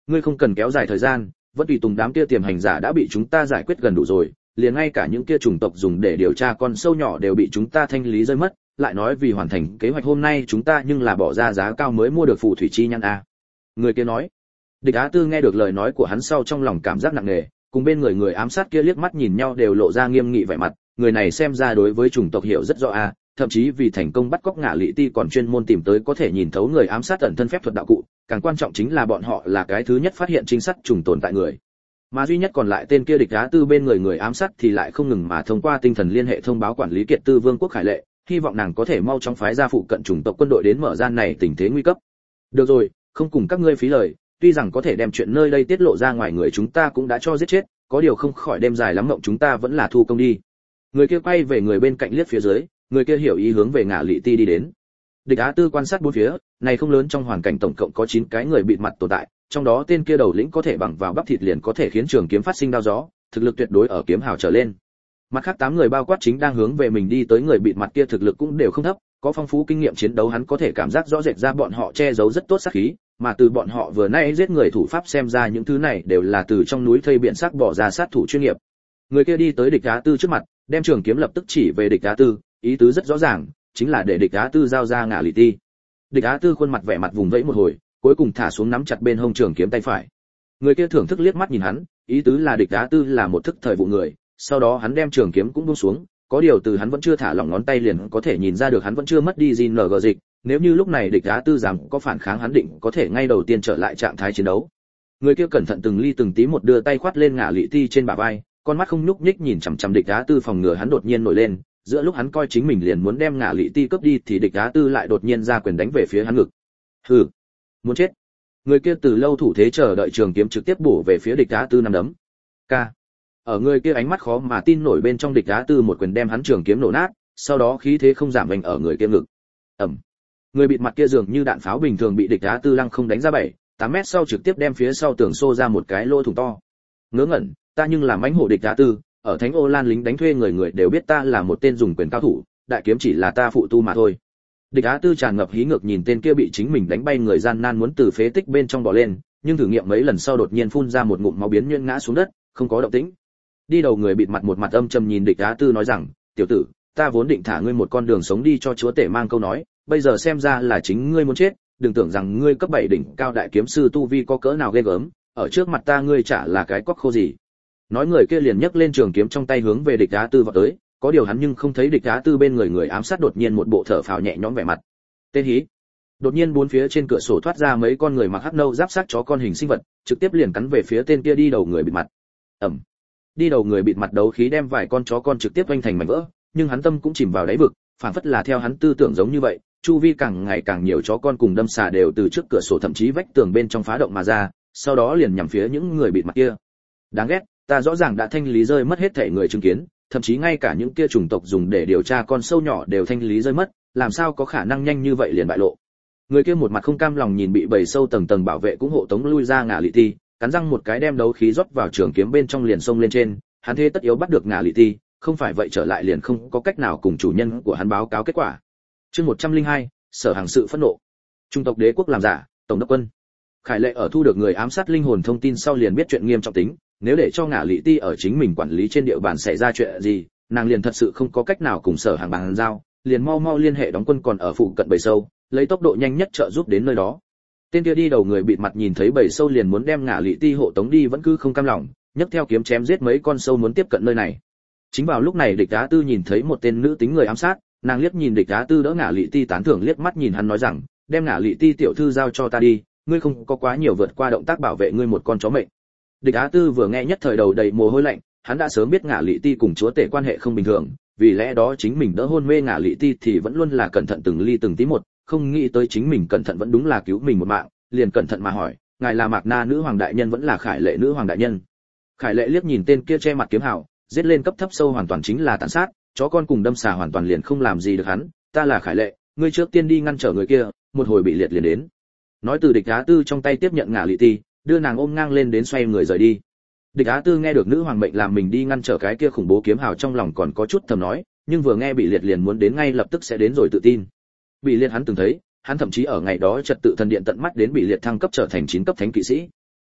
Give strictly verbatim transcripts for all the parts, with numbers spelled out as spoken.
Ngươi không cần kéo dài thời gian, vẫn tùy tùng đám kia tiềm hành giả đã bị chúng ta giải quyết gần đủ rồi, liền ngay cả những kia chủng tộc dùng để điều tra con sâu nhỏ đều bị chúng ta thanh lý rơi mất, lại nói vì hoàn thành kế hoạch hôm nay chúng ta nhưng là bỏ ra giá cao mới mua được phù thủy chi nhăn a. Người kia nói. Địch Á Tư nghe được lời nói của hắn sau trong lòng cảm giác nặng nề, cùng bên người người ám sát kia liếc mắt nhìn nhau đều lộ ra nghiêm nghị vẻ mặt, người này xem ra đối với chủng tộc hiểu rất rõ a, thậm chí vì thành công bắt cóc Ngạ Lị Ti còn chuyên môn tìm tới có thể nhìn thấu người ám sát ẩn thân phép thuật đạo cụ, càng quan trọng chính là bọn họ là cái thứ nhất phát hiện trinh sát trùng tồn tại người. Mà duy nhất còn lại tên kia Địch Á Tư bên người người ám sát thì lại không ngừng mà thông qua tinh thần liên hệ thông báo quản lý Kiệt Tư Vương quốc Khải Lệ, hy vọng nàng có thể mau chóng phái ra phụ cận chủng tộc quân đội đến mở gian này tình thế nguy cấp. Được rồi, không cùng các ngươi phí lời, tuy rằng có thể đem chuyện nơi đây tiết lộ ra ngoài người chúng ta cũng đã cho giết chết, có điều không khỏi đêm dài lắm mộng chúng ta vẫn là thu công đi. Người kia quay về người bên cạnh liếc phía dưới, người kia hiểu ý hướng về Ngạ Lị Ti đi đến. Địch Á Tư quan sát bốn phía, này không lớn trong hoàn cảnh tổng cộng có chín cái người bịt mặt tồn tại, trong đó tên kia đầu lĩnh có thể bằng vào bắp thịt liền có thể khiến trường kiếm phát sinh đao gió, thực lực tuyệt đối ở kiếm hào trở lên. Mặt khác tám người bao quát chính đang hướng về mình đi tới người bịt mặt kia thực lực cũng đều không thấp, có phong phú kinh nghiệm chiến đấu hắn có thể cảm giác rõ rệt ra bọn họ che giấu rất tốt sát khí, mà từ bọn họ vừa nãy giết người thủ pháp xem ra những thứ này đều là từ trong núi thây biển sắc bỏ ra sát thủ chuyên nghiệp. Người kia đi tới Địch Á Tư trước mặt, đem trường kiếm lập tức chỉ về Địch Á Tư, ý tứ rất rõ ràng, chính là để Địch Á Tư giao ra Ngạ Lị Ti. Địch Á Tư khuôn mặt vẻ mặt vùng vẫy một hồi, cuối cùng thả xuống nắm chặt bên hông trường kiếm tay phải. Người kia thưởng thức liếc mắt nhìn hắn, ý tứ là Địch Á Tư là một thức thời vụ người, sau đó hắn đem trường kiếm cũng buông xuống, có điều từ hắn vẫn chưa thả lỏng ngón tay liền có thể nhìn ra được hắn vẫn chưa mất đi gi en giê dịch, nếu như lúc này Địch Á Tư rằng có phản kháng hắn định có thể ngay đầu tiên trở lại trạng thái chiến đấu. Người kia cẩn thận từng ly từng tí một đưa tay khoát lên Ngạ Lị Ti trên bả vai, con mắt không nhúc nhích nhìn chằm chằm Địch Á Tư phòng ngừa hắn đột nhiên nổi lên, giữa lúc hắn coi chính mình liền muốn đem Ngạ Lị Ti cướp đi thì Địch Á Tư lại đột nhiên ra quyền đánh về phía hắn ngực. Hừ, muốn chết. Người kia từ lâu thủ thế chờ đợi trường kiếm trực tiếp bổ về phía Địch Á Tư năm đấm. Ca. Ở người kia ánh mắt khó mà tin nổi bên trong Địch Á Tư một quyền đem hắn trường kiếm nổ nát, sau đó khí thế không giảm vành ở người kia ngực. Ầm. Người bịt mặt kia dường như đạn pháo bình thường bị Địch Á Tư lăng không đánh ra bảy, tám mét sau trực tiếp đem phía sau tường xô ra một cái lỗ thủng to. Ngớ ngẩn, ta nhưng là mãnh hổ Địch Á Tư, ở Thánh Ô Lan lính đánh thuê người người đều biết ta là một tên dùng quyền cao thủ, đại kiếm chỉ là ta phụ tu mà thôi. Địch Á Tư tràn ngập hí ngược nhìn tên kia bị chính mình đánh bay người gian nan muốn từ phế tích bên trong bò lên, nhưng thử nghiệm mấy lần sau đột nhiên phun ra một ngụm máu biến nhuyễn ngã xuống đất, không có động tĩnh. Đi đầu người bịt mặt một mặt âm trầm nhìn Địch Á Tư nói rằng, tiểu tử, ta vốn định thả ngươi một con đường sống đi cho chúa tể mang câu nói, bây giờ xem ra là chính ngươi muốn chết, đừng tưởng rằng ngươi cấp bảy đỉnh cao đại kiếm sư tu vi có cỡ nào ghê gớm, ở trước mặt ta ngươi chả là cái cóc khô gì. Nói người kia liền nhấc lên trường kiếm trong tay hướng về Địch Á Tư vọt tới, có điều hắn nhưng không thấy Địch Á Tư bên người người ám sát đột nhiên một bộ thở phào nhẹ nhõm vẻ mặt. Tên hí. Đột nhiên bốn phía trên cửa sổ thoát ra mấy con người mặc hắc nâu giáp xác chó con hình sinh vật, trực tiếp liền cắn về phía tên kia đi đầu người bịt mặt. Ầm. Đi đầu người bịt mặt đấu khí đem vài con chó con trực tiếp vênh thành mảnh vỡ, nhưng hắn tâm cũng chìm vào đáy vực, phản phất là theo hắn tư tưởng giống như vậy, chu vi càng ngày càng nhiều chó con cùng đâm xà đều từ trước cửa sổ thậm chí vách tường bên trong phá động mà ra, sau đó liền nhằm phía những người bịt mặt kia. Đáng ghét, ta rõ ràng đã thanh lý rơi mất hết thể người chứng kiến, thậm chí ngay cả những kia chủng tộc dùng để điều tra con sâu nhỏ đều thanh lý rơi mất, làm sao có khả năng nhanh như vậy liền bại lộ. Người kia một mặt không cam lòng nhìn bị bầy sâu tầng tầng bảo vệ cũng hộ tống lui ra Ngạ Lị Ti, cắn răng một cái đem đấu khí rót vào trường kiếm bên trong liền xông lên trên, hắn thế tất yếu bắt được Ngạ Lị Ti, không phải vậy trở lại liền không có cách nào cùng chủ nhân của hắn báo cáo kết quả. Chương một trăm lẻ hai, sở hàng sự phẫn nộ. Trung tộc đế quốc làm giả, tổng đốc quân. Khải Lệ ở thu được người ám sát linh hồn thông tin sau liền biết chuyện nghiêm trọng tính, nếu để cho Ngạ Lị Ti ở chính mình quản lý trên địa bàn xảy ra chuyện gì, nàng liền thật sự không có cách nào cùng sở hàng bàn giao, liền mau mau liên hệ đóng quân còn ở phụ cận bầy sâu, lấy tốc độ nhanh nhất trợ giúp đến nơi đó. Tên kia đi đầu người bịt mặt nhìn thấy bầy sâu liền muốn đem Ngạ Lị Ti hộ tống đi vẫn cứ không cam lòng, nhấc theo kiếm chém giết mấy con sâu muốn tiếp cận nơi này. Chính vào lúc này Địch Á Tư nhìn thấy một tên nữ tính người ám sát, nàng liếc nhìn Địch Á Tư đỡ Ngạ Lị Ti tán thưởng liếc mắt nhìn hắn nói rằng, đem Ngạ Lị Ti tiểu thư giao cho ta đi, ngươi không có quá nhiều vượt qua động tác bảo vệ ngươi một con chó mệnh. Địch Á Tư vừa nghe nhất thời đầu đầy mồ hôi lạnh, hắn đã sớm biết Ngạ Lị Ti cùng chúa tể quan hệ không bình thường, vì lẽ đó chính mình đỡ hôn mê Ngạ Lị Ti thì vẫn luôn là cẩn thận từng ly từng tí một, không nghĩ tới chính mình cẩn thận vẫn đúng là cứu mình một mạng, liền cẩn thận mà hỏi, ngài là Mạc Na nữ hoàng đại nhân vẫn là Khải Lệ nữ hoàng đại nhân? Khải Lệ liếc nhìn tên kia che mặt kiếm hào, giết lên cấp thấp sâu hoàn toàn chính là tàn sát, chó con cùng đâm xà hoàn toàn liền không làm gì được hắn, ta là Khải Lệ, ngươi trước tiên đi ngăn trở người kia, một hồi bị liệt liền đến. Nói từ Địch Á Tư trong tay tiếp nhận Ngạ Lị Ti, đưa nàng ôm ngang lên đến xoay người rời đi. Địch Á Tư nghe được nữ hoàng mệnh làm mình đi ngăn trở cái kia khủng bố kiếm hào trong lòng còn có chút thầm nói, nhưng vừa nghe bị liệt liền muốn đến ngay lập tức sẽ đến rồi tự tin. Bị liệt hắn từng thấy, hắn thậm chí ở ngày đó trật tự thần điện tận mắt đến bị liệt thăng cấp trở thành chín cấp thánh kỵ sĩ.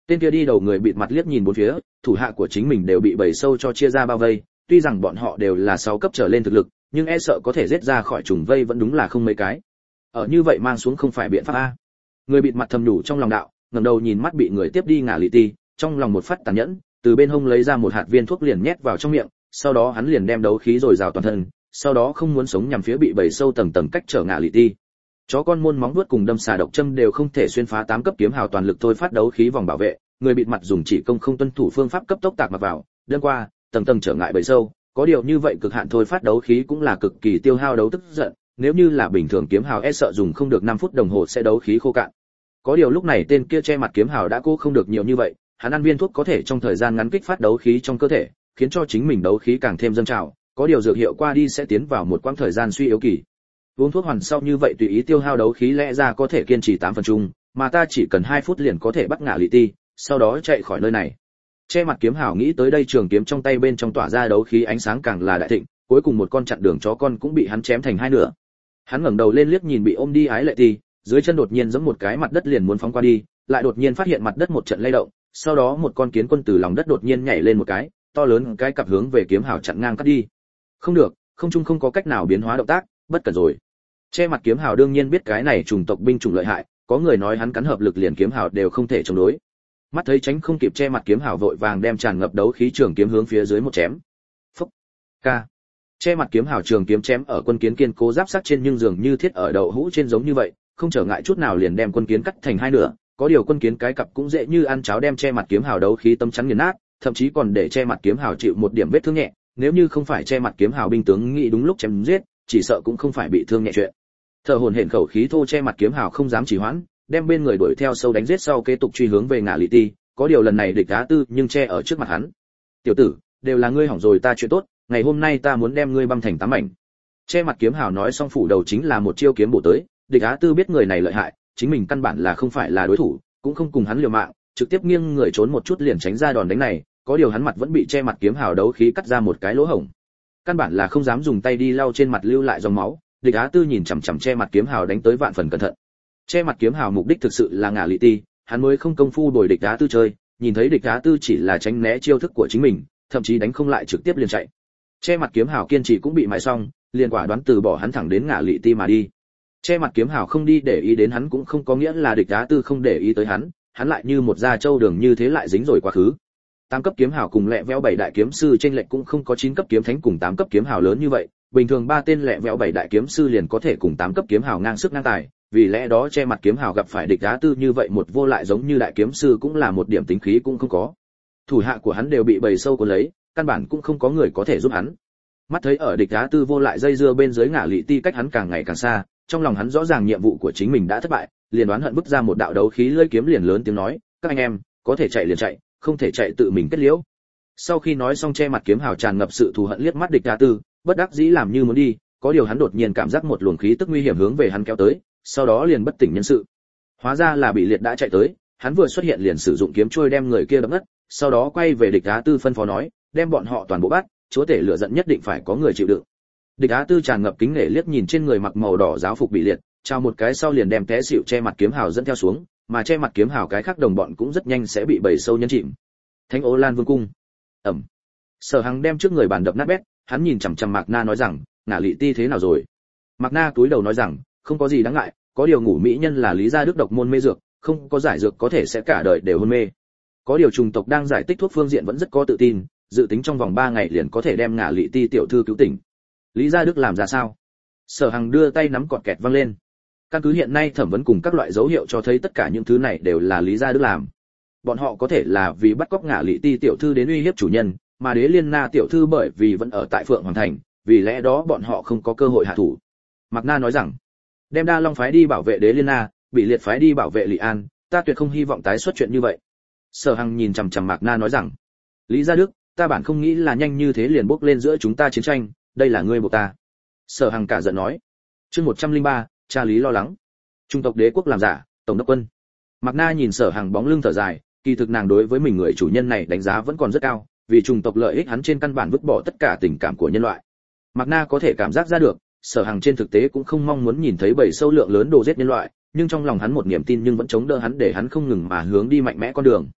Tên kia đi đầu người bịt mặt liếc nhìn bốn phía, thủ hạ của chính mình đều bị bầy sâu cho chia ra bao vây, tuy rằng bọn họ đều là sáu cấp trở lên thực lực, nhưng e sợ có thể giết ra khỏi trùng vây vẫn đúng là không mấy cái. Ở như vậy mang xuống không phải biện pháp a. Người bịt mặt thầm đủ trong lòng đạo, ngẩng đầu nhìn mắt bị người tiếp đi ngả lị ti, trong lòng một phát tàn nhẫn, từ bên hông lấy ra một hạt viên thuốc liền nhét vào trong miệng, sau đó hắn liền đem đấu khí rồi rào toàn thân, sau đó không muốn sống nhằm phía bị bầy sâu tầng tầng cách trở ngả lị ti. Chó con môn móng vuốt cùng đâm xà độc châm đều không thể xuyên phá tám cấp kiếm hào toàn lực thôi phát đấu khí vòng bảo vệ, người bịt mặt dùng chỉ công không tuân thủ phương pháp cấp tốc tạc mặc vào, đơn qua, tầng tầng trở ngại bầy sâu, có điều như vậy cực hạn thôi phát đấu khí cũng là cực kỳ tiêu hao đấu tức giận, nếu như là bình thường kiếm hào e sợ dùng không được năm phút đồng hồ sẽ đấu khí khô cạn. Có điều lúc này tên kia che mặt kiếm hào đã cố không được nhiều như vậy, hắn ăn viên thuốc có thể trong thời gian ngắn kích phát đấu khí trong cơ thể, khiến cho chính mình đấu khí càng thêm dâng trào, có điều dược hiệu qua đi sẽ tiến vào một quãng thời gian suy yếu kỳ. Uống thuốc hoàn sau như vậy tùy ý tiêu hao đấu khí lẽ ra có thể kiên trì tám phần chung, mà ta chỉ cần hai phút liền có thể bắt ngả lị ti, sau đó chạy khỏi nơi này. Che mặt kiếm hào nghĩ tới đây trường kiếm trong tay bên trong tỏa ra đấu khí ánh sáng càng là đại thịnh, cuối cùng một con chặn đường chó con cũng bị hắn chém thành hai nửa. Hắn ngẩng đầu lên liếc nhìn bị ôm đi ái lệ ti, dưới chân đột nhiên giẫm một cái mặt đất liền muốn phóng qua đi, lại đột nhiên phát hiện mặt đất một trận lay động, sau đó một con kiến quân từ lòng đất đột nhiên nhảy lên một cái, to lớn cái cặp hướng về kiếm hào chặn ngang cắt đi. Không được, không trung không có cách nào biến hóa động tác, bất cẩn rồi. Che mặt kiếm hào đương nhiên biết cái này trùng tộc binh chủng lợi hại, có người nói hắn cắn hợp lực liền kiếm hào đều không thể chống đối. Mắt thấy tránh không kịp che mặt kiếm hào vội vàng đem tràn ngập đấu khí trường kiếm hướng phía dưới một chém. Phốc. Ca. Che mặt kiếm hào trường kiếm chém ở quân kiến kiên cố giáp sắt trên nhưng dường như thiết ở đậu hũ trên giống như vậy, không trở ngại chút nào liền đem quân kiến cắt thành hai nửa, có điều quân kiến cái cặp cũng dễ như ăn cháo đem che mặt kiếm hào đấu khí tâm chắn nghiền nát, thậm chí còn để che mặt kiếm hào chịu một điểm vết thương nhẹ, nếu như không phải che mặt kiếm hào binh tướng nghĩ đúng lúc chém giết, chỉ sợ cũng không phải bị thương nhẹ chuyện. Thở hổn hển khẩu khí thô che mặt kiếm hào không dám trì hoãn, đem bên người đuổi theo sâu đánh giết sau kế tục truy hướng về ngả lị ti, có điều lần này địch đá tư nhưng che ở trước mặt hắn. Tiểu tử, đều là ngươi hỏng rồi ta chuyện tốt, ngày hôm nay ta muốn đem ngươi băm thành tám mảnh. Che mặt kiếm hào nói xong phủ đầu chính là một chiêu kiếm bổ tới, địch đá tư biết người này lợi hại, chính mình căn bản là không phải là đối thủ, cũng không cùng hắn liều mạng, trực tiếp nghiêng người trốn một chút liền tránh ra đòn đánh này, có điều hắn mặt vẫn bị che mặt kiếm hào đấu khí cắt ra một cái lỗ hổng. Căn bản là không dám dùng tay đi lau trên mặt lưu lại dòng máu, địch á tư nhìn chằm chằm che mặt kiếm hào đánh tới vạn phần cẩn thận. Che mặt kiếm hào mục đích thực sự là ngả lị ti, hắn mới không công phu đổi địch á tư chơi, nhìn thấy địch á tư chỉ là tránh né chiêu thức của chính mình, thậm chí đánh không lại trực tiếp liền chạy. Che mặt kiếm hào kiên trì cũng bị mại xong, liền quả đoán từ bỏ hắn thẳng đến ngả lị ti mà đi. Che mặt kiếm hào không đi để ý đến hắn cũng không có nghĩa là địch á tư không để ý tới hắn, hắn lại như một da trâu đường như thế lại dính rồi quá khứ. Tám cấp kiếm hào cùng lẹ vẽo bảy đại kiếm sư chênh lệch cũng không có chín cấp kiếm thánh cùng tám cấp kiếm hào lớn như vậy, bình thường ba tên lẹ vẽo bảy đại kiếm sư liền có thể cùng tám cấp kiếm hào ngang sức ngang tài, vì lẽ đó che mặt kiếm hào gặp phải địch đá tư như vậy một vô lại giống như đại kiếm sư cũng là một điểm tính khí cũng không có. Thủ hạ của hắn đều bị bầy sâu cuốn lấy, căn bản cũng không có người có thể giúp hắn. Mắt thấy ở địch đá tư vô lại dây dưa bên dưới ngả lị ti cách hắn càng ngày càng xa, trong lòng hắn rõ ràng nhiệm vụ của chính mình đã thất bại, liền đoán hận bứt ra một đạo đấu khí lưỡi kiếm liền lớn tiếng nói, các anh em, có thể chạy liền chạy, không thể chạy tự mình kết liễu. Sau khi nói xong che mặt kiếm hào tràn ngập sự thù hận liếc mắt địch đá tư, bất đắc dĩ làm như muốn đi, có điều hắn đột nhiên cảm giác một luồng khí tức nguy hiểm hướng về hắn kéo tới, sau đó liền bất tỉnh nhân sự. Hóa ra là bị liệt đã chạy tới, hắn vừa xuất hiện liền sử dụng kiếm trôi đem người kia đập ngất, sau đó quay về địch đá tư phân phó nói, đem bọn họ toàn bộ bắt, chúa tể lửa giận nhất định phải có người chịu đựng. Địch đá tư tràn ngập kính nể liếc nhìn trên người mặc màu đỏ giáo phục bị liệt, trao một cái sau liền đem té xỉu che mặt kiếm hào dẫn theo xuống, mà che mặt kiếm hào cái khác đồng bọn cũng rất nhanh sẽ bị bầy sâu nhấn chìm. Thánh Ô Lan Vương cung. Ẩm. Sở Hằng đem trước người bàn đập nát bét, hắn nhìn chằm chằm Mạc Na nói rằng, ngả lị ti thế nào rồi? Mạc Na cúi đầu nói rằng, không có gì đáng ngại, có điều ngủ mỹ nhân là lý gia đức độc môn mê dược, không có giải dược có thể sẽ cả đời đều hôn mê. Có điều trùng tộc đang giải tích thuốc phương diện vẫn rất có tự tin, dự tính trong vòng ba ngày liền có thể đem ngả lị ti tiểu thư cứu tỉnh. Lý gia đức làm ra sao? Sở Hằng đưa tay nắm cọt kẹt văng lên. Căn cứ hiện nay thẩm vấn cùng các loại dấu hiệu cho thấy tất cả những thứ này đều là Lý gia đức làm. Bọn họ có thể là vì bắt cóc ngả lị ti tiểu thư đến uy hiếp chủ nhân, mà Đế Liên Na tiểu thư bởi vì vẫn ở tại Phượng Hoàng thành, vì lẽ đó bọn họ không có cơ hội hạ thủ. Mạc Na nói rằng, đem Đa Long phái đi bảo vệ Đế Liên Na, bị liệt phái đi bảo vệ Lý An, ta tuyệt không hy vọng tái xuất chuyện như vậy. Sở Hằng nhìn chằm chằm Mạc Na nói rằng, Lý Gia Đức, ta bản không nghĩ là nhanh như thế liền bốc lên giữa chúng ta chiến tranh, đây là ngươi buộc ta. Sở Hằng cả giận nói. Chương một trăm lẻ ba, cha Lý lo lắng. Trung tộc đế quốc làm giả, tổng đốc quân. Mạc Na nhìn Sở Hằng bóng lưng thở dài, kỳ thực nàng đối với mình người chủ nhân này đánh giá vẫn còn rất cao, vì chủng tộc lợi ích hắn trên căn bản vứt bỏ tất cả tình cảm của nhân loại. Mạc Na có thể cảm giác ra được, Sở Hằng trên thực tế cũng không mong muốn nhìn thấy bầy sâu lượng lớn đồ giết nhân loại, nhưng trong lòng hắn một niềm tin nhưng vẫn chống đỡ hắn để hắn không ngừng mà hướng đi mạnh mẽ con đường.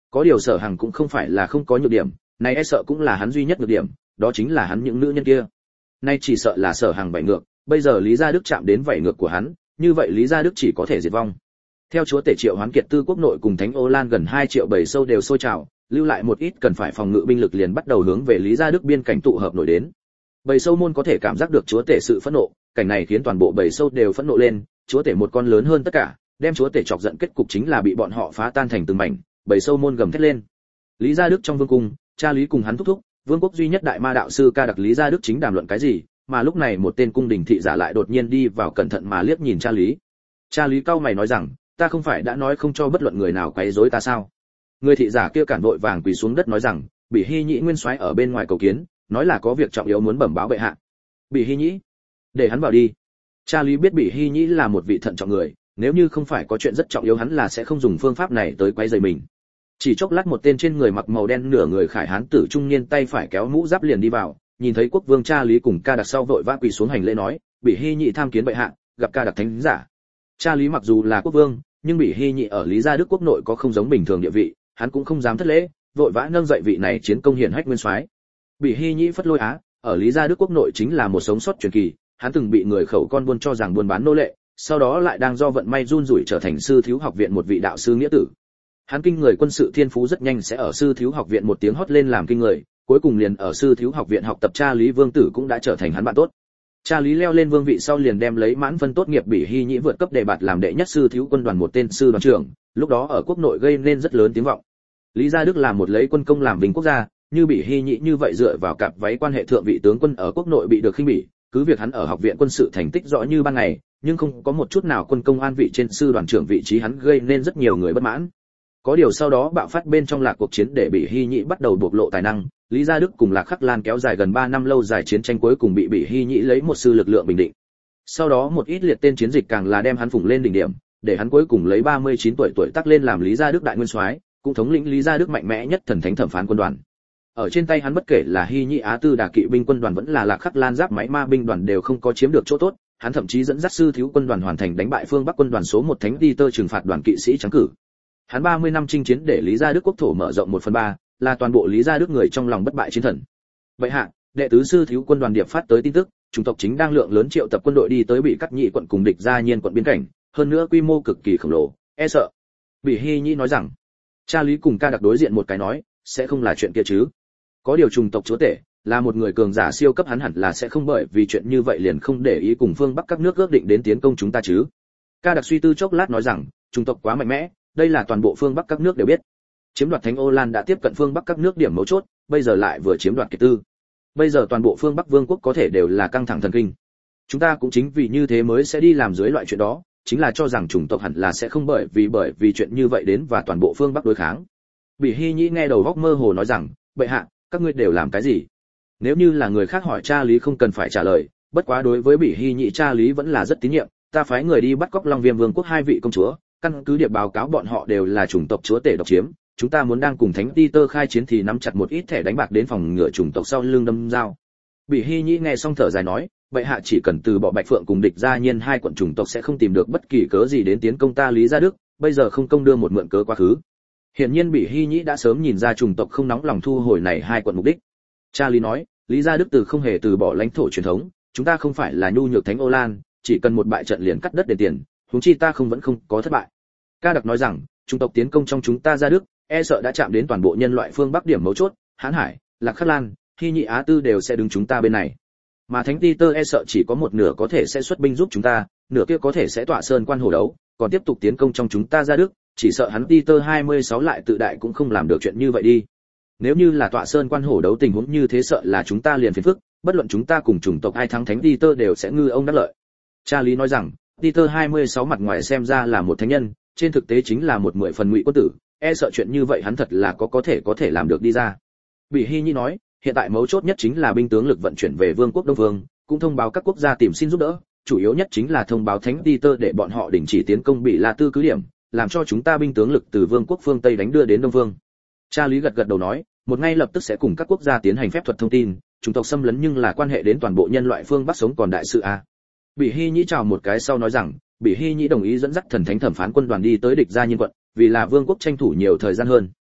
Có điều Sở Hằng cũng không phải là không có nhược điểm, này e sợ cũng là hắn duy nhất nhược điểm, đó chính là hắn những nữ nhân kia. Nay chỉ sợ là Sở Hằng vảy ngược, bây giờ Lý Gia Đức chạm đến vảy ngược của hắn, như vậy Lý Gia Đức chỉ có thể diệt vong. Theo chúa tể Triệu Hoán Kiệt Tư quốc nội cùng Thánh Ô Lan gần hai triệu bầy sâu đều sôi trào, lưu lại một ít cần phải phòng ngự binh lực liền bắt đầu hướng về Lý Gia Đức biên cảnh tụ hợp nổi đến. Bầy sâu môn có thể cảm giác được chúa tể sự phẫn nộ, cảnh này khiến toàn bộ bầy sâu đều phẫn nộ lên, chúa tể một con lớn hơn tất cả, đem chúa tể chọc giận kết cục chính là bị bọn họ phá tan thành từng mảnh, bầy sâu môn gầm thét lên. Lý Gia Đức trong vương cung, cha Lý cùng hắn thúc thúc, vương quốc duy nhất đại ma đạo sư Ca Đặc Lý Gia Đức chính đàm luận cái gì, mà lúc này một tên cung đình thị giả lại đột nhiên đi vào cẩn thận mà liếc nhìn cha Lý. Cha Lý cau mày nói rằng, ta không phải đã nói không cho bất luận người nào quấy rối ta sao? Người thị giả kia cản vội vàng quỳ xuống đất nói rằng, Bỉ Hy Nhĩ nguyên soái ở bên ngoài cầu kiến, nói là có việc trọng yếu muốn bẩm báo bệ hạ. Bỉ Hy Nhĩ, để hắn vào đi. Cha Lý biết Bỉ Hy Nhĩ là một vị thận trọng người, nếu như không phải có chuyện rất trọng yếu hắn là sẽ không dùng phương pháp này tới quấy rầy mình. Chỉ chốc lát một tên trên người mặc màu đen nửa người khải hán tử trung niên tay phải kéo mũ giáp liền đi vào, nhìn thấy quốc vương cha Lý cùng Ca Đặc sau vội vã quỳ xuống hành lễ nói, Bỉ Hy Nhĩ tham kiến bệ hạ, gặp Ca Đặc thánh giả. Cha Lý mặc dù là quốc vương, nhưng Bỉ Hy Nhĩ ở Lý Gia Đức quốc nội có không giống bình thường địa vị, hắn cũng không dám thất lễ, vội vã nâng dậy vị này chiến công hiển hách nguyên soái. Bỉ Hy Nhĩ phất lôi á, ở Lý Gia Đức quốc nội chính là một sống sót truyền kỳ, hắn từng bị người khẩu con buôn cho rằng buôn bán nô lệ, sau đó lại đang do vận may run rủi trở thành sư thiếu học viện một vị đạo sư nghĩa tử. Hắn kinh người quân sự thiên phú rất nhanh sẽ ở sư thiếu học viện một tiếng hót lên làm kinh người, cuối cùng liền ở sư thiếu học viện học tập cha Lý Vương Tử cũng đã trở thành hắn bạn tốt. Cha Lý leo lên vương vị sau liền đem lấy mãn phân tốt nghiệp Bỉ Hy Nhĩ vượt cấp đề bạt làm đệ nhất sư thiếu quân đoàn một tên sư đoàn trưởng, lúc đó ở quốc nội gây nên rất lớn tiếng vọng. Lý Gia Đức là một lấy quân công làm vinh quốc gia, như Bỉ Hy Nhĩ như vậy dựa vào cặp váy quan hệ thượng vị tướng quân ở quốc nội bị được khinh bỉ, cứ việc hắn ở học viện quân sự thành tích rõ như ban ngày, nhưng không có một chút nào quân công an vị trên sư đoàn trưởng vị trí hắn gây nên rất nhiều người bất mãn. Có điều sau đó bạo phát bên trong lạc cuộc chiến để Bỉ Hy Nhĩ bắt đầu bộc lộ tài năng, Lý Gia Đức cùng Lạc Khắc Lan kéo dài gần ba năm lâu dài chiến tranh cuối cùng bị Bỉ Hy Nhĩ lấy một sư lực lượng bình định. Sau đó một ít liệt tên chiến dịch càng là đem hắn phủng lên đỉnh điểm, để hắn cuối cùng lấy ba mươi chín tuổi tuổi tác lên làm Lý Gia Đức đại nguyên soái, cũng thống lĩnh Lý Gia Đức mạnh mẽ nhất thần thánh thẩm phán quân đoàn. Ở trên tay hắn bất kể là Hy Nhĩ Á Tư Đà kỵ binh quân đoàn vẫn là Lạc Khắc Lan giáp máy ma binh đoàn đều không có chiếm được chỗ tốt, hắn thậm chí dẫn dắt sư thiếu quân đoàn hoàn thành đánh bại phương Bắc quân đoàn số một Thánh Đi Tơ trừng phạt đoàn kỵ sĩ trắng cử. Hắn ba mươi năm chinh chiến để Lý Gia Đức quốc thổ mở rộng một phần ba, là toàn bộ Lý Gia Đức người trong lòng bất bại chiến thần. Vậy hạ, đệ tứ sư thiếu quân đoàn điệp phát tới tin tức, chủng tộc chính đang lượng lớn triệu tập quân đội đi tới bị cắt nhị quận cùng địch Gia Nhiên quận biên cảnh, hơn nữa quy mô cực kỳ khổng lồ, e sợ. Bỉ Hy Nhĩ nói rằng, cha Lý cùng Ca Đặc đối diện một cái nói, sẽ không là chuyện kia chứ? Có điều chủng tộc chúa tể là một người cường giả siêu cấp, hắn hẳn là sẽ không bởi vì chuyện như vậy liền không để ý cùng phương Bắc các nước ước định đến tiến công chúng ta chứ? Ca Đặc suy tư chốc lát nói rằng, chủng tộc quá mạnh mẽ, đây là toàn bộ phương Bắc các nước đều biết. Chiếm đoạt Thánh Ô Lan đã tiếp cận phương Bắc các nước điểm mấu chốt, bây giờ lại vừa chiếm đoạt Kiệt Tư. Bây giờ toàn bộ phương Bắc vương quốc có thể đều là căng thẳng thần kinh. Chúng ta cũng chính vì như thế mới sẽ đi làm dưới loại chuyện đó, chính là cho rằng chủng tộc hẳn là sẽ không bởi vì bởi vì chuyện như vậy đến và toàn bộ phương Bắc đối kháng. Bỉ Hy Nhĩ nghe đầu góc mơ hồ nói rằng, bệ hạ, các ngươi đều làm cái gì? Nếu như là người khác hỏi cha Lý không cần phải trả lời, bất quá đối với Bỉ Hy Nhĩ cha Lý vẫn là rất tín nhiệm, ta phái người đi bắt cóc Long Viêm vương quốc hai vị công chúa, căn cứ điệp báo cáo bọn họ đều là chủng tộc chúa tể độc chiếm, chúng ta muốn đang cùng Thánh Ti Tơ khai chiến thì nắm chặt một ít thẻ đánh bạc đến phòng ngừa chủng tộc sau lưng đâm dao. Bỉ Hy Nhĩ nghe xong thở dài nói, bệ hạ chỉ cần từ bỏ Bạch Phượng cùng địch Gia Nhiên hai quận chủng tộc sẽ không tìm được bất kỳ cớ gì đến tiến công ta Lý Gia Đức, bây giờ không công đưa một mượn cớ quá khứ. Hiển nhiên Bỉ Hy Nhĩ đã sớm nhìn ra chủng tộc không nóng lòng thu hồi này hai quận mục đích. Cha Lý nói, Lý Gia Đức từ không hề từ bỏ lãnh thổ truyền thống, chúng ta không phải là nhu nhược Thánh Ô Lan, chỉ cần một bại trận liền cắt đất đền tiền, huống chi ta không vẫn không có thất bại. Ca Đặc nói rằng, chủng tộc tiến công trong chúng ta Gia Đức, e sợ đã chạm đến toàn bộ nhân loại phương Bắc điểm mấu chốt, Hán Hải, Lạc Khắc Lan, Hy Nhĩ Á Tư đều sẽ đứng chúng ta bên này. Mà Thánh Ti Tơ e sợ chỉ có một nửa có thể sẽ xuất binh giúp chúng ta, nửa kia có thể sẽ tọa sơn quan hổ đấu, còn tiếp tục tiến công trong chúng ta Gia Đức, chỉ sợ hắn Ti Tơ hai mươi sáu lại tự đại cũng không làm được chuyện như vậy đi. Nếu như là tọa sơn quan hổ đấu tình huống như thế sợ là chúng ta liền phiền phức, bất luận chúng ta cùng chủng tộc ai thắng Thánh Ti Tơ đều sẽ ngư ông đắc lợi. Cha Lý nói rằng, Ti Tơ hai mươi sáu mặt ngoài xem ra là một thánh nhân, trên thực tế chính là một mười phần ngụy quân tử, e sợ chuyện như vậy hắn thật là có có thể có thể làm được đi ra. Bỉ Hy Nhĩ nói, hiện tại mấu chốt nhất chính là binh tướng lực vận chuyển về vương quốc Đông Vương, cũng thông báo các quốc gia tìm xin giúp đỡ, chủ yếu nhất chính là thông báo Thánh Ti Tơ để bọn họ đình chỉ tiến công Bỉ La Tư cứ điểm, làm cho chúng ta binh tướng lực từ vương quốc phương Tây đánh đưa đến Đông Vương. Cha Lý gật gật đầu nói, một ngay lập tức sẽ cùng các quốc gia tiến hành phép thuật thông tin, chủng tộc xâm lấn nhưng là quan hệ đến toàn bộ nhân loại phương Bắc sống còn đại sự a. Bỉ Hy Nhĩ chào một cái sau nói rằng, Bỉ Hy Nhĩ đồng ý dẫn dắt thần thánh thẩm phán quân đoàn đi tới địch Gia Nhiên quận, vì là vương quốc tranh thủ nhiều thời gian hơn.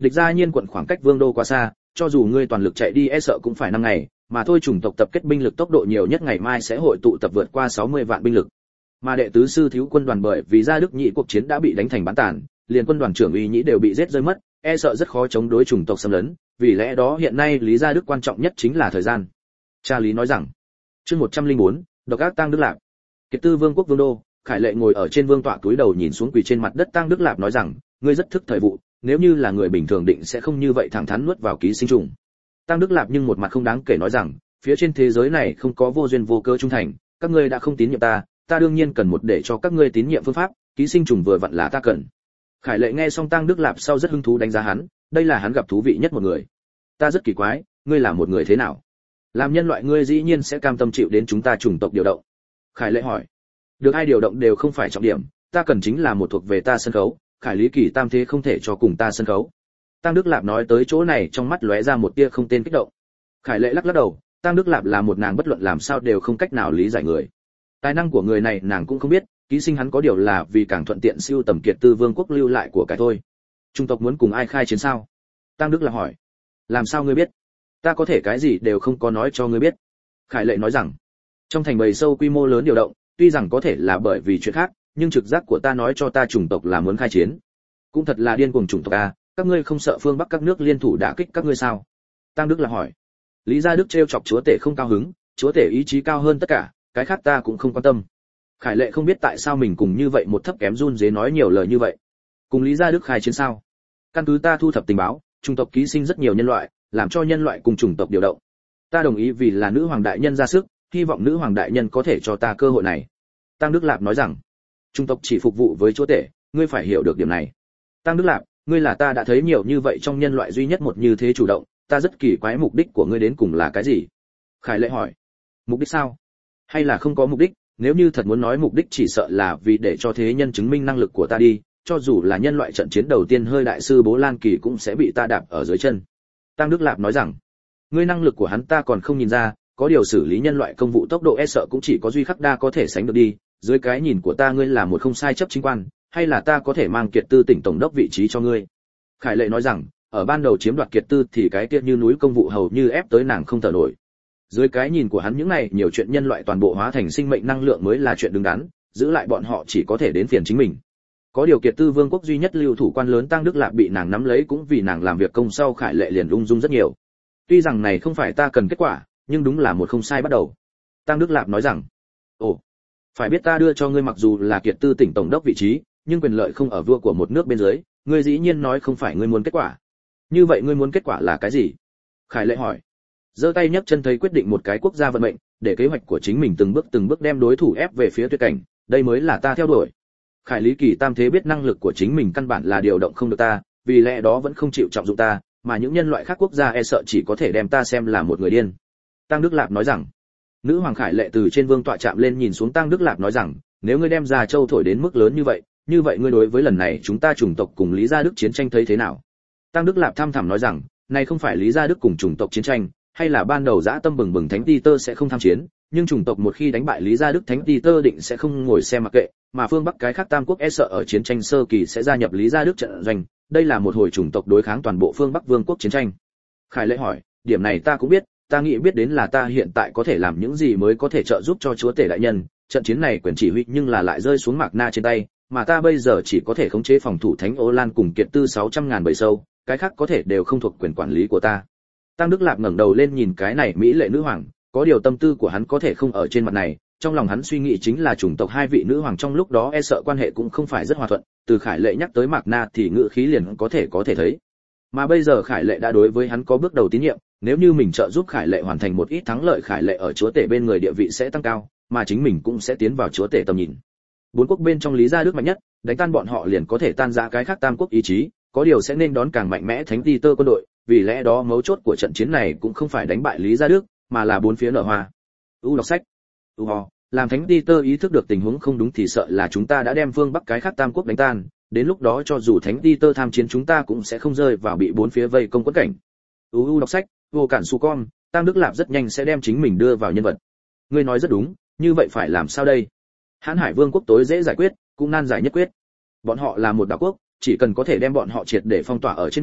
Địch Gia Nhiên quận khoảng cách Vương đô quá xa, cho dù ngươi toàn lực chạy đi e sợ cũng phải năm ngày, mà thôi chủng tộc tập kết binh lực tốc độ nhiều nhất ngày mai sẽ hội tụ tập vượt qua sáu mươi vạn binh lực. Mà đệ tứ sư thiếu quân đoàn bởi vì Gia Đức nhị cuộc chiến đã bị đánh thành bán tàn, liền quân đoàn trưởng Uy Nhĩ đều bị giết rơi mất, e sợ rất khó chống đối chủng tộc xâm lấn, vì lẽ đó hiện nay Lý Gia Đức quan trọng nhất chính là thời gian. Cha Lý nói rằng, chương một trăm lẻ bốn, độc ác Tang Đức Lạp. Kiệt Tư Vương quốc Vương đô, Khải Lệ ngồi ở trên vương tọa túi đầu nhìn xuống quỳ trên mặt đất Tang Đức Lạp nói rằng, ngươi rất thức thời vụ, nếu như là người bình thường định sẽ không như vậy thẳng thắn nuốt vào ký sinh trùng. Tang Đức Lạp nhưng một mặt không đáng kể nói rằng, phía trên thế giới này không có vô duyên vô cớ trung thành, các ngươi đã không tín nhiệm ta, ta đương nhiên cần một để cho các ngươi tín nhiệm phương pháp, ký sinh trùng vừa vặn là ta cần. Khải Lệ nghe xong Tang Đức Lạp sau rất hứng thú đánh giá hắn, đây là hắn gặp thú vị nhất một người. Ta rất kỳ quái, ngươi là một người thế nào? Làm nhân loại ngươi dĩ nhiên sẽ cam tâm chịu đến chúng ta chủng tộc điều động. Khải Lệ hỏi. Được ai điều động đều không phải trọng điểm, ta cần chính là một thuộc về ta sân khấu, Khải Lý Kỳ Tam thế không thể cho cùng ta sân khấu. Tang Đức Lạp nói tới chỗ này trong mắt lóe ra một tia không tên kích động. Khải Lệ lắc lắc đầu, Tang Đức Lạp là một nàng bất luận làm sao đều không cách nào lý giải người. Tài năng của người này nàng cũng không biết, ký sinh hắn có điều là vì càng thuận tiện siêu tầm Kiệt Tư Vương quốc lưu lại của cái thôi. Trung tộc muốn cùng ai khai chiến sao? Tang Đức Lạp hỏi. Làm sao ngươi biết? Ta có thể cái gì đều không có nói cho ngươi biết. Khải Lệ nói rằng, trong thành bầy sâu quy mô lớn điều động, tuy rằng có thể là bởi vì chuyện khác, nhưng trực giác của ta nói cho ta chủng tộc là muốn khai chiến. Cũng thật là điên cuồng chủng tộc a, các ngươi không sợ phương Bắc các nước liên thủ đả kích các ngươi sao? Tang Đức Lạp hỏi. Lý Gia Đức trêu chọc chúa tể không cao hứng, chúa tể ý chí cao hơn tất cả, cái khác ta cũng không quan tâm. Khải Lệ không biết tại sao mình cùng như vậy một thấp kém run rế nói nhiều lời như vậy. Cùng Lý Gia Đức khai chiến sao? Căn cứ ta thu thập tình báo, chủng tộc ký sinh rất nhiều nhân loại, làm cho nhân loại cùng chủng tộc điều động. Ta đồng ý vì là nữ hoàng đại nhân ra sức, hy vọng nữ hoàng đại nhân có thể cho ta cơ hội này. Tang Đức Lạp nói rằng, chủng tộc chỉ phục vụ với chúa tể, ngươi phải hiểu được điểm này. Tang Đức Lạp, ngươi là ta đã thấy nhiều như vậy trong nhân loại duy nhất một như thế chủ động, ta rất kỳ quái mục đích của ngươi đến cùng là cái gì? Khải Lệ hỏi. Mục đích sao? Hay là không có mục đích, nếu như thật muốn nói mục đích chỉ sợ là vì để cho thế nhân chứng minh năng lực của ta đi, cho dù là nhân loại trận chiến đầu tiên hơi đại sư Bố Lan Kỳ cũng sẽ bị ta đạp ở dưới chân. Tang Đức Lạp nói rằng, ngươi năng lực của hắn ta còn không nhìn ra, có điều xử lý nhân loại công vụ tốc độ e sợ cũng chỉ có Duy Khắc Đa có thể sánh được đi, dưới cái nhìn của ta ngươi là một không sai chấp chính quan, hay là ta có thể mang Kiệt Tư tỉnh tổng đốc vị trí cho ngươi. Khải Lệ nói rằng, ở ban đầu chiếm đoạt Kiệt Tư thì cái kia như núi công vụ hầu như ép tới nàng không thở nổi. Dưới cái nhìn của hắn những này nhiều chuyện nhân loại toàn bộ hóa thành sinh mệnh năng lượng mới là chuyện đứng đắn, giữ lại bọn họ chỉ có thể đến phiền chính mình. Có điều Kiệt Tư Vương quốc duy nhất lưu thủ quan lớn Tang Đức Lạp bị nàng nắm lấy cũng vì nàng làm việc công sau Khải Lệ liền ung dung rất nhiều. Tuy rằng này không phải ta cần kết quả, nhưng đúng là một không sai bắt đầu. Tang Đức Lạp nói rằng, ồ, phải biết ta đưa cho ngươi mặc dù là Kiệt Tư tỉnh tổng đốc vị trí, nhưng quyền lợi không ở vua của một nước bên dưới, ngươi dĩ nhiên nói không phải ngươi muốn kết quả. Như vậy ngươi muốn kết quả là cái gì? Khải Lệ hỏi. Giơ tay nhấc chân thấy quyết định một cái quốc gia vận mệnh, để kế hoạch của chính mình từng bước từng bước đem đối thủ ép về phía tuyệt cảnh, đây mới là ta theo đuổi. Khải Lý Kỳ Tam thế biết năng lực của chính mình căn bản là điều động không được ta, vì lẽ đó vẫn không chịu trọng dụng ta, mà những nhân loại khác quốc gia e sợ chỉ có thể đem ta xem là một người điên. Tang Đức Lạp nói rằng. Nữ hoàng Khải Lệ từ trên vương tọa chạm lên nhìn xuống Tang Đức Lạp nói rằng, nếu ngươi đem Gia Châu thổi đến mức lớn như vậy, như vậy ngươi đối với lần này chúng ta chủng tộc cùng Lý Gia Đức chiến tranh thấy thế nào? Tang Đức Lạp thăm thẳm nói rằng, này không phải Lý Gia Đức cùng chủng tộc chiến tranh, hay là ban đầu dã tâm bừng bừng Thánh Ti Tơ sẽ không tham chiến, nhưng chủng tộc một khi đánh bại Lý Gia Đức Thánh Ti Tơ định sẽ không ngồi xem mặc kệ, mà phương Bắc cái khác Tam quốc e sợ ở chiến tranh sơ kỳ sẽ gia nhập Lý Gia Đức trận doanh, đây là một hồi chủng tộc đối kháng toàn bộ phương Bắc Vương quốc chiến tranh. Khải Lệ hỏi, điểm này ta cũng biết, ta nghĩ biết đến là ta hiện tại có thể làm những gì mới có thể trợ giúp cho chúa tể đại nhân, trận chiến này quyền chỉ huy nhưng là lại rơi xuống Mạc Na trên tay, mà ta bây giờ chỉ có thể khống chế phòng thủ Thánh Ô Lan cùng Kiệt Tư sáu trăm ngàn bầy sâu, cái khác có thể đều không thuộc quyền quản lý của ta. Tang Đức Lạp ngẩng đầu lên nhìn cái này mỹ lệ nữ hoàng, có điều tâm tư của hắn có thể không ở trên mặt này, trong lòng hắn suy nghĩ chính là chủng tộc hai vị nữ hoàng trong lúc đó e sợ quan hệ cũng không phải rất hòa thuận, từ Khải Lệ nhắc tới Mạc Na thì ngữ khí liền có thể có thể thấy. Mà bây giờ Khải Lệ đã đối với hắn có bước đầu tín nhiệm, nếu như mình trợ giúp Khải Lệ hoàn thành một ít thắng lợi, Khải Lệ ở chúa tể bên người địa vị sẽ tăng cao, mà chính mình cũng sẽ tiến vào chúa tể tầm nhìn. Bốn quốc bên trong Lý Gia Đức mạnh nhất, đánh tan bọn họ liền có thể tan rã cái khác Tam quốc ý chí, có điều sẽ nên đón càng mạnh mẽ Thánh Ti Tơ quân đội, vì lẽ đó mấu chốt của trận chiến này cũng không phải đánh bại Lý Gia Đức, mà là bốn phía nở hoa. U đọc sách. U ho, làm Thánh Ti Tơ ý thức được tình huống không đúng thì sợ là chúng ta đã đem phương Bắc cái khác Tam quốc đánh tan, đến lúc đó cho dù Thánh Ti Tơ tham chiến chúng ta cũng sẽ không rơi vào bị bốn phía vây công quẫn cảnh. U u đọc sách, vô cản su con, Tang Đức Lạp rất nhanh sẽ đem chính mình đưa vào nhân vật. Ngươi nói rất đúng, như vậy phải làm sao đây? Hán Hải Vương quốc tối dễ giải quyết, cũng nan giải nhất quyết. Bọn họ là một đảo quốc, chỉ cần có thể đem bọn họ triệt để phong tỏa ở trên biển,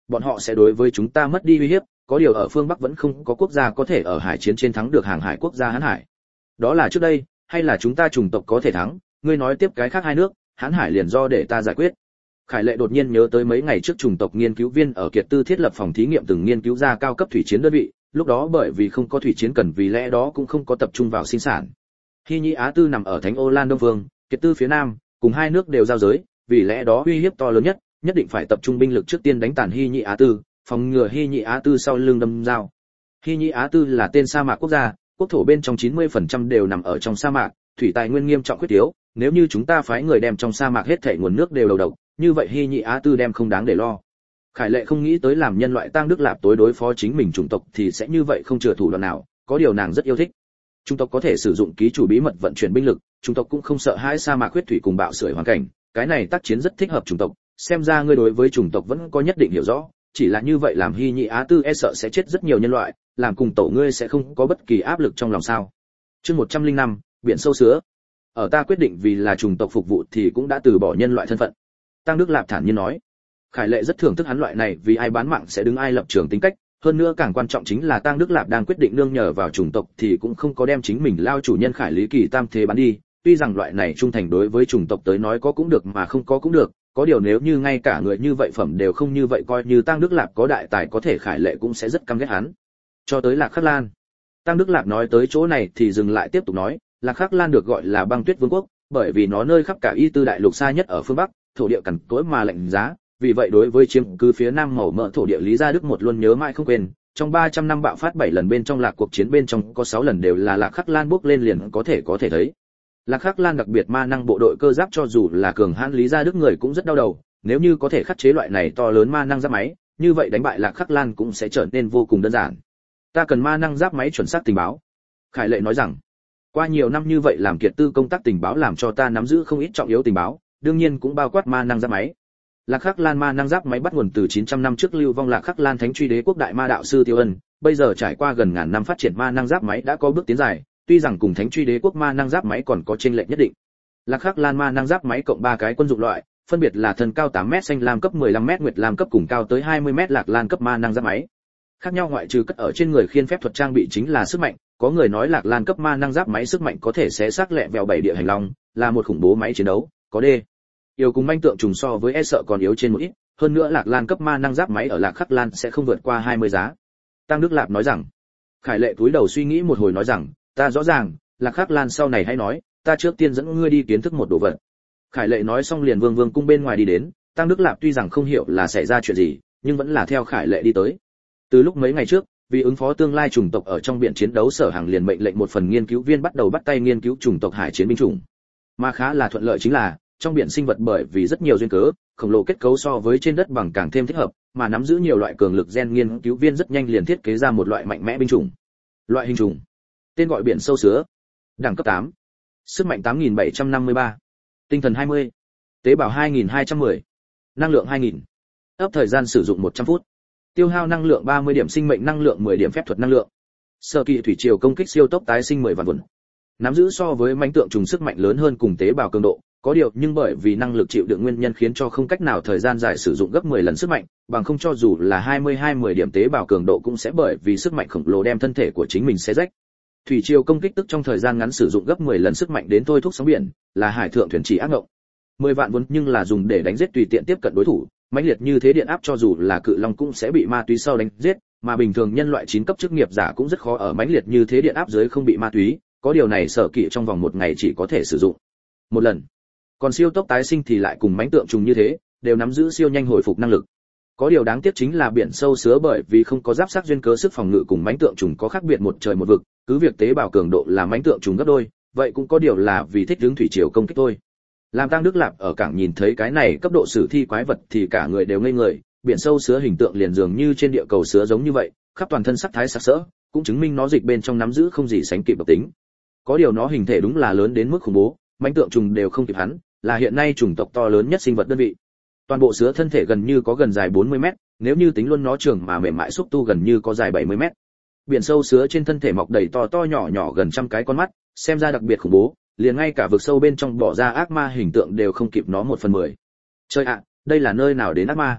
bọn họ sẽ đối với chúng ta mất đi uy hiếp, có điều ở phương Bắc vẫn không có quốc gia có thể ở hải chiến trên thắng được hàng hải quốc gia Hán Hải. Đó là trước đây, hay là chúng ta chủng tộc có thể thắng, ngươi nói tiếp cái khác hai nước, Hán Hải liền do để ta giải quyết. Khải Lệ đột nhiên nhớ tới mấy ngày trước chủng tộc nghiên cứu viên ở Kiệt Tư thiết lập phòng thí nghiệm từng nghiên cứu ra cao cấp thủy chiến đơn vị, lúc đó bởi vì không có thủy chiến cần vì lẽ đó cũng không có tập trung vào sinh sản. Hy Nhĩ Á Tư nằm ở Thánh Ô Lan Đông Vương, Kiệt Tư phía nam, cùng hai nước đều giao giới, vì lẽ đó uy hiếp to lớn nhất, nhất định phải tập trung binh lực trước tiên đánh tàn Hy Nhĩ Á Tư, phòng ngừa Hy Nhĩ Á Tư sau lưng đâm dao. Hy Nhĩ Á Tư là tên sa mạc quốc gia, quốc thổ bên trong chín mươi phần trăm đều nằm ở trong sa mạc, thủy tài nguyên nghiêm trọng khuyết thiếu, nếu như chúng ta phái người đem trong sa mạc hết thảy nguồn nước đều đầu độc, như vậy Hy Nhĩ Á Tư đem không đáng để lo. Khải Lệ không nghĩ tới làm nhân loại tang Đức Lạp tối đối phó chính mình chủng tộc thì sẽ như vậy không chừa thủ đoạn nào, có điều nàng rất yêu thích. Chủng tộc có thể sử dụng ký chủ bí mật vận chuyển binh lực, chủng tộc cũng không sợ hãi sa mạc khuyết thủy cùng bạo sưởi hoàn cảnh, cái này tác chiến rất thích hợp chủng tộc, xem ra ngươi đối với chủng tộc vẫn có nhất định hiểu rõ, chỉ là như vậy làm Hy Nhĩ Á Tư e sợ sẽ chết rất nhiều nhân loại, làm cùng tổ ngươi sẽ không có bất kỳ áp lực trong lòng sao. Chương một trăm lẻ năm, biển sâu sứa. Ở ta quyết định vì là chủng tộc phục vụ thì cũng đã từ bỏ nhân loại thân phận. Tăng Đức Lạp thản nhiên nói. Khải Lệ rất thưởng thức hắn loại này vì ai bán mạng sẽ đứng ai lập trường tính cách, hơn nữa càng quan trọng chính là Tăng Đức Lạp đang quyết định nương nhờ vào chủng tộc thì cũng không có đem chính mình lao chủ nhân Khải Lý Kỳ Tam thế bán đi, tuy rằng loại này trung thành đối với chủng tộc tới nói có cũng được mà không có cũng được, có điều nếu như ngay cả người như vậy phẩm đều không như vậy coi như Tăng Đức Lạp có đại tài có thể Khải Lệ cũng sẽ rất căm ghét hắn. Cho tới Lạc Khắc Lan. Tăng Đức Lạp nói tới chỗ này thì dừng lại tiếp tục nói, Lạc Khắc Lan được gọi là băng tuyết vương quốc, bởi vì nó nơi khắp cả y tư đại lục xa nhất ở phương Bắc, thổ địa cằn cỗi mà lạnh giá, vì vậy đối với chiếm cứ phía nam màu mỡ thổ địa Lý Gia Đức một luôn nhớ mãi không quên, trong ba trăm năm bạo phát bảy lần bên trong lạc cuộc chiến bên trong có sáu lần đều là Lạc Khắc Lan bước lên liền có thể có thể thấy. Lạc Khắc Lan đặc biệt ma năng bộ đội cơ giáp cho dù là cường hãn Lý Gia Đức người cũng rất đau đầu, nếu như có thể khắc chế loại này to lớn ma năng giáp máy, như vậy đánh bại Lạc Khắc Lan cũng sẽ trở nên vô cùng đơn giản. Ta cần ma năng giáp máy chuẩn xác tình báo. Khải Lệ nói rằng, qua nhiều năm như vậy làm Kiệt Tư công tác tình báo làm cho ta nắm giữ không ít trọng yếu tình báo, đương nhiên cũng bao quát ma năng giáp máy. Lạc Khắc Lan ma năng giáp máy bắt nguồn từ chín trăm năm trước lưu vong Lạc Khắc Lan Thánh Truy Đế quốc đại ma đạo sư Tiêu Ân, bây giờ trải qua gần ngàn năm phát triển ma năng giáp máy đã có bước tiến dài, tuy rằng cùng Thánh Truy Đế quốc ma năng giáp máy còn có chênh lệch nhất định. Lạc Khắc Lan ma năng giáp máy cộng ba cái quân dụng loại, phân biệt là thân cao tám mét xanh lam cấp mười lăm mét nguyệt lam cấp cùng cao tới hai mươi mét Lạc Lan cấp ma năng giáp máy. Khác nhau ngoại trừ cất ở trên người khiên phép thuật trang bị chính là sức mạnh, có người nói Lạc Lan cấp ma năng giáp máy sức mạnh có thể xé xác lẹ vèo bảy địa hành long, là một khủng bố máy chiến đấu, có đê. Yêu cùng manh tượng trùng so với e sợ còn yếu trên một ít, hơn nữa Lạc Lan cấp ma năng giáp máy ở Lạc Khắc Lan sẽ không vượt qua hai mươi giá. Tăng Đức Lạp nói rằng. Khải Lệ cúi đầu suy nghĩ một hồi nói rằng, ta rõ ràng, Lạc Khắc Lan sau này hãy nói, ta trước tiên dẫn ngươi đi kiến thức một đồ vật. Khải Lệ nói xong liền vương vương cung bên ngoài đi đến, Tăng Đức Lạp tuy rằng không hiểu là xảy ra chuyện gì, nhưng vẫn là theo Khải Lệ đi tới. Từ lúc mấy ngày trước, vì ứng phó tương lai chủng tộc ở trong biển chiến đấu Sở Hàng liền mệnh lệnh một phần nghiên cứu viên bắt đầu bắt tay nghiên cứu chủng tộc hải chiến binh chủng. Mà khá là thuận lợi chính là, trong biển sinh vật bởi vì rất nhiều duyên cớ, khổng lồ kết cấu so với trên đất bằng càng thêm thích hợp, mà nắm giữ nhiều loại cường lực gen nghiên cứu viên rất nhanh liền thiết kế ra một loại mạnh mẽ binh chủng. Loại hình chủng, tên gọi biển sâu sứa, đẳng cấp tám, sức mạnh tám nghìn bảy trăm năm mươi ba, tinh thần hai mươi, tế bào hai nghìn hai trăm mười, năng lượng hai nghìn, ấp thời gian sử dụng một trăm phút, tiêu hao năng lượng ba mươi điểm sinh mệnh năng lượng mười điểm phép thuật năng lượng. Sở kỳ thủy triều công kích siêu tốc tái sinh mười vạn vụn. Nắm giữ so với mãnh tượng trùng sức mạnh lớn hơn cùng tế bào cường độ, có điều nhưng bởi vì năng lực chịu đựng nguyên nhân khiến cho không cách nào thời gian dài sử dụng gấp mười lần sức mạnh, bằng không cho dù là hai mươi hai mười điểm tế bào cường độ cũng sẽ bởi vì sức mạnh khổng lồ đem thân thể của chính mình xé rách. Thủy triều công kích tức trong thời gian ngắn sử dụng gấp mười lần sức mạnh đến thôi thúc sóng biển, là hải thượng thuyền chỉ ác ngộng. mười vạn vốn nhưng là dùng để đánh giết tùy tiện tiếp cận đối thủ, mãnh liệt như thế điện áp cho dù là cự long cũng sẽ bị ma túy sau đánh giết, mà bình thường nhân loại chín cấp chức nghiệp giả cũng rất khó ở mãnh liệt như thế điện áp dưới không bị ma túy, có điều này Sở Kỵ trong vòng một ngày chỉ có thể sử dụng một lần. Còn siêu tốc tái sinh thì lại cùng mãnh tượng trùng như thế, đều nắm giữ siêu nhanh hồi phục năng lực. Có điều đáng tiếc chính là biển sâu sứa bởi vì không có giáp sát duyên cớ sức phòng ngự cùng mãnh tượng trùng có khác biệt một trời một vực, cứ việc tế bào cường độ là mãnh tượng trùng gấp đôi, vậy cũng có điều là vì thích ứng thủy triều công kích thôi. Làm Tăng Đức Lạp ở cảng nhìn thấy cái này cấp độ sử thi quái vật thì cả người đều ngây người, biển sâu sứa hình tượng liền dường như trên địa cầu sứa giống như vậy, khắp toàn thân sắc thái sặc sỡ, cũng chứng minh nó dịch bên trong nắm giữ không gì sánh kịp độc tính. Có điều nó hình thể đúng là lớn đến mức khủng bố, mãnh tượng trùng đều không kịp hắn, là hiện nay chủng tộc to lớn nhất sinh vật đơn vị. Toàn bộ sứa thân thể gần như có gần dài bốn mươi mét, nếu như tính luôn nó trường mà mềm mại xúc tu gần như có dài bảy mươi mét. Biển sâu sứa trên thân thể mọc đầy to to nhỏ nhỏ gần trăm cái con mắt, xem ra đặc biệt khủng bố, liền ngay cả vực sâu bên trong bỏ ra ác ma hình tượng đều không kịp nó một phần mười. Trời ạ, đây là nơi nào đến ác ma?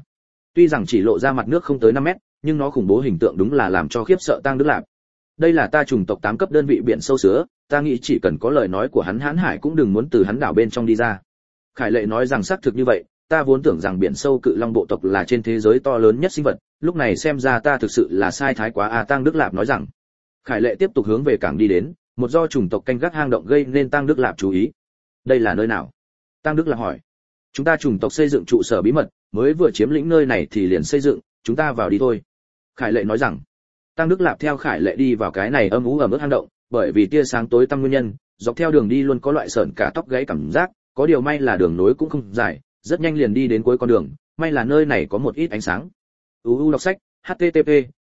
Tuy rằng chỉ lộ ra mặt nước không tới năm mét, nhưng nó khủng bố hình tượng đúng là làm cho khiếp sợ Tăng Đức Lạp. Đây là ta chủng tộc tám cấp đơn vị biển sâu sứa, ta nghĩ chỉ cần có lời nói của hắn hãn hải cũng đừng muốn từ hắn đảo bên trong đi ra. Khải Lệ nói rằng xác thực như vậy, ta vốn tưởng rằng biển sâu cự long bộ tộc là trên thế giới to lớn nhất sinh vật, lúc này xem ra ta thực sự là sai thái quá à. Tăng Đức Lạp nói rằng. Khải Lệ tiếp tục hướng về cảng đi đến, một do chủng tộc canh gác hang động gây nên Tăng Đức Lạp chú ý. Đây là nơi nào? Tăng Đức Lạp hỏi. Chúng ta chủng tộc xây dựng trụ sở bí mật, mới vừa chiếm lĩnh nơi này thì liền xây dựng, chúng ta vào đi thôi. Khải Lệ nói rằng. Tăng Đức Lạp theo Khải Lệ đi vào cái này âm u ẩm ướt hang động, bởi vì tia sáng tối tăm nguyên nhân, dọc theo đường đi luôn có loại sởn cả tóc gáy cảm giác, có điều may là đường nối cũng không dài, rất nhanh liền đi đến cuối con đường, may là nơi này có một ít ánh sáng. u u đọc sách, http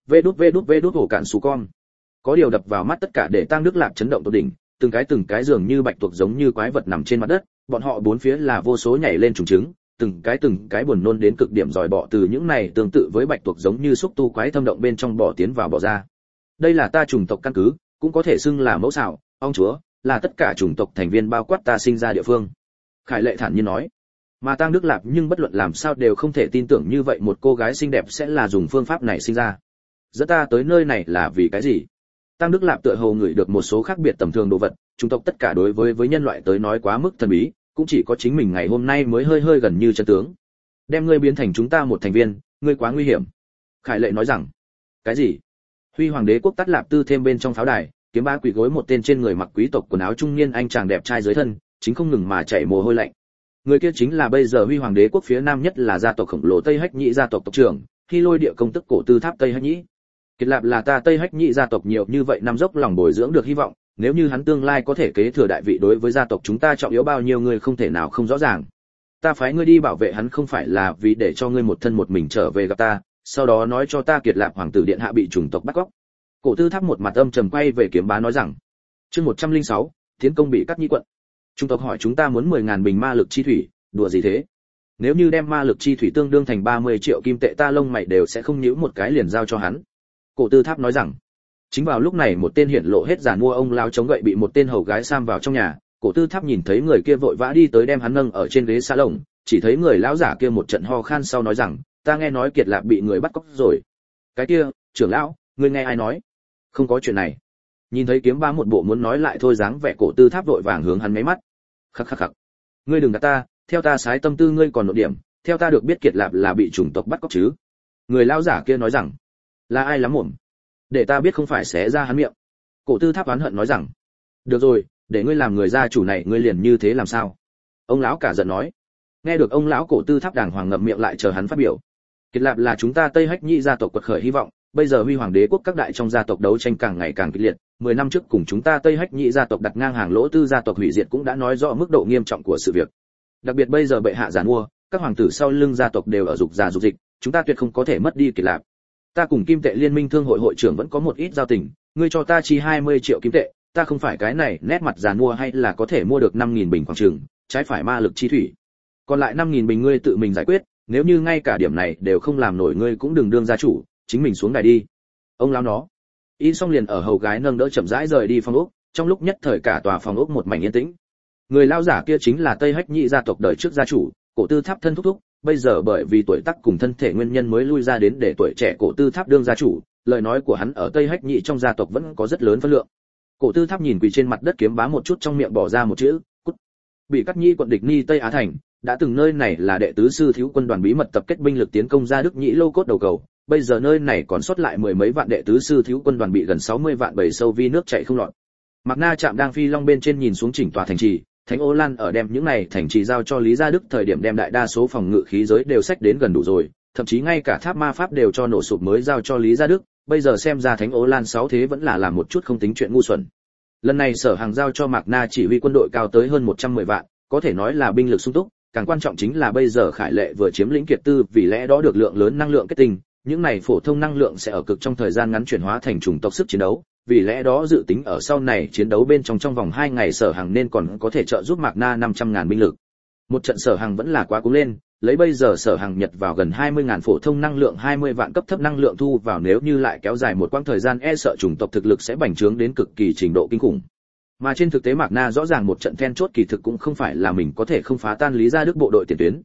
vđvđvđ hổ cạn sú con. Có điều đập vào mắt tất cả để Tăng Đức Lạp chấn động tột đỉnh, từng cái từng cái dường như bạch tuộc giống như quái vật nằm trên mặt đất, bọn họ bốn phía là vô số nhảy lên trùng trứng, từng cái từng cái buồn nôn đến cực điểm dòi bọ từ những này tương tự với bạch tuộc giống như xúc tu quái thâm động bên trong bò tiến vào bò ra. Đây là ta chủng tộc căn cứ, cũng có thể xưng là mẫu xảo, ông chúa, là tất cả chủng tộc thành viên bao quát ta sinh ra địa phương. Khải Lệ thản nhiên nói. Mà Tăng Đức Lạp nhưng bất luận làm sao đều không thể tin tưởng như vậy một cô gái xinh đẹp sẽ là dùng phương pháp này sinh ra. Dẫn ta tới nơi này là vì cái gì? Tăng Đức Lạp tựa hồ ngửi được một số khác biệt tầm thường đồ vật, chủng tộc tất cả đối với với nhân loại tới nói quá mức thần bí, cũng chỉ có chính mình ngày hôm nay mới hơi hơi gần như chân tướng. Đem ngươi biến thành chúng ta một thành viên, ngươi quá nguy hiểm. Khải Lệ nói rằng. Cái gì? Huy Hoàng Đế quốc Tát Lạp Tư thêm bên trong pháo đài, kiếm ba quỳ gối một tên trên người mặc quý tộc quần áo trung niên anh chàng đẹp trai dưới thân, chính không ngừng mà chảy mồ hôi lạnh. Người kia chính là bây giờ Huy Hoàng Đế quốc phía nam nhất là gia tộc khổng lồ Tây Hách Nhĩ gia tộc tộc trưởng, Hy Lôi địa công tức cổ tư tháp Tây Hách Nhĩ. Kiệt Lạp là ta Tây Hách Nhĩ gia tộc nhiều như vậy năm dốc lòng bồi dưỡng được hy vọng, nếu như hắn tương lai có thể kế thừa đại vị đối với gia tộc chúng ta trọng yếu bao nhiêu người không thể nào không rõ ràng. Ta phái ngươi đi bảo vệ hắn không phải là vì để cho ngươi một thân một mình trở về gặp ta, sau đó nói cho ta Kiệt Lạp hoàng tử điện hạ bị chủng tộc bắt cóc. Cổ tư tháp một mặt âm trầm quay về kiếm bá nói rằng. Chương một trăm lẻ sáu, tiến công bị cắt nhĩ quận. Trung tộc hỏi chúng ta muốn mười ngàn bình ma lực chi thủy, đùa gì thế? Nếu như đem ma lực chi thủy tương đương thành ba mươi triệu kim tệ ta lông mày đều sẽ không nhíu một cái liền giao cho hắn. Cổ tư tháp nói rằng. Chính vào lúc này một tên hiển lộ hết giàn mua ông lao chống gậy bị một tên hầu gái sam vào trong nhà, cổ tư tháp nhìn thấy người kia vội vã đi tới đem hắn nâng ở trên ghế xa lồng, chỉ thấy người lão giả kia một trận ho khan sau nói rằng, ta nghe nói Kiệt Lạp bị người bắt cóc rồi. Cái kia, trưởng lão, ngươi nghe ai nói? Không có chuyện này. Nhìn thấy kiếm ba một bộ muốn nói lại thôi dáng vẻ cổ tư tháp vội vàng hướng hắn mấy mắt. Khắc khắc khắc. Ngươi đừng gạt ta, theo ta sái tâm tư ngươi còn nội điểm, theo ta được biết Kiệt Lạp là bị chủng tộc bắt cóc chứ? Người lão giả kia nói rằng. Là ai lắm mồm? Để ta biết không phải xé ra hắn miệng. Cổ tư tháp oán hận nói rằng. Được rồi, để ngươi làm người gia chủ này ngươi liền như thế làm sao? Ông lão cả giận nói. Nghe được ông lão cổ tư tháp đàng hoàng ngậm miệng lại chờ hắn phát biểu. Kiệt Lạp là chúng ta Tây Hách Nhĩ gia tộc quật khởi hy vọng, bây giờ Huy Hoàng Đế quốc các đại trong gia tộc đấu tranh càng ngày càng kịch liệt, mười năm trước cùng chúng ta Tây Hách Nhĩ gia tộc đặt ngang hàng lỗ tư gia tộc hủy diệt cũng đã nói rõ mức độ nghiêm trọng của sự việc. Đặc biệt bây giờ bệ hạ giàn mua, các hoàng tử sau lưng gia tộc đều ở dục già dục dịch, chúng ta tuyệt không có thể mất đi Kiệt Lạp. Ta cùng Kim tệ liên minh thương hội hội trưởng vẫn có một ít giao tình, ngươi cho ta chi hai mươi triệu kim tệ, ta không phải cái này nét mặt giàn mua hay là có thể mua được năm nghìn bình khoảng chừng, trái phải ma lực chi thủy. Còn lại năm nghìn bình ngươi tự mình giải quyết, nếu như ngay cả điểm này đều không làm nổi ngươi cũng đừng đương gia chủ, chính mình xuống đài đi. Ông lão nó. Y xong liền ở hầu gái nâng đỡ chậm rãi rời đi phòng ốc, trong lúc nhất thời cả tòa phòng ốc một mảnh yên tĩnh. Người lão giả kia chính là Tây Hách Nhĩ gia tộc đời trước gia chủ, cổ tư tháp thân thúc thúc, bây giờ bởi vì tuổi tác cùng thân thể nguyên nhân mới lui ra đến để tuổi trẻ cổ tư tháp đương gia chủ, lời nói của hắn ở Tây Hách Nhĩ trong gia tộc vẫn có rất lớn phân lượng. Cổ tư tháp nhìn quỳ trên mặt đất kiếm bá một chút trong miệng bỏ ra một chữ, cút. Bị cắt Nhĩ quận địch ni Tây Á thành, đã từng nơi này là đệ tứ sư thiếu quân đoàn bí mật tập kết binh lực tiến công ra Đức Nhĩ lâu cốt đầu cầu, bây giờ nơi này còn sót lại mười mấy vạn đệ tứ sư thiếu quân đoàn bị gần sáu mươi vạn bầy sâu vi nước chảy không lọt. Mạc Na Trạm đang phi long bên trên nhìn xuống chỉnh tòa thành trì, Thánh Ô Lan ở đem những này thành trì giao cho Lý Gia Đức thời điểm đem đại đa số phòng ngự khí giới đều sách đến gần đủ rồi, thậm chí ngay cả tháp ma pháp đều cho nổ sụp mới giao cho Lý Gia Đức, bây giờ xem ra Thánh Ô Lan sáu thế vẫn là làm một chút không tính chuyện ngu xuẩn. Lần này Sở Hàng giao cho Mạc Na chỉ huy quân đội cao tới hơn một trăm mười vạn, có thể nói là binh lực sung túc, càng quan trọng chính là bây giờ Khải Lệ vừa chiếm lĩnh Kiệt Tư, vì lẽ đó được lượng lớn năng lượng kết tinh, những này phổ thông năng lượng sẽ ở cực trong thời gian ngắn chuyển hóa thành chủng tộc sức chiến đấu, vì lẽ đó dự tính ở sau này chiến đấu bên trong trong vòng hai ngày Sở Hàng nên còn có thể trợ giúp Mạc Na năm trăm ngàn binh lực. Một trận Sở Hàng vẫn là quá cú lên, lấy bây giờ Sở Hàng nhật vào gần hai mươi ngàn phổ thông năng lượng hai mươi vạn cấp thấp năng lượng thu vào, nếu như lại kéo dài một quãng thời gian e sợ chủng tộc thực lực sẽ bành trướng đến cực kỳ trình độ kinh khủng. Mà trên thực tế Mạc Na rõ ràng một trận then chốt kỳ thực cũng không phải là mình có thể không phá tan Lý Gia Đức bộ đội tiền tuyến.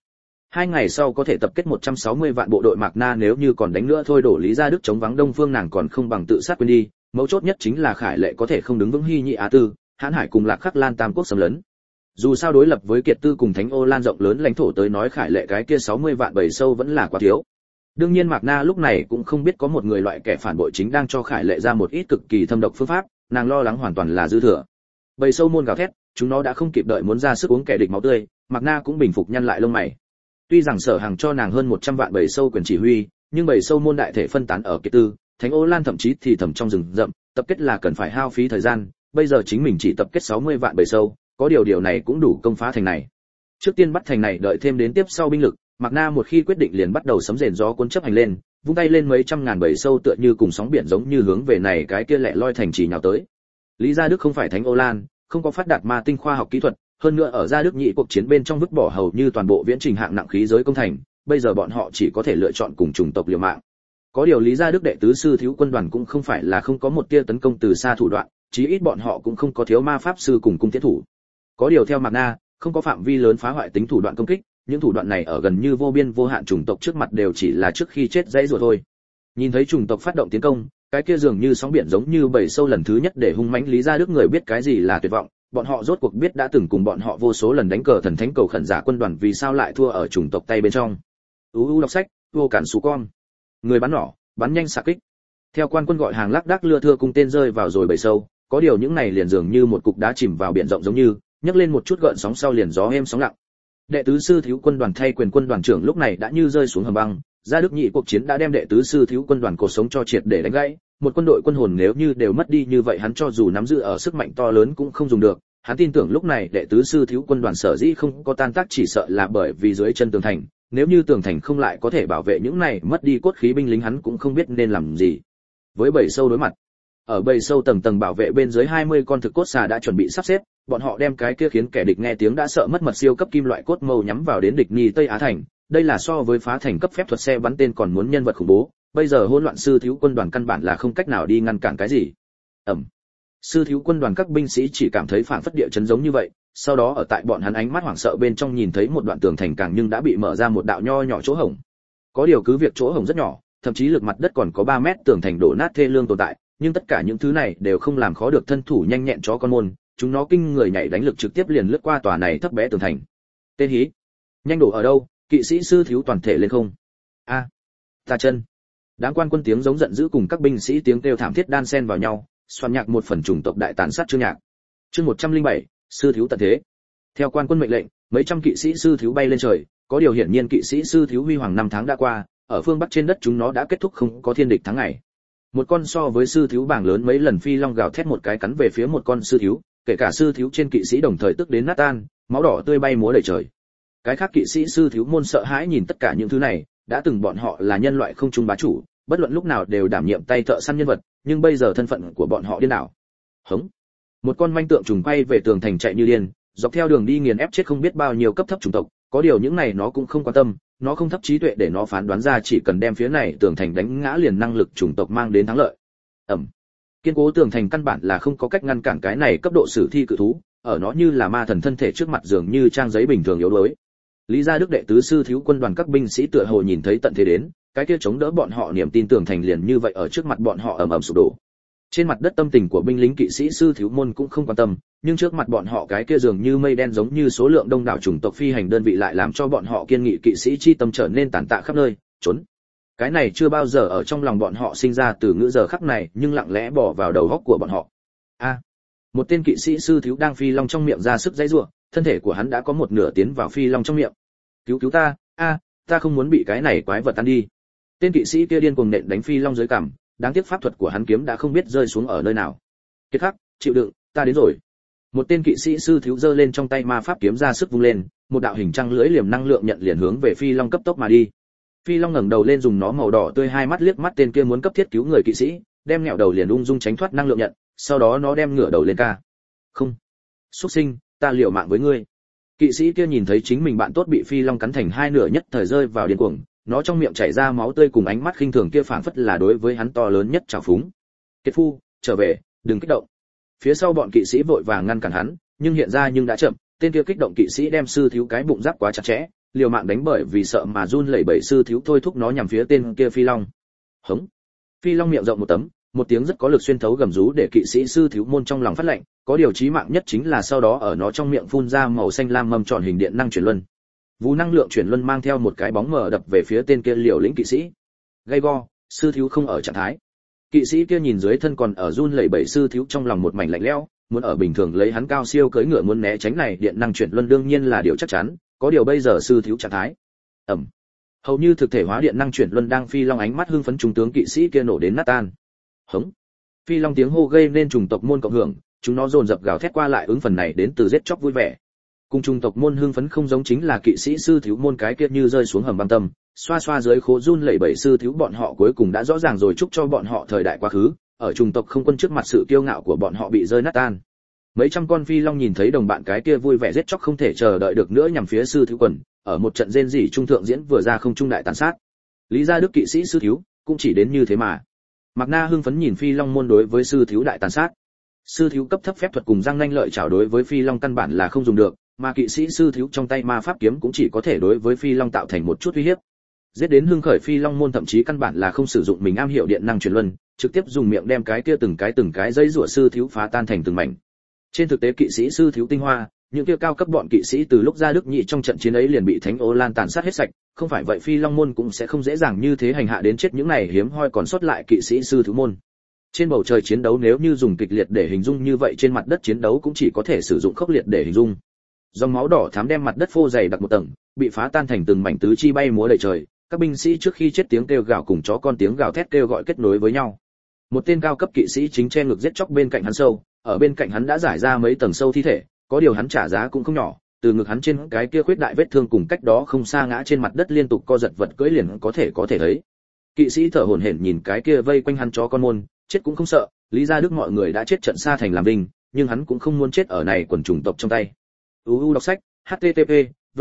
Hai ngày sau có thể tập kết một trăm sáu mươi vạn bộ đội Mạc Na, nếu như còn đánh nữa thôi đổ Lý Gia Đức chống vắng Đông Phương nàng còn không bằng tự sát quên đi, mấu chốt nhất chính là Khải Lệ có thể không đứng vững Hy Nhị Á Tư, Hán Hải cùng Lạc Khắc Lan Tam quốc xâm lấn. Dù sao đối lập với Kiệt Tư cùng Thánh Ô Lan rộng lớn lãnh thổ tới nói Khải Lệ cái kia sáu mươi vạn bầy sâu vẫn là quá thiếu. Đương nhiên Mạc Na lúc này cũng không biết có một người loại kẻ phản bội chính đang cho Khải Lệ ra một ít cực kỳ thâm độc phương pháp, nàng lo lắng hoàn toàn là dư thừa. Bầy sâu môn gào thét, chúng nó đã không kịp đợi muốn ra sức uống kẻ địch máu tươi, Mạc Na cũng bình phục nhăn lại lông mày. Tuy rằng Sở Hàng cho nàng hơn một trăm vạn bầy sâu quyền chỉ huy, nhưng bầy sâu môn đại thể phân tán ở Kiệt Tư, Thánh Ô Lan thậm chí thì thầm trong rừng rậm, tập kết là cần phải hao phí thời gian, bây giờ chính mình chỉ tập kết sáu mươi vạn bầy sâu, có điều điều này cũng đủ công phá thành này. Trước tiên bắt thành này đợi thêm đến tiếp sau binh lực, Mạc Na một khi quyết định liền bắt đầu sấm rền gió cuốn chấp hành lên, vung tay lên mấy trăm ngàn bầy sâu tựa như cùng sóng biển giống như hướng về này cái kia lẻ loi thành trì nhào tới. Lý Gia Đức không phải Thánh Ô Lan, không có phát đạt ma tinh khoa học kỹ thuật, hơn nữa ở Gia Đức nhị cuộc chiến bên trong vứt bỏ hầu như toàn bộ viễn trình hạng nặng khí giới công thành, bây giờ bọn họ chỉ có thể lựa chọn cùng chủng tộc liều mạng. Có điều Lý Gia Đức đệ tứ sư thiếu quân đoàn cũng không phải là không có một tia tấn công từ xa thủ đoạn, chí ít bọn họ cũng không có thiếu ma pháp sư cùng cung tiến thủ. Có điều theo Mạc Na, không có phạm vi lớn phá hoại tính thủ đoạn công kích, những thủ đoạn này ở gần như vô biên vô hạn chủng tộc trước mặt đều chỉ là trước khi chết dãy rồi thôi. Nhìn thấy chủng tộc phát động tiến công, cái kia dường như sóng biển giống như bầy sâu lần thứ nhất để hung mãnh Lý Gia Đức người biết cái gì là tuyệt vọng, bọn họ rốt cuộc biết đã từng cùng bọn họ vô số lần đánh cờ thần thánh cầu khẩn giả quân đoàn vì sao lại thua ở chủng tộc tay bên trong. uu đọc sách, vô cản sủ con. Người bắn nỏ, bắn nhanh xạ kích. Theo quan quân gọi hàng lác đác lưa thưa cung tên rơi vào rồi bầy sâu, có điều những này liền dường như một cục đá chìm vào biển rộng giống như, nhấc lên một chút gợn sóng sau liền gió êm sóng lặng. Đệ tứ sư thiếu quân đoàn thay quyền quân đoàn trưởng lúc này đã như rơi xuống hầm băng, Gia Đức nhị cuộc chiến đã đem đệ tứ sư thiếu quân đoàn cổ sống cho triệt để đánh gãy, một quân đội quân hồn nếu như đều mất đi như vậy hắn cho dù nắm giữ ở sức mạnh to lớn cũng không dùng được. Hắn tin tưởng lúc này đệ tứ sư thiếu quân đoàn sở dĩ không có tan tác chỉ sợ là bởi vì dưới chân tường thành, nếu như tường thành không lại có thể bảo vệ những này mất đi cốt khí binh lính hắn cũng không biết nên làm gì. Với bầy sâu đối mặt, ở bầy sâu tầng tầng bảo vệ bên dưới hai mươi con thực cốt xà đã chuẩn bị sắp xếp, bọn họ đem cái kia khiến kẻ địch nghe tiếng đã sợ mất mật siêu cấp kim loại cốt mâu nhắm vào đến địch Nhi Tây Á thành, đây là so với phá thành cấp phép thuật xe bắn tên còn muốn nhân vật khủng bố, bây giờ hỗn loạn sư thiếu quân đoàn căn bản là không cách nào đi ngăn cản cái gì. Ầm. Sư thiếu quân đoàn các binh sĩ chỉ cảm thấy phảng phất địa chấn giống như vậy, sau đó ở tại bọn hắn ánh mắt hoảng sợ bên trong nhìn thấy một đoạn tường thành càng nhưng đã bị mở ra một đạo nho nhỏ chỗ hổng. Có điều cứ việc chỗ hổng rất nhỏ, thậm chí lực mặt đất còn có ba mét tường thành đổ nát thê lương tồn tại, nhưng tất cả những thứ này đều không làm khó được thân thủ nhanh nhẹn chó con môn, chúng nó kinh người nhảy đánh lực trực tiếp liền lướt qua tòa này thấp bé tường thành. Tên hí, nhanh đổ ở đâu? Kỵ sĩ sư thiếu toàn thể lên không. A, à, ta chân. Đám quan quân tiếng giống giận dữ cùng các binh sĩ tiếng kêu thảm thiết đan xen vào nhau, soạn nhạc một phần chủng tộc đại tàn sát chương nhạc. Chương một trăm lẻ bảy, sư thiếu tận thế. Theo quan quân mệnh lệnh, mấy trăm kỵ sĩ sư thiếu bay lên trời, có điều hiển nhiên kỵ sĩ sư thiếu huy hoàng năm tháng đã qua, ở phương bắc trên đất chúng nó đã kết thúc không có thiên địch thắng ngày. Một con so với sư thiếu bảng lớn mấy lần phi long gào thét một cái cắn về phía một con sư thiếu, kể cả sư thiếu trên kỵ sĩ đồng thời tức đến nát tan, máu đỏ tươi bay múa đầy trời. Cái khác kỵ sĩ sư thiếu môn sợ hãi nhìn tất cả những thứ này, đã từng bọn họ là nhân loại không trung bá chủ, bất luận lúc nào đều đảm nhiệm tay thợ săn nhân vật, nhưng bây giờ thân phận của bọn họ điên đảo. Hống. Một con manh tượng trùng quay về tường thành chạy như điên, dọc theo đường đi nghiền ép chết không biết bao nhiêu cấp thấp chủng tộc, có điều những này nó cũng không quan tâm, nó không thấp trí tuệ để nó phán đoán ra chỉ cần đem phía này tường thành đánh ngã liền năng lực chủng tộc mang đến thắng lợi. Ẩm. Kiên cố tường thành căn bản là không có cách ngăn cản cái này cấp độ sử thi cự thú, ở nó như là ma thần thân thể trước mặt dường như trang giấy bình thường yếu đuối. Lý Gia Đức đệ tứ sư thiếu quân đoàn các binh sĩ tựa hồ nhìn thấy tận thế đến, cái kia chống đỡ bọn họ niềm tin tường thành liền như vậy ở trước mặt bọn họ ầm ầm sụp đổ. Trên mặt đất tâm tình của binh lính kỵ sĩ sư thiếu môn cũng không quan tâm, nhưng trước mặt bọn họ cái kia dường như mây đen giống như số lượng đông đảo chủng tộc phi hành đơn vị lại làm cho bọn họ kiên nghị kỵ sĩ chi tâm trở nên tàn tạ khắp nơi, trốn. Cái này chưa bao giờ ở trong lòng bọn họ sinh ra từ ngữ giờ khắc này, nhưng lặng lẽ bỏ vào đầu óc của bọn họ. A, à, một tên kỵ sĩ sư thiếu đang phi long trong miệng ra sức giãy giụa, thân thể của hắn đã có một nửa tiến vào phi long trong miệng. Cứu cứu ta, a, à, ta không muốn bị cái này quái vật tan đi. Tên kỵ sĩ kia điên cuồng nện đánh phi long dưới cằm, đáng tiếc pháp thuật của hắn kiếm đã không biết rơi xuống ở nơi nào. Kiệt Khắc, chịu đựng, ta đến rồi. Một tên kỵ sĩ sư thiếu giơ lên trong tay ma pháp kiếm ra sức vung lên, một đạo hình trăng lưỡi liềm năng lượng nhận liền hướng về phi long cấp tốc mà đi. Phi long ngẩng đầu lên dùng nó màu đỏ tươi hai mắt liếc mắt tên kia muốn cấp thiết cứu người kỵ sĩ, đem nhẹo đầu liền ung dung tránh thoát năng lượng nhận, sau đó nó đem ngửa đầu lên ca. Không, xuất sinh, ta liều mạng với ngươi. Kỵ sĩ kia nhìn thấy chính mình bạn tốt bị phi long cắn thành hai nửa nhất thời rơi vào điên cuồng, nó trong miệng chảy ra máu tươi cùng ánh mắt khinh thường kia phảng phất là đối với hắn to lớn nhất trào phúng. Kiệt phu, trở về, đừng kích động. Phía sau bọn kỵ sĩ vội vàng ngăn cản hắn, nhưng hiện ra nhưng đã chậm, tên kia kích động kỵ sĩ đem sư thiếu cái bụng giáp quá chặt chẽ, liều mạng đánh bởi vì sợ mà run lẩy bẩy sư thiếu thôi thúc nó nhằm phía tên kia phi long. Hống. Phi long miệng rộng một tấm, một tiếng rất có lực xuyên thấu gầm rú để kỵ sĩ sư thiếu môn trong lòng phát lạnh, có điều chí mạng nhất chính là sau đó ở nó trong miệng phun ra màu xanh lam mầm tròn hình điện năng chuyển luân. Vũ năng lượng chuyển luân mang theo một cái bóng mờ đập về phía tên kia liều lĩnh kỵ sĩ. Gay go, sư thiếu không ở trạng thái. Kỵ sĩ kia nhìn dưới thân còn ở run lẩy bẩy sư thiếu trong lòng một mảnh lạnh lẽo, muốn ở bình thường lấy hắn cao siêu cưỡi ngựa muốn né tránh này điện năng chuyển luân đương nhiên là điều chắc chắn, có điều bây giờ sư thiếu trạng thái. Ẩm. Hầu như thực thể hóa điện năng chuyển luân đang phi long ánh mắt hưng phấn trung tướng kỵ sĩ kia nổ đến nát tan. Hống. Phi long tiếng hô gây nên chủng tộc môn cộng hưởng, chúng nó dồn dập gào thét qua lại ứng phần này đến từ giết chóc vui vẻ. Cùng chủng tộc môn hưng phấn không giống chính là kỵ sĩ sư thiếu môn cái kia như rơi xuống hầm băng tâm, xoa xoa dưới khố run lẩy bẩy sư thiếu bọn họ cuối cùng đã rõ ràng rồi chúc cho bọn họ thời đại quá khứ, ở chủng tộc không quân trước mặt sự kiêu ngạo của bọn họ bị rơi nát tan. Mấy trăm con phi long nhìn thấy đồng bạn cái kia vui vẻ giết chóc không thể chờ đợi được nữa nhằm phía sư thiếu quần, ở một trận rên rỉ trung thượng diễn vừa ra không trung đại tàn sát. Lý gia Đức kỵ sĩ sư thiếu cũng chỉ đến như thế mà. Mạc Na hưng phấn nhìn phi long môn đối với sư thiếu đại tàn sát. Sư thiếu cấp thấp phép thuật cùng răng nanh lợi chảo đối với phi long căn bản là không dùng được, mà kỵ sĩ sư thiếu trong tay ma pháp kiếm cũng chỉ có thể đối với phi long tạo thành một chút uy hiếp. Giết đến hưng khởi phi long môn thậm chí căn bản là không sử dụng mình am hiểu điện năng truyền luân, trực tiếp dùng miệng đem cái kia từng cái từng cái dây rủa sư thiếu phá tan thành từng mảnh. Trên thực tế kỵ sĩ sư thiếu tinh hoa, những kia cao cấp bọn kỵ sĩ từ lúc ra Đức Nhị trong trận chiến ấy liền bị Thánh Ô Lan tàn sát hết sạch, không phải vậy phi long môn cũng sẽ không dễ dàng như thế hành hạ đến chết những này hiếm hoi còn sót lại kỵ sĩ sư thiếu môn. Trên bầu trời chiến đấu nếu như dùng kịch liệt để hình dung như vậy trên mặt đất chiến đấu cũng chỉ có thể sử dụng khốc liệt để hình dung. Dòng máu đỏ thắm đem mặt đất phô dày đặc một tầng, bị phá tan thành từng mảnh tứ chi bay múa đầy trời, các binh sĩ trước khi chết tiếng kêu gào cùng chó con tiếng gào thét kêu gọi kết nối với nhau. Một tên cao cấp kỵ sĩ chính che ngực giết chóc bên cạnh hắn sâu, ở bên cạnh hắn đã giải ra mấy tầng sâu thi thể, có điều hắn trả giá cũng không nhỏ, từ ngực hắn trên cái kia khuyết đại vết thương cùng cách đó không xa ngã trên mặt đất liên tục co giật vật cưỡi liền có thể có thể thấy. Kỵ sĩ thở hổn hển nhìn cái kia vây quanh hắn chó con môn, chết cũng không sợ, Lý gia Đức mọi người đã chết trận xa thành làm binh, nhưng hắn cũng không muốn chết ở này quần chủng tộc trong tay. u u đọc sách http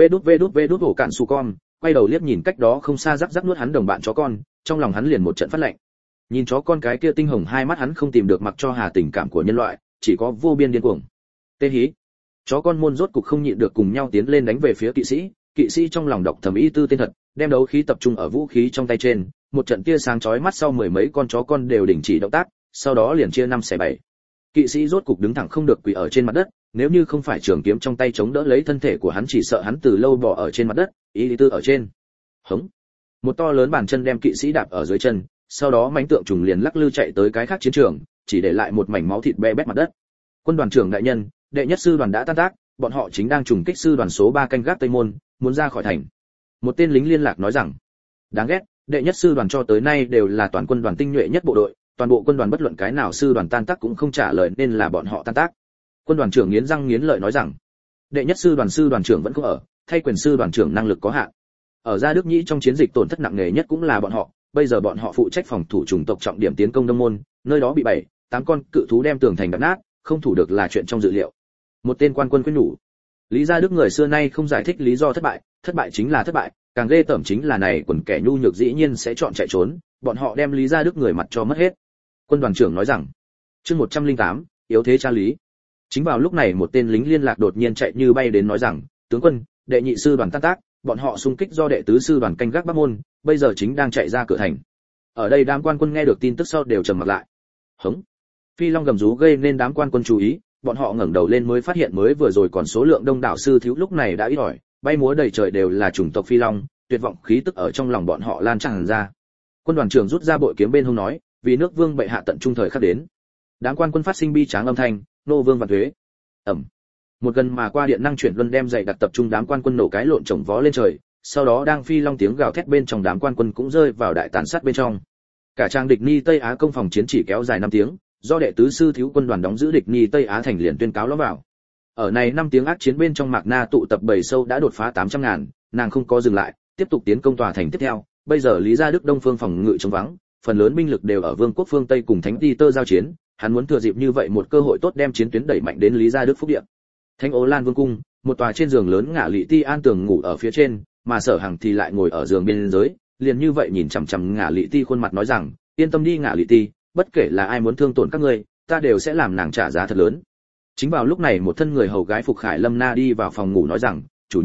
vđvđvđ ổ cạn su con quay đầu liếc nhìn cách đó không xa rắc rắc nuốt hắn đồng bạn chó con, trong lòng hắn liền một trận phát lạnh. Nhìn chó con cái kia tinh hồng hai mắt hắn không tìm được mặc cho hà tình cảm của nhân loại, chỉ có vô biên điên cuồng. Tê hí. Chó con môn rốt cục không nhịn được cùng nhau tiến lên đánh về phía kỵ sĩ, kỵ sĩ trong lòng đọc thầm ý tư tên thật, đem đấu khí tập trung ở vũ khí trong tay trên, một trận tia sáng chói mắt sau mười mấy con chó con đều đình chỉ động tác, sau đó liền chia năm xẻ bảy. Kỵ sĩ rốt cục đứng thẳng không được quỳ ở trên mặt đất, nếu như không phải trường kiếm trong tay chống đỡ lấy thân thể của hắn chỉ sợ hắn từ lâu bò ở trên mặt đất, ý tư ở trên. Hống. Một to lớn bàn chân đem kỵ sĩ đạp ở dưới chân, sau đó mãnh tượng trùng liền lắc lư chạy tới cái khác chiến trường, chỉ để lại một mảnh máu thịt be bét mặt đất. Quân đoàn trưởng đại nhân, đệ nhất sư đoàn đã tan tác, bọn họ chính đang trùng kích sư đoàn số ba canh gác Tây Môn, muốn ra khỏi thành. Một tên lính liên lạc nói rằng, đáng ghét, đệ nhất sư đoàn cho tới nay đều là toàn quân đoàn tinh nhuệ nhất bộ đội, toàn bộ quân đoàn bất luận cái nào sư đoàn tan tác cũng không trả lời nên là bọn họ tan tác. Quân đoàn trưởng nghiến răng nghiến lợi nói rằng, đệ nhất sư đoàn sư đoàn trưởng vẫn không ở, thay quyền sư đoàn trưởng năng lực có hạn. Ở gia Đức Nhĩ trong chiến dịch tổn thất nặng nề nhất cũng là bọn họ, bây giờ bọn họ phụ trách phòng thủ chủng tộc trọng điểm tiến công Đông Môn, nơi đó bị bảy, tám con cự thú đem tường thành đập nát, không thủ được là chuyện trong dự liệu. Một tên quan quân khuyên nhủ. Lý gia Đức người xưa nay không giải thích lý do thất bại, thất bại chính là thất bại, càng ghê tởm chính là này quần kẻ nhu nhược dĩ nhiên sẽ chọn chạy trốn, bọn họ đem Lý gia Đức người mặt cho mất hết. Quân đoàn trưởng nói rằng, chương một trăm lẻ tám, yếu thế cha lý. Chính vào lúc này một tên lính liên lạc đột nhiên chạy như bay đến nói rằng, tướng quân, đệ nhị sư đoàn tan tác, bọn họ xung kích do đệ tứ sư đoàn canh gác Bắc Môn, bây giờ chính đang chạy ra cửa thành. Ở đây đám quan quân nghe được tin tức sau đều trầm mặt lại. Hống. Phi long gầm rú gây nên đám quan quân chú ý, bọn họ ngẩng đầu lên mới phát hiện mới vừa rồi còn số lượng đông đảo sư thiếu lúc này đã ít ỏi, bay múa đầy trời đều là chủng tộc phi long, tuyệt vọng khí tức ở trong lòng bọn họ lan tràn ra. Quân đoàn trưởng rút ra bội kiếm bên hông nói, vì nước vương bệ hạ tận trung thời khắc đến. Đám quan quân phát sinh bi tráng âm thanh, nô vương vạn thuế. Ầm. Một gần mà qua điện năng chuyển luân đem dày đặt tập trung đám quan quân nổ cái lộn chồng vó lên trời, sau đó đang phi long tiếng gào thét bên trong đám quan quân cũng rơi vào đại tàn sát bên trong. Cả trang địch Ni Tây Á công phòng chiến chỉ kéo dài năm tiếng, do đệ tứ sư thiếu quân đoàn đóng giữ địch Ni Tây Á thành liền tuyên cáo lõm vào. Ở này năm tiếng ác chiến bên trong Mạc Na tụ tập bảy sâu đã đột phá tám trăm ngàn, nàng không có dừng lại, tiếp tục tiến công tòa thành tiếp theo. Bây giờ Lý gia Đức Đông phương phòng ngự trống vắng, phần lớn binh lực đều ở Vương quốc phương Tây cùng Thánh Ti Tơ giao chiến, hắn muốn thừa dịp như vậy một cơ hội tốt đem chiến tuyến đẩy mạnh đến Lý gia Đức phúc địa. Thánh Ố Lan Vương cung, một tòa trên giường lớn ngả Lị Ti an tường ngủ ở phía trên, mà Sở Hằng thì lại ngồi ở giường bên dưới, liền như vậy nhìn chằm chằm ngả Lị Ti khuôn mặt nói rằng, yên tâm đi ngả Lị Ti, bất kể là ai muốn thương tổn các ngươi, ta đều sẽ làm nàng trả giá thật lớn. Chính vào lúc này một thân người hầu gái Phục Khải Lâm Na đi vào phòng ngủ nói rằng, chủ nhân,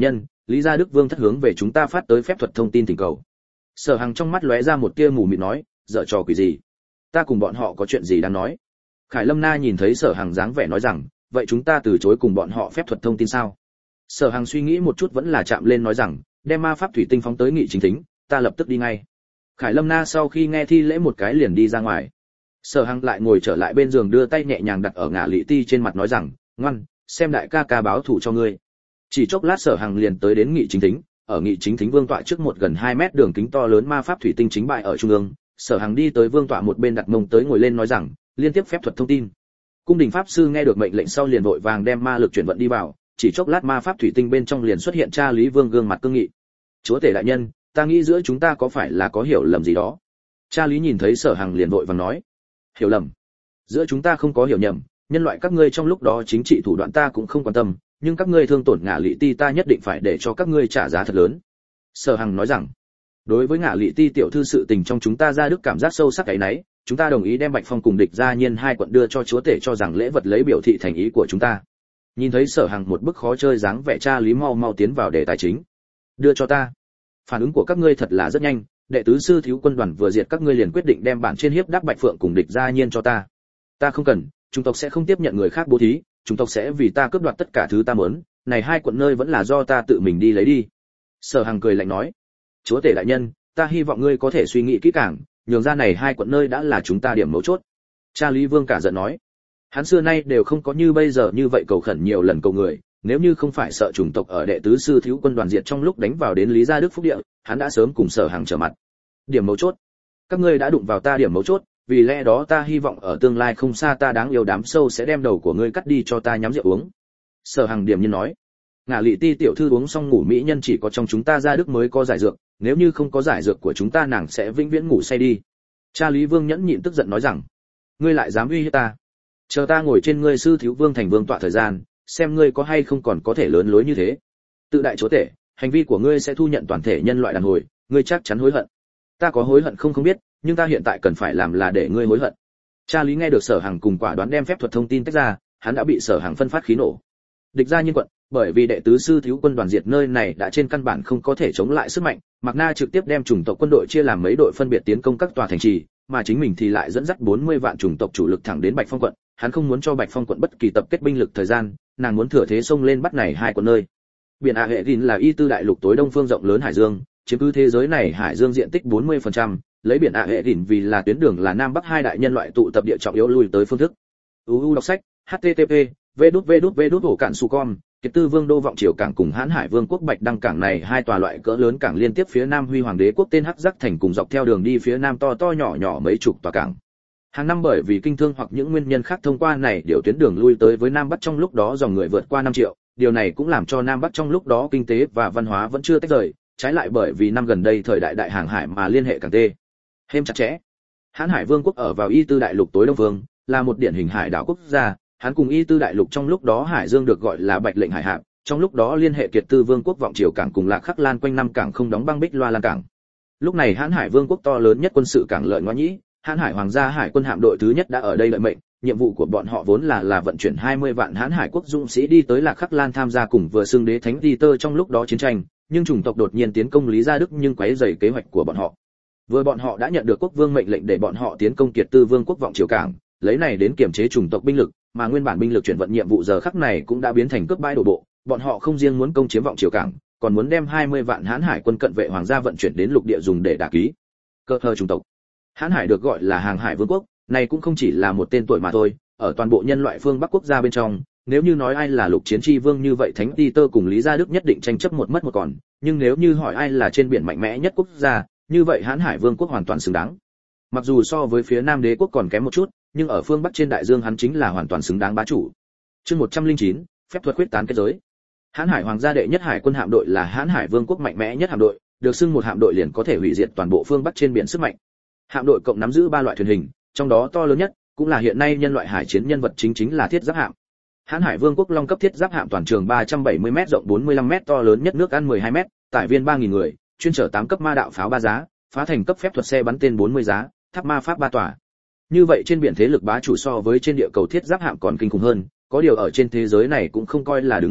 Lý Gia Đức Vương thất hướng về chúng ta phát tới phép thuật thông tin thỉnh cầu. Sở Hằng trong mắt lóe ra một tia mù mịt nói, dở trò quỷ gì? Ta cùng bọn họ có chuyện gì đang nói? Khải Lâm Na nhìn thấy Sở Hằng dáng vẻ nói rằng, vậy chúng ta từ chối cùng bọn họ phép thuật thông tin sao? Sở Hằng suy nghĩ một chút vẫn là chạm lên nói rằng, đem ma pháp thủy tinh phóng tới nghị chính thính, ta lập tức đi ngay. Khải Lâm Na sau khi nghe thi lễ một cái liền đi ra ngoài. Sở Hằng lại ngồi trở lại bên giường đưa tay nhẹ nhàng đặt ở ngả Lý Ti trên mặt nói rằng, ngoan, xem đại ca ca báo thủ cho ngươi. Chỉ chốc lát Sở Hằng liền tới đến nghị chính thính, ở nghị chính thính vương tọa trước một gần hai mét đường kính to lớn ma pháp thủy tinh chính bại ở trung ương. Sở Hằng đi tới vương tọa một bên đặt mông tới ngồi lên nói rằng, liên tiếp phép thuật thông tin. Cung đình pháp sư nghe được mệnh lệnh sau liền vội vàng đem ma lực chuyển vận đi vào, chỉ chốc lát ma pháp thủy tinh bên trong liền xuất hiện cha Lý Vương gương mặt cương nghị. Chúa tể đại nhân, ta nghĩ giữa chúng ta có phải là có hiểu lầm gì đó? Cha Lý nhìn thấy Sở Hằng liền vội vàng nói, hiểu lầm? Giữa chúng ta không có hiểu nhầm, nhân loại các ngươi trong lúc đó chính trị thủ đoạn ta cũng không quan tâm, nhưng các ngươi thương tổn ngả Lý Ti ta nhất định phải để cho các ngươi trả giá thật lớn. Sở Hằng nói rằng, đối với ngả Lý Ti tiểu thư sự tình trong chúng ta ra đức cảm giác sâu sắc cái nấy, chúng ta đồng ý đem Bạch Phong cùng Địch Gia Nhiên hai quận đưa cho chúa tể cho rằng lễ vật lấy biểu thị thành ý của chúng ta. Nhìn thấy Sở Hằng một bức khó chơi dáng vẻ cha Lý mau mau tiến vào đề tài chính. Đưa cho ta. Phản ứng của các ngươi thật là rất nhanh, đệ tứ sư thiếu quân đoàn vừa diệt các ngươi liền quyết định đem bản trên hiếp đáp Bạch Phượng cùng Địch Gia Nhiên cho ta. Ta không cần, chúng tộc sẽ không tiếp nhận người khác bố thí, chúng tộc sẽ vì ta cướp đoạt tất cả thứ ta muốn, này hai quận nơi vẫn là do ta tự mình đi lấy đi. Sở Hằng cười lạnh nói, chúa tể đại nhân, ta hy vọng ngươi có thể suy nghĩ kỹ càng, nhường ra này hai quận nơi đã là chúng ta điểm mấu chốt. Cha Lý Vương cả giận nói, hắn xưa nay đều không có như bây giờ như vậy cầu khẩn nhiều lần cầu người, nếu như không phải sợ chủng tộc ở đệ tứ sư thiếu quân đoàn diệt trong lúc đánh vào đến Lý Gia Đức Phúc địa, hắn đã sớm cùng Sở Hằng trở mặt. Điểm mấu chốt, các ngươi đã đụng vào ta điểm mấu chốt, vì lẽ đó ta hy vọng ở tương lai không xa ta đáng yêu đám sâu sẽ đem đầu của ngươi cắt đi cho ta nhắm rượu uống. Sở Hằng điểm nhiên nói, ngả Lý Ti tiểu thư uống xong ngủ mỹ nhân chỉ có trong chúng ta Gia Đức mới có giải dược, nếu như không có giải dược của chúng ta nàng sẽ vĩnh viễn ngủ say đi. Cha Lý Vương nhẫn nhịn tức giận nói rằng, ngươi lại dám uy hiếp ta, chờ ta ngồi trên ngươi sư thiếu vương thành vương tọa thời gian, xem ngươi có hay không còn có thể lớn lối như thế. Tự đại chúa tể, hành vi của ngươi sẽ thu nhận toàn thể nhân loại đàn hồi, ngươi chắc chắn hối hận. Ta có hối hận không không biết, nhưng ta hiện tại cần phải làm là để ngươi hối hận. Cha Lý nghe được Sở Hằng cùng quả đoán đem phép thuật thông tin tách ra, hắn đã bị Sở Hằng phân phát khí nổ. Địch Gia Nhiên quận, bởi vì đệ tứ sư thiếu quân đoàn diệt nơi này đã trên căn bản không có thể chống lại sức mạnh, Mạc Na trực tiếp đem chủng tộc quân đội chia làm mấy đội phân biệt tiến công các tòa thành trì, mà chính mình thì lại dẫn dắt bốn mươi vạn chủng tộc chủ lực thẳng đến Bạch Phong quận, hắn không muốn cho Bạch Phong quận bất kỳ tập kết binh lực thời gian, nàng muốn thừa thế xông lên bắt này hai quận nơi. Biển A Hệ Gìn là y tư đại lục tối đông phương rộng lớn hải dương, chiếm cứ thế giới này hải dương diện tích bốn mươi phần trăm, lấy biển A Hệ Gìn vì là tuyến đường là nam bắc hai đại nhân loại tụ tập địa trọng yếu lui tới phương thức. u u đọc sách h t t p v đút v đút v đút ổ cạn su com Kiệt Tư Vương đô vọng triều cảng cùng Hán Hải Vương quốc Bạch Đăng cảng này hai tòa loại cỡ lớn cảng liên tiếp phía Nam Huy Hoàng đế quốc tên Hắc Giác thành cùng dọc theo đường đi phía Nam to to nhỏ nhỏ mấy chục tòa cảng. Hàng năm bởi vì kinh thương hoặc những nguyên nhân khác thông qua này điều tuyến đường lui tới với Nam Bắc trong lúc đó dòng người vượt qua năm triệu, điều này cũng làm cho Nam Bắc trong lúc đó kinh tế và văn hóa vẫn chưa tách rời, trái lại bởi vì năm gần đây thời đại đại hàng hải mà liên hệ càng tê thêm chặt chẽ. Hán Hải Vương quốc ở vào y tư đại lục tối đông phương, là một điển hình hải đảo quốc gia. Hắn cùng y tư đại lục trong lúc đó hải dương được gọi là Bạch lệnh hải hạm, trong lúc đó liên hệ Kiệt Tư Vương quốc vọng triều cảng cùng Lạc Khắc Lan quanh năm cảng không đóng băng Bích Loa Lan cảng. Lúc này Hán Hải Vương quốc to lớn nhất quân sự cảng lợi Ngoã Nhĩ, Hán Hải Hoàng gia hải quân hạm đội thứ nhất đã ở đây lợi mệnh, nhiệm vụ của bọn họ vốn là là vận chuyển hai mươi vạn Hán Hải quốc dũng sĩ đi tới Lạc Khắc Lan tham gia cùng vừa xưng đế thánh đi tơ trong lúc đó chiến tranh, nhưng chủng tộc đột nhiên tiến công Lý Gia Đức nhưng quấy rầy kế hoạch của bọn họ. Vừa bọn họ đã nhận được quốc vương mệnh lệnh để bọn họ tiến công Kiệt Tư Vương quốc vọng triều cảng, lấy này đến kiểm chế chủng tộc binh lực, mà nguyên bản binh lực chuyển vận nhiệm vụ giờ khắc này cũng đã biến thành cướp bãi đổ bộ, bọn họ không riêng muốn công chiếm vọng triều cảng, còn muốn đem hai mươi vạn Hán Hải quân cận vệ hoàng gia vận chuyển đến lục địa dùng để đả ký cơ thơ chủng tộc. Hán Hải được gọi là hàng hải vương quốc, này cũng không chỉ là một tên tuổi mà thôi, ở toàn bộ nhân loại phương Bắc quốc gia bên trong, nếu như nói ai là lục chiến tri vương như vậy Thánh Ti Tơ cùng Lý Gia Đức nhất định tranh chấp một mất một còn, nhưng nếu như hỏi ai là trên biển mạnh mẽ nhất quốc gia, như vậy Hán Hải Vương quốc hoàn toàn xứng đáng. Mặc dù so với phía Nam Đế quốc còn kém một chút, nhưng ở phương Bắc trên đại dương hắn chính là hoàn toàn xứng đáng bá chủ. Chương một trăm lẻ chín, phép thuật quyết tán kết giới. Hán Hải Hoàng gia đệ nhất hải quân hạm đội là Hán Hải Vương quốc mạnh mẽ nhất hạm đội, được xưng một hạm đội liền có thể hủy diệt toàn bộ phương Bắc trên biển sức mạnh. Hạm đội cộng nắm giữ ba loại thuyền hình, trong đó to lớn nhất cũng là hiện nay nhân loại hải chiến nhân vật chính chính là thiết giáp hạm. Hán Hải Vương quốc Long cấp thiết giáp hạm toàn trường ba trăm bảy mươi mét rộng bốn mươi lăm mét to lớn nhất nước ăn mười hai mét, tải viên ba nghìn người, chuyên chở tám cấp ma đạo pháo ba giá, phá thành cấp phép thuật xe bắn tên bốn mươi giá, tháp ma pháp ba tòa. Như vậy trên biển thế lực bá chủ so với trên địa cầu thiết giáp hạm còn kinh khủng hơn, có điều ở trên thế giới này cũng không coi là đứng đầu nhất,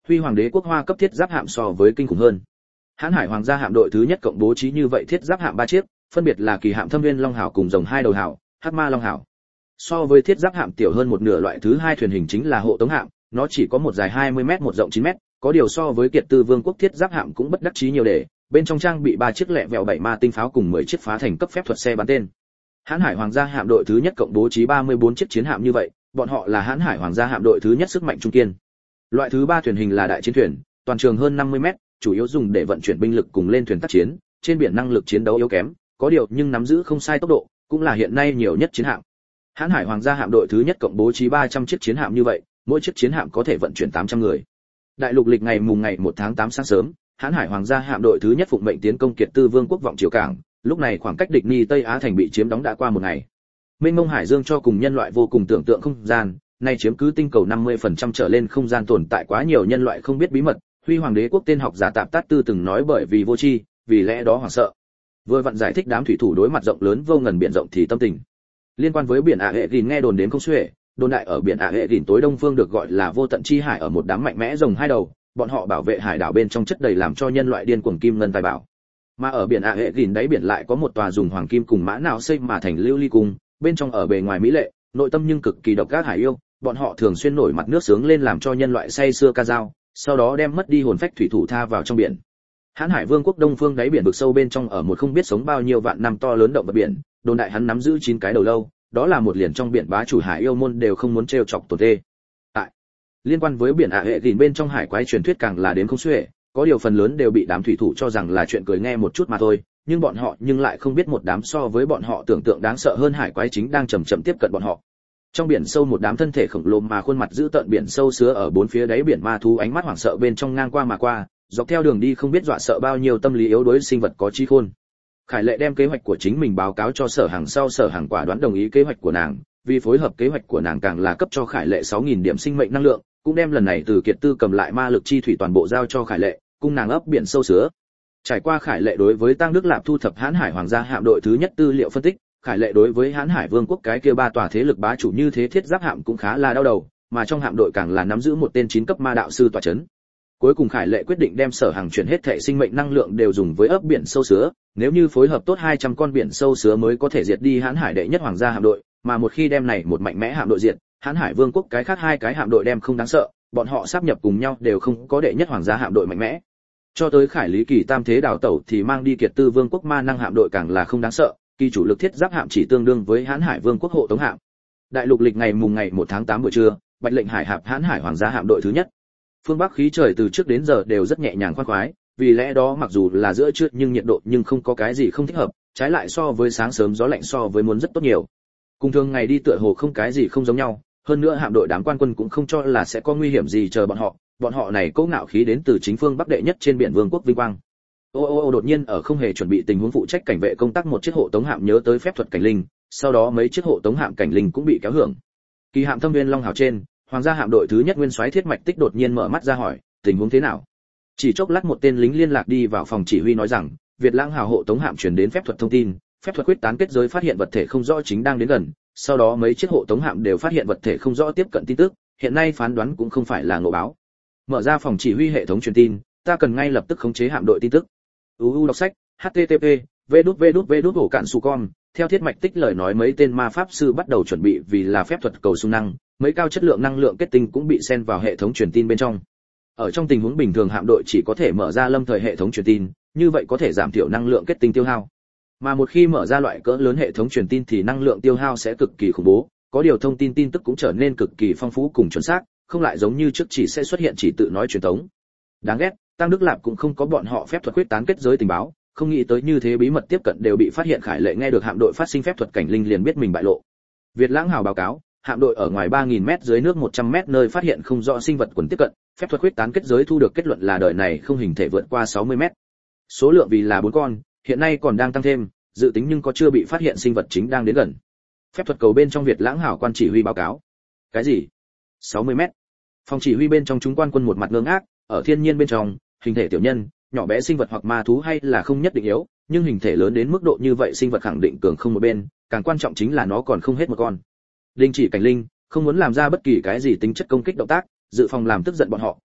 Huy Hoàng đế quốc hoa cấp thiết giáp hạm so với kinh khủng hơn. Hán Hải Hoàng gia hạm đội thứ nhất cộng bố trí như vậy thiết giáp hạm ba chiếc, phân biệt là Kỳ hạm Thâm Viên Long Hảo cùng Rồng hai đầu hảo, Hắc Ma Long Hảo. So với thiết giáp hạm tiểu hơn một nửa loại thứ hai thuyền hình chính là hộ tống hạm, nó chỉ có một dài hai mươi mét một rộng chín mét, có điều so với Kiệt Tư Vương quốc thiết giáp hạm cũng bất đắc chí nhiều để, bên trong trang bị ba chiếc lẹ vẹo bảy ma tinh pháo cùng mười chiếc phá thành cấp phép thuật xe bắn tên. Hán Hải Hoàng gia hạm đội thứ nhất cộng bố trí ba mươi bốn chiếc chiến hạm như vậy, bọn họ là Hán Hải Hoàng gia hạm đội thứ nhất sức mạnh trung kiên. Loại thứ ba thuyền hình là đại chiến thuyền, toàn trường hơn năm mươi mét, chủ yếu dùng để vận chuyển binh lực cùng lên thuyền tác chiến, trên biển năng lực chiến đấu yếu kém, có điều nhưng nắm giữ không sai tốc độ, cũng là hiện nay nhiều nhất chiến hạm. Hán Hải Hoàng gia hạm đội thứ nhất cộng bố trí ba trăm chiếc chiến hạm như vậy, mỗi chiếc chiến hạm có thể vận chuyển tám trăm người. Đại lục lịch ngày mùng ngày một tháng tám sáng sớm, Hán Hải Hoàng gia hạm đội thứ nhất phụng mệnh tiến công Kiệt Tư Vương quốc vọng triều cảng, lúc này khoảng cách địch ni Tây Á thành bị chiếm đóng đã qua một ngày. Mênh mông hải dương cho cùng nhân loại vô cùng tưởng tượng không gian, nay chiếm cứ tinh cầu năm mươi phần trăm trở lên không gian tồn tại quá nhiều nhân loại không biết bí mật, Huy Hoàng đế quốc tên học giả Tạp Tát Tư từng nói bởi vì vô tri, vì lẽ đó hoảng sợ. Vừa vặn giải thích đám thủy thủ đối mặt rộng lớn vô ngần biển rộng thì tâm tình. Liên quan với biển Ả Hệ Gìn nghe đồn đến không xuể, đồn đại ở biển Ả Hệ Gìn tối đông phương được gọi là vô tận chi hải ở một đám mạnh mẽ rồng hai đầu, bọn họ bảo vệ hải đảo bên trong chất đầy làm cho nhân loại điên cuồng kim ngân tài bảo. Mà ở biển Ả Hệ Gìn đáy biển lại có một tòa dùng hoàng kim cùng mã não xây mà thành lưu ly cung, bên trong ở bề ngoài mỹ lệ, nội tâm nhưng cực kỳ độc ác hải yêu, bọn họ thường xuyên nổi mặt nước sướng lên làm cho nhân loại say xưa ca dao, sau đó đem mất đi hồn phách thủy thủ tha vào trong biển. Hán Hải Vương quốc đông phương đáy biển vực sâu bên trong ở một không biết sống bao nhiêu vạn năm to lớn động vật biển, đồn đại hắn nắm giữ chín cái đầu lâu, đó là một liền trong biển bá chủ hải yêu môn đều không muốn trêu chọc tổn tê. Tại liên quan với biển Ả Hệ Gìn bên trong hải quái truyền thuyết càng là đến không xuể, có điều phần lớn đều bị đám thủy thủ cho rằng là chuyện cười nghe một chút mà thôi, nhưng bọn họ nhưng lại không biết một đám so với bọn họ tưởng tượng đáng sợ hơn hải quái chính đang chậm chậm tiếp cận bọn họ. Trong biển sâu một đám thân thể khổng lồ mà khuôn mặt dữ tợn biển sâu sứa ở bốn phía đáy biển ma thú ánh mắt hoảng sợ bên trong ngang qua mà qua, dọc theo đường đi không biết dọa sợ bao nhiêu tâm lý yếu đuối sinh vật có trí khôn. Khải Lệ đem kế hoạch của chính mình báo cáo cho Sở Hàng sau Sở Hàng quả đoán đồng ý kế hoạch của nàng, vì phối hợp kế hoạch của nàng càng là cấp cho Khải Lệ sáu nghìn điểm sinh mệnh năng lượng, cũng đem lần này từ Kiệt Tư cầm lại ma lực chi thủy toàn bộ giao cho Khải Lệ, cung nàng ấp biển sâu sứa. Trải qua Khải Lệ đối với Tăng Đức Lạp thu thập Hán Hải Hoàng gia hạm đội thứ nhất tư liệu phân tích, Khải Lệ đối với Hán Hải Vương quốc cái kia ba tòa thế lực bá chủ như thế thiết giáp hạm cũng khá là đau đầu, mà trong hạm đội càng là nắm giữ một tên chín cấp ma đạo sư tọa chấn. Cuối cùng Khải Lệ quyết định đem Sở Hàng chuyển hết thảy sinh mệnh năng lượng đều dùng với ấp biển sâu sứa, nếu như phối hợp tốt hai trăm con biển sâu sứa mới có thể diệt đi Hán Hải đệ nhất hoàng gia hạm đội, mà một khi đem này một mạnh mẽ hạm đội diệt, Hán Hải Vương quốc cái khác hai cái hạm đội đem không đáng sợ, bọn họ sáp nhập cùng nhau đều không có đệ nhất hoàng gia hạm đội mạnh mẽ. Cho tới Khải Lý Kỳ Tam thế đào tẩu thì mang đi Kiệt Tư Vương quốc ma năng hạm đội càng là không đáng sợ, kỳ chủ lực thiết giáp hạm chỉ tương đương với Hán Hải Vương quốc hộ tống hạm. Đại lục lịch ngày mùng ngày một tháng tám buổi trưa, Bạch lệnh hải hạm Hán Hải Hoàng gia hạm đội thứ nhất. Phương Bắc khí trời từ trước đến giờ đều rất nhẹ nhàng khoan khoái, vì lẽ đó mặc dù là giữa trưa nhưng nhiệt độ nhưng không có cái gì không thích hợp, trái lại so với sáng sớm gió lạnh so với muốn rất tốt nhiều. Cùng thường ngày đi tựa hồ không cái gì không giống nhau, hơn nữa hạm đội đám quan quân cũng không cho là sẽ có nguy hiểm gì chờ bọn họ, bọn họ này cố ngạo khí đến từ chính phương Bắc đệ nhất trên biển vương quốc vinh quang. Ô ô ô đột nhiên ở không hề chuẩn bị tình huống phụ trách cảnh vệ công tác một chiếc hộ tống hạm nhớ tới phép thuật cảnh linh, sau đó mấy chiếc hộ tống hạm cảnh linh cũng bị kéo hưởng. Kỳ hạm Thâm Viên Long Hào trên, hoàng gia hạm đội thứ nhất nguyên soái Thiết Mạch Tích đột nhiên mở mắt ra hỏi, tình huống thế nào? Chỉ chốc lát một tên lính liên lạc đi vào phòng chỉ huy nói rằng, Việt Lãng Hào hộ tống hạm truyền đến phép thuật thông tin, phép thuật quyết tán kết giới phát hiện vật thể không rõ chính đang đến gần, sau đó mấy chiếc hộ tống hạm đều phát hiện vật thể không rõ tiếp cận tin tức, hiện nay phán đoán cũng không phải là ngộ báo. Mở ra phòng chỉ huy hệ thống truyền tin, ta cần ngay lập tức khống chế hạm đội tin tức. u u đọc sách http vđvđvđ ổ cạn su con. Theo Thiết Mạch Tích lời nói mấy tên ma pháp sư bắt đầu chuẩn bị vì là phép thuật cầu xung năng, mấy cao chất lượng năng lượng kết tinh cũng bị xen vào hệ thống truyền tin bên trong. Ở trong tình huống bình thường hạm đội chỉ có thể mở ra lâm thời hệ thống truyền tin, như vậy có thể giảm thiểu năng lượng kết tinh tiêu hao. Mà một khi mở ra loại cỡ lớn hệ thống truyền tin thì năng lượng tiêu hao sẽ cực kỳ khủng bố, có điều thông tin tin tức cũng trở nên cực kỳ phong phú cùng chuẩn xác, không lại giống như trước chỉ sẽ xuất hiện chỉ tự nói truyền thống. Đáng ghét, Tăng Đức Lạp cũng không có bọn họ phép thuật quyết tán kết giới tình báo, không nghĩ tới như thế bí mật tiếp cận đều bị phát hiện. Khải Lệ nghe được hạm đội phát sinh phép thuật cảnh linh liền biết mình bại lộ. Việt Lãng Hào báo cáo, hạm đội ở ngoài ba nghìn mét dưới nước một trăm mét nơi phát hiện không rõ sinh vật quần tiếp cận, phép thuật quyết tán kết giới thu được kết luận là đời này không hình thể vượt qua sáu mươi mét. Số lượng vì là bốn con, hiện nay còn đang tăng thêm, dự tính nhưng có chưa bị phát hiện sinh vật chính đang đến gần. Phép thuật cầu bên trong Việt Lãng Hào quan chỉ huy báo cáo. Cái gì? sáu mươi mét? Phòng chỉ huy bên trong chúng quan quân một mặt ngơ ngác, ở thiên nhiên bên trong, hình thể tiểu nhân, nhỏ bé sinh vật hoặc ma thú hay là không nhất định yếu, nhưng hình thể lớn đến mức độ như vậy sinh vật khẳng định cường không một bên, càng quan trọng chính là nó còn không hết một con. Đình chỉ cảnh linh, không muốn làm ra bất kỳ cái gì tính chất công kích động tác, dự phòng làm tức giận bọn họ,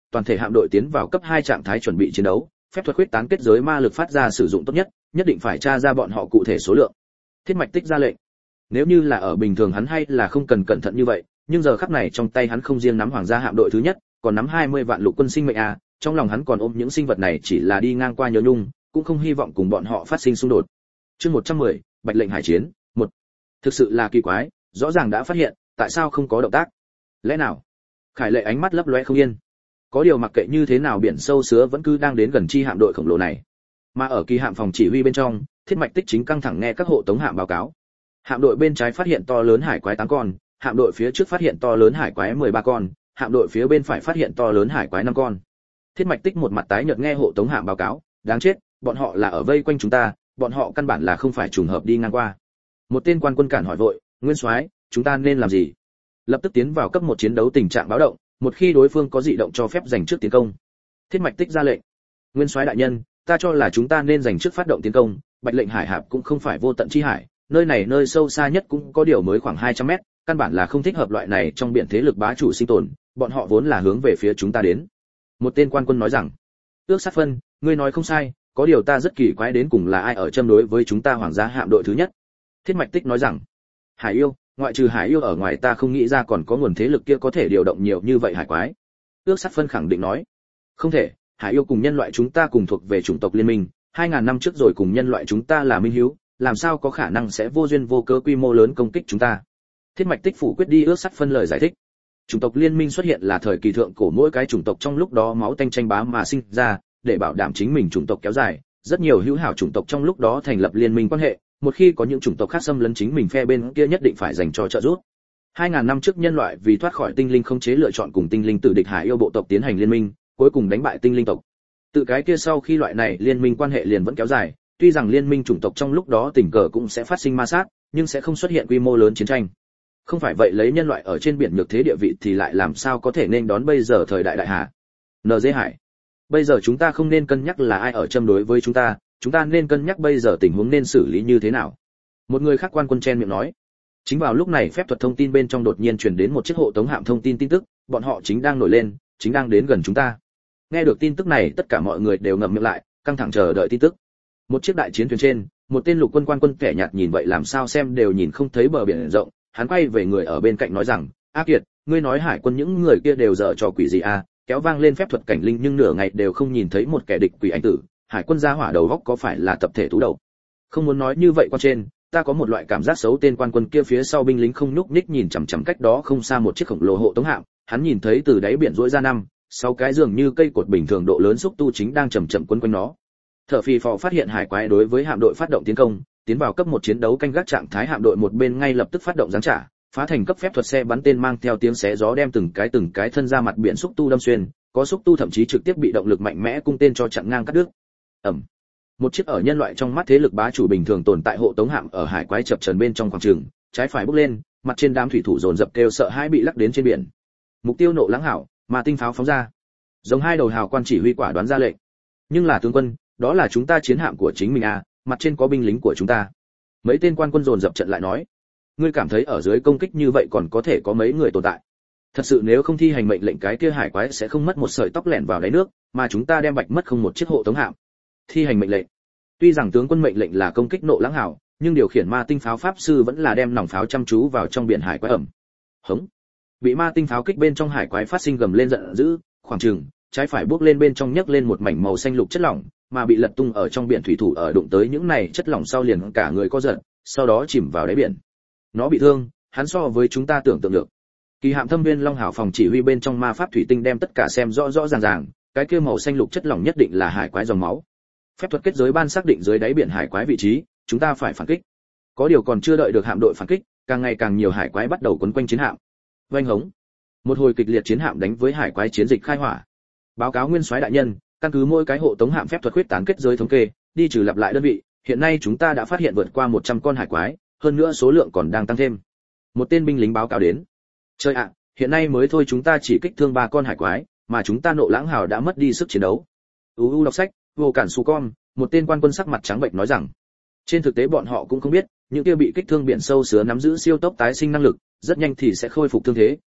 toàn thể hạm đội tiến vào cấp hai trạng thái chuẩn bị chiến đấu, phép thuật khuyết tán kết giới ma lực phát ra sử dụng tốt nhất, nhất định phải tra ra bọn họ cụ thể số lượng. Thiết Mạch Tích ra lệnh. Nếu như là ở bình thường hắn hay là không cần cẩn thận như vậy, nhưng giờ khắc này trong tay hắn không riêng nắm hoàng gia hạm đội thứ nhất, còn nắm hai mươi vạn lục quân sinh mệnh a, trong lòng hắn còn ôm những sinh vật này chỉ là đi ngang qua nhớ nhung, cũng không hy vọng cùng bọn họ phát sinh xung đột. Chương một trăm mười, Bạch lệnh hải chiến, một. Thực sự là kỳ quái, rõ ràng đã phát hiện, tại sao không có động tác? Lẽ nào? Khải Lệ ánh mắt lấp lóe không yên. Có điều mặc kệ như thế nào biển sâu sứa vẫn cứ đang đến gần chi hạm đội khổng lồ này. Mà ở kỳ hạm phòng chỉ huy bên trong, Thiết Mạch Tích chính căng thẳng nghe các hộ tống hạm báo cáo. Hạm đội bên trái phát hiện to lớn hải quái tám con, hạm đội phía trước phát hiện to lớn hải quái mười ba con, hạm đội phía bên phải phát hiện to lớn hải quái năm con. Thiết Mạch Tích một mặt tái nhợt nghe hộ tống hạm báo cáo, đáng chết, bọn họ là ở vây quanh chúng ta, bọn họ căn bản là không phải trùng hợp đi ngang qua. Một tên quan quân cản hỏi vội, Nguyên soái, chúng ta nên làm gì? Lập tức tiến vào cấp một chiến đấu tình trạng báo động, một khi đối phương có dị động cho phép giành trước tiến công. Thiết Mạch Tích ra lệnh. Nguyên soái đại nhân, ta cho là chúng ta nên giành trước phát động tiến công, Bạch lệnh hải hạp cũng không phải vô tận chi hải, nơi này nơi sâu xa nhất cũng có điều mới khoảng hai trăm mét, căn bản là không thích hợp loại này trong biển thế lực bá chủ sinh tồn, bọn họ vốn là hướng về phía chúng ta đến. Một tên quan quân nói rằng, Ước Sát Phân, ngươi nói không sai, có điều ta rất kỳ quái đến cùng là ai ở châm đối với chúng ta hoàng gia hạm đội thứ nhất. Thiết Mạch Tích nói rằng, Hải yêu, ngoại trừ Hải yêu ở ngoài ta không nghĩ ra còn có nguồn thế lực kia có thể điều động nhiều như vậy hải quái. Ước Sát Phân khẳng định nói, không thể, Hải yêu cùng nhân loại chúng ta cùng thuộc về chủng tộc liên minh, hai ngàn năm trước rồi cùng nhân loại chúng ta là minh hiếu, làm sao có khả năng sẽ vô duyên vô cớ quy mô lớn công kích chúng ta. Thiết Mạch Tích phủ quyết đi Ước Sát Phân lời giải thích. Chủng tộc liên minh xuất hiện là thời kỳ thượng cổ mỗi cái chủng tộc trong lúc đó máu tanh tranh bá mà sinh ra, để bảo đảm chính mình chủng tộc kéo dài, rất nhiều hữu hảo chủng tộc trong lúc đó thành lập liên minh quan hệ, một khi có những chủng tộc khác xâm lấn chính mình phe bên kia nhất định phải dành cho trợ giúp. hai ngàn năm trước nhân loại vì thoát khỏi tinh linh không chế lựa chọn cùng tinh linh tử địch hải yêu bộ tộc tiến hành liên minh, cuối cùng đánh bại tinh linh tộc. Từ cái kia sau khi loại này liên minh quan hệ liền vẫn kéo dài, tuy rằng liên minh chủng tộc trong lúc đó tình cờ cũng sẽ phát sinh ma sát, nhưng sẽ không xuất hiện quy mô lớn chiến tranh. Không phải vậy lấy nhân loại ở trên biển nhược thế địa vị thì lại làm sao có thể nên đón bây giờ thời đại đại hà. en giê Hải, bây giờ chúng ta không nên cân nhắc là ai ở châm đối với chúng ta, chúng ta nên cân nhắc bây giờ tình huống nên xử lý như thế nào. Một người khác quan quân chen miệng nói. Chính vào lúc này phép thuật thông tin bên trong đột nhiên truyền đến một chiếc hộ tống hạm thông tin tin tức, bọn họ chính đang nổi lên, chính đang đến gần chúng ta. Nghe được tin tức này tất cả mọi người đều ngậm miệng lại, căng thẳng chờ đợi tin tức. Một chiếc đại chiến thuyền trên, một tên lục quân quan quân kẻ nhạt nhìn vậy làm sao xem đều nhìn không thấy bờ biển rộng, hắn quay về người ở bên cạnh nói rằng, A Kiệt, ngươi nói hải quân những người kia đều dở trò quỷ gì à, kéo vang lên phép thuật cảnh linh nhưng nửa ngày đều không nhìn thấy một kẻ địch quỷ anh tử, hải quân gia hỏa đầu góc có phải là tập thể tú đầu. Không muốn nói như vậy quan trên, ta có một loại cảm giác xấu, tên quan quân kia phía sau binh lính không nhúc nhích nhìn chằm chằm cách đó không xa một chiếc khổng lồ hộ tống hạm, hắn nhìn thấy từ đáy biển rỗi ra năm, sáu cái dường như cây cột bình thường độ lớn xúc tu chính đang chậm chậm quấn quanh nó. Thở phì phò phát hiện hải quái đối với hạm đội phát động tiến công, tiến vào cấp một chiến đấu canh gác trạng thái, hạm đội một bên ngay lập tức phát động giáng trả, phá thành cấp phép thuật xe bắn tên mang theo tiếng xé gió đem từng cái từng cái thân ra mặt biển xúc tu đâm xuyên, có xúc tu thậm chí trực tiếp bị động lực mạnh mẽ cung tên cho chặn ngang cắt đứt. Ầm. Một chiếc ở nhân loại trong mắt thế lực bá chủ bình thường tồn tại hộ tống hạm ở hải quái chập chờn bên trong quảng trường, trái phải bốc lên, mặt trên đám thủy thủ dồn dập kêu sợ hãi bị lắc đến trên biển. Mục tiêu nộ lãng hảo, mà tinh pháo phóng ra. Giống hai đầu hào quan chỉ huy quả đoán ra lệnh. Nhưng là tướng quân, đó là chúng ta chiến hạm của chính mình à, mặt trên có binh lính của chúng ta. Mấy tên quan quân dồn dập trận lại nói, ngươi cảm thấy ở dưới công kích như vậy còn có thể có mấy người tồn tại? Thật sự nếu không thi hành mệnh lệnh cái kia hải quái sẽ không mất một sợi tóc lẻn vào đáy nước, mà chúng ta đem bạch mất không một chiếc hộ tống hạm. Thi hành mệnh lệnh. Tuy rằng tướng quân mệnh lệnh là công kích nộ lãng hảo, nhưng điều khiển ma tinh pháo pháp sư vẫn là đem nòng pháo chăm chú vào trong biển hải quái ẩm. Hống. Bị ma tinh pháo kích bên trong hải quái phát sinh gầm lên giận dữ, khoảng chừng trái phải bước lên bên trong nhấc lên một mảnh màu xanh lục chất lỏng, mà bị lật tung ở trong biển thủy thủ ở đụng tới những này chất lỏng sau liền cả người co giật, sau đó chìm vào đáy biển. Nó bị thương, hắn so với chúng ta tưởng tượng được. Kỳ hạm Thâm Viên Long Hảo phòng chỉ huy bên trong ma pháp thủy tinh đem tất cả xem rõ rõ ràng ràng, cái kia màu xanh lục chất lỏng nhất định là hải quái dòng máu. Phép thuật kết giới ban xác định dưới đáy biển hải quái vị trí, chúng ta phải phản kích. Có điều còn chưa đợi được hạm đội phản kích, càng ngày càng nhiều hải quái bắt đầu quấn quanh chiến hạm. Oanh hống. Một hồi kịch liệt chiến hạm đánh với hải quái chiến dịch khai hỏa. Báo cáo nguyên soái đại nhân, căn cứ mỗi cái hộ tống hạm phép thuật khuyết tán kết giới thống kê, đi trừ lặp lại đơn vị, hiện nay chúng ta đã phát hiện vượt qua một trăm con hải quái, hơn nữa số lượng còn đang tăng thêm. Một tên binh lính báo cáo đến. Trời ạ, hiện nay mới thôi chúng ta chỉ kích thương ba con hải quái, mà chúng ta nộ lãng hào đã mất đi sức chiến đấu. u u đọc sách, vô cản su con, một tên quan quân sắc mặt trắng bệch nói rằng, trên thực tế bọn họ cũng không biết, những kia bị kích thương biển sâu sứa nắm giữ siêu tốc tái sinh năng lực, rất nhanh thì sẽ khôi phục thương thế,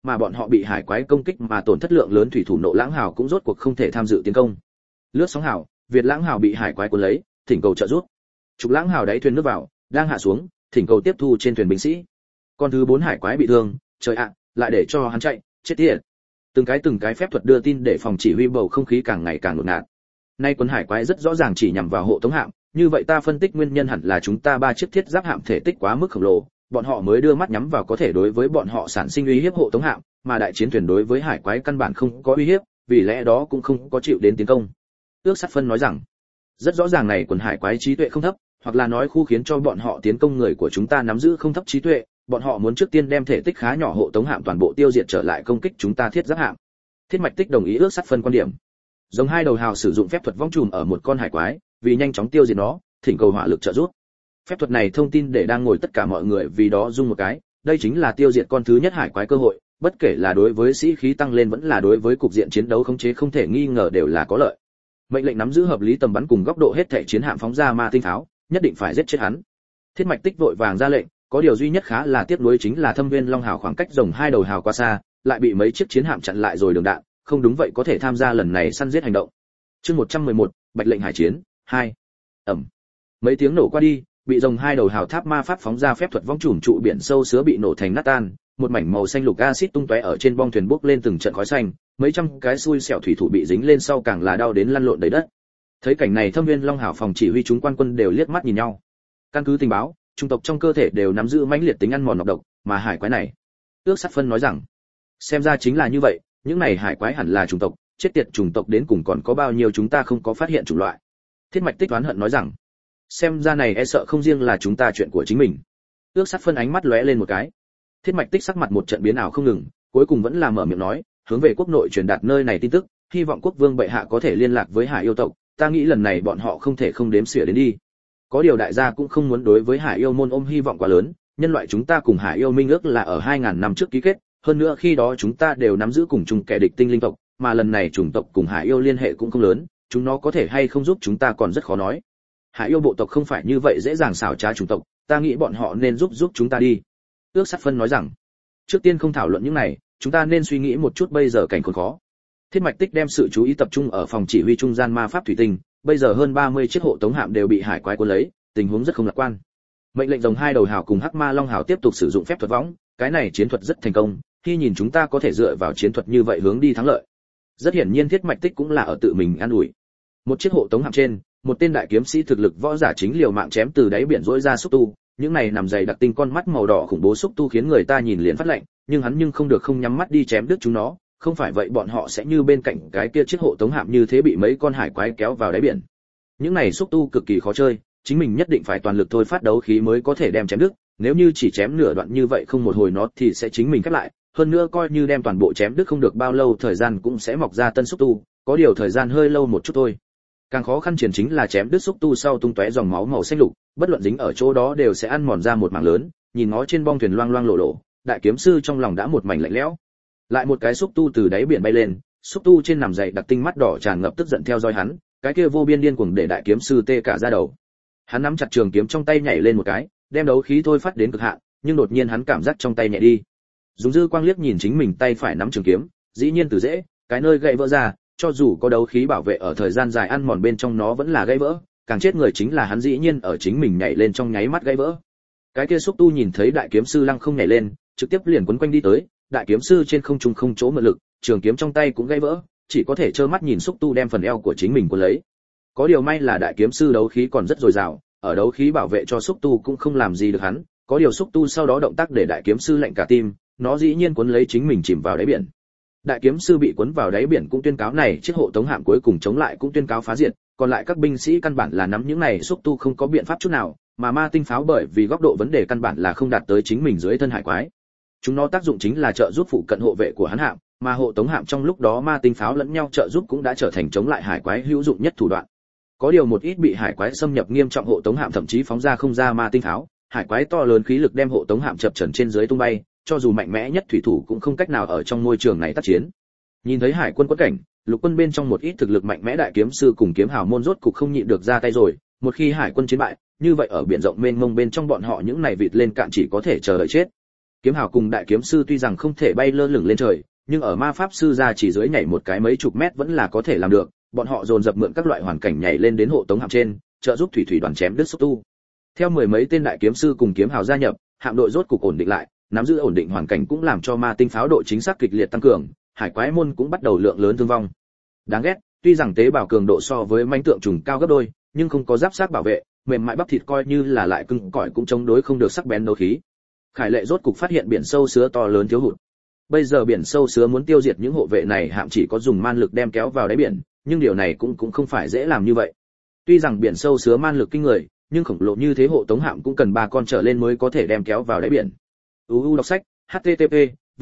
mà bọn họ bị hải quái công kích mà tổn thất lượng lớn thủy thủ nộ lãng hào cũng rốt cuộc không thể tham dự tiến công. Lướt sóng hào, Việt lãng hào bị hải quái cuốn lấy, thỉnh cầu trợ giúp. Trục lãng hào đáy thuyền nước vào, đang hạ xuống, thỉnh cầu tiếp thu trên thuyền binh sĩ. Con thứ bốn hải quái bị thương, trời ạ, lại để cho hắn chạy, chết tiệt. Từng cái từng cái phép thuật đưa tin để phòng chỉ huy bầu không khí càng ngày càng ngột ngạt. Nay quân hải quái rất rõ ràng chỉ nhằm vào hộ tống hạm, như vậy ta phân tích nguyên nhân hẳn là chúng ta ba chiếc thiết giáp hạm thể tích quá mức khổng lồ, bọn họ mới đưa mắt nhắm vào có thể đối với bọn họ sản sinh uy hiếp hộ tống hạm, mà đại chiến thuyền đối với hải quái căn bản không có uy hiếp, vì lẽ đó cũng không có chịu đến tiến công. Ước Sát Phân nói rằng, rất rõ ràng này quần hải quái trí tuệ không thấp, hoặc là nói khu khiến cho bọn họ tiến công người của chúng ta nắm giữ không thấp trí tuệ, bọn họ muốn trước tiên đem thể tích khá nhỏ hộ tống hạm toàn bộ tiêu diệt trở lại công kích chúng ta thiết giáp hạm. Thiết Mạch Tích đồng ý Ước Sát Phân quan điểm. Giống hai đầu hào sử dụng phép thuật vong trùm ở một con hải quái, vì nhanh chóng tiêu diệt nó, thỉnh cầu hỏa lực trợ giúp. Phép thuật này thông tin để đang ngồi tất cả mọi người vì đó rung một cái, đây chính là tiêu diệt con thứ nhất hải quái cơ hội, bất kể là đối với sĩ khí tăng lên vẫn là đối với cục diện chiến đấu khống chế không thể nghi ngờ đều là có lợi. Mệnh lệnh nắm giữ hợp lý tầm bắn cùng góc độ hết thảy chiến hạm phóng ra ma tinh pháo, nhất định phải giết chết hắn. Thiết Mạch Tích vội vàng ra lệnh, có điều duy nhất khá là tiếc nuối chính là Thâm Viên Long hào khoảng cách rồng hai đầu hào quá xa, lại bị mấy chiếc chiến hạm chặn lại rồi đường đạn, không đúng vậy có thể tham gia lần này săn giết hành động. Chương một trăm mười một, Bạch lệnh hải chiến hai. Ầm. Mấy tiếng nổ qua đi, bị rồng hai đầu hào tháp ma pháp phóng ra phép thuật vong trùm trụ biển sâu sứa bị nổ thành nát tan, một mảnh màu xanh lục axit tung tóe ở trên bong thuyền bốc lên từng trận khói xanh, mấy trăm cái xui xẻo thủy thủ bị dính lên sau càng là đau đến lăn lộn đầy đất. Thấy cảnh này Thâm Viên Long hào phòng chỉ huy chúng quan quân đều liếc mắt nhìn nhau. Căn cứ tình báo, chủng tộc trong cơ thể đều nắm giữ mãnh liệt tính ăn mòn nọc độc, mà hải quái này, Ước Sát Phân nói rằng, xem ra chính là như vậy, những này hải quái hẳn là chủng tộc, chết tiệt chủng tộc đến cùng còn có bao nhiêu chúng ta không có phát hiện chủng loại. Thiết Mạch Tích oán hận nói rằng, xem ra này e sợ không riêng là chúng ta chuyện của chính mình. Ước Sát Phân ánh mắt lóe lên một cái. Thiết Mạch Tích sắc mặt một trận biến ảo không ngừng, cuối cùng vẫn là mở miệng nói, hướng về quốc nội truyền đạt nơi này tin tức, hy vọng quốc vương bệ hạ có thể liên lạc với hải yêu tộc, ta nghĩ lần này bọn họ không thể không đếm xỉa đến đi. Có điều đại gia cũng không muốn đối với hải yêu môn ôm hy vọng quá lớn, nhân loại chúng ta cùng hải yêu minh ước là ở hai ngàn năm trước ký kết, hơn nữa khi đó chúng ta đều nắm giữ cùng chung kẻ địch tinh linh tộc, mà lần này chủng tộc cùng hải yêu liên hệ cũng không lớn, chúng nó có thể hay không giúp chúng ta còn rất khó nói. Hải yêu bộ tộc không phải như vậy dễ dàng xảo trá chủng tộc, ta nghĩ bọn họ nên giúp giúp chúng ta đi. Ước Sát Phân nói rằng, trước tiên không thảo luận những này, chúng ta nên suy nghĩ một chút bây giờ cảnh khốn khó. Thiết Mạch Tích đem sự chú ý tập trung ở phòng chỉ huy trung gian ma pháp thủy tinh, bây giờ hơn ba mươi chiếc hộ tống hạm đều bị hải quái cuốn lấy, tình huống rất không lạc quan. Mệnh lệnh rồng hai đầu hào cùng Hắc Ma Long hào tiếp tục sử dụng phép thuật võng, cái này chiến thuật rất thành công, khi nhìn chúng ta có thể dựa vào chiến thuật như vậy hướng đi thắng lợi. Rất hiển nhiên Thiết Mạch Tích cũng là ở tự mình an ủi. Một chiếc hộ tống hạm trên, một tên đại kiếm sĩ thực lực võ giả chính liều mạng chém từ đáy biển rỗi ra xúc tu, những này nằm dày đặc tinh con mắt màu đỏ khủng bố xúc tu khiến người ta nhìn liền phát lạnh, nhưng hắn nhưng không được không nhắm mắt đi chém đứt chúng nó, không phải vậy bọn họ sẽ như bên cạnh cái kia chiếc hộ tống hạm như thế bị mấy con hải quái kéo vào đáy biển. Những này xúc tu cực kỳ khó chơi, chính mình nhất định phải toàn lực thôi phát đấu khí mới có thể đem chém đứt, nếu như chỉ chém nửa đoạn như vậy không một hồi nó thì sẽ chính mình khép lại, hơn nữa coi như đem toàn bộ chém đứt không được bao lâu thời gian cũng sẽ mọc ra tân xúc tu, có điều thời gian hơi lâu một chút thôi. Càng khó khăn triển chính là chém đứt xúc tu sau tung tóe dòng máu màu xanh lục, bất luận dính ở chỗ đó đều sẽ ăn mòn ra một mảng lớn, nhìn nó trên bong thuyền loang loang lộ lộ, đại kiếm sư trong lòng đã một mảnh lạnh lẽo. Lại một cái xúc tu từ đáy biển bay lên, xúc tu trên nằm dày đặc tinh mắt đỏ tràn ngập tức giận theo dõi hắn, cái kia vô biên điên cuồng để đại kiếm sư tê cả da đầu. Hắn nắm chặt trường kiếm trong tay nhảy lên một cái, đem đấu khí thôi phát đến cực hạn, nhưng đột nhiên hắn cảm giác trong tay nhẹ đi. Dùng dư quang liếc nhìn chính mình tay phải nắm trường kiếm, dĩ nhiên từ dễ, cái nơi gãy vỡ ra, cho dù có đấu khí bảo vệ ở thời gian dài ăn mòn bên trong nó vẫn là gãy vỡ, càng chết người chính là hắn dĩ nhiên ở chính mình nhảy lên trong nháy mắt gãy vỡ. Cái kia xúc tu nhìn thấy đại kiếm sư lăng không nhảy lên, trực tiếp liền quấn quanh đi tới, đại kiếm sư trên không trung không chỗ mượn lực, trường kiếm trong tay cũng gãy vỡ, chỉ có thể trơ mắt nhìn xúc tu đem phần eo của chính mình cuốn lấy. Có điều may là đại kiếm sư đấu khí còn rất dồi dào, ở đấu khí bảo vệ cho xúc tu cũng không làm gì được hắn, có điều xúc tu sau đó động tác để đại kiếm sư lạnh cả tim, nó dĩ nhiên cuốn lấy chính mình chìm vào đáy biển. Đại kiếm sư bị cuốn vào đáy biển cũng tuyên cáo này chiếc hộ tống hạm cuối cùng chống lại cũng tuyên cáo phá diệt, còn lại các binh sĩ căn bản là nắm những này xúc tu không có biện pháp chút nào, mà ma tinh pháo bởi vì góc độ vấn đề căn bản là không đạt tới chính mình dưới thân hải quái. Chúng nó tác dụng chính là trợ giúp phụ cận hộ vệ của hắn hạm, mà hộ tống hạm trong lúc đó ma tinh pháo lẫn nhau trợ giúp cũng đã trở thành chống lại hải quái hữu dụng nhất thủ đoạn. Có điều một ít bị hải quái xâm nhập nghiêm trọng hộ tống hạm thậm chí phóng ra không ra ma tinh pháo, hải quái to lớn khí lực đem hộ tống hạm chập chờn trên dưới tung bay, cho dù mạnh mẽ nhất thủy thủ cũng không cách nào ở trong môi trường này tác chiến. Nhìn thấy hải quân quất cảnh, lục quân bên trong một ít thực lực mạnh mẽ đại kiếm sư cùng kiếm hào môn rốt cục không nhịn được ra tay rồi, một khi hải quân chiến bại, như vậy ở biển rộng mênh mông bên trong bọn họ những này vịt lên cạn chỉ có thể chờ đợi chết. Kiếm hào cùng đại kiếm sư tuy rằng không thể bay lơ lửng lên trời, nhưng ở ma pháp sư ra chỉ dưới nhảy một cái mấy chục mét vẫn là có thể làm được, bọn họ dồn dập mượn các loại hoàn cảnh nhảy lên đến hộ tống hạm trên, trợ giúp thủy thủy đoàn chém đứt xúc tu. Theo mười mấy tên đại kiếm sư cùng kiếm hào gia nhập, hạm đội rốt cục ổn định lại, nắm giữ ổn định hoàn cảnh cũng làm cho ma tinh pháo độ chính xác kịch liệt tăng cường, hải quái môn cũng bắt đầu lượng lớn thương vong. Đáng ghét, tuy rằng tế bào cường độ so với mãnh tượng trùng cao gấp đôi, nhưng không có giáp xác bảo vệ, mềm mại bắp thịt coi như là lại cứng cỏi cũng chống đối không được sắc bén đấu khí. Khải Lệ rốt cục phát hiện biển sâu sứa to lớn thiếu hụt. Bây giờ biển sâu sứa muốn tiêu diệt những hộ vệ này hạm chỉ có dùng man lực đem kéo vào đáy biển, nhưng điều này cũng cũng không phải dễ làm như vậy. Tuy rằng biển sâu sứa man lực kinh người, nhưng khổng lồ như thế hộ tống hạm cũng cần ba con trở lên mới có thể đem kéo vào đáy biển. u u đọc sách http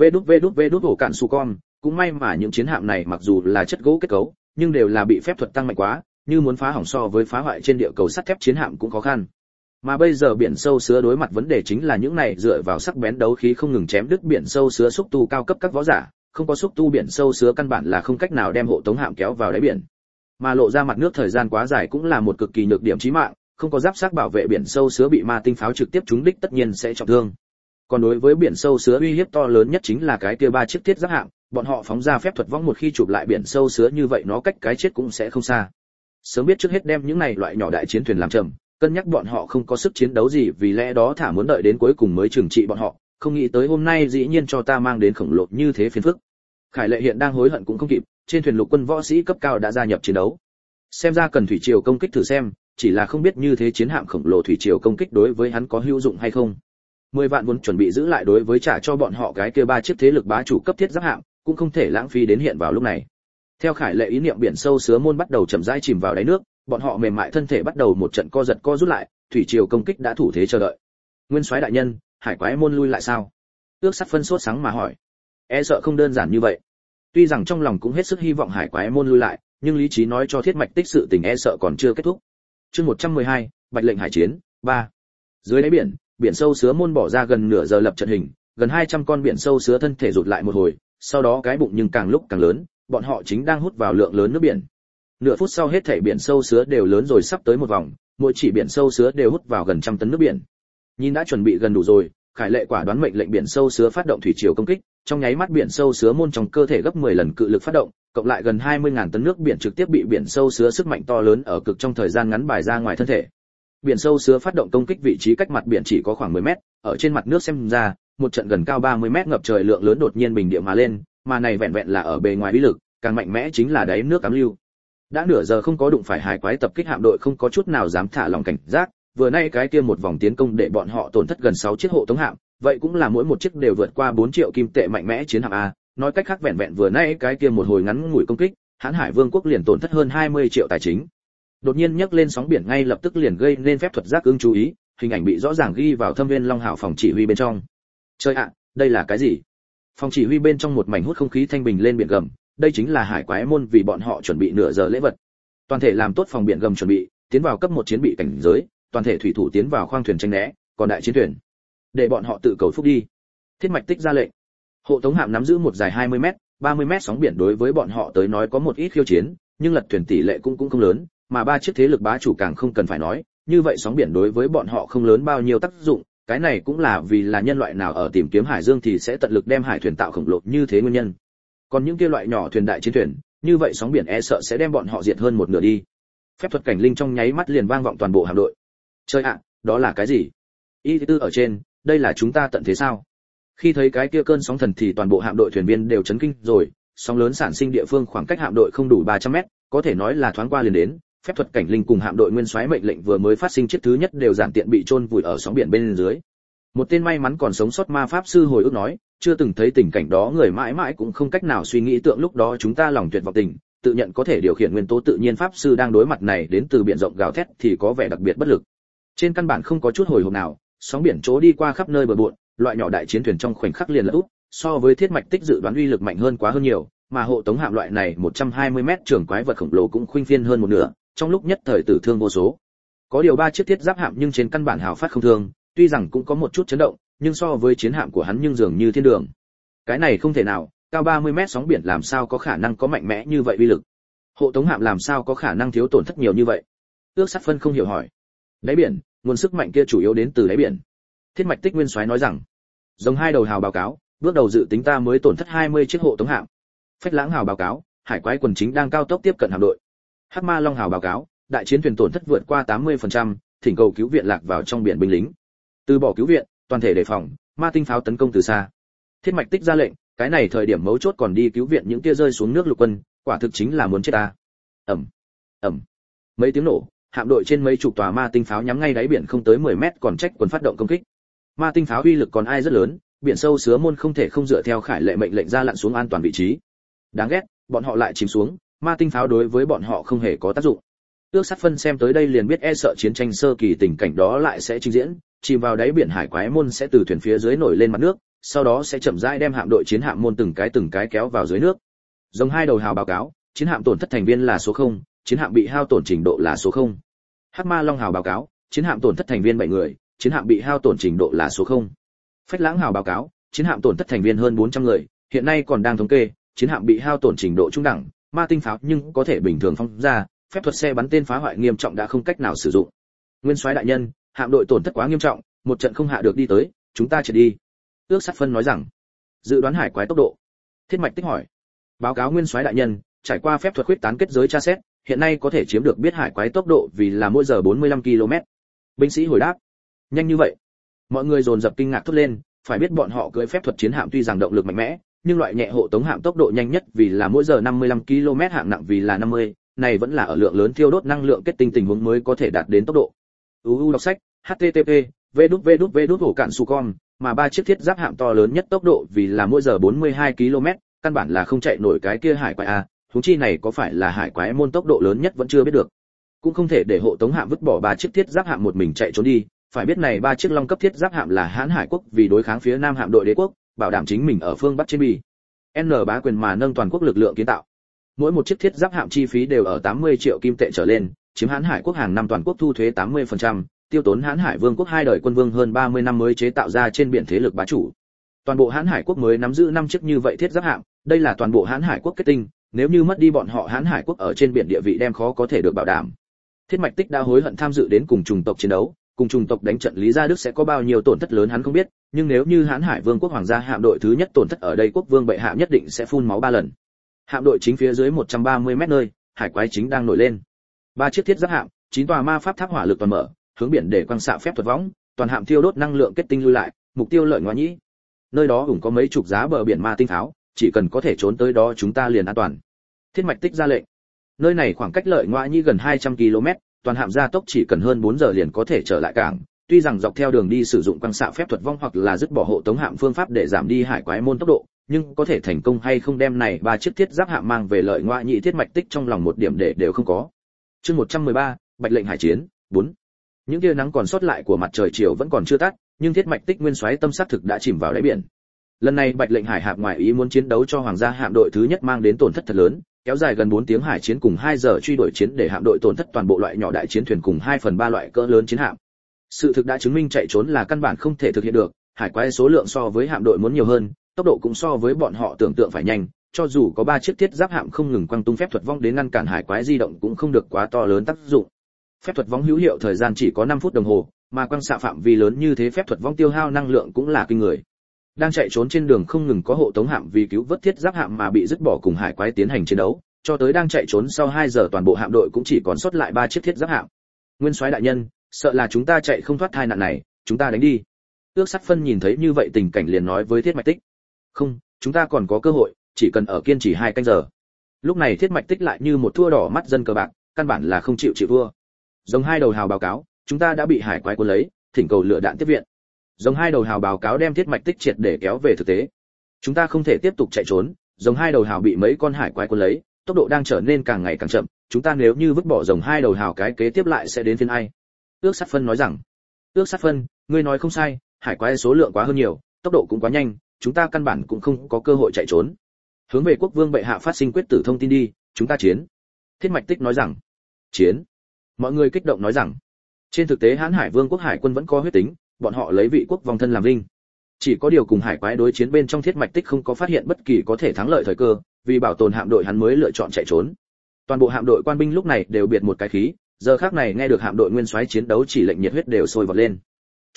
www cạn su con cũng may mà những chiến hạm này mặc dù là chất gỗ kết cấu, nhưng đều là bị phép thuật tăng mạnh quá, như muốn phá hỏng so với phá hoại trên địa cầu sắt thép chiến hạm cũng khó khăn. Mà bây giờ biển sâu sứa đối mặt vấn đề chính là những này dựa vào sắc bén đấu khí không ngừng chém đứt biển sâu sứa xúc tu cao cấp các võ giả, không có xúc tu biển sâu sứa căn bản là không cách nào đem hộ tống hạm kéo vào đáy biển. Mà lộ ra mặt nước thời gian quá dài cũng là một cực kỳ nhược điểm chí mạng, không có giáp xác bảo vệ biển sâu sứa bị ma tinh pháo trực tiếp trúng đích tất nhiên sẽ trọng thương. Còn đối với biển sâu sứa uy hiếp to lớn nhất chính là cái kia ba chiếc thiết giáp hạm, bọn họ phóng ra phép thuật võng một khi chụp lại biển sâu sứa như vậy nó cách cái chết cũng sẽ không xa. Sớm biết trước hết đem những này loại nhỏ đại chiến thuyền làm chậm, cân nhắc bọn họ không có sức chiến đấu gì vì lẽ đó thả muốn đợi đến cuối cùng mới trừng trị bọn họ, không nghĩ tới hôm nay dĩ nhiên cho ta mang đến khổng lồ như thế phiền phức. Khải Lệ hiện đang hối hận cũng không kịp, trên thuyền lục quân võ sĩ cấp cao đã gia nhập chiến đấu. Xem ra cần thủy triều công kích thử xem, chỉ là không biết như thế chiến hạm khổng lồ thủy triều công kích đối với hắn có hữu dụng hay không. Mười vạn vốn chuẩn bị giữ lại đối với trả cho bọn họ cái kia ba chiếc thế lực bá chủ cấp thiết giáp hạm, cũng không thể lãng phí đến hiện vào lúc này. Theo Khải Lệ ý niệm biển sâu sứa môn bắt đầu chậm rãi chìm vào đáy nước, bọn họ mềm mại thân thể bắt đầu một trận co giật co rút lại, thủy triều công kích đã thủ thế chờ đợi. Nguyên soái đại nhân, hải quái môn lui lại sao? Ước Sắt phân sốt sáng mà hỏi. E sợ không đơn giản như vậy. Tuy rằng trong lòng cũng hết sức hy vọng hải quái môn lui lại, nhưng lý trí nói cho Thiết Mạch Tích sự tình e sợ còn chưa kết thúc. Chương một trăm mười hai, Bạch lệnh hải chiến, ba. Dưới đáy biển, biển sâu sứa môn bỏ ra gần nửa giờ lập trận hình, gần hai trăm con biển sâu sứa thân thể rụt lại một hồi, sau đó cái bụng nhưng càng lúc càng lớn, bọn họ chính đang hút vào lượng lớn nước biển. Nửa phút sau hết thảy biển sâu sứa đều lớn rồi sắp tới một vòng, mỗi chỉ biển sâu sứa đều hút vào gần trăm tấn nước biển. Nhìn đã chuẩn bị gần đủ rồi, Khải Lệ quả đoán mệnh lệnh biển sâu sứa phát động thủy triều công kích, trong nháy mắt biển sâu sứa môn trong cơ thể gấp mười lần cự lực phát động, cộng lại gần hai mươi nghìn tấn nước biển trực tiếp bị biển sâu sứa sức mạnh to lớn ở cực trong thời gian ngắn bài ra ngoài thân thể. Biển sâu sứa phát động công kích vị trí cách mặt biển chỉ có khoảng mười mét, ở trên mặt nước xem ra, một trận gần cao ba mươi mét ngập trời lượng lớn đột nhiên bình địa mà lên, mà này vẹn vẹn là ở bề ngoài uy lực, càng mạnh mẽ chính là đáy nước ám lưu. Đã nửa giờ không có đụng phải hải quái tập kích hạm đội không có chút nào dám thả lòng cảnh giác, vừa nay cái kia một vòng tiến công để bọn họ tổn thất gần sáu chiếc hộ tống hạm, vậy cũng là mỗi một chiếc đều vượt qua bốn triệu kim tệ mạnh mẽ chiến hạm a, nói cách khác vẹn vẹn vừa nay cái kia một hồi ngắn ngủi công kích, Hán Hải Vương quốc liền tổn thất hơn hai mươi triệu tài chính. Đột nhiên nhấc lên sóng biển ngay lập tức liền gây nên phép thuật giác ứng chú ý, hình ảnh bị rõ ràng ghi vào Thâm Viên Long Hảo phòng chỉ huy bên trong. Trời ạ, đây là cái gì? Phòng chỉ huy bên trong một mảnh hút không khí thanh bình lên biển gầm, đây chính là hải quái môn vì bọn họ chuẩn bị nửa giờ lễ vật. Toàn thể làm tốt phòng biển gầm chuẩn bị, tiến vào cấp một chiến bị cảnh giới, toàn thể thủy thủ tiến vào khoang thuyền tranh né, còn đại chiến thuyền để bọn họ tự cầu phúc đi. Thiết Mạch Tích ra lệnh. Hộ tống hạm nắm giữ một dài hai mươi mét, ba mươi mét sóng biển đối với bọn họ tới nói có một ít khiêu chiến, nhưng lật thuyền tỷ lệ cũng cũng không lớn, mà ba chiếc thế lực bá chủ càng không cần phải nói, như vậy sóng biển đối với bọn họ không lớn bao nhiêu tác dụng, cái này cũng là vì là nhân loại nào ở tìm kiếm hải dương thì sẽ tận lực đem hải thuyền tạo khổng lồ như thế nguyên nhân. Còn những kia loại nhỏ thuyền đại chiến thuyền, như vậy sóng biển e sợ sẽ đem bọn họ diệt hơn một nửa đi. Phép thuật cảnh linh trong nháy mắt liền vang vọng toàn bộ hạm đội. Chơi ạ, đó là cái gì? Y tư ở trên, đây là chúng ta tận thế sao? Khi thấy cái kia cơn sóng thần thì toàn bộ hạm đội thuyền viên đều chấn kinh rồi, sóng lớn sản sinh địa phương khoảng cách hạm đội không đủ ba trăm mét, có thể nói là thoáng qua liền đến. Phép thuật cảnh linh cùng hạm đội nguyên soái mệnh lệnh vừa mới phát sinh chiếc thứ nhất đều giản tiện bị chôn vùi ở sóng biển bên dưới. Một tên may mắn còn sống sót ma pháp sư hồi ức nói, chưa từng thấy tình cảnh đó người mãi mãi cũng không cách nào suy nghĩ tượng lúc đó chúng ta lòng tuyệt vọng tình, tự nhận có thể điều khiển nguyên tố tự nhiên pháp sư đang đối mặt này đến từ biển rộng gào thét thì có vẻ đặc biệt bất lực. Trên căn bản không có chút hồi hộp nào, sóng biển trố đi qua khắp nơi bờ bộn, loại nhỏ đại chiến thuyền trong khoảnh khắc liền lật úp, so với Thiết Mạch Tích dự đoán uy lực mạnh hơn quá hơn nhiều, mà hộ tống hạm loại này một trăm hai mươi mét trường quái vật khổng lồ cũng khuynh phiên hơn một nửa, trong lúc nhất thời tử thương vô số. Có điều ba chiếc thiết giáp hạm nhưng trên căn bản hào phát không thương, tuy rằng cũng có một chút chấn động, nhưng so với chiến hạm của hắn nhưng dường như thiên đường. Cái này không thể nào, cao ba mươi mét sóng biển làm sao có khả năng có mạnh mẽ như vậy uy lực? Hộ tống hạm làm sao có khả năng thiếu tổn thất nhiều như vậy? Ước Sắt Phân không hiểu hỏi. Đáy biển, nguồn sức mạnh kia chủ yếu đến từ đáy biển. Thiết Mạch Tích nguyên soái nói rằng, Rồng hai đầu hào báo cáo, bước đầu dự tính ta mới tổn thất hai mươi chiếc hộ tống hạm. Phách Lãng hào báo cáo, hải quái quần chính đang cao tốc tiếp cận hạm đội. Hắc Ma Long hào báo cáo, đại chiến thuyền tổn thất vượt qua tám mươi phần trăm, thỉnh cầu cứu viện lạc vào trong biển binh lính. Từ bỏ cứu viện, toàn thể đề phòng, ma tinh pháo tấn công từ xa. Thiết Mạch Tích ra lệnh, cái này thời điểm mấu chốt còn đi cứu viện những kia rơi xuống nước lục quân, quả thực chính là muốn chết ta. Ầm, ầm. Mấy tiếng nổ, hạm đội trên mấy chục tòa ma tinh pháo nhắm ngay đáy biển không tới mười mét còn trách quân phát động công kích. Ma tinh pháo uy lực còn ai rất lớn, biển sâu sứa môn không thể không dựa theo khải lệ mệnh lệnh ra lặn xuống an toàn vị trí. Đáng ghét, bọn họ lại chìm xuống, ma tinh pháo đối với bọn họ không hề có tác dụng. Ước Sát Phân xem tới đây liền biết e sợ chiến tranh sơ kỳ tình cảnh đó lại sẽ trình diễn, chìm vào đáy biển hải quái môn sẽ từ thuyền phía dưới nổi lên mặt nước, sau đó sẽ chậm rãi đem hạm đội chiến hạm môn từng cái từng cái kéo vào dưới nước. Rồng hai đầu hào báo cáo, chiến hạm tổn thất thành viên là số không, chiến hạm bị hao tổn trình độ là số không. Hắc Ma Long hào báo cáo, chiến hạm tổn thất thành viên bảy người, chiến hạm bị hao tổn trình độ là số không. Phách Lãng hào báo cáo, chiến hạm tổn thất thành viên hơn bốn trăm người, hiện nay còn đang thống kê, chiến hạm bị hao tổn trình độ trung đẳng, ma tinh pháo nhưng có thể bình thường phóng ra, phép thuật xe bắn tên phá hoại nghiêm trọng đã không cách nào sử dụng. Nguyên soái đại nhân, hạm đội tổn thất quá nghiêm trọng, một trận không hạ được đi tới, chúng ta triệt đi. Ước Sát Phân nói rằng, dự đoán hải quái tốc độ. Thiết Mạch Tích hỏi, báo cáo nguyên soái đại nhân, trải qua phép thuật khuyết tán kết giới tra xét, hiện nay có thể chiếm được biết hải quái tốc độ vì là mỗi giờ bốn mươi lăm ki lô mét. Binh sĩ hồi đáp, nhanh như vậy? Mọi người dồn dập kinh ngạc thốt lên, phải biết bọn họ cưỡi phép thuật chiến hạm tuy rằng động lực mạnh mẽ, nhưng loại nhẹ hộ tống hạm tốc độ nhanh nhất vì là mỗi giờ năm mươi lăm ki lô mét, hạng nặng vì là năm mươi, này vẫn là ở lượng lớn thiêu đốt năng lượng kết tinh tình huống mới có thể đạt đến tốc độ. u u đọc sách, h t t p v đút v đút v đút hổ cạn su con, mà ba chiếc thiết giáp hạm to lớn nhất tốc độ vì là mỗi giờ bốn mươi hai ki lô mét, căn bản là không chạy nổi cái kia hải quái a, huống chi này có phải là hải quái môn tốc độ lớn nhất vẫn chưa biết được. Cũng không thể để hộ tống hạm vứt bỏ ba chiếc thiết giáp hạm một mình chạy trốn đi, phải biết này ba chiếc long cấp thiết giáp hạm là Hán Hải quốc vì đối kháng phía Nam hạm đội đế quốc, bảo đảm chính mình ở phương Bắc trên bì. N bá quyền mà nâng toàn quốc lực lượng kiến tạo. Mỗi một chiếc thiết giáp hạm chi phí đều ở tám mươi triệu kim tệ trở lên, chiếm Hán Hải quốc hàng năm toàn quốc thu thuế tám mươi phần trăm, tiêu tốn Hán Hải Vương quốc hai đời quân vương hơn ba mươi năm mới chế tạo ra trên biển thế lực bá chủ. Toàn bộ Hán Hải quốc mới nắm giữ năm chiếc như vậy thiết giáp hạm, đây là toàn bộ Hán Hải quốc kết tinh, nếu như mất đi bọn họ Hán Hải quốc ở trên biển địa vị đem khó có thể được bảo đảm. Thiết Mạch Tích đã hối hận tham dự đến cùng chủng tộc chiến đấu, cùng chủng tộc đánh trận Lý Gia Đức sẽ có bao nhiêu tổn thất lớn hắn không biết, nhưng nếu như Hán Hải Vương quốc hoàng gia hạm đội thứ nhất tổn thất ở đây, quốc vương bệ hạ nhất định sẽ phun máu ba lần. Hạm đội chính phía dưới một trăm ba mươi mét nơi, hải quái chính đang nổi lên. Ba chiếc thiết giáp hạm, chín tòa ma pháp tháp hỏa lực toàn mở, hướng biển để quang xạ phép thuật võng, toàn hạm thiêu đốt năng lượng kết tinh lui lại, mục tiêu lợi ngoại nhĩ. Nơi đó cũng có mấy chục giá bờ biển ma tinh pháo, chỉ cần có thể trốn tới đó chúng ta liền an toàn. Thiết Mạch Tích ra lệnh. Nơi này khoảng cách lợi ngoại nhĩ gần hai trăm ki lô mét, toàn hạm gia tốc chỉ cần hơn bốn giờ liền có thể trở lại cảng. Tuy rằng dọc theo đường đi sử dụng quang xạ phép thuật vong hoặc là dứt bỏ hộ tống hạm phương pháp để giảm đi hải quái môn tốc độ, nhưng có thể thành công hay không đem này ba chiếc thiết giáp hạm mang về lợi ngoại nhĩ Thiết Mạch Tích trong lòng một điểm để đều không có. Chương một trăm mười ba, Bạch lệnh hải chiến, bốn. Những tia nắng còn sót lại của mặt trời chiều vẫn còn chưa tắt, nhưng Thiết Mạch Tích nguyên soái tâm sát thực đã chìm vào đáy biển. Lần này Bạch lệnh hải hạm ngoại ý muốn chiến đấu cho hoàng gia hạm đội thứ nhất mang đến tổn thất thật lớn, kéo dài gần bốn tiếng hải chiến cùng hai giờ truy đuổi chiến để hạm đội tổn thất toàn bộ loại nhỏ đại chiến thuyền cùng hai phần ba loại cỡ lớn chiến hạm. Sự thực đã chứng minh chạy trốn là căn bản không thể thực hiện được, hải quái số lượng so với hạm đội muốn nhiều hơn, tốc độ cũng so với bọn họ tưởng tượng phải nhanh, cho dù có ba chiếc thiết giáp hạm không ngừng quăng tung phép thuật vong đến ngăn cản hải quái di động cũng không được quá to lớn tác dụng. Phép thuật vong hữu hiệu thời gian chỉ có năm phút đồng hồ, mà quăng xạ phạm vi lớn như thế phép thuật vong tiêu hao năng lượng cũng là kinh người. Đang chạy trốn trên đường không ngừng có hộ tống hạm vì cứu vớt thiết giáp hạm mà bị dứt bỏ cùng hải quái tiến hành chiến đấu, cho tới đang chạy trốn sau hai giờ toàn bộ hạm đội cũng chỉ còn sót lại ba chiếc thiết giáp hạm. Nguyên soái đại nhân, sợ là chúng ta chạy không thoát tai nạn này, chúng ta đánh đi. Ước Sát Phân nhìn thấy như vậy tình cảnh liền nói với Thiết Mạch Tích. Không, chúng ta còn có cơ hội, chỉ cần ở kiên trì hai canh giờ. Lúc này Thiết Mạch Tích lại như một thua đỏ mắt dân cờ bạc, căn bản là không chịu chịu thua. Rồng hai đầu hào báo cáo, chúng ta đã bị hải quái cuốn lấy, thỉnh cầu lựa đạn tiếp viện. Rồng hai đầu hào báo cáo đem Thiết Mạch Tích triệt để kéo về thực tế. Chúng ta không thể tiếp tục chạy trốn, rồng hai đầu hào bị mấy con hải quái cuốn lấy, tốc độ đang trở nên càng ngày càng chậm, chúng ta nếu như vứt bỏ rồng hai đầu hào cái kế tiếp lại sẽ đến phiên ai? Ước Sát Phân nói rằng. Ước Sát Phân, ngươi nói không sai, hải quái số lượng quá hơn nhiều, tốc độ cũng quá nhanh, chúng ta căn bản cũng không có cơ hội chạy trốn. Hướng về quốc vương bệ hạ phát sinh quyết tử thông tin đi, chúng ta chiến. Thiết Mạch Tích nói rằng. Chiến. Mọi người kích động nói rằng. Trên thực tế Hán Hải Vương quốc hải quân vẫn có huyết tính, bọn họ lấy vị quốc vòng thân làm vinh. Chỉ có điều cùng hải quái đối chiến bên trong Thiết Mạch Tích không có phát hiện bất kỳ có thể thắng lợi thời cơ, vì bảo tồn hạm đội hắn mới lựa chọn chạy trốn. Toàn bộ hạm đội quan binh lúc này đều biệt một cái khí, giờ khắc này nghe được hạm đội nguyên soái chiến đấu chỉ lệnh nhiệt huyết đều sôi vọt lên.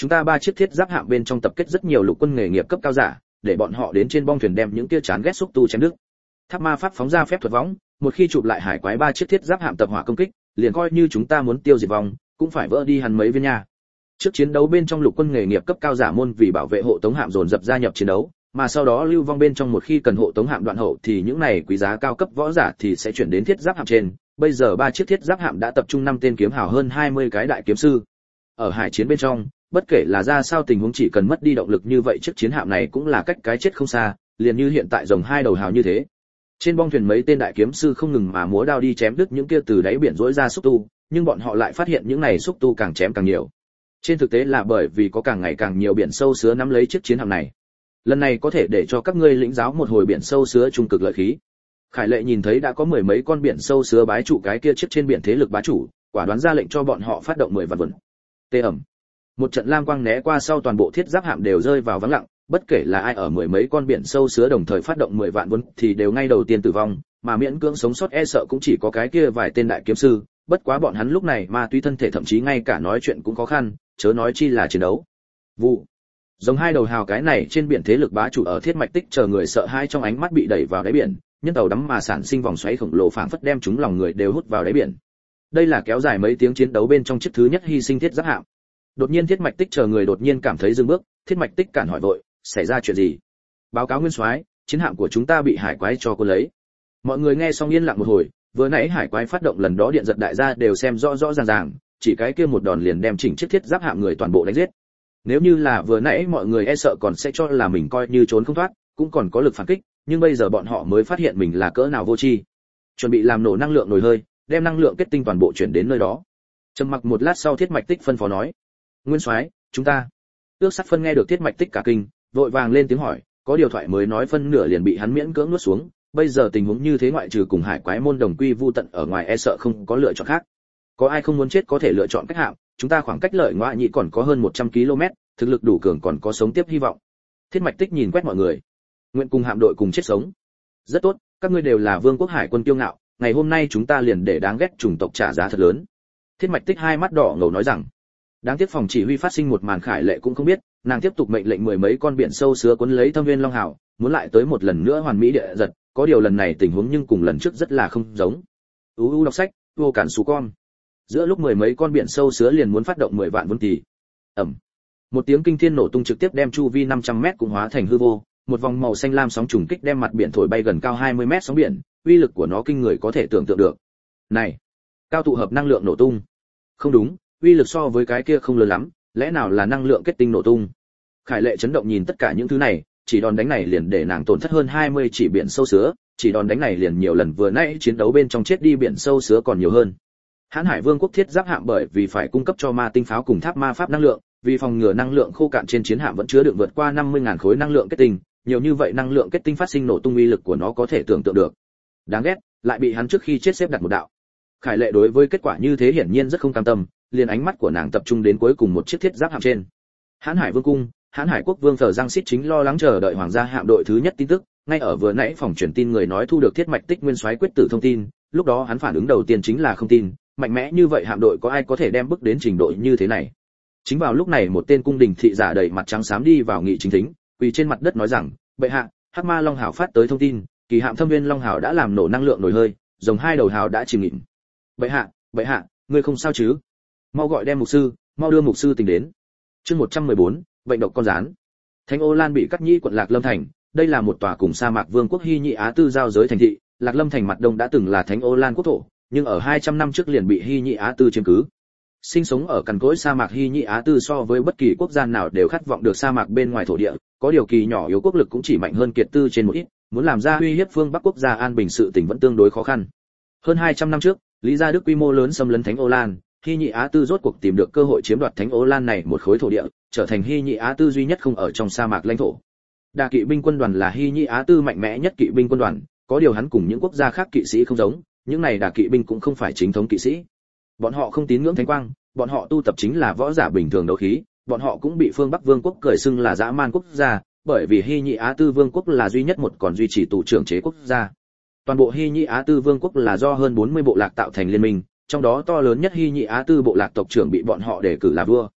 Chúng ta ba chiếc thiết giáp hạm bên trong tập kết rất nhiều lục quân nghề nghiệp cấp cao giả, để bọn họ đến trên bong thuyền đem những kia chán ghét xúc tu chém đứt. Tháp ma pháp phóng ra phép thuật võng, một khi chụp lại hải quái ba chiếc thiết giáp hạm tập hỏa công kích, liền coi như chúng ta muốn tiêu diệt vong, cũng phải vỡ đi hẳn mấy viên nha. Trước chiến đấu bên trong lục quân nghề nghiệp cấp cao giả môn vì bảo vệ hộ tống hạm dồn dập gia nhập chiến đấu, mà sau đó lưu vong bên trong một khi cần hộ tống hạm đoạn hậu thì những này quý giá cao cấp võ giả thì sẽ chuyển đến thiết giáp hạm trên. Bây giờ ba chiếc thiết giáp hạm đã tập trung năm tên kiếm hào hơn hai mươi cái đại kiếm sư. Ở hải chiến bên trong, bất kể là ra sao tình huống chỉ cần mất đi động lực như vậy chiếc chiến hạm này cũng là cách cái chết không xa, liền như hiện tại rồng hai đầu hào như thế. Trên bong thuyền mấy tên đại kiếm sư không ngừng mà múa đao đi chém đứt những kia từ đáy biển rỗi ra xúc tu, nhưng bọn họ lại phát hiện những này xúc tu càng chém càng nhiều. Trên thực tế là bởi vì có càng ngày càng nhiều biển sâu sứa nắm lấy chiếc chiến hạm này. Lần này có thể để cho các ngươi lĩnh giáo một hồi biển sâu sứa trung cực lợi khí. Khải Lệ nhìn thấy đã có mười mấy con biển sâu sứa bái trụ cái kia chiếc trên biển thế lực bá chủ, quả đoán ra lệnh cho bọn họ phát động mười vạn vần. Tê ẩm. Một trận lam quang né qua sau toàn bộ thiết giáp hạm đều rơi vào vắng lặng, bất kể là ai ở mười mấy con biển sâu sứa đồng thời phát động mười vạn vốn thì đều ngay đầu tiên tử vong, mà miễn cưỡng sống sót e sợ cũng chỉ có cái kia vài tên đại kiếm sư, bất quá bọn hắn lúc này ma túy thân thể thậm chí ngay cả nói chuyện cũng khó khăn, chớ nói chi là chiến đấu. Vụ. Giống hai đầu hào cái này trên biển thế lực bá chủ ở thiết mạch tích chờ người sợ hai trong ánh mắt bị đẩy vào đáy biển, nhân tàu đắm mà sản sinh vòng xoáy khổng lồ phảng phất đem chúng lòng người đều hút vào đáy biển. Đây là kéo dài mấy tiếng chiến đấu bên trong chiếc thứ nhất hy sinh thiết giáp hạm. Đột nhiên thiết mạch tích chờ người đột nhiên cảm thấy dừng bước, thiết mạch tích cản hỏi vội, xảy ra chuyện gì? Báo cáo nguyên soái, chiến hạm của chúng ta bị hải quái cho cô lấy. Mọi người nghe xong yên lặng một hồi, vừa nãy hải quái phát động lần đó điện giật đại gia đều xem rõ rõ ràng ràng, chỉ cái kia một đòn liền đem chỉnh chiếc thiết giáp hạm người toàn bộ đánh giết. Nếu như là vừa nãy mọi người e sợ còn sẽ cho là mình coi như trốn không thoát, cũng còn có lực phản kích, nhưng bây giờ bọn họ mới phát hiện mình là cỡ nào vô tri. Chuẩn bị làm nổ năng lượng nồi hơi, đem năng lượng kết tinh toàn bộ chuyển đến nơi đó. Trầm mặc một lát sau thiết mạch tích phân phó nói, nguyên soái, chúng ta. Ước Sắt Phân nghe được thiết mạch tích cả kinh, vội vàng lên tiếng hỏi, có điều thoại mới nói phân nửa liền bị hắn miễn cưỡng nuốt xuống, bây giờ tình huống như thế ngoại trừ cùng hải quái môn đồng quy vu tận ở ngoài e sợ không có lựa chọn khác. Có ai không muốn chết có thể lựa chọn cách hạm, chúng ta khoảng cách lợi ngoại nhị còn có hơn một trăm ki lô mét, thực lực đủ cường còn có sống tiếp hy vọng. Thiết mạch tích nhìn quét mọi người, nguyện cùng hạm đội cùng chết sống. Rất tốt, các ngươi đều là vương quốc hải quân kiêu ngạo, ngày hôm nay chúng ta liền để đáng ghét chủng tộc trả giá thật lớn. Thiết mạch tích hai mắt đỏ ngầu nói rằng, đáng tiếc phòng chỉ huy phát sinh một màn Khải Lệ cũng không biết, nàng tiếp tục mệnh lệnh mười mấy con biển sâu sứa cuốn lấy Thâm Viên Long Hào, muốn lại tới một lần nữa hoàn mỹ địa giật, có điều lần này tình huống nhưng cùng lần trước rất là không giống. U u đọc sách, vô cản số con. Giữa lúc mười mấy con biển sâu sứa liền muốn phát động mười vạn vốn tỷ. Ầm. Một tiếng kinh thiên nổ tung trực tiếp đem chu vi năm trăm mét cũng hóa thành hư vô, một vòng màu xanh lam sóng trùng kích đem mặt biển thổi bay gần cao hai mươi mét sóng biển, uy lực của nó kinh người có thể tưởng tượng được. Này, cao tụ hợp năng lượng nổ tung. Không đúng, uy lực so với cái kia không lớn lắm, lẽ nào là năng lượng kết tinh nổ tung? Khải Lệ chấn động nhìn tất cả những thứ này, chỉ đòn đánh này liền để nàng tổn thất hơn hai mươi chỉ biển sâu sứa, chỉ đòn đánh này liền nhiều lần vừa nãy chiến đấu bên trong chết đi biển sâu sứa còn nhiều hơn. Hán Hải Vương quốc thiết giáp hạm bởi vì phải cung cấp cho ma tinh pháo cùng tháp ma pháp năng lượng, vì phòng ngừa năng lượng khô cạn trên chiến hạm vẫn chứa đựng vượt qua năm mươi nghìn khối năng lượng kết tinh, nhiều như vậy năng lượng kết tinh phát sinh nổ tung uy lực của nó có thể tưởng tượng được. Đáng ghét, lại bị hắn trước khi chết xếp đặt một đạo. Khải Lệ đối với kết quả như thế hiển nhiên rất không cam tâm, liền ánh mắt của nàng tập trung đến cuối cùng một chiếc thiết giáp hạm trên. Hán Hải Vương cung, Hán Hải quốc vương Phở Giang Xít chính lo lắng chờ đợi hoàng gia hạm đội thứ nhất tin tức, ngay ở vừa nãy phòng truyền tin người nói thu được thiết mạch tích nguyên soái quyết tử thông tin, lúc đó hắn phản ứng đầu tiên chính là không tin, mạnh mẽ như vậy hạm đội có ai có thể đem bước đến trình độ như thế này. Chính vào lúc này một tên cung đình thị giả đầy mặt trắng xám đi vào nghị chính thính, quỳ trên mặt đất nói rằng, bệ hạ, Hắc Ma Long Hào phát tới thông tin, kỳ hạm Thâm Viên Long Hào đã làm nổ năng lượng nồi hơi, rồng hai đầu hào đã chìm nghỉm. Bệ hạ, bệ hạ, ngươi không sao chứ? Mau gọi đem mục sư, mau đưa mục sư tình đến. Chương một trăm mười bốn, bệnh độc con rán. Thánh Ô Lan bị cắt nhĩ quận Lạc Lâm thành, đây là một tòa cùng sa mạc vương quốc Hy Nhị Á Tư giao giới thành thị, Lạc Lâm thành mặt đông đã từng là Thánh Ô Lan quốc thổ, nhưng ở hai trăm năm trước liền bị Hy Nhị Á Tư chiếm cứ. Sinh sống ở cằn cỗi sa mạc Hy Nhị Á Tư so với bất kỳ quốc gia nào đều khát vọng được sa mạc bên ngoài thổ địa, có điều kỳ nhỏ yếu quốc lực cũng chỉ mạnh hơn Kiệt Tư trên một ít, muốn làm ra uy hiếp phương Bắc quốc gia an bình sự tình vẫn tương đối khó khăn. Hơn hai trăm năm trước, Lý Gia Đức quy mô lớn xâm lấn Thánh Ô Lan, Hy Nhị Á Tư rốt cuộc tìm được cơ hội chiếm đoạt Thánh Ô Lan này một khối thổ địa, trở thành Hy Nhị Á Tư duy nhất không ở trong sa mạc lãnh thổ. Đà kỵ binh quân đoàn là Hy Nhị Á Tư mạnh mẽ nhất kỵ binh quân đoàn, có điều hắn cùng những quốc gia khác kỵ sĩ không giống, những này đà kỵ binh cũng không phải chính thống kỵ sĩ. Bọn họ không tín ngưỡng thánh quang, bọn họ tu tập chính là võ giả bình thường đấu khí, bọn họ cũng bị phương Bắc Vương quốc cười xưng là dã man quốc gia, bởi vì Hy Nhị Á Tư Vương quốc là duy nhất một còn duy trì tù trưởng chế quốc gia. Toàn bộ Hy Nhị Á Tư Vương quốc là do hơn bốn mươi bộ lạc tạo thành liên minh, trong đó to lớn nhất Hy Nhị Á Tư bộ lạc tộc trưởng bị bọn họ đề cử là vua.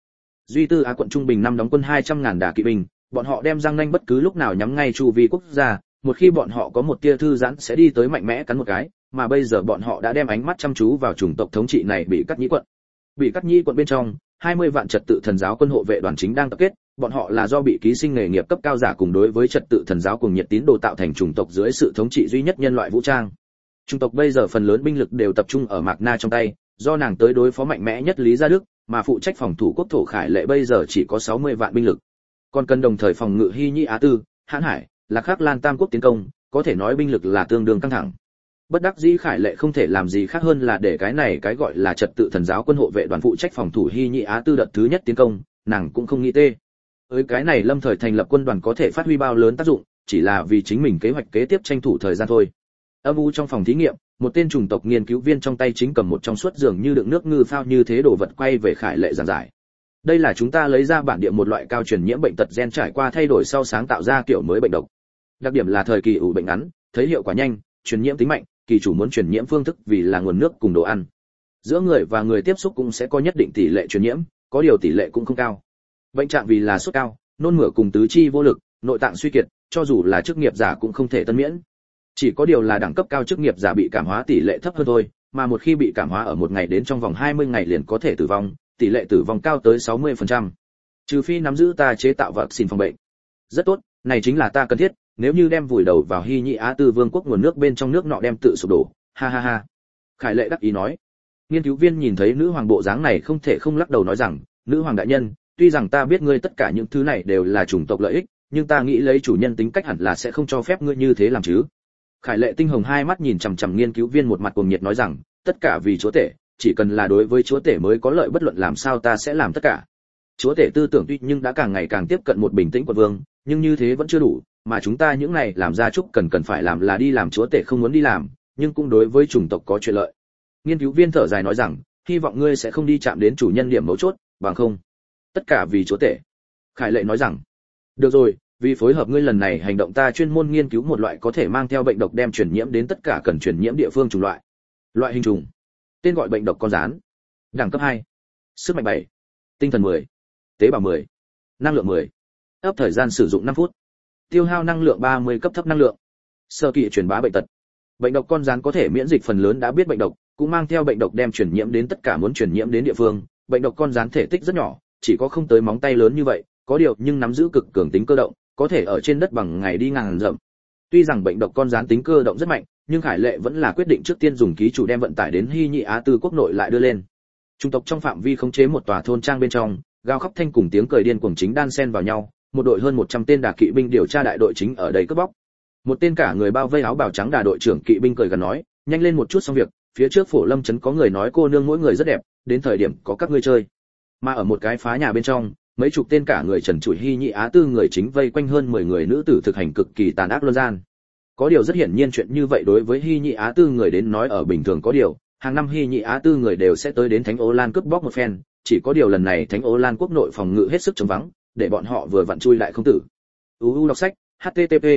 Duy Tư Á quận trung bình năm đóng quân hai trăm ngàn đả kỵ binh, bọn họ đem răng nanh bất cứ lúc nào nhắm ngay chu vi quốc gia, một khi bọn họ có một tia thư giãn sẽ đi tới mạnh mẽ cắn một cái, mà bây giờ bọn họ đã đem ánh mắt chăm chú vào chủng tộc thống trị này bị cắt nhĩ quận. Bị cắt nhĩ quận bên trong, hai mươi vạn trật tự thần giáo quân hộ vệ đoàn chính đang tập kết, bọn họ là do bị ký sinh nghề nghiệp cấp cao giả cùng đối với trật tự thần giáo cùng nhiệt tín đồ tạo thành chủng tộc dưới sự thống trị duy nhất nhân loại vũ trang. Chủng tộc bây giờ phần lớn binh lực đều tập trung ở Mạc Na trong tay, do nàng tới đối phó mạnh mẽ nhất Lý Gia Đức, mà phụ trách phòng thủ quốc thổ Khải Lệ bây giờ chỉ có sáu mươi vạn binh lực. Còn cần đồng thời phòng ngự Hy Nhĩ Á Tư, Hãn Hải, Lạc Khắc Lan tam quốc tiến công, có thể nói binh lực là tương đương căng thẳng. Bất đắc dĩ Khải Lệ không thể làm gì khác hơn là để cái này cái gọi là trật tự thần giáo quân hộ vệ đoàn phụ trách phòng thủ Hy Nhĩ Á Tư đợt thứ nhất tiến công, nàng cũng không nghĩ tê. Ơi cái này lâm thời thành lập quân đoàn có thể phát huy bao lớn tác dụng, chỉ là vì chính mình kế hoạch kế tiếp tranh thủ thời gian thôi. Âm u trong phòng thí nghiệm, một tên chủng tộc nghiên cứu viên trong tay chính cầm một trong suốt giường như đựng nước ngư phao như thế đồ vật quay về Khải Lệ giảng giải. Đây là chúng ta lấy ra bản địa một loại cao truyền nhiễm bệnh tật gen trải qua thay đổi sau sáng tạo ra kiểu mới bệnh độc. Đặc điểm là thời kỳ ủ bệnh ngắn, thấy hiệu quả nhanh, truyền nhiễm tính mạnh, kỳ chủ muốn truyền nhiễm phương thức vì là nguồn nước cùng đồ ăn. Giữa người và người tiếp xúc cũng sẽ có nhất định tỷ lệ truyền nhiễm, có điều tỷ lệ cũng không cao. Bệnh trạng vì là sốt cao, nôn mửa cùng tứ chi vô lực, nội tạng suy kiệt, cho dù là chức nghiệp giả cũng không thể tân miễn. Chỉ có điều là đẳng cấp cao chức nghiệp giả bị cảm hóa tỷ lệ thấp hơn thôi, mà một khi bị cảm hóa ở một ngày đến trong vòng hai mươi ngày liền có thể tử vong, tỷ lệ tử vong cao tới sáu mươi phần trăm. Trừ phi nắm giữ ta chế tạo vaccine phòng bệnh. Rất tốt, này chính là ta cần thiết, nếu như đem vùi đầu vào Hy Nhĩ Á Tư vương quốc nguồn nước bên trong nước nọ đem tự sụp đổ, ha ha ha. Khải Lệ đắc ý nói. Nghiên cứu viên nhìn thấy nữ hoàng bộ dáng này không thể không lắc đầu nói rằng, nữ hoàng đại nhân, tuy rằng ta biết ngươi tất cả những thứ này đều là chủng tộc lợi ích, nhưng ta nghĩ lấy chủ nhân tính cách hẳn là sẽ không cho phép ngươi như thế làm chứ. Khải Lệ tinh hồng hai mắt nhìn chằm chằm nghiên cứu viên một mặt cuồng nhiệt nói rằng, tất cả vì chúa tể, chỉ cần là đối với chúa tể mới có lợi, bất luận làm sao ta sẽ làm tất cả. Chúa tể tư tưởng tuy nhưng đã càng ngày càng tiếp cận một bình tĩnh quận vương, nhưng như thế vẫn chưa đủ, mà chúng ta những này làm gia trúc cần cần phải làm là đi làm chúa tể không muốn đi làm, nhưng cũng đối với chủng tộc có chuyện lợi. Nghiên cứu viên thở dài nói rằng, hy vọng ngươi sẽ không đi chạm đến chủ nhân điểm mấu chốt, bằng không, tất cả vì chúa tể. Khải Lệ nói rằng, được rồi, vì phối hợp ngươi lần này hành động ta chuyên môn nghiên cứu một loại có thể mang theo bệnh độc đem truyền nhiễm đến tất cả cần truyền nhiễm địa phương chủng loại. Loại hình trùng. Tên gọi bệnh độc con gián. Đẳng cấp hai. Sức mạnh bảy. Tinh thần mười. Tế bào mười. Năng lượng mười. Ấp thời gian sử dụng năm phút. Tiêu hao năng lượng ba mươi cấp thấp năng lượng. Sơ kỳ truyền bá bệnh tật. Bệnh độc con gián có thể miễn dịch phần lớn đã biết bệnh độc, cũng mang theo bệnh độc đem truyền nhiễm đến tất cả muốn truyền nhiễm đến địa phương. Bệnh độc con gián thể tích rất nhỏ, chỉ có không tới móng tay lớn như vậy, có điều nhưng nắm giữ cực cường tính cơ động, có thể ở trên đất bằng ngày đi ngàn dặm. Tuy rằng bệnh độc con gián tính cơ động rất mạnh, nhưng Khải Lệ vẫn là quyết định trước tiên dùng ký chủ đem vận tải đến Hy Nhĩ Á Tư quốc nội lại đưa lên. Trung tộc trong phạm vi khống chế một tòa thôn trang bên trong, gào khóc thanh cùng tiếng cười điên cuồng chính đan xen vào nhau, một đội hơn một trăm tên đà kỵ binh điều tra đại đội chính ở đây cướp bóc. Một tên cả người bao vây áo bào trắng đà đội trưởng kỵ binh cười gần nói, nhanh lên một chút xong việc, phía trước Phổ Lâm trấn có người nói cô nương mỗi người rất đẹp, đến thời điểm có các ngươi chơi. Mà ở một cái phá nhà bên trong, mấy chục tên cả người trần trụi Hy Nhĩ Á Tư người chính vây quanh hơn mười người nữ tử thực hành cực kỳ tàn ác luân gian. Có điều rất hiển nhiên chuyện như vậy đối với Hy Nhĩ Á Tư người đến nói ở bình thường có điều, hàng năm Hy Nhĩ Á Tư người đều sẽ tới đến Thánh Ô Lan cướp bóc một phen, chỉ có điều lần này Thánh Ô Lan quốc nội phòng ngự hết sức trống vắng, để bọn họ vừa vặn chui lại không tử. u u đọc sách http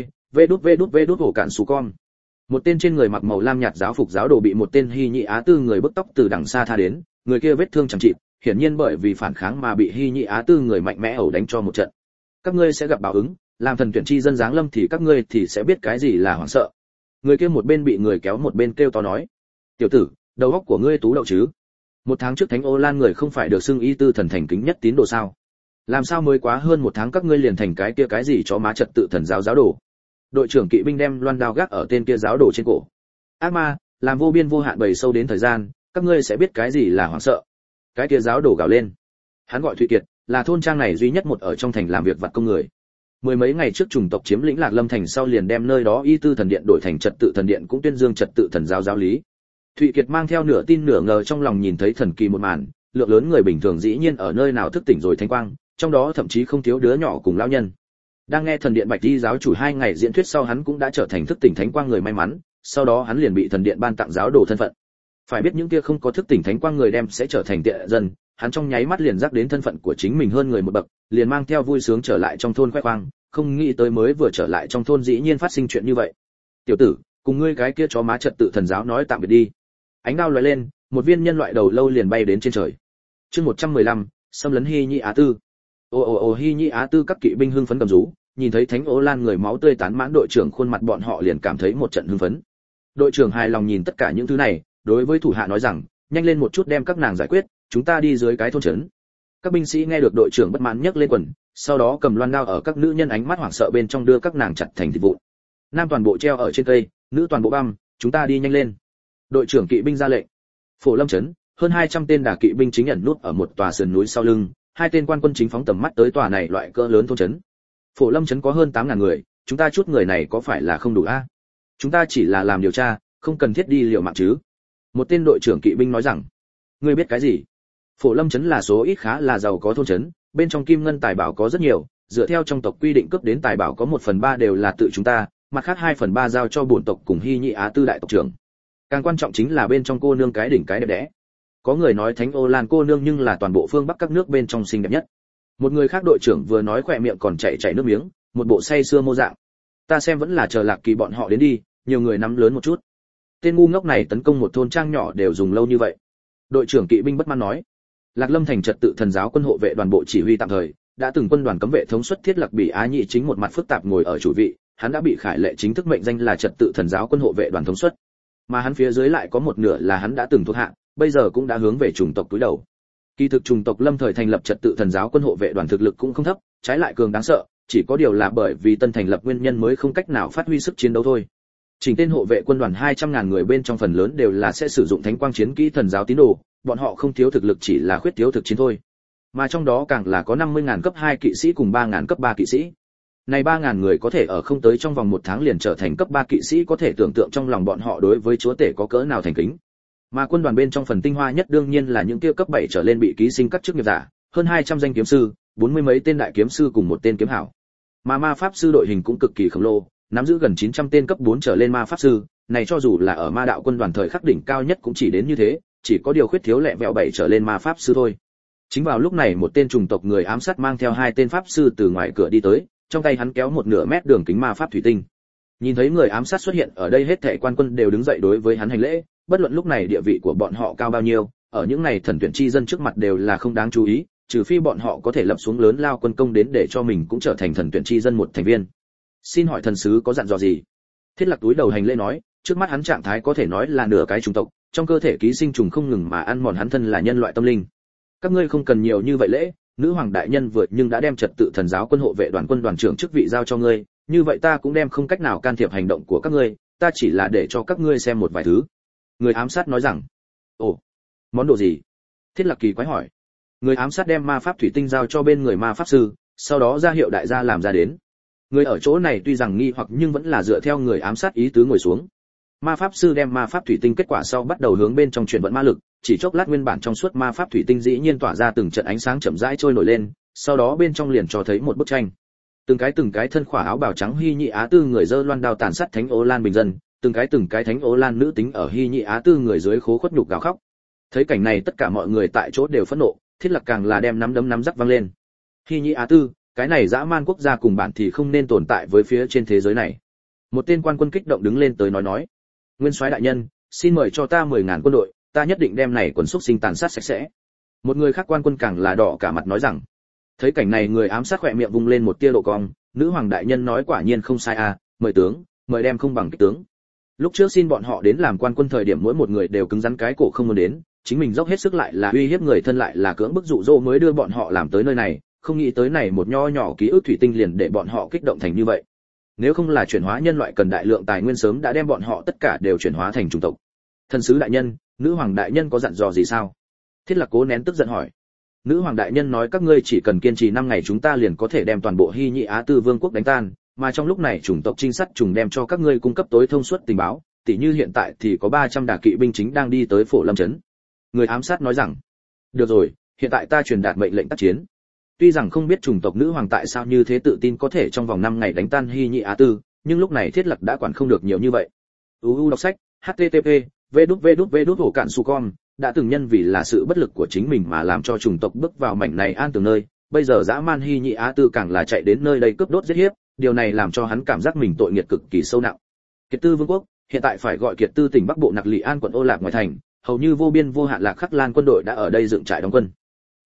vđvđvđ hổ cản sú con. Một tên trên người mặc màu lam nhạt giáo phục giáo đồ bị một tên Hy Nhĩ Á Tư người bức tóc từ đằng xa tha đến, người kia vết thương chẳng chịt, hiển nhiên bởi vì phản kháng mà bị Hy Nhĩ Á Tư người mạnh mẽ ẩu đánh cho một trận. Các ngươi sẽ gặp báo ứng, làm thần tuyển chi dân giáng lâm thì các ngươi thì sẽ biết cái gì là hoảng sợ. Người kia một bên bị người kéo một bên kêu to nói, tiểu tử, đầu óc của ngươi tú đậu chứ? Một tháng trước Thánh Ô Lan người không phải được xưng y tư thần thành kính nhất tín đồ sao? Làm sao mới quá hơn một tháng các ngươi liền thành cái kia cái gì chó má trật tự thần giáo giáo đồ? Đội trưởng kỵ binh đem loan đao gác ở tên kia giáo đồ trên cổ. Ác ma, làm vô biên vô hạn bầy sâu đến thời gian, các ngươi sẽ biết cái gì là hoảng sợ. Cái kia giáo đồ gào lên. Hắn gọi Thụy Kiệt, là thôn trang này duy nhất một ở trong thành làm việc vặt công người. Mười mấy ngày trước chủng tộc chiếm lĩnh Lạc Lâm thành sau liền đem nơi đó y tư thần điện đổi thành trật tự thần điện, cũng tuyên dương trật tự thần giáo giáo lý. Thụy Kiệt mang theo nửa tin nửa ngờ trong lòng nhìn thấy thần kỳ một màn, lượng lớn người bình thường dĩ nhiên ở nơi nào thức tỉnh rồi thánh quang, trong đó thậm chí không thiếu đứa nhỏ cùng lão nhân. Đang nghe thần điện Bạch Y giáo chủ hai ngày diễn thuyết sau, hắn cũng đã trở thành thức tỉnh thánh quang người may mắn, sau đó hắn liền bị thần điện ban tặng giáo đồ thân phận. Phải biết những kia không có thức tỉnh thánh quang người đem sẽ trở thành tệ dân, hắn trong nháy mắt liền giác đến thân phận của chính mình hơn người một bậc, liền mang theo vui sướng trở lại trong thôn khoe khoang, không nghĩ tới mới vừa trở lại trong thôn dĩ nhiên phát sinh chuyện như vậy. Tiểu tử, cùng ngươi cái kia chó má trật tự thần giáo nói tạm biệt đi. Ánh đao lóe lên, một viên nhân loại đầu lâu liền bay đến trên trời. Chương một trăm mười lăm, xâm lấn Hy Nhĩ Á Tư. Ồ ồ ồ, Hy Nhĩ Á Tư các kỵ binh hưng phấn cầm rú, nhìn thấy Thánh Ô Lan người máu tươi tán mãn đội trưởng khuôn mặt bọn họ liền cảm thấy một trận hưng phấn. Đội trưởng hài lòng nhìn tất cả những thứ này, đối với thủ hạ nói rằng, nhanh lên một chút đem các nàng giải quyết, chúng ta đi dưới cái thôn trấn. Các binh sĩ nghe được đội trưởng bất mãn nhấc lên quần, sau đó cầm loan đao ở các nữ nhân ánh mắt hoảng sợ bên trong đưa các nàng chặt thành thịt vụn. Nam toàn bộ treo ở trên cây, nữ toàn bộ băm, chúng ta đi nhanh lên. Đội trưởng kỵ binh ra lệnh. Phổ Lâm trấn, hơn hai trăm tên đả kỵ binh chính ẩn nút ở một tòa sườn núi sau lưng, hai tên quan quân chính phóng tầm mắt tới tòa này loại cỡ lớn thôn trấn. Phổ Lâm trấn có hơn tám ngàn người, chúng ta chút người này có phải là không đủ a? Chúng ta chỉ là làm điều tra, không cần thiết đi liều mạng chứ? Một tên đội trưởng kỵ binh nói rằng. Ngươi biết cái gì? Phổ Lâm trấn là số ít khá là giàu có thôn trấn, bên trong kim ngân tài bảo có rất nhiều, dựa theo trong tộc quy định cướp đến tài bảo có một phần ba đều là tự chúng ta, mặt khác hai phần ba giao cho bổn tộc cùng Hy Nhĩ Á Tư đại tộc trưởng. Càng quan trọng chính là bên trong cô nương cái đỉnh cái đẹp đẽ. Có người nói Thánh Ô Lan cô nương nhưng là toàn bộ phương Bắc các nước bên trong xinh đẹp nhất. Một người khác đội trưởng vừa nói khỏe miệng còn chảy chảy nước miếng, một bộ say sưa mô dạng. Ta xem vẫn là chờ Lạc Kỳ bọn họ đến đi, nhiều người nắm lớn một chút. Tên ngu ngốc này tấn công một thôn trang nhỏ đều dùng lâu như vậy. Đội trưởng kỵ binh bất mãn nói. Lạc Lâm thành trật tự thần giáo quân hộ vệ đoàn bộ chỉ huy tạm thời, đã từng quân đoàn cấm vệ thống suất thiết Lạc Bỉ Á Nhị chính một mặt phức tạp ngồi ở chủ vị, hắn đã bị Khải Lệ chính thức mệnh danh là trật tự thần giáo quân hộ vệ đoàn thống suất. Mà hắn phía dưới lại có một nửa là hắn đã từng thuộc hạ, bây giờ cũng đã hướng về chủng tộc túi đầu. Kỳ thực chủng tộc Lâm thời thành lập trật tự thần giáo quân hộ vệ đoàn thực lực cũng không thấp, trái lại cường đáng sợ, chỉ có điều là bởi vì tân thành lập nguyên nhân mới không cách nào phát huy sức chiến đấu thôi. Chỉnh tên hộ vệ quân đoàn hai trăm ngàn người bên trong phần lớn đều là sẽ sử dụng thánh quang chiến kỹ thần giáo tín đồ, bọn họ không thiếu thực lực chỉ là khuyết thiếu thực chiến thôi. Mà trong đó càng là có năm mươi ngàn cấp hai kỵ sĩ cùng ba ngàn cấp ba kỵ sĩ. Này ba ngàn người có thể ở không tới trong vòng một tháng liền trở thành cấp ba kỵ sĩ, có thể tưởng tượng trong lòng bọn họ đối với chúa tể có cỡ nào thành kính. Mà quân đoàn bên trong phần tinh hoa nhất đương nhiên là những kia cấp bảy trở lên bị ký sinh các chức nghiệp giả, hơn hai trăm danh kiếm sư, bốn mươi mấy tên đại kiếm sư cùng một tên kiếm hảo. Mà ma pháp sư đội hình cũng cực kỳ khổng lồ, nắm giữ gần chín trăm tên cấp bốn trở lên ma pháp sư, này cho dù là ở ma đạo quân đoàn thời khắc đỉnh cao nhất cũng chỉ đến như thế, chỉ có điều khuyết thiếu lẹ vẹo bảy trở lên ma pháp sư thôi. Chính vào lúc này một tên trùng tộc người ám sát mang theo hai tên pháp sư từ ngoài cửa đi tới, trong tay hắn kéo một nửa mét đường kính ma pháp thủy tinh. Nhìn thấy người ám sát xuất hiện ở đây, hết thảy quan quân đều đứng dậy đối với hắn hành lễ, bất luận lúc này địa vị của bọn họ cao bao nhiêu, ở những này thần tuyển chi dân trước mặt đều là không đáng chú ý, trừ phi bọn họ có thể lập xuống lớn lao quân công đến để cho mình cũng trở thành thần tuyển chi dân một thành viên. Xin hỏi thần sứ có dặn dò gì? Thiết Lạc túi đầu hành lễ nói, trước mắt hắn trạng thái có thể nói là nửa cái trùng tộc, trong cơ thể ký sinh trùng không ngừng mà ăn mòn hắn thân là nhân loại tâm linh. Các ngươi không cần nhiều như vậy lễ, nữ hoàng đại nhân vượt nhưng đã đem trật tự thần giáo quân hộ vệ đoàn quân đoàn trưởng chức vị giao cho ngươi, như vậy ta cũng đem không cách nào can thiệp hành động của các ngươi, ta chỉ là để cho các ngươi xem một vài thứ. Người ám sát nói rằng. Ồ, món đồ gì? Thiết Lạc kỳ quái hỏi. Người ám sát đem ma pháp thủy tinh giao cho bên người ma pháp sư, sau đó ra hiệu đại gia làm ra đến. Người ở chỗ này tuy rằng nghi hoặc nhưng vẫn là dựa theo người ám sát ý tứ ngồi xuống. Ma pháp sư đem ma pháp thủy tinh kết quả sau bắt đầu hướng bên trong chuyển vận ma lực, chỉ chốc lát nguyên bản trong suốt ma pháp thủy tinh dĩ nhiên tỏa ra từng trận ánh sáng chậm rãi trôi nổi lên, sau đó bên trong liền cho thấy một bức tranh. Từng cái từng cái thân khỏa áo bào trắng Hy Nhĩ Á Tư người giơ loan đao tàn sát Thánh Ô Lan bình dân, từng cái từng cái Thánh Ô Lan nữ tính ở Hy Nhĩ Á Tư người dưới khố khuất nhục gào khóc. Thấy cảnh này tất cả mọi người tại chỗ đều phẫn nộ, Thiết Lạc càng là đem nắm đấm nắm rắc vang lên. Hy Nhĩ Á Tư, cái này dã man quốc gia cùng bản thì không nên tồn tại với phía trên thế giới này. Một tên quan quân kích động đứng lên tới nói nói, nguyên soái đại nhân, xin mời cho ta mười ngàn quân đội, ta nhất định đem này quần xúc sinh tàn sát sạch sẽ. Một người khác quan quân càng là đỏ cả mặt nói rằng. Thấy cảnh này người ám sát khỏe miệng vung lên một tia độ cong, nữ hoàng đại nhân nói quả nhiên không sai à, mời tướng, mời đem không bằng kích tướng. Lúc trước xin bọn họ đến làm quan quân thời điểm mỗi một người đều cứng rắn cái cổ không muốn đến, chính mình dốc hết sức lại là uy hiếp người thân lại là cưỡng bức dụ dỗ mới đưa bọn họ làm tới nơi này, không nghĩ tới này một nho nhỏ ký ức thủy tinh liền để bọn họ kích động thành như vậy. Nếu không là chuyển hóa nhân loại cần đại lượng tài nguyên sớm đã đem bọn họ tất cả đều chuyển hóa thành chủng tộc. Thần sứ đại nhân, nữ hoàng đại nhân có dặn dò gì sao? Thiết Lạc cố nén tức giận hỏi. Nữ hoàng đại nhân nói các ngươi chỉ cần kiên trì năm ngày chúng ta liền có thể đem toàn bộ Hy Nhĩ Á Tư vương quốc đánh tan, mà trong lúc này chủng tộc trinh sát trùng đem cho các ngươi cung cấp tối thông suốt tình báo, tỉ như hiện tại thì có ba trăm đả kỵ binh chính đang đi tới Phổ Lâm trấn. Người ám sát nói rằng, được rồi, hiện tại ta truyền đạt mệnh lệnh tác chiến. Tuy rằng không biết chủng tộc nữ hoàng tại sao như thế tự tin có thể trong vòng năm ngày đánh tan Hy Nhĩ Á Tư, nhưng lúc này Thiết Lạc đã quản không được nhiều như vậy. u u đọc sách, http vđvđvđ hổ cạn su con đã từng nhân vì là sự bất lực của chính mình mà làm cho chủng tộc bước vào mảnh này an tường nơi, bây giờ dã man Hy Nhĩ Á Tư càng là chạy đến nơi đây cướp đốt giết hiếp, điều này làm cho hắn cảm giác mình tội nghiệp cực kỳ sâu nặng. Kiệt Tư vương quốc, hiện tại phải gọi Kiệt Tư tỉnh Bắc Bộ Nặc Lị An quận Ô Lạc ngoài thành, hầu như vô biên vô hạn Lạc Khắc Lan quân đội đã ở đây dựng trại đóng quân.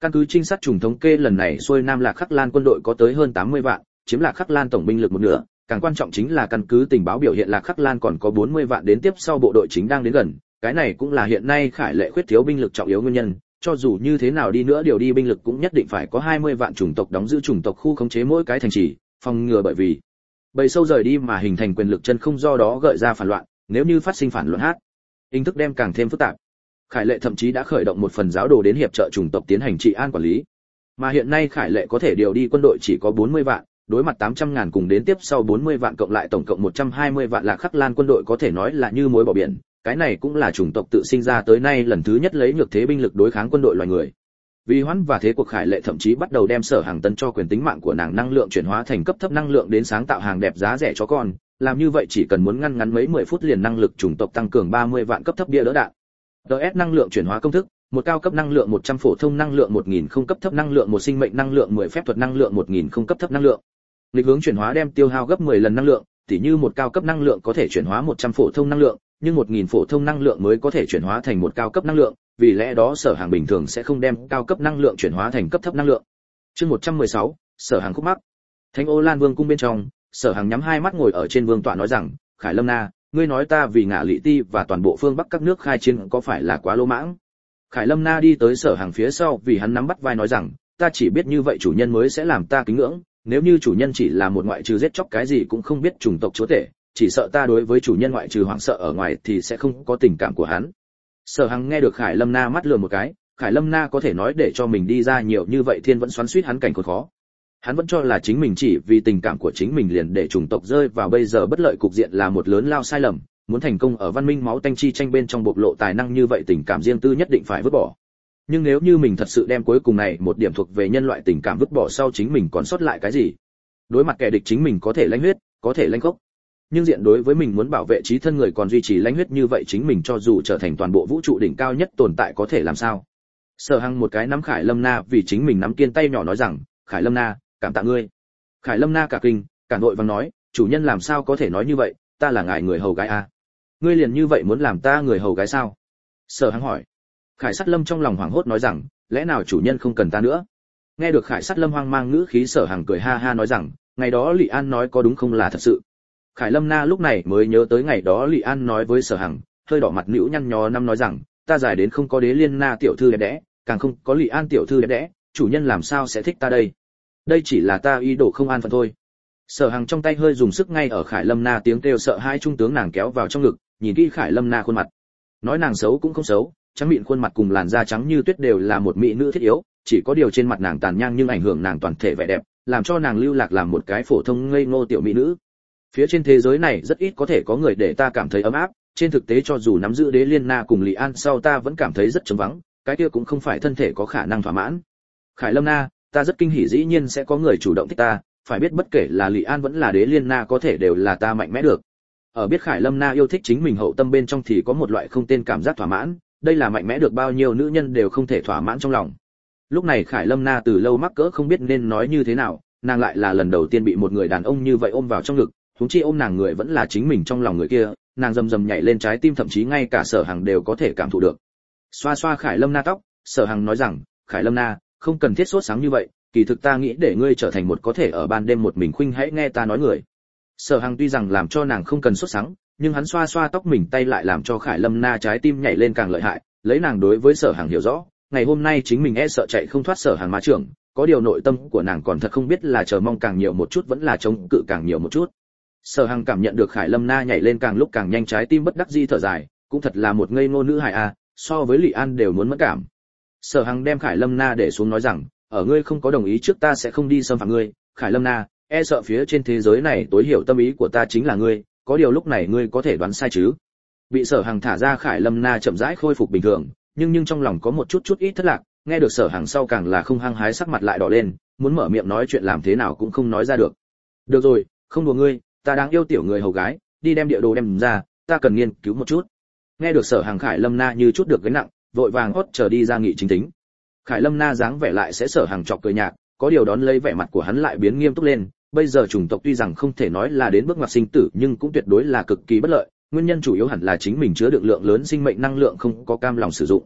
Căn cứ trinh sát trùng thống kê lần này xuôi Nam Lạc Khắc Lan quân đội có tới hơn tám mươi vạn, chiếm Lạc Khắc Lan tổng binh lực một nửa, càng quan trọng chính là căn cứ tình báo biểu hiện Lạc Khắc Lan còn có bốn mươi vạn đến tiếp sau bộ đội chính đang đến gần, cái này cũng là hiện nay Khải Lệ khuyết thiếu binh lực trọng yếu nguyên nhân, cho dù như thế nào đi nữa điều đi binh lực cũng nhất định phải có hai mươi vạn chủng tộc đóng giữ chủng tộc khu khống chế mỗi cái thành trì, phòng ngừa bởi vì bầy sâu rời đi mà hình thành quyền lực chân không do đó gợi ra phản loạn, nếu như phát sinh phản loạn hát, hình thức đem càng thêm phức tạp. Khải Lệ thậm chí đã khởi động một phần giáo đồ đến hiệp trợ chủng tộc tiến hành trị an quản lý. Mà hiện nay Khải Lệ có thể điều đi quân đội chỉ có bốn mươi vạn, đối mặt tám trăm ngàn cùng đến tiếp sau bốn mươi vạn cộng lại tổng cộng một trăm hai mươi vạn Lạc Khắc Lan quân đội có thể nói là như muối bỏ biển, cái này cũng là chủng tộc tự sinh ra tới nay lần thứ nhất lấy nhược thế binh lực đối kháng quân đội loài người. Vì hoãn và thế cuộc Khải Lệ thậm chí bắt đầu đem Sở Hàng Tân cho quyền tính mạng của nàng năng lượng chuyển hóa thành cấp thấp năng lượng đến sáng tạo hàng đẹp giá rẻ cho con, làm như vậy chỉ cần muốn ngăn ngắn mấy mười phút liền năng lực chủng tộc tăng cường ba mươi vạn cấp thấp bia đỡ đạn. đê ét năng lượng chuyển hóa công thức, một cao cấp năng lượng một trăm phổ thông năng lượng một nghìn không cấp thấp năng lượng một sinh mệnh năng lượng mười phép thuật năng lượng một nghìn không cấp thấp năng lượng. Nghịch hướng chuyển hóa đem tiêu hao gấp mười lần năng lượng, tỉ như một cao cấp năng lượng có thể chuyển hóa một trăm phổ thông năng lượng, nhưng một nghìn phổ thông năng lượng mới có thể chuyển hóa thành một cao cấp năng lượng, vì lẽ đó Sở Hàng bình thường sẽ không đem cao cấp năng lượng chuyển hóa thành cấp thấp năng lượng. Chương một trăm mười sáu, Sở Hàng khúc mắc. Thánh Ô Lan Vương cung bên trong, Sở Hàng nhắm hai mắt ngồi ở trên vương tọa nói rằng, Khải Lâm Na, ngươi nói ta vì Ngạ Lị Ti và toàn bộ phương Bắc các nước khai chiến có phải là quá lỗ mãng? Khải Lâm Na đi tới Sở Hàng phía sau vì hắn nắm bắt vai nói rằng, ta chỉ biết như vậy chủ nhân mới sẽ làm ta kính ngưỡng, nếu như chủ nhân chỉ là một ngoại trừ giết chóc cái gì cũng không biết chủng tộc chúa tể, chỉ sợ ta đối với chủ nhân ngoại trừ hoảng sợ ở ngoài thì sẽ không có tình cảm của hắn. Sở Hằng nghe được Khải Lâm Na mắt lườm một cái, Khải Lâm Na có thể nói để cho mình đi ra nhiều như vậy thiên vẫn xoắn xuýt hắn cảnh khốn khó. Hắn vẫn cho là chính mình chỉ vì tình cảm của chính mình liền để chủng tộc rơi vào bây giờ bất lợi cục diện là một lớn lao sai lầm, muốn thành công ở văn minh máu tanh chi tranh bên trong bộc lộ tài năng như vậy tình cảm riêng tư nhất định phải vứt bỏ. Nhưng nếu như mình thật sự đem cuối cùng này một điểm thuộc về nhân loại tình cảm vứt bỏ sau chính mình còn sót lại cái gì? Đối mặt kẻ địch chính mình có thể lãnh huyết, có thể lãnh gốc. Nhưng diện đối với mình muốn bảo vệ chí thân người còn duy trì lãnh huyết như vậy chính mình cho dù trở thành toàn bộ vũ trụ đỉnh cao nhất tồn tại có thể làm sao? Sở Hằng một cái nắm Khải Lâm Na vì chính mình nắm kiên tay nhỏ nói rằng, Khải Lâm Na, cảm tạ ngươi. Khải Lâm Na cả kinh, cả nội vàng nói, chủ nhân làm sao có thể nói như vậy, ta là ngài người hầu gái a. À? Ngươi liền như vậy muốn làm ta người hầu gái sao? Sở Hằng hỏi. Khải Sát Lâm trong lòng hoảng hốt nói rằng, lẽ nào chủ nhân không cần ta nữa? Nghe được Khải Sát Lâm hoang mang ngữ khí Sở Hằng cười ha ha nói rằng, ngày đó Lị An nói có đúng không là thật sự. Khải Lâm Na lúc này mới nhớ tới ngày đó Lị An nói với Sở Hằng, hơi đỏ mặt nữu nhăn nhó năm nói rằng, ta dài đến không có Đế Liên Na tiểu thư đẹp đẽ, càng không có Lị An tiểu thư đẹp đẽ, chủ nhân làm sao sẽ thích ta đây? Đây chỉ là ta ý đồ không an phận thôi. Sở Hằng trong tay hơi dùng sức ngay ở Khải Lâm Na tiếng kêu sợ hai trung tướng nàng kéo vào trong ngực, nhìn kỹ Khải Lâm Na khuôn mặt. Nói nàng xấu cũng không xấu, trắng mịn khuôn mặt cùng làn da trắng như tuyết đều là một mỹ nữ thiết yếu, chỉ có điều trên mặt nàng tàn nhang nhưng ảnh hưởng nàng toàn thể vẻ đẹp, làm cho nàng lưu lạc làm một cái phổ thông ngây ngô tiểu mỹ nữ. Phía trên thế giới này rất ít có thể có người để ta cảm thấy ấm áp, trên thực tế cho dù nắm giữ Đế Liên Na cùng Lị An sau ta vẫn cảm thấy rất trống vắng, cái kia cũng không phải thân thể có khả năng thỏa mãn. Khải Lâm Na, ta rất kinh hỉ dĩ nhiên sẽ có người chủ động thích ta, phải biết bất kể là Lị An vẫn là Đế Liên Na có thể đều là ta mạnh mẽ được. Ở biết Khải Lâm Na yêu thích chính mình hậu tâm bên trong thì có một loại không tên cảm giác thỏa mãn, đây là mạnh mẽ được bao nhiêu nữ nhân đều không thể thỏa mãn trong lòng. Lúc này Khải Lâm Na từ lâu mắc cỡ không biết nên nói như thế nào, nàng lại là lần đầu tiên bị một người đàn ông như vậy ôm vào trong ngực, huống chi ôm nàng người vẫn là chính mình trong lòng người kia, nàng rầm rầm nhảy lên trái tim thậm chí ngay cả Sở Hằng đều có thể cảm thụ được. Xoa xoa Khải Lâm Na tóc, Sở Hằng nói rằng, Khải Lâm Na, không cần thiết sốt sáng như vậy, kỳ thực ta nghĩ để ngươi trở thành một có thể ở ban đêm một mình khuynh hãy nghe ta nói người. Sở Hằng tuy rằng làm cho nàng không cần sốt sáng, nhưng hắn xoa xoa tóc mình tay lại làm cho Khải Lâm Na trái tim nhảy lên càng lợi hại, lấy nàng đối với Sở Hằng hiểu rõ, ngày hôm nay chính mình e sợ chạy không thoát Sở Hằng má trưởng, có điều nội tâm của nàng còn thật không biết là chờ mong càng nhiều một chút vẫn là chống cự càng nhiều một chút. Sở Hằng cảm nhận được Khải Lâm Na nhảy lên càng lúc càng nhanh trái tim bất đắc dĩ thở dài, cũng thật là một ngây ngô nữ hài a, so với Lị An đều muốn mẫn cảm. Sở Hằng đem Khải Lâm Na để xuống nói rằng, ở ngươi không có đồng ý trước ta sẽ không đi xâm phạm ngươi, Khải Lâm Na, e sợ phía trên thế giới này tối hiểu tâm ý của ta chính là ngươi, có điều lúc này ngươi có thể đoán sai chứ? Bị Sở Hằng thả ra Khải Lâm Na chậm rãi khôi phục bình thường, nhưng nhưng trong lòng có một chút chút ít thất lạc, nghe được Sở Hằng sau càng là không hăng hái sắc mặt lại đỏ lên, muốn mở miệng nói chuyện làm thế nào cũng không nói ra được. Được rồi, không đùa ngươi, ta đang yêu tiểu người hầu gái, đi đem địa đồ đem ra, ta cần nghiên cứu một chút. Nghe được Sở Hằng Khải Lâm Na như chút được gánh nặng, vội vàng hót chờ đi ra nghị chính tính. Khải Lâm Na dáng vẻ lại sẽ Sở Hằng chọc cười nhạt, có điều đón lấy vẻ mặt của hắn lại biến nghiêm túc lên, bây giờ chủng tộc tuy rằng không thể nói là đến bước ngoặt sinh tử nhưng cũng tuyệt đối là cực kỳ bất lợi, nguyên nhân chủ yếu hẳn là chính mình chứa đựng lượng lớn sinh mệnh năng lượng không có cam lòng sử dụng.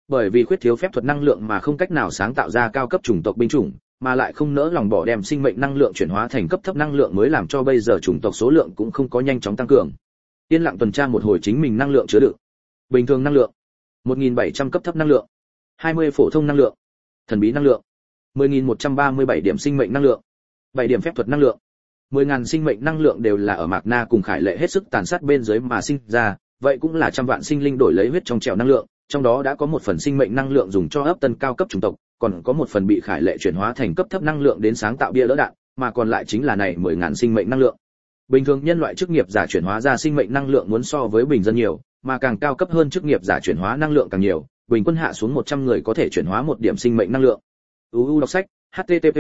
Bởi vì khuyết thiếu phép thuật năng lượng mà không cách nào sáng tạo ra cao cấp chủng tộc binh chủng, mà lại không nỡ lòng bỏ đem sinh mệnh năng lượng chuyển hóa thành cấp thấp năng lượng mới làm cho bây giờ chủng tộc số lượng cũng không có nhanh chóng tăng cường. Yên lặng tuần tra một hồi chính mình năng lượng chứa đựng. Bình thường năng lượng một nghìn bảy trăm cấp thấp năng lượng, hai mươi phổ thông năng lượng, thần bí năng lượng, mười nghìn một trăm ba mươi bảy điểm sinh mệnh năng lượng, bảy điểm phép thuật năng lượng. mười nghìn sinh mệnh năng lượng đều là ở Mạc Na cùng Khải Lệ hết sức tàn sát bên dưới mà sinh ra, vậy cũng là trăm vạn sinh linh đổi lấy huyết trong trẻo năng lượng, trong đó đã có một phần sinh mệnh năng lượng dùng cho ấp tân cao cấp chủng tộc, còn có một phần bị Khải Lệ chuyển hóa thành cấp thấp năng lượng đến sáng tạo bia đỡ đạn, mà còn lại chính là này mười nghìn sinh mệnh năng lượng. Bình thường nhân loại chức nghiệp giả chuyển hóa ra sinh mệnh năng lượng muốn so với bình dân nhiều, mà càng cao cấp hơn chức nghiệp giả chuyển hóa năng lượng càng nhiều, bình quân hạ xuống một trăm người có thể chuyển hóa một điểm sinh mệnh năng lượng. u u đọc sách http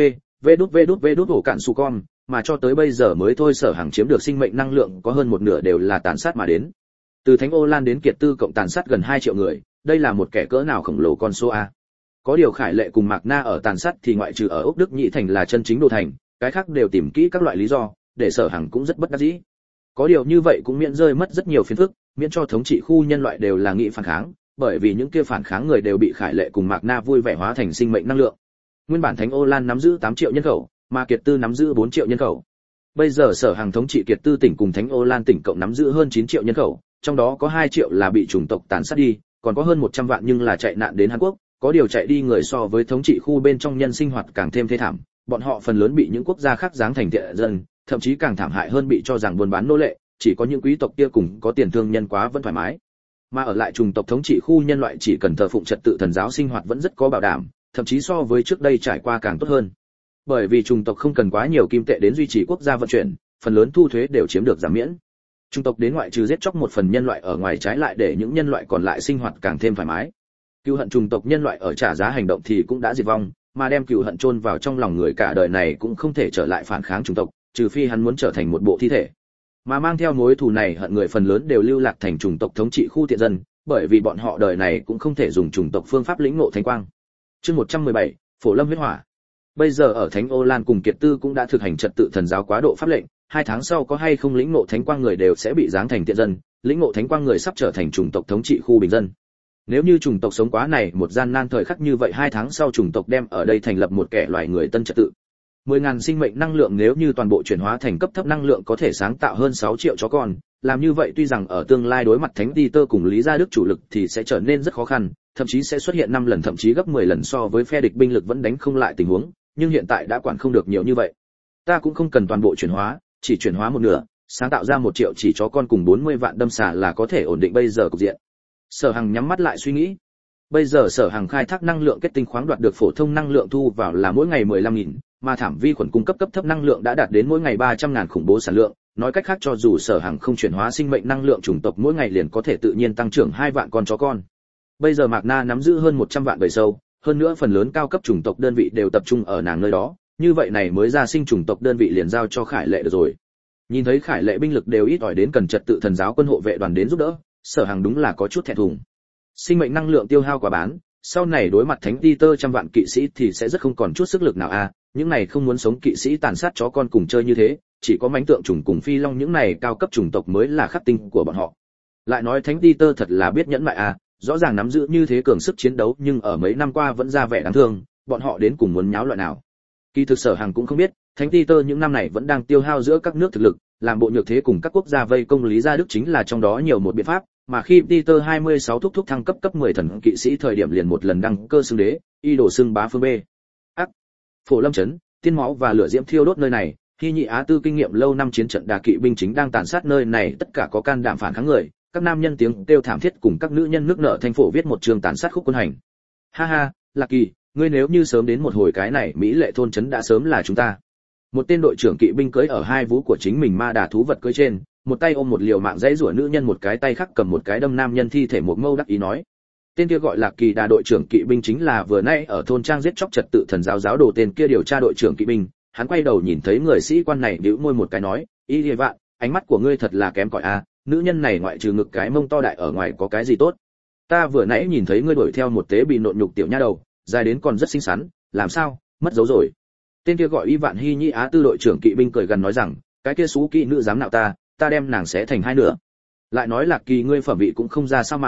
vđvđvđ cạn su con mà cho tới bây giờ mới thôi Sở Hằng chiếm được sinh mệnh năng lượng có hơn một nửa đều là tàn sát mà đến. Từ Thánh Ô Lan đến Kiệt Tư cộng tàn sát gần hai triệu người, đây là một kẻ cỡ nào khổng lồ con số a. Có điều Khải Lệ cùng Mạc Na ở tàn sát thì ngoại trừ ở Úc Đức Nhị thành là chân chính đồ thành, cái khác đều tìm kỹ các loại lý do, để Sở Hằng cũng rất bất đắc dĩ. Có điều như vậy cũng miễn rơi mất rất nhiều phiền phức, miễn cho thống trị khu nhân loại đều là nghị phản kháng, bởi vì những kia phản kháng người đều bị Khải Lệ cùng Mạc Na vui vẻ hóa thành sinh mệnh năng lượng. Nguyên bản Thánh Ô Lan nắm giữ tám triệu nhân khẩu, mà Kiệt Tư nắm giữ bốn triệu nhân khẩu. Bây giờ Sở Hằng thống trị Kiệt Tư tỉnh cùng Thánh Ô Lan tỉnh cộng nắm giữ hơn chín triệu nhân khẩu, trong đó có hai triệu là bị chủng tộc tàn sát đi, còn có hơn một trăm vạn nhưng là chạy nạn đến Hàn Quốc, có điều chạy đi người so với thống trị khu bên trong nhân sinh hoạt càng thêm thê thảm, bọn họ phần lớn bị những quốc gia khác giáng thành thiện dân, thậm chí càng thảm hại hơn bị cho rằng buôn bán nô lệ, chỉ có những quý tộc kia cùng có tiền thương nhân quá vẫn thoải mái. Mà ở lại chủng tộc thống trị khu nhân loại chỉ cần thờ phụng trật tự thần giáo sinh hoạt vẫn rất có bảo đảm, thậm chí so với trước đây trải qua càng tốt hơn. Bởi vì chủng tộc không cần quá nhiều kim tệ đến duy trì quốc gia vận chuyển, phần lớn thu thuế đều chiếm được giảm miễn. Chủng tộc đến ngoại trừ giết chóc một phần nhân loại ở ngoài trái lại để những nhân loại còn lại sinh hoạt càng thêm thoải mái. Cừu hận chủng tộc nhân loại ở trả giá hành động thì cũng đã diệt vong, mà đem cừu hận chôn vào trong lòng người cả đời này cũng không thể trở lại phản kháng chủng tộc, trừ phi hắn muốn trở thành một bộ thi thể. Mà mang theo mối thù này hận người phần lớn đều lưu lạc thành chủng tộc thống trị khu tiện dân, bởi vì bọn họ đời này cũng không thể dùng chủng tộc phương pháp lĩnh ngộ thánh quang. Chương một trăm mười bảy, Phổ Lâm huyết hỏa. Bây giờ ở Thánh Ô Lan cùng Kiệt Tư cũng đã thực hành trật tự thần giáo quá độ pháp lệnh, hai tháng sau có hay không lĩnh ngộ thánh quang người đều sẽ bị giáng thành tiện dân, lĩnh ngộ thánh quang người sắp trở thành chủng tộc thống trị khu bình dân. Nếu như chủng tộc sống quá này một gian nan thời khắc như vậy, hai tháng sau chủng tộc đem ở đây thành lập một kẻ loài người tân trật tự. mười nghìn sinh mệnh năng lượng nếu như toàn bộ chuyển hóa thành cấp thấp năng lượng có thể sáng tạo hơn sáu triệu chó con, làm như vậy tuy rằng ở tương lai đối mặt Thánh Peter cùng Lý Gia Đức chủ lực thì sẽ trở nên rất khó khăn, thậm chí sẽ xuất hiện năm lần thậm chí gấp mười lần so với phe địch binh lực vẫn đánh không lại tình huống, nhưng hiện tại đã quản không được nhiều như vậy. Ta cũng không cần toàn bộ chuyển hóa, chỉ chuyển hóa một nửa, sáng tạo ra một triệu chỉ chó con cùng bốn mươi vạn đâm xà là có thể ổn định bây giờ cục diện. Sở Hằng nhắm mắt lại suy nghĩ. Bây giờ Sở Hằng khai thác năng lượng kết tinh khoáng đoạt được phổ thông năng lượng thu vào là mỗi ngày mười lăm nghìn, mà thảm vi khuẩn cung cấp cấp thấp năng lượng đã đạt đến mỗi ngày ba trăm ngàn khủng bố sản lượng, nói cách khác cho dù Sở Hằng không chuyển hóa sinh mệnh năng lượng chủng tộc mỗi ngày liền có thể tự nhiên tăng trưởng hai vạn con chó con. Bây giờ Mạc Na nắm giữ hơn một trăm vạn bầy sâu, hơn nữa phần lớn cao cấp chủng tộc đơn vị đều tập trung ở nàng nơi đó, như vậy này mới ra sinh chủng tộc đơn vị liền giao cho Khải Lệ được rồi. Nhìn thấy Khải Lệ binh lực đều ít ỏi đến cần trật tự thần giáo quân hộ vệ đoàn đến giúp đỡ, Sở Hằng đúng là có chút thẹn thùng. Sinh mệnh năng lượng tiêu hao quá bán, sau này đối mặt Thánh Peter trăm vạn kỵ sĩ thì sẽ rất không còn chút sức lực nào a, à. Những này không muốn sống kỵ sĩ tàn sát chó con cùng chơi như thế, chỉ có mãnh tượng trùng cùng phi long những này cao cấp chủng tộc mới là khắc tinh của bọn họ. Lại nói Thánh Peter thật là biết nhẫn nại à, rõ ràng nắm giữ như thế cường sức chiến đấu nhưng ở mấy năm qua vẫn ra vẻ đáng thương, bọn họ đến cùng muốn nháo loại nào. Kỳ thực Sở Hằng cũng không biết, Thánh Peter những năm này vẫn đang tiêu hao giữa các nước thực lực, làm bộ nhược thế cùng các quốc gia vây công Lý Gia Đức chính là trong đó nhiều một biện pháp, mà khi Peter hai mươi sáu thúc thúc thăng cấp cấp mười thần kỵ sĩ thời điểm liền một lần đăng cơ xưng đế, y đổ xưng bá phương B. Ác, Phổ Lâm trấn, tiên máu và lửa diễm thiêu đốt nơi này, khi nhị Á Tư kinh nghiệm lâu năm chiến trận đà kỵ binh chính đang tàn sát nơi này, tất cả có can đảm phản kháng người, các nam nhân tiếng kêu thảm thiết cùng các nữ nhân nước nở thanh phổ viết một trường tàn sát khúc quân hành. Ha ha, Lạc Kỳ, ngươi nếu như sớm đến một hồi cái này mỹ lệ thôn trấn đã sớm là chúng ta. Một tên đội trưởng kỵ binh cưỡi ở hai vú của chính mình ma đà thú vật cưỡi trên, một tay ôm một liều mạng dãy rủa nữ nhân, một cái tay khác cầm một cái đâm nam nhân thi thể, một mâu đắc ý nói. Tên kia gọi là Kỳ Đà đội trưởng kỵ binh chính là vừa nãy ở thôn trang giết chóc trật tự thần giáo giáo đồ tên kia điều tra đội trưởng kỵ binh. Hắn quay đầu nhìn thấy người sĩ quan này bĩu môi một cái nói, y lìa vạn, ánh mắt của ngươi thật là kém cỏi a, nữ nhân này ngoại trừ ngực cái mông to đại ở ngoài có cái gì tốt? Ta vừa nãy nhìn thấy ngươi đuổi theo một tế bị nộn nhục tiểu nha đầu, dài đến còn rất xinh xắn, làm sao, mất dấu rồi? Tên kia gọi Y Vạn Hy Nhĩ Á Tư đội trưởng kỵ binh cười gần nói rằng, cái kia xú kỵ nữ dám nạo ta, ta đem nàng xé thành hai nửa. Lại nói Lạc Kỳ ngươi phẩm vị cũng không ra sao mà,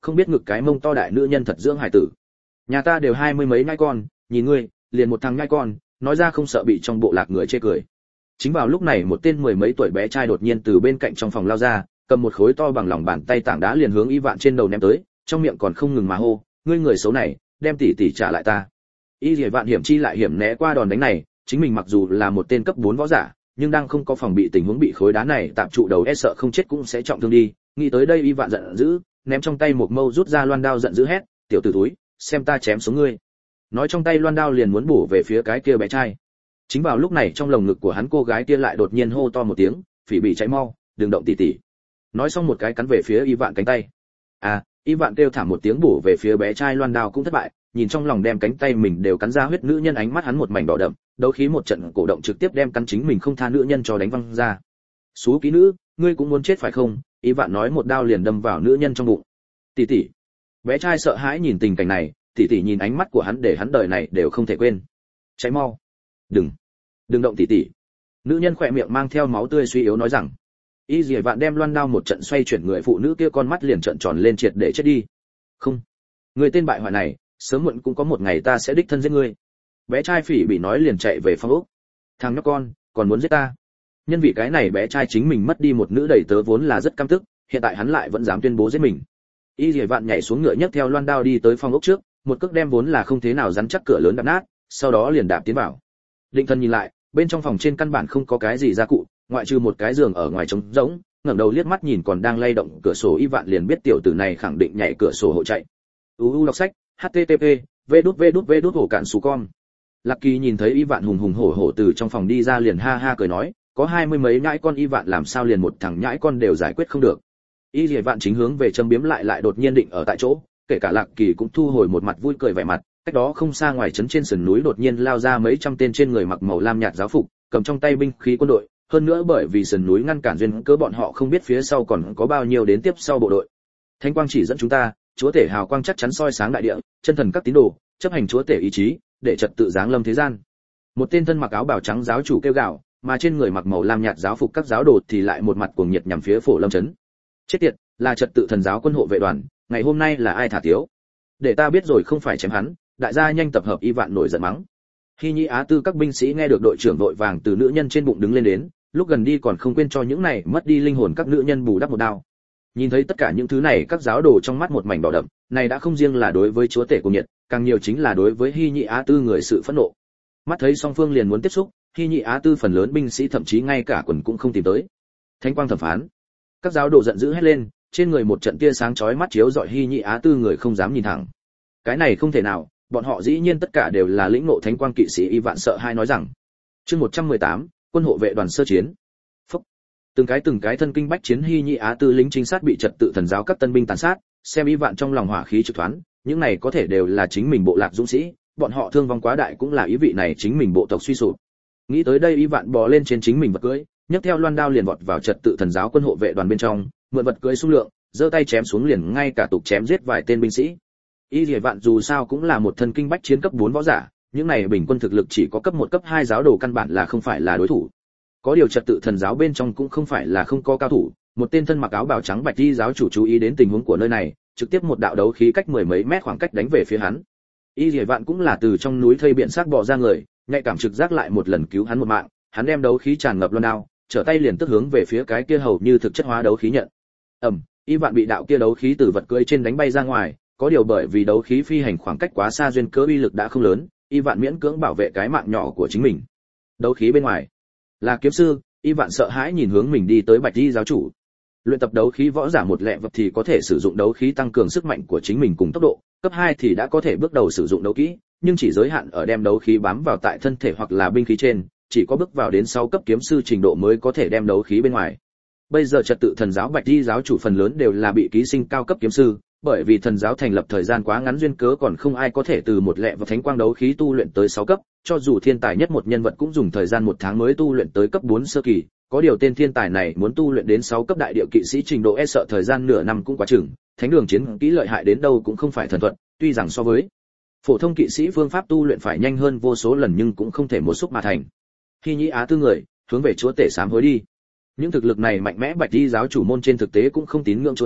không biết ngực cái mông to đại nữ nhân thật dưỡng hải tử. Nhà ta đều hai mươi mấy nhãi con, nhìn ngươi, liền một thằng nhãi con, nói ra không sợ bị trong bộ lạc người chê cười. Chính vào lúc này một tên mười mấy tuổi bé trai đột nhiên từ bên cạnh trong phòng lao ra, cầm một khối to bằng lòng bàn tay tảng đá liền hướng Y Vạn trên đầu ném tới, trong miệng còn không ngừng mà hô, ngươi người xấu này, đem tỷ tỷ trả lại ta. Y Lệ Vạn hiểm chi lại hiểm né qua đòn đánh này, chính mình mặc dù là một tên cấp bốn võ giả, nhưng đang không có phòng bị tình huống bị khối đá này tạm trụ đầu e sợ không chết cũng sẽ trọng thương đi. Nghĩ tới đây Y Vạn giận dữ, ném trong tay một mâu rút ra loan đao giận dữ hét, tiểu tử túi, xem ta chém xuống ngươi. Nói trong tay loan đao liền muốn bổ về phía cái kia bé trai. Chính vào lúc này trong lồng ngực của hắn cô gái kia lại đột nhiên hô to một tiếng, phỉ bị cháy mau, đừng động tỷ tỷ. Nói xong một cái cắn về phía Y Vạn cánh tay. À, Y Vạn kêu thảm một tiếng bổ về phía bé trai loan đao cũng thất bại, nhìn trong lòng đem cánh tay mình đều cắn ra huyết nữ nhân ánh mắt hắn một mảnh đỏ đậm, đấu khí một trận cổ động trực tiếp đem cắn chính mình không tha nữ nhân cho đánh văng ra. Xú ký nữ, ngươi cũng muốn chết phải không? Y Vạn nói một đao liền đâm vào nữ nhân trong bụng. Tỷ tỷ. Bé trai sợ hãi nhìn tình cảnh này, tỷ tỷ nhìn ánh mắt của hắn để hắn đời này đều không thể quên. Cháy mau. Đừng, đừng động tỷ tỷ. Nữ nhân khỏe miệng mang theo máu tươi suy yếu nói rằng. Y Dĩ Vạn đem loan đao một trận xoay chuyển người phụ nữ kia con mắt liền trợn tròn lên triệt để chết đi. Không, người tên bại hoại này, sớm muộn cũng có một ngày ta sẽ đích thân giết ngươi. Bé trai phỉ bị nói liền chạy về phòng ốc. Thằng nhóc con, còn muốn giết ta? Nhân vì cái này bé trai chính mình mất đi một nữ đầy tớ vốn là rất căm tức, hiện tại hắn lại vẫn dám tuyên bố giết mình. Y Dĩ Vạn nhảy xuống ngựa nhấc theo loan đao đi tới phòng ốc trước, một cước đem vốn là không thế nào rắn chắc cửa lớn đạp nát, sau đó liền đạp tiến vào. Định Thần nhìn lại, bên trong phòng trên căn bản không có cái gì gia cụ, ngoại trừ một cái giường ở ngoài trống rỗng, ngẩng đầu liếc mắt nhìn còn đang lay động cửa sổ Y Vạn liền biết tiểu tử này khẳng định nhảy cửa sổ hộ chạy. u u đọc sách http v đút v đút v đút hổ cạn sú con. Lạc Kỳ nhìn thấy Y Vạn hùng hùng hổ hổ từ trong phòng đi ra liền ha ha cười nói, có hai mươi mấy nhãi con Y Vạn làm sao liền một thằng nhãi con đều giải quyết không được. Y Dĩ Vạn chính hướng về châm biếm lại lại đột nhiên định ở tại chỗ, kể cả Lạc Kỳ cũng thu hồi một mặt vui cười vẻ mặt. Cách đó không xa ngoài trấn trên sườn núi đột nhiên lao ra mấy trăm tên trên người mặc màu lam nhạt giáo phục, cầm trong tay binh khí quân đội, hơn nữa bởi vì sườn núi ngăn cản duyên cớ bọn họ không biết phía sau còn có bao nhiêu đến tiếp sau bộ đội. Thánh quang chỉ dẫn chúng ta, chúa tể hào quang chắc chắn soi sáng đại địa, chân thần các tín đồ, chấp hành chúa tể ý chí, để trật tự giáng lâm thế gian. Một tên thân mặc áo bào trắng giáo chủ kêu gào, mà trên người mặc màu lam nhạt giáo phục các giáo đồ thì lại một mặt cuồng nhiệt nhằm phía Phổ Lâm trấn. Chết tiệt, là trật tự thần giáo quân hộ vệ đoàn, ngày hôm nay là ai thả tiếu? Để ta biết rồi không phải chém hắn, đại gia nhanh tập hợp. Y Vạn nổi giận mắng. Hy Nhĩ Á Tư các binh sĩ nghe được đội trưởng vội vàng từ nữ nhân trên bụng đứng lên đến, lúc gần đi còn không quên cho những này mất đi linh hồn các nữ nhân bù đắp một đao. Nhìn thấy tất cả những thứ này, các giáo đồ trong mắt một mảnh đỏ đậm, này đã không riêng là đối với chúa tể của nhiệt, càng nhiều chính là đối với Hy Nhĩ Á Tư người sự phẫn nộ. Mắt thấy song phương liền muốn tiếp xúc, Hy Nhĩ Á Tư phần lớn binh sĩ thậm chí ngay cả quần cũng không tìm tới. Thánh quang thẩm phán. Các giáo đồ giận dữ hét lên, trên người một trận tia sáng chói mắt chiếu rọi Hy Nhĩ Á Tư người không dám nhìn thẳng. Cái này không thể nào, bọn họ dĩ nhiên tất cả đều là lĩnh ngộ thánh quang kỵ sĩ. Y Vạn sợ hai nói rằng. Chương một trăm mười tám, quân hộ vệ đoàn sơ chiến. Phúc. Từng cái từng cái thân kinh bách chiến Hy Nhĩ Á Tư lính trinh sát bị trật tự thần giáo các tân binh tàn sát, xem Y Vạn trong lòng hỏa khí trực thoáng, những này có thể đều là chính mình bộ lạc dũng sĩ, bọn họ thương vong quá đại cũng là ý vị này chính mình bộ tộc suy sụp. Nghĩ tới đây Y Vạn bò lên trên chính mình vật cưỡi, nhấc theo loan đao liền vọt vào trật tự thần giáo quân hộ vệ đoàn bên trong, mượn vật cưỡi xung lượng, giơ tay chém xuống liền ngay cả tục chém giết vài tên binh sĩ. Y Lệ Vạn dù sao cũng là một thân kinh bách chiến cấp bốn võ giả, những này bình quân thực lực chỉ có cấp một cấp hai giáo đồ căn bản là không phải là đối thủ. Có điều trật tự thần giáo bên trong cũng không phải là không có cao thủ, một tên thân mặc áo bào trắng bạch y giáo chủ chú ý đến tình huống của nơi này, trực tiếp một đạo đấu khí cách mười mấy mét khoảng cách đánh về phía hắn. Y Lệ Vạn cũng là từ trong núi thây biện xác bò ra người, nhạy cảm trực giác lại một lần cứu hắn một mạng, hắn đem đấu khí tràn ngập loan đao, trở tay liền tức hướng về phía cái kia hầu như thực chất hóa đấu khí nhận. Ầm, Y Vạn bị đạo kia đấu khí từ vật cưỡi trên đánh bay ra ngoài, có điều bởi vì đấu khí phi hành khoảng cách quá xa duyên cớ uy lực đã không lớn, Y Vạn miễn cưỡng bảo vệ cái mạng nhỏ của chính mình. Đấu khí bên ngoài là kiếm sư. Y Vạn sợ hãi nhìn hướng mình đi tới bạch y giáo chủ. Luyện tập đấu khí võ giả một lẹ vật thì có thể sử dụng đấu khí tăng cường sức mạnh của chính mình cùng tốc độ, cấp hai thì đã có thể bước đầu sử dụng đấu kỹ, nhưng chỉ giới hạn ở đem đấu khí bám vào tại thân thể hoặc là binh khí trên, chỉ có bước vào đến sáu cấp kiếm sư trình độ mới có thể đem đấu khí bên ngoài. Bây giờ trật tự thần giáo bạch y giáo chủ phần lớn đều là bị ký sinh cao cấp kiếm sư, bởi vì thần giáo thành lập thời gian quá ngắn duyên cớ còn không ai có thể từ một lẹ và thánh quang đấu khí tu luyện tới sáu cấp, cho dù thiên tài nhất một nhân vật cũng dùng thời gian một tháng mới tu luyện tới cấp bốn sơ kỳ, có điều tên thiên tài này muốn tu luyện đến sáu cấp đại địa kỵ sĩ trình độ e sợ thời gian nửa năm cũng quá chừng, thánh đường chiến kỹ lợi hại đến đâu cũng không phải thần thuật, tuy rằng so với phổ thông kỵ sĩ phương pháp tu luyện phải nhanh hơn vô số lần nhưng cũng không thể một xúc mà thành. Khi Nhĩ Á Tư người hướng về chúa tể sám hối đi. Những thực lực này mạnh mẽ bạch y giáo chủ môn trên thực tế cũng không tín ngưỡng chúa tể,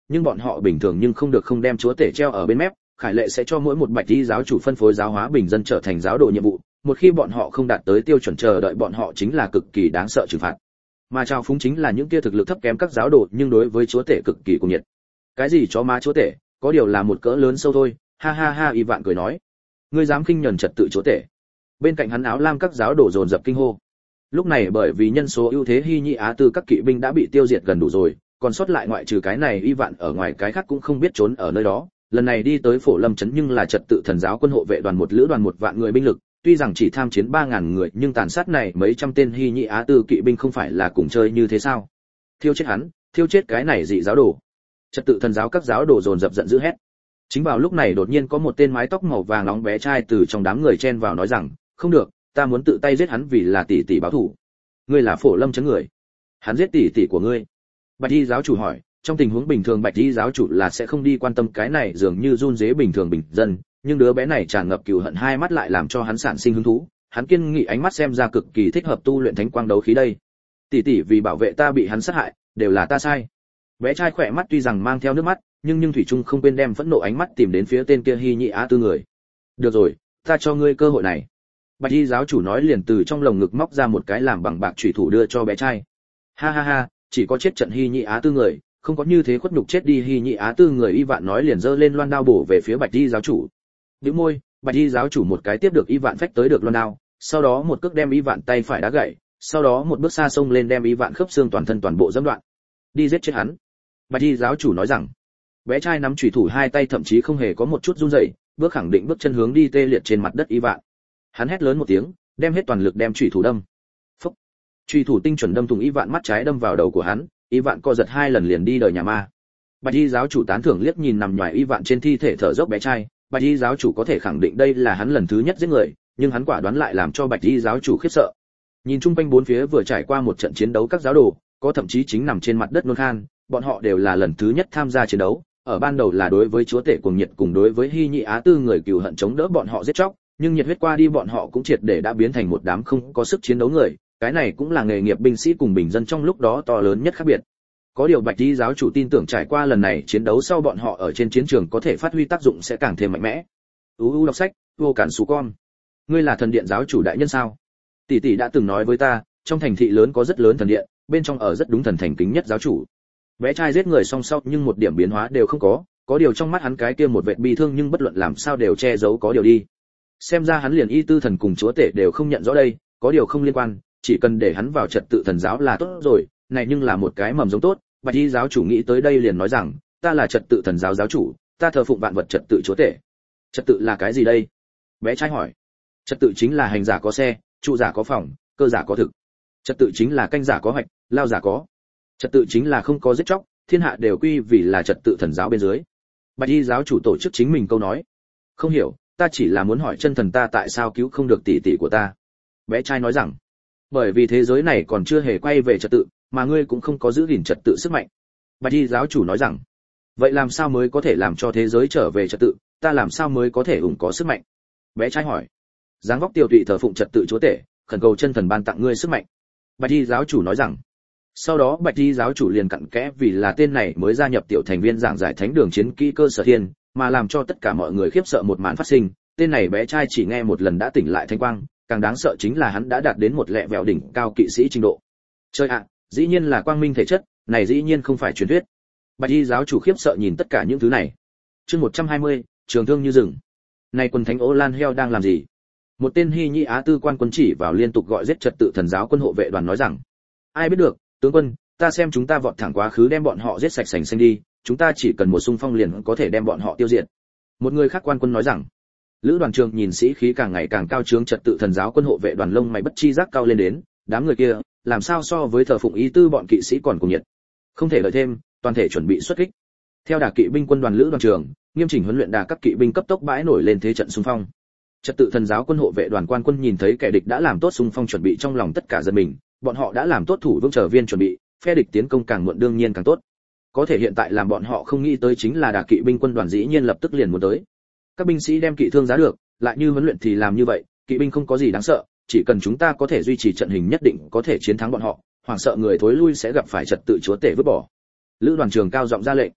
nhưng bọn họ bình thường nhưng không được không đem chúa tể treo ở bên mép. Khải lệ sẽ cho mỗi một bạch y giáo chủ phân phối giáo hóa bình dân trở thành giáo đồ nhiệm vụ, một khi bọn họ không đạt tới tiêu chuẩn chờ đợi bọn họ chính là cực kỳ đáng sợ trừng phạt. Mà trao phúng chính là những kia thực lực thấp kém các giáo đồ nhưng đối với chúa tể cực kỳ cuồng nhiệt. Cái gì chó má chúa tể, có điều là một cỡ lớn sâu thôi, ha ha ha. Y Vạn cười nói, ngươi dám khinh nhẫn trật tự chúa tể. Bên cạnh hắn áo lam các giáo đồ dồn dập kinh hô. Lúc này bởi vì nhân số ưu thế Hy Nhĩ Á Tư các kỵ binh đã bị tiêu diệt gần đủ rồi, còn sót lại ngoại trừ cái này Y Vạn ở ngoài cái khác cũng không biết trốn ở nơi đó. Lần này đi tới Phổ Lâm trấn nhưng là trật tự thần giáo quân hộ vệ đoàn một lữ đoàn một vạn người binh lực, tuy rằng chỉ tham chiến ba ngàn người nhưng tàn sát này mấy trăm tên Hy Nhĩ Á Tư kỵ binh không phải là cùng chơi như thế sao? Thiêu chết hắn, thiêu chết cái này dị giáo đồ. Trật tự thần giáo các giáo đồ dồn dập giận dữ hét. Chính vào lúc này đột nhiên có một tên mái tóc màu vàng nóng bé trai từ trong đám người chen vào nói rằng, không được, ta muốn tự tay giết hắn vì là tỷ tỷ báo thù. Ngươi là Phổ Lâm trấn người? Hắn giết tỷ tỷ của ngươi? Bạch Y giáo chủ hỏi. Trong tình huống bình thường Bạch Y giáo chủ là sẽ không đi quan tâm cái này dường như run rế bình thường bình dân, nhưng đứa bé này tràn ngập cừu hận hai mắt lại làm cho hắn sản sinh hứng thú, hắn kiên nghị ánh mắt xem ra cực kỳ thích hợp tu luyện thánh quang đấu khí đây. Tỷ tỷ vì bảo vệ ta bị hắn sát hại, đều là ta sai. Bé trai khỏe mắt tuy rằng mang theo nước mắt, nhưng nhưng thủy chung không quên đem phẫn nộ ánh mắt tìm đến phía tên kia Hy Nhĩ Á Tư người. Được rồi, ta cho ngươi cơ hội này. Bạch Y giáo chủ nói liền từ trong lồng ngực móc ra một cái làm bằng bạc chủy thủ đưa cho bé trai. Ha ha ha, chỉ có chết trận Hy Nhĩ Á Tư người, không có như thế khuất nhục chết đi Hy Nhĩ Á Tư người. Y Vạn nói liền giơ lên loan đao bổ về phía Bạch Y giáo chủ. Bĩu môi, Bạch Y giáo chủ một cái tiếp được Y Vạn phách tới được loan đao, sau đó một cước đem Y Vạn tay phải đá gãy, sau đó một bước xa xông lên đem Y Vạn khớp xương toàn thân toàn bộ giẫm đoạn. Đi giết chết hắn. Bạch Y giáo chủ nói rằng. Bé trai nắm chủy thủ hai tay thậm chí không hề có một chút run rẩy, bước khẳng định bước chân hướng đi tê liệt trên mặt đất Y Vạn. Hắn hét lớn một tiếng, đem hết toàn lực đem chủy thủ đâm. Phốc. Chủy thủ tinh chuẩn đâm thủng Y Vạn mắt trái đâm vào đầu của hắn, Y Vạn co giật hai lần liền đi đời nhà ma. Bạch Y giáo chủ tán thưởng liếc nhìn nằm nhòi Y Vạn trên thi thể thở dốc bé trai, Bạch Y giáo chủ có thể khẳng định đây là hắn lần thứ nhất giết người, nhưng hắn quả đoán lại làm cho Bạch Y giáo chủ khiếp sợ. Nhìn chung quanh bốn phía vừa trải qua một trận chiến đấu các giáo đồ, có thậm chí chính nằm trên mặt đất nôn khan, bọn họ đều là lần thứ nhất tham gia chiến đấu, ở ban đầu là đối với chúa tể cuồng nhiệt cùng đối với Hy Nhĩ Á Tư người cừu hận chống đỡ bọn họ giết chóc, nhưng nhiệt huyết qua đi bọn họ cũng triệt để đã biến thành một đám không có sức chiến đấu người, cái này cũng là nghề nghiệp binh sĩ cùng bình dân trong lúc đó to lớn nhất khác biệt. Có điều Bạch Y giáo chủ tin tưởng trải qua lần này chiến đấu sau bọn họ ở trên chiến trường có thể phát huy tác dụng sẽ càng thêm mạnh mẽ. U u đọc sách, vô cản xù con. Ngươi là thần điện giáo chủ đại nhân sao? Tỷ tỷ đã từng nói với ta, trong thành thị lớn có rất lớn thần điện, bên trong ở rất đúng thần thành kính nhất giáo chủ. Bé trai giết người song song nhưng một điểm biến hóa đều không có, có điều trong mắt hắn cái kia một vệt bi thương nhưng bất luận làm sao đều che giấu có điều đi. Xem ra hắn liền y tư thần cùng chúa tể đều không nhận rõ đây, có điều không liên quan, chỉ cần để hắn vào trật tự thần giáo là tốt rồi, này nhưng là một cái mầm giống tốt. Bạch Y giáo chủ nghĩ tới đây liền nói rằng, ta là trật tự thần giáo giáo chủ, ta thờ phụng vạn vật trật tự chúa tể. Trật tự là cái gì đây? Bé trai hỏi. Trật tự chính là hành giả có xe, trụ giả có phòng, cơ giả có thực. Trật tự chính là canh giả có hoạch, lao giả có. Trật tự chính là không có giết chóc, thiên hạ đều quy vì là trật tự thần giáo bên dưới. Bạch Y giáo chủ tổ chức chính mình câu nói. Không hiểu, ta chỉ là muốn hỏi chân thần ta tại sao cứu không được tỷ tỷ của ta. Bé trai nói rằng, bởi vì thế giới này còn chưa hề quay về trật tự, mà ngươi cũng không có giữ gìn trật tự sức mạnh. Bạch Y giáo chủ nói rằng, vậy làm sao mới có thể làm cho thế giới trở về trật tự, ta làm sao mới có thể ủng có sức mạnh? Bé trai hỏi. Dáng vóc tiêu tụy thờ phụng trật tự chúa tể, khẩn cầu chân thần ban tặng ngươi sức mạnh. Bạch Y giáo chủ nói rằng. Sau đó Bạch Y giáo chủ liền cặn kẽ vì là tên này mới gia nhập tiểu thành viên giảng giải thánh đường chiến kỹ cơ sở thiên, mà làm cho tất cả mọi người khiếp sợ một màn phát sinh, tên này bé trai chỉ nghe một lần đã tỉnh lại thanh quang, càng đáng sợ chính là hắn đã đạt đến một lẹ vẹo đỉnh cao kỵ sĩ trình độ. Chơi ạ, dĩ nhiên là quang minh thể chất, này dĩ nhiên không phải truyền thuyết. Bạch Y giáo chủ khiếp sợ nhìn tất cả những thứ này. Chương một trăm hai mươi, trường thương như rừng. Này quần thánh Ô Lan heo đang làm gì? Một tên Hy Nhĩ Á Tư quan quân chỉ vào liên tục gọi giết trật tự thần giáo quân hộ vệ đoàn nói rằng, ai biết được, tướng quân, ta xem chúng ta vọt thẳng quá khứ đem bọn họ giết sạch sành xanh đi, chúng ta chỉ cần một xung phong liền có thể đem bọn họ tiêu diệt. Một người khác quan quân nói rằng, lữ đoàn trưởng nhìn sĩ khí càng ngày càng cao trướng trật tự thần giáo quân hộ vệ đoàn lông mày bất chi giác cao lên đến, đám người kia, làm sao so với thờ phụng ý tư bọn kỵ sĩ còn cùng nhiệt. Không thể đợi thêm, toàn thể chuẩn bị xuất kích. Theo đà kỵ binh quân đoàn lữ đoàn trưởng, nghiêm chỉnh huấn luyện đà các kỵ binh cấp tốc bãi nổi lên thế trận xung phong. Trật tự thần giáo quân hộ vệ đoàn quan quân nhìn thấy kẻ địch đã làm tốt xung phong chuẩn bị trong lòng tất cả dân mình, bọn họ đã làm tốt thủ vững chờ viên chuẩn bị, phe địch tiến công càng muộn đương nhiên càng tốt. Có thể hiện tại làm bọn họ không nghĩ tới chính là đà kỵ binh quân đoàn dĩ nhiên lập tức liền muốn tới. Các binh sĩ đem kỵ thương giá được, lại như huấn luyện thì làm như vậy, kỵ binh không có gì đáng sợ, chỉ cần chúng ta có thể duy trì trận hình nhất định có thể chiến thắng bọn họ, hoảng sợ người thối lui sẽ gặp phải trật tự chúa tể vứt bỏ. Lữ đoàn trưởng cao giọng ra lệnh.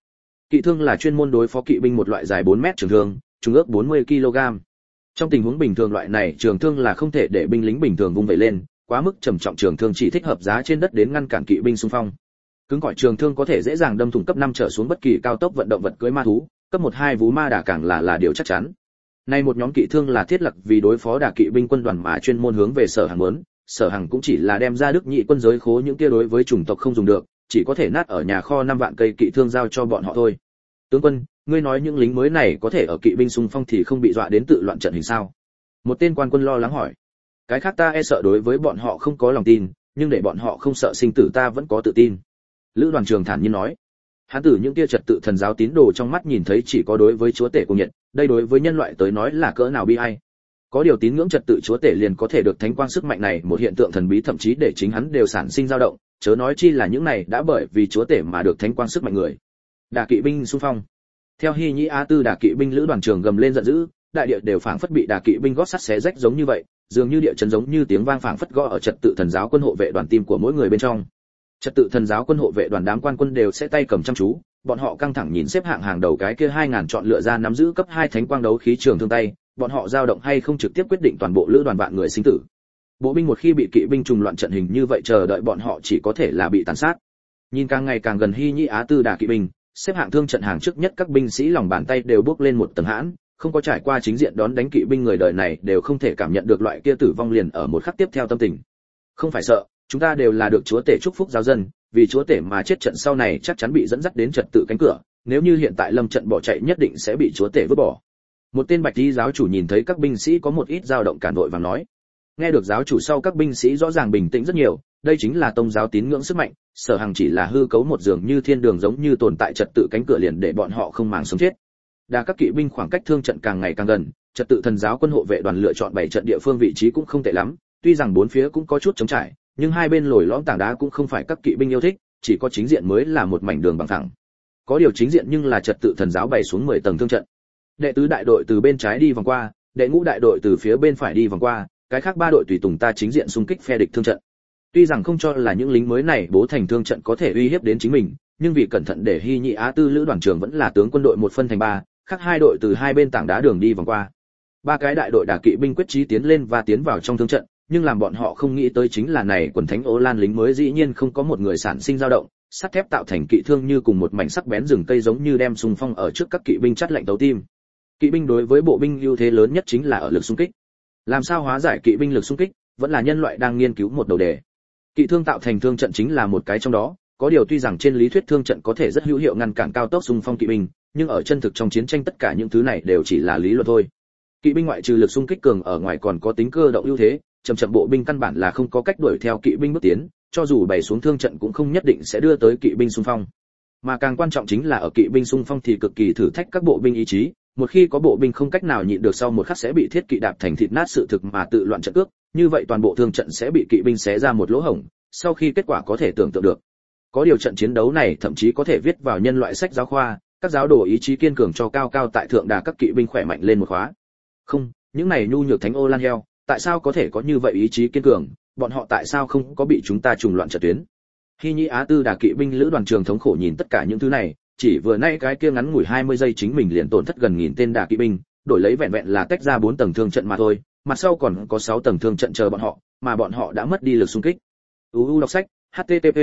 Kỵ thương là chuyên môn đối phó kỵ binh một loại dài bốn mét trường thương, trung ước bốn mươi ki lô gam. Trong tình huống bình thường loại này trường thương là không thể để binh lính bình thường vung vẩy lên, quá mức trầm trọng trường thương chỉ thích hợp giá trên đất đến ngăn cản kỵ binh xung phong. Cứng cỏi trường thương có thể dễ dàng đâm thủng cấp năm trở xuống bất kỳ cao tốc vận động vật cưỡi ma thú, cấp một hai vú ma đà càng là là điều chắc chắn. Nay một nhóm kỵ thương là thiết lập vì đối phó đà kỵ binh quân đoàn mà chuyên môn hướng về Sở Hằng muốn, Sở Hằng cũng chỉ là đem ra Đức Nhị quân giới khố những kia đối với chủng tộc không dùng được, chỉ có thể nát ở nhà kho năm vạn cây kỵ thương giao cho bọn họ thôi. Tướng quân, ngươi nói những lính mới này có thể ở kỵ binh xung phong thì không bị dọa đến tự loạn trận hình sao? Một tên quan quân lo lắng hỏi. Cái khác ta e sợ đối với bọn họ không có lòng tin, nhưng để bọn họ không sợ sinh tử ta vẫn có tự tin. Lữ Đoàn Trường thản nhiên nói. Hắn tử những kia trật tự thần giáo tín đồ trong mắt nhìn thấy chỉ có đối với chúa tể cùng nhận, đây đối với nhân loại tới nói là cỡ nào bi ai. Có điều tín ngưỡng trật tự chúa tể liền có thể được thánh quang sức mạnh này một hiện tượng thần bí, thậm chí để chính hắn đều sản sinh dao động, chớ nói chi là những này đã bởi vì chúa tể mà được thánh quang sức mạnh người. Đả kỵ binh xung phong. Theo Hy Nhĩ Á Tư đả kỵ binh Lữ Đoàn Trường gầm lên giận dữ, đại địa đều phảng phất bị đả kỵ binh gót sắt xé rách giống như vậy, dường như địa chấn giống như tiếng vang phảng phất gõ ở trật tự thần giáo quân hộ vệ đoàn tim của mỗi người bên trong. Trật tự thần giáo quân hộ vệ đoàn đám quan quân đều sẽ tay cầm chăm chú, bọn họ căng thẳng nhìn xếp hạng hàng đầu cái kia hai ngàn chọn lựa ra nắm giữ cấp hai thánh quang đấu khí trường thương tay, bọn họ dao động hay không trực tiếp quyết định toàn bộ lữ đoàn vạn người sinh tử. Bộ binh một khi bị kỵ binh trùng loạn trận hình như vậy chờ đợi bọn họ chỉ có thể là bị tàn sát. Nhìn càng ngày càng gần Hy Nhĩ Á Tư đả kỵ binh, xếp hạng thương trận hàng trước nhất các binh sĩ lòng bàn tay đều bước lên một tầng hãn, không có trải qua chính diện đón đánh kỵ binh người đời này đều không thể cảm nhận được loại kia tử vong liền ở một khắc tiếp theo tâm tình. Không phải sợ, chúng ta đều là được chúa tể chúc phúc giáo dân, vì chúa tể mà chết trận sau này chắc chắn bị dẫn dắt đến trật tự cánh cửa, nếu như hiện tại lâm trận bỏ chạy nhất định sẽ bị chúa tể vứt bỏ. Một tên bạch y giáo chủ nhìn thấy các binh sĩ có một ít dao động cản vội và nói. Nghe được giáo chủ sau các binh sĩ rõ ràng bình tĩnh rất nhiều, đây chính là tông giáo tín ngưỡng sức mạnh, Sở Hằng chỉ là hư cấu một dường như thiên đường giống như tồn tại trật tự cánh cửa liền để bọn họ không màng sống chết. Đa các kỵ binh khoảng cách thương trận càng ngày càng gần, trật tự thần giáo quân hộ vệ đoàn lựa chọn bảy trận địa phương vị trí cũng không tệ lắm, tuy rằng bốn phía cũng có chút trống trải, nhưng hai bên lồi lõm tảng đá cũng không phải các kỵ binh yêu thích, chỉ có chính diện mới là một mảnh đường bằng phẳng. Có điều chính diện nhưng là trật tự thần giáo bày xuống mười tầng thương trận. Đệ tứ đại đội từ bên trái đi vòng qua, đệ ngũ đại đội từ phía bên phải đi vòng qua, cái khác ba đội tùy tùng ta chính diện xung kích phe địch thương trận. Tuy rằng không cho là những lính mới này bố thành thương trận có thể uy hiếp đến chính mình, nhưng vì cẩn thận để Hy Nhĩ Á Tư Lữ Đoàn Trường vẫn là tướng quân đội một phân thành ba, khác hai đội từ hai bên tảng đá đường đi vòng qua. Ba cái đại đội đả kỵ binh quyết chí tiến lên và tiến vào trong thương trận, nhưng làm bọn họ không nghĩ tới chính là này quần thánh Ô Lan lính mới dĩ nhiên không có một người sản sinh dao động, sắt thép tạo thành kỵ thương như cùng một mảnh sắc bén rừng cây giống như đem xung phong ở trước các kỵ binh chắt lạnh tấu tim. Kỵ binh đối với bộ binh ưu thế lớn nhất chính là ở lực xung kích. Làm sao hóa giải kỵ binh lực xung kích, vẫn là nhân loại đang nghiên cứu một đầu đề. Kỵ thương tạo thành thương trận chính là một cái trong đó, có điều tuy rằng trên lý thuyết thương trận có thể rất hữu hiệu ngăn cản cao tốc xung phong kỵ binh, nhưng ở chân thực trong chiến tranh tất cả những thứ này đều chỉ là lý luận thôi. Kỵ binh ngoại trừ lực xung kích cường ở ngoài còn có tính cơ động ưu thế, chậm chậm bộ binh căn bản là không có cách đuổi theo kỵ binh bước tiến, cho dù bày xuống thương trận cũng không nhất định sẽ đưa tới kỵ binh xung phong. Mà càng quan trọng chính là ở kỵ binh xung phong thì cực kỳ thử thách các bộ binh ý chí, một khi có bộ binh không cách nào nhịn được sau một khắc sẽ bị thiết kỵ đạp thành thịt nát sự thực mà tự loạn trận cước, như vậy toàn bộ thương trận sẽ bị kỵ binh xé ra một lỗ hổng, sau khi kết quả có thể tưởng tượng được. Có điều trận chiến đấu này thậm chí có thể viết vào nhân loại sách giáo khoa, các giáo đồ ý chí kiên cường cho cao cao tại thượng đà các kỵ binh khỏe mạnh lên một khóa. Không, những này nhu nhược thánh Ô Lan heo, tại sao có thể có như vậy ý chí kiên cường, bọn họ tại sao không có bị chúng ta trùng loạn trận tuyến. Hy Nhĩ Á Tư đà kỵ binh Lữ Đoàn Trường thống khổ nhìn tất cả những thứ này, chỉ vừa nay cái kia ngắn ngủi hai mươi giây chính mình liền tổn thất gần nghìn tên đà kỵ binh, đổi lấy vẹn vẹn là tách ra bốn tầng thương trận mà thôi, mặt sau còn có sáu tầng thương trận chờ bọn họ, mà bọn họ đã mất đi lực xung kích. u u đọc sách http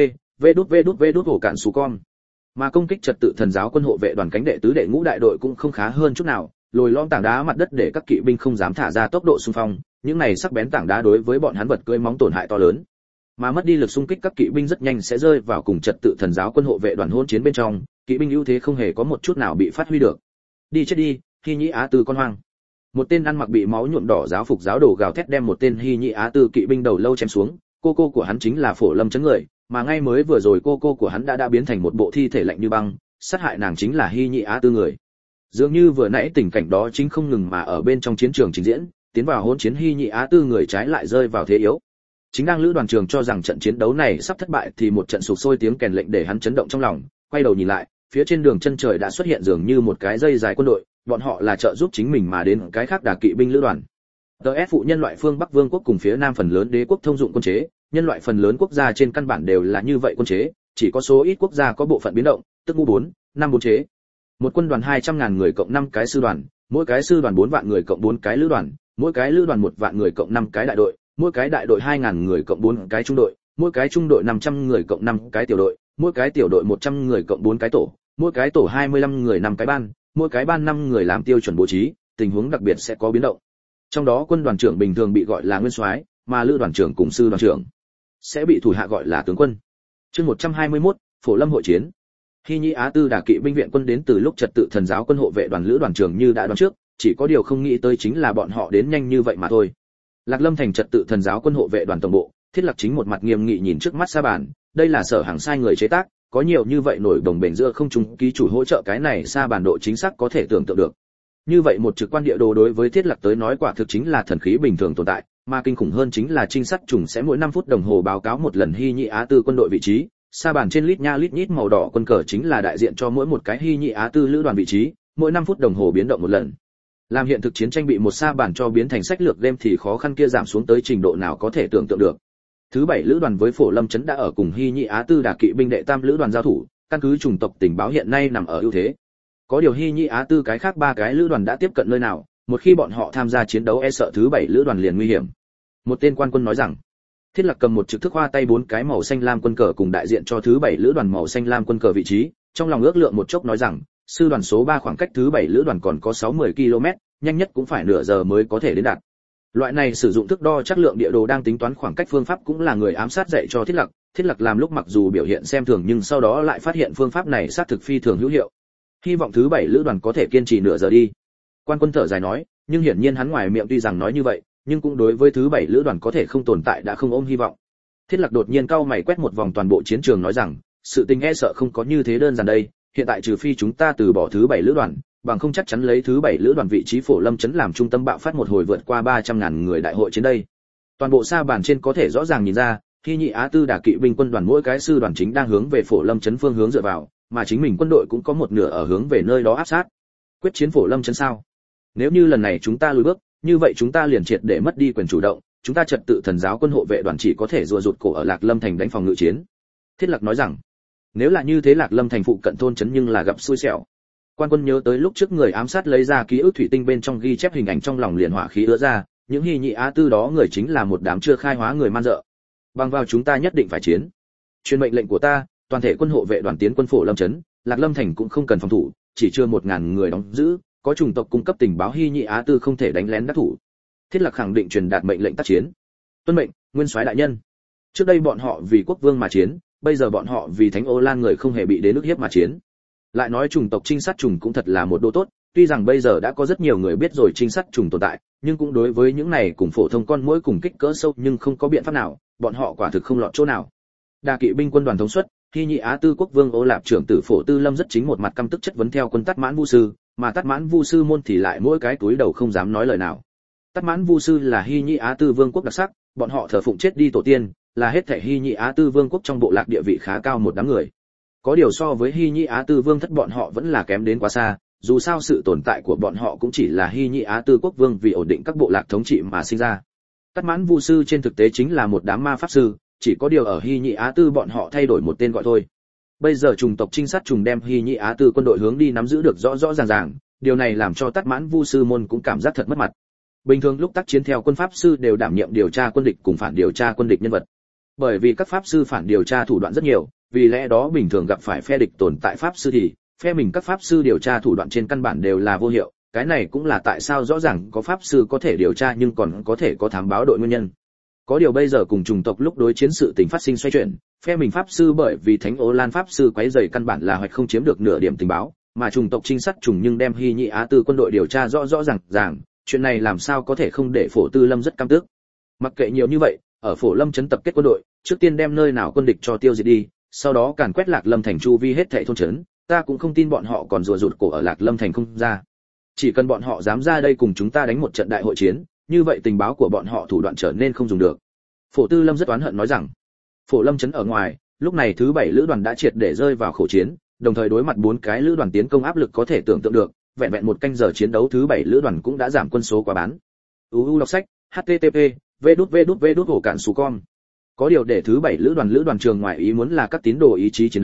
vđvđvđ cản sú con. Mà công kích trật tự thần giáo quân hộ vệ đoàn cánh đệ tứ đệ ngũ đại đội cũng không khá hơn chút nào, lồi lõm tảng đá mặt đất để các kỵ binh không dám thả ra tốc độ xung phong, những này sắc bén tảng đá đối với bọn hắn vật cưỡi móng tổn hại to lớn. Mà mất đi lực xung kích các kỵ binh rất nhanh sẽ rơi vào cùng trật tự thần giáo quân hộ vệ đoàn hỗn chiến bên trong, kỵ binh ưu thế không hề có một chút nào bị phát huy được. Đi chết đi, Hy Nhĩ Á Tư con hoang. Một tên ăn mặc bị máu nhuộm đỏ giáo phục giáo đồ gào thét đem một tên Hy Nhĩ Á Tư kỵ binh đầu lâu chém xuống, cô cô của hắn chính là Phổ Lâm Chấn người, mà ngay mới vừa rồi cô cô của hắn đã đã biến thành một bộ thi thể lạnh như băng, sát hại nàng chính là Hy Nhĩ Á Tư người. Dường như vừa nãy tình cảnh đó chính không ngừng mà ở bên trong chiến trường trình diễn, tiến vào hỗn chiến Hy Nhĩ Á Tư người trái lại rơi vào thế yếu. Chính đang Lữ Đoàn Trường cho rằng trận chiến đấu này sắp thất bại thì một trận sục sôi tiếng kèn lệnh để hắn chấn động trong lòng, quay đầu nhìn lại, phía trên đường chân trời đã xuất hiện dường như một cái dây dài quân đội, bọn họ là trợ giúp chính mình mà đến cái khác đả kỵ binh lữ đoàn. tê ét phụ nhân loại phương Bắc Vương quốc cùng phía Nam phần lớn đế quốc thông dụng quân chế, nhân loại phần lớn quốc gia trên căn bản đều là như vậy quân chế, chỉ có số ít quốc gia có bộ phận biến động, tức ngu bốn, năm bốn chế. Một quân đoàn hai trăm ngàn người cộng năm cái sư đoàn, mỗi cái sư đoàn bốn vạn người cộng bốn cái lữ đoàn, mỗi cái lữ đoàn một vạn người cộng năm cái đại đội, mỗi cái đại đội hai ngàn người cộng bốn cái trung đội, mỗi cái trung đội năm trăm người cộng năm cái tiểu đội, mỗi cái tiểu đội một trăm người cộng bốn cái tổ, mỗi cái tổ hai mươi lăm người năm cái ban, mỗi cái ban năm người làm tiêu chuẩn bố trí, tình huống đặc biệt sẽ có biến động. Trong đó quân đoàn trưởng bình thường bị gọi là nguyên soái, mà lữ đoàn trưởng cùng sư đoàn trưởng sẽ bị thủ hạ gọi là tướng quân. Chương một trăm hai mươi mốt, Phổ Lâm hội chiến. Hy Nhĩ Á Tư Đả Kỵ binh viện quân đến từ lúc Trật Tự Thần giáo quân hộ vệ đoàn lữ đoàn trưởng như đã đoán trước, chỉ có điều không nghĩ tới chính là bọn họ đến nhanh như vậy mà thôi. Lạc Lâm thành Trật Tự Thần giáo quân hộ vệ đoàn tổng bộ, Thiết Lập chính một mặt nghiêm nghị nhìn trước mắt sa bàn, đây là sở hàng sai người chế tác, có nhiều như vậy nổi đồng bền giữa không trung ký chủ hỗ trợ cái này sa bàn độ chính xác có thể tưởng tượng được. Như vậy một trực quan địa đồ đối với Thiết Lập tới nói quả thực chính là thần khí bình thường tồn tại, mà kinh khủng hơn chính là trinh sát trùng sẽ mỗi năm phút đồng hồ báo cáo một lần Hy Nhĩ Á Tư quân đội vị trí. Sa bàn trên lít nha lít nhít màu đỏ quân cờ chính là đại diện cho mỗi một cái Hy Nhĩ Á Tư lữ đoàn vị trí, mỗi năm phút đồng hồ biến động một lần. Làm hiện thực chiến tranh bị một sa bàn cho biến thành sách lược game thì khó khăn kia giảm xuống tới trình độ nào có thể tưởng tượng được. Thứ bảy lữ đoàn với Phổ Lâm trấn đã ở cùng Hy Nhĩ Á Tư Đả Kỵ binh đệ tam lữ đoàn giao thủ, căn cứ chủng tộc tình báo hiện nay nằm ở ưu thế. Có điều Hy Nhĩ Á Tư cái khác ba cái lữ đoàn đã tiếp cận nơi nào, một khi bọn họ tham gia chiến đấu e sợ thứ bảy lữ đoàn liền nguy hiểm. Một tên quan quân nói rằng, Thiết Lập cầm một trực thức hoa tay bốn cái màu xanh lam quân cờ cùng đại diện cho thứ bảy lữ đoàn màu xanh lam quân cờ vị trí, trong lòng ước lượng một chốc nói rằng, sư đoàn số ba khoảng cách thứ bảy lữ đoàn còn có sáu mươi ki lô mét, nhanh nhất cũng phải nửa giờ mới có thể đến đạt. Loại này sử dụng thước đo chất lượng địa đồ đang tính toán khoảng cách phương pháp cũng là người ám sát dạy cho Thiết Lập, Thiết Lập làm lúc mặc dù biểu hiện xem thường nhưng sau đó lại phát hiện phương pháp này xác thực phi thường hữu hiệu. Hy vọng thứ bảy lữ đoàn có thể kiên trì nửa giờ đi. Quan quân thở dài nói, nhưng hiển nhiên hắn ngoài miệng tuy rằng nói như vậy, nhưng cũng đối với thứ bảy lữ đoàn có thể không tồn tại đã không ôm hy vọng. Thiết Lập đột nhiên cau mày quét một vòng toàn bộ chiến trường nói rằng, sự tình e sợ không có như thế đơn giản đây, hiện tại trừ phi chúng ta từ bỏ thứ bảy lữ đoàn, bằng không chắc chắn lấy thứ bảy lữ đoàn vị trí Phổ Lâm trấn làm trung tâm bạo phát một hồi vượt qua ba trăm ngàn người đại hội chiến đây. Toàn bộ sa bàn trên có thể rõ ràng nhìn ra, Hy Nhĩ Á Tư Đả Kỵ binh quân đoàn mỗi cái sư đoàn chính đang hướng về Phổ Lâm trấn phương hướng dựa vào, mà chính mình quân đội cũng có một nửa ở hướng về nơi đó áp sát. Quyết chiến Phổ Lâm trấn sao? Nếu như lần này chúng ta lùi bước, như vậy chúng ta liền triệt để mất đi quyền chủ động, chúng ta Trật Tự Thần giáo quân hộ vệ đoàn chỉ có thể rùa rụt cổ ở Lạc Lâm thành đánh phòng ngự chiến. Thiết Lập nói rằng, nếu là như thế Lạc Lâm thành phụ cận thôn trấn nhưng là gặp xui xẻo. Quan quân nhớ tới lúc trước người ám sát lấy ra ký ức thủy tinh bên trong ghi chép hình ảnh trong lòng liền hỏa khí ứa ra, những Hy Nhĩ Á Tư đó người chính là một đám chưa khai hóa người man dợ. Bằng vào chúng ta nhất định phải chiến. Truyền mệnh lệnh của ta, toàn thể quân hộ vệ đoàn tiến quân Phổ Lâm trấn, Lạc Lâm thành cũng không cần phòng thủ, chỉ chưa một ngàn người đóng giữ, có chủng tộc cung cấp tình báo Hy Nhĩ Á Tư không thể đánh lén đắc thủ. Thiết Lập khẳng định truyền đạt mệnh lệnh tác chiến. Tuân mệnh, nguyên soái đại nhân. Trước đây bọn họ vì quốc vương mà chiến, bây giờ bọn họ vì Thánh Ô Lan người không hề bị đến nước hiếp mà chiến. Lại nói chủng tộc trinh sát trùng cũng thật là một đồ tốt, tuy rằng bây giờ đã có rất nhiều người biết rồi trinh sát trùng tồn tại, nhưng cũng đối với những này cùng phổ thông con muỗi cùng kích cỡ sâu nhưng không có biện pháp nào, bọn họ quả thực không lọt chỗ nào. Đả Kỵ binh quân đoàn thống suất, Hy Nhĩ Á Tư quốc vương Ô Lạp trưởng tử Phổ Tư Lâm rất chính một mặt căm tức chất vấn theo quân Tát Mãn Vu sư, mà Tát Mãn Vu sư môn thì lại mỗi cái túi đầu không dám nói lời nào. Tát Mãn Vu sư là Hy Nhĩ Á Tư vương quốc đặc sắc, bọn họ thờ phụng chết đi tổ tiên, là hết thảy Hy Nhĩ Á Tư vương quốc trong bộ lạc địa vị khá cao một đám người. Có điều so với Hy Nhĩ Á Tư vương thất bọn họ vẫn là kém đến quá xa, dù sao sự tồn tại của bọn họ cũng chỉ là Hy Nhĩ Á Tư quốc vương vì ổn định các bộ lạc thống trị mà sinh ra. Tát Mãn Vu sư trên thực tế chính là một đám ma pháp sư, chỉ có điều ở Hy Nhĩ Á Tư bọn họ thay đổi một tên gọi thôi. Bây giờ chủng tộc trinh sát trùng đem Hy Nhĩ Á Tư quân đội hướng đi nắm giữ được rõ rõ ràng ràng, điều này làm cho Tát Mãn Vu sư môn cũng cảm giác thật mất mặt. Bình thường lúc tác chiến theo quân pháp sư đều đảm nhiệm điều tra quân địch cùng phản điều tra quân địch nhân vật. Bởi vì các pháp sư phản điều tra thủ đoạn rất nhiều, vì lẽ đó bình thường gặp phải phe địch tồn tại pháp sư thì phe mình các pháp sư điều tra thủ đoạn trên căn bản đều là vô hiệu, cái này cũng là tại sao rõ ràng có pháp sư có thể điều tra nhưng còn có thể có thám báo đội nguyên nhân. Có điều bây giờ cùng chủng tộc lúc đối chiến sự tình phát sinh xoay chuyển, phe mình pháp sư bởi vì Thánh Ô Lan pháp sư quấy rầy căn bản là hoạch không chiếm được nửa điểm tình báo, mà chủng tộc trinh sát trùng nhưng đem Hy Nhĩ Á Tư quân đội điều tra rõ rõ ràng ràng, chuyện này làm sao có thể không để Phổ Tư Lâm rất căm tức. Mặc kệ nhiều như vậy, ở Phổ Lâm trấn tập kết quân đội, trước tiên đem nơi nào quân địch cho tiêu diệt đi, sau đó càn quét Lạc Lâm thành chu vi hết thảy thôn trấn, ta cũng không tin bọn họ còn rùa rụt cổ ở Lạc Lâm thành không ra. Chỉ cần bọn họ dám ra đây cùng chúng ta đánh một trận đại hội chiến, như vậy tình báo của bọn họ thủ đoạn trở nên không dùng được. Phổ Tư Lâm rất oán hận nói rằng, Phổ Lâm trấn ở ngoài, lúc này thứ bảy lữ đoàn đã triệt để rơi vào khổ chiến, đồng thời đối mặt bốn cái lữ đoàn tiến công áp lực có thể tưởng tượng được, vẹn vẹn một canh giờ chiến đấu thứ bảy lữ đoàn cũng đã giảm quân số quá bán. u u đọc sách http vđvđvđ hổ cản su com. Có điều để thứ bảy lữ đoàn lữ đoàn trường ngoài ý muốn là các tín đồ ý chí chiến đấu,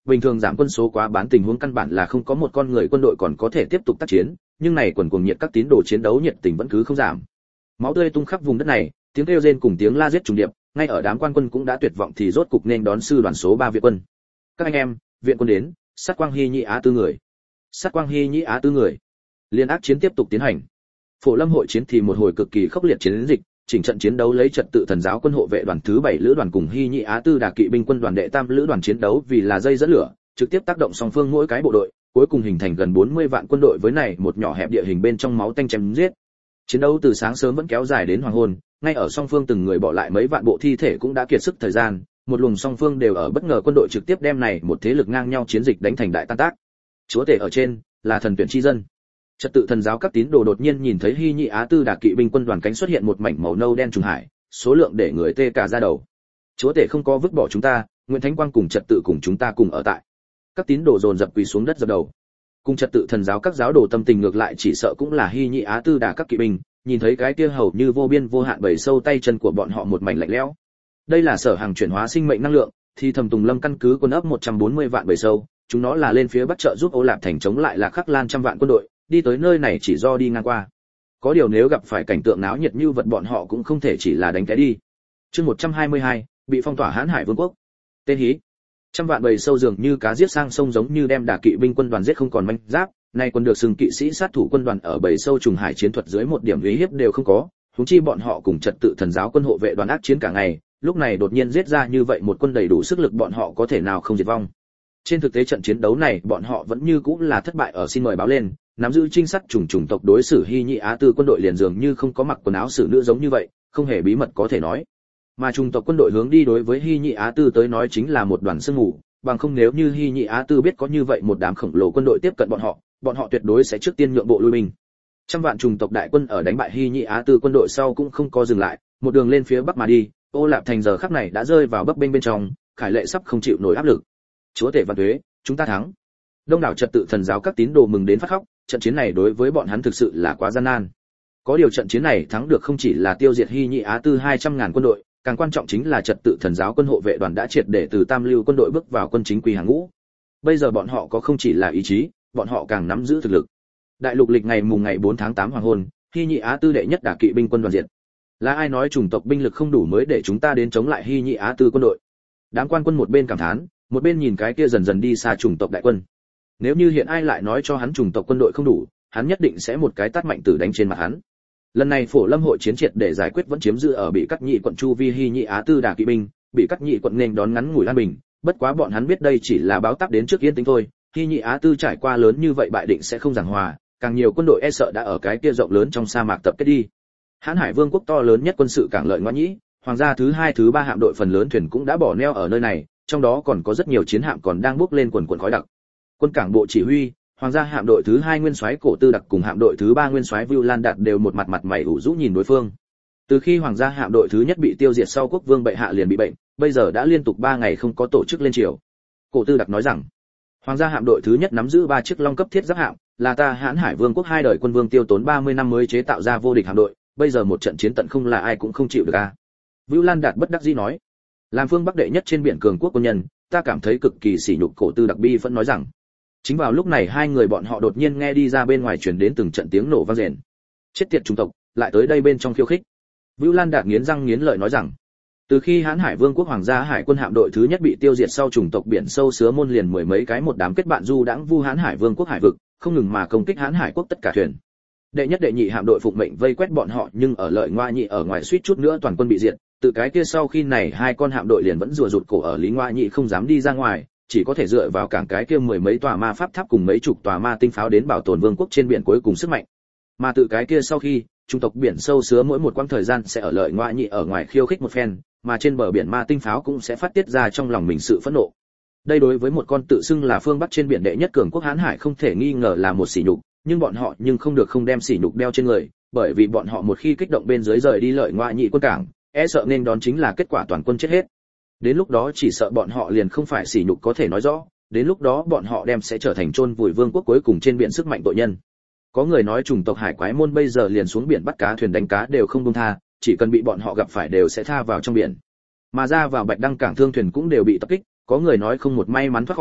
bình thường giảm quân số quá bán tình huống căn bản là không có một con người quân đội còn có thể tiếp tục tác chiến, nhưng này quần cuồng nhiệt các tín đồ chiến đấu nhiệt tình vẫn cứ không giảm. Máu tươi tung khắp vùng đất này, tiếng kêu rên cùng tiếng la giết trùng điệp, ngay ở đám quan quân cũng đã tuyệt vọng thì rốt cục nên đón sư đoàn số ba viện quân. Các anh em, viện quân đến, sát quang hy nhĩ á tư người. Sát quang hy nhĩ á tư người. Liên ác chiến tiếp tục tiến hành. Phổ Lâm hội chiến thì một hồi cực kỳ khốc liệt chiến dịch, chỉnh trận chiến đấu lấy trật tự thần giáo quân hộ vệ đoàn thứ bảy lữ đoàn cùng hy nhĩ á tư đà kỵ binh quân đoàn đệ tam lữ đoàn chiến đấu vì là dây dẫn lửa, trực tiếp tác động song phương mỗi cái bộ đội, cuối cùng hình thành gần bốn mươi vạn quân đội với này một nhỏ hẹp địa hình bên trong máu tanh chém giết. Chiến đấu từ sáng sớm vẫn kéo dài đến hoàng hôn, ngay ở song phương từng người bỏ lại mấy vạn bộ thi thể cũng đã kiệt sức thời gian, một luồng song phương đều ở bất ngờ quân đội trực tiếp đem này một thế lực ngang nhau chiến dịch đánh thành đại tan tác. Chúa tể ở trên, là thần tuyển chi dân. Trật tự thần giáo các tín đồ đột nhiên nhìn thấy hy nhị á tư đà kỵ binh quân đoàn cánh xuất hiện một mảnh màu nâu đen trùng hải, số lượng để người tê cả da đầu. Chúa tể không có vứt bỏ chúng ta, Nguyễn Thánh Quang cùng trật tự cùng chúng ta cùng ở tại. Các tín đồ dồn dập quỳ xuống đất dập đầu. Cùng trật tự thần giáo các giáo đồ tâm tình ngược lại chỉ sợ cũng là hy nhị á tư đà các kỵ binh, nhìn thấy cái kia hầu như vô biên vô hạn bầy sâu tay chân của bọn họ một mảnh lạnh lẽo. Đây là sở hàng chuyển hóa sinh mệnh năng lượng, thì thầm Tùng Lâm căn cứ quân ấp một trăm bốn mươi vạn bầy sâu, chúng nó là lên phía bắc trợ giúp Ô Lạp thành chống lại là Khắc Lan trăm vạn quân đội, đi tới nơi này chỉ do đi ngang qua. Có điều nếu gặp phải cảnh tượng náo nhiệt như vật bọn họ cũng không thể chỉ là đánh cái đi. Chương một trăm hai mươi hai, bị phong tỏa Hán Hải Vương quốc. Tên hí. Trăm vạn bầy sâu dường như cá giết sang sông giống như đem đả kỵ binh quân đoàn giết không còn manh giáp, nay quân được xưng kỵ sĩ sát thủ quân đoàn ở bầy sâu trùng hải chiến thuật dưới một điểm uy hiếp đều không có, huống chi bọn họ cùng trật tự thần giáo quân hộ vệ đoàn ác chiến cả ngày, lúc này đột nhiên giết ra như vậy một quân đầy đủ sức lực bọn họ có thể nào không diệt vong. Trên thực tế trận chiến đấu này bọn họ vẫn như cũ là thất bại ở xin mời báo lên, nắm giữ trinh sát trùng trùng tộc đối xử hy nhị á tư quân đội liền dường như không có mặc quần áo xử nữ giống như vậy, không hề bí mật có thể nói. Mà trùng tộc quân đội hướng đi đối với hy nhị á tư tới nói chính là một đoàn sương mù, bằng không nếu như hy nhị á tư biết có như vậy một đám khổng lồ quân đội tiếp cận bọn họ, bọn họ tuyệt đối sẽ trước tiên nhượng bộ lui binh. Trăm vạn trùng tộc đại quân ở đánh bại hy nhị á tư quân đội sau cũng không có dừng lại, một đường lên phía bắc mà đi. Ô Lạp thành giờ khắc này đã rơi vào bấp bênh bên trong, Khải Lệ sắp không chịu nổi áp lực. Chúa tể Văn Tuế, chúng ta thắng. Đông đảo trật tự thần giáo các tín đồ mừng đến phát khóc, trận chiến này đối với bọn hắn thực sự là quá gian nan. Có điều trận chiến này thắng được không chỉ là tiêu diệt hy nhị á tư hai trăm ngàn quân đội, càng quan trọng chính là trật tự thần giáo quân hộ vệ đoàn đã triệt để từ tam lưu quân đội bước vào quân chính quy hàng ngũ. Bây giờ bọn họ có không chỉ là ý chí, bọn họ càng nắm giữ thực lực. Đại lục lịch ngày mùng ngày bốn tháng tám hoàng hôn, hy nhị á tư đệ nhất đả kỵ binh quân đoàn diệt. Là ai nói chủng tộc binh lực không đủ mới để chúng ta đến chống lại hy nhị á tư quân đội? Đám quan quân một bên cảm thán, một bên nhìn cái kia dần dần đi xa chủng tộc đại quân. Nếu như hiện ai lại nói cho hắn chủng tộc quân đội không đủ, hắn nhất định sẽ một cái tát mạnh tử đánh trên mặt hắn. Lần này Phổ Lâm hội chiến triệt để giải quyết vẫn chiếm giữ ở bị cắt nhị quận chu vi hy nhị á tư đả kỵ binh, bị cắt nhị quận nên đón ngắn ngủi an bình, bất quá bọn hắn biết đây chỉ là báo táp đến trước yên tĩnh thôi, hy nhị á tư trải qua lớn như vậy bại định sẽ không giảng hòa, càng nhiều quân đội e sợ đã ở cái kia rộng lớn trong sa mạc tập kết đi. Hán Hải Vương quốc to lớn nhất quân sự cảng lợi Ngoại Nhĩ, hoàng gia thứ hai thứ ba hạm đội phần lớn thuyền cũng đã bỏ neo ở nơi này, trong đó còn có rất nhiều chiến hạm còn đang bốc lên quần quần khói đặc. Quân cảng bộ chỉ huy, hoàng gia hạm đội thứ hai nguyên soái Cổ Tư Đặc cùng hạm đội thứ ba nguyên soái Vưu Lan Đạt đều một mặt mặt mày ủ rũ nhìn đối phương. Từ khi hoàng gia hạm đội thứ nhất bị tiêu diệt sau, quốc vương bệ hạ liền bị bệnh, bây giờ đã liên tục ba ngày không có tổ chức lên triều. Cổ Tư Đặc nói rằng, hoàng gia hạm đội thứ nhất nắm giữ ba chiếc long cấp thiết giáp hạm, là ta Hán Hải Vương quốc hai đời quân vương tiêu tốn ba mươi năm mới chế tạo ra vô địch hạm đội, bây giờ một trận chiến tận không là ai cũng không chịu được a. Vưu Lan Đạt bất đắc dĩ nói, làm phương bắc đệ nhất trên biển cường quốc quân nhân, ta cảm thấy cực kỳ sỉ nhục. Cổ Tư Đặc bi vẫn nói rằng. Chính vào lúc này hai người bọn họ đột nhiên nghe đi ra bên ngoài truyền đến từng trận tiếng nổ vang rền. Chết tiệt chủng tộc, lại tới đây bên trong khiêu khích. Vưu Lan Đạt nghiến răng nghiến lợi nói rằng, từ khi Hán Hải Vương quốc hoàng gia hải quân hạm đội thứ nhất bị tiêu diệt sau, chủng tộc biển sâu sứa môn liền mười mấy cái một đám kết bạn du đãng vu Hán Hải Vương quốc hải vực, không ngừng mà công kích Hán Hải quốc tất cả thuyền. Đệ nhất đệ nhị hạm đội phụng mệnh vây quét bọn họ, nhưng ở lợi Ngoa Nhị ở ngoài suýt chút nữa toàn quân bị diệt. Từ cái kia sau khi này hai con hạm đội liền vẫn rùa rụt cổ ở Lý Ngoa Nhị không dám đi ra ngoài, chỉ có thể dựa vào cảng cái kia mười mấy tòa ma pháp tháp cùng mấy chục tòa ma tinh pháo đến bảo tồn vương quốc trên biển cuối cùng sức mạnh. Mà từ cái kia sau khi, trung tộc biển sâu sứa mỗi một quãng thời gian sẽ ở lợi Ngoa Nhị ở ngoài khiêu khích một phen, mà trên bờ biển ma tinh pháo cũng sẽ phát tiết ra trong lòng mình sự phẫn nộ. Đây đối với một con tự xưng là phương Bắc trên biển đệ nhất cường quốc Hán Hải không thể nghi ngờ là một sỉ nhục, nhưng bọn họ nhưng không được không đem sỉ nhục đeo trên người, bởi vì bọn họ một khi kích động bên dưới rời đi lợi Ngoa Nhị quân cảng, e sợ nên đón chính là kết quả toàn quân chết hết. Đến lúc đó chỉ sợ bọn họ liền không phải sỉ nhục có thể nói rõ, đến lúc đó bọn họ đem sẽ trở thành chôn vùi vương quốc cuối cùng trên biển sức mạnh tội nhân. Có người nói chủng tộc hải quái môn bây giờ liền xuống biển bắt cá thuyền đánh cá đều không buông tha, chỉ cần bị bọn họ gặp phải đều sẽ tha vào trong biển. Mà ra vào Bạch Đăng cảng thương thuyền cũng đều bị tập kích, có người nói không một may mắn thoát khỏi,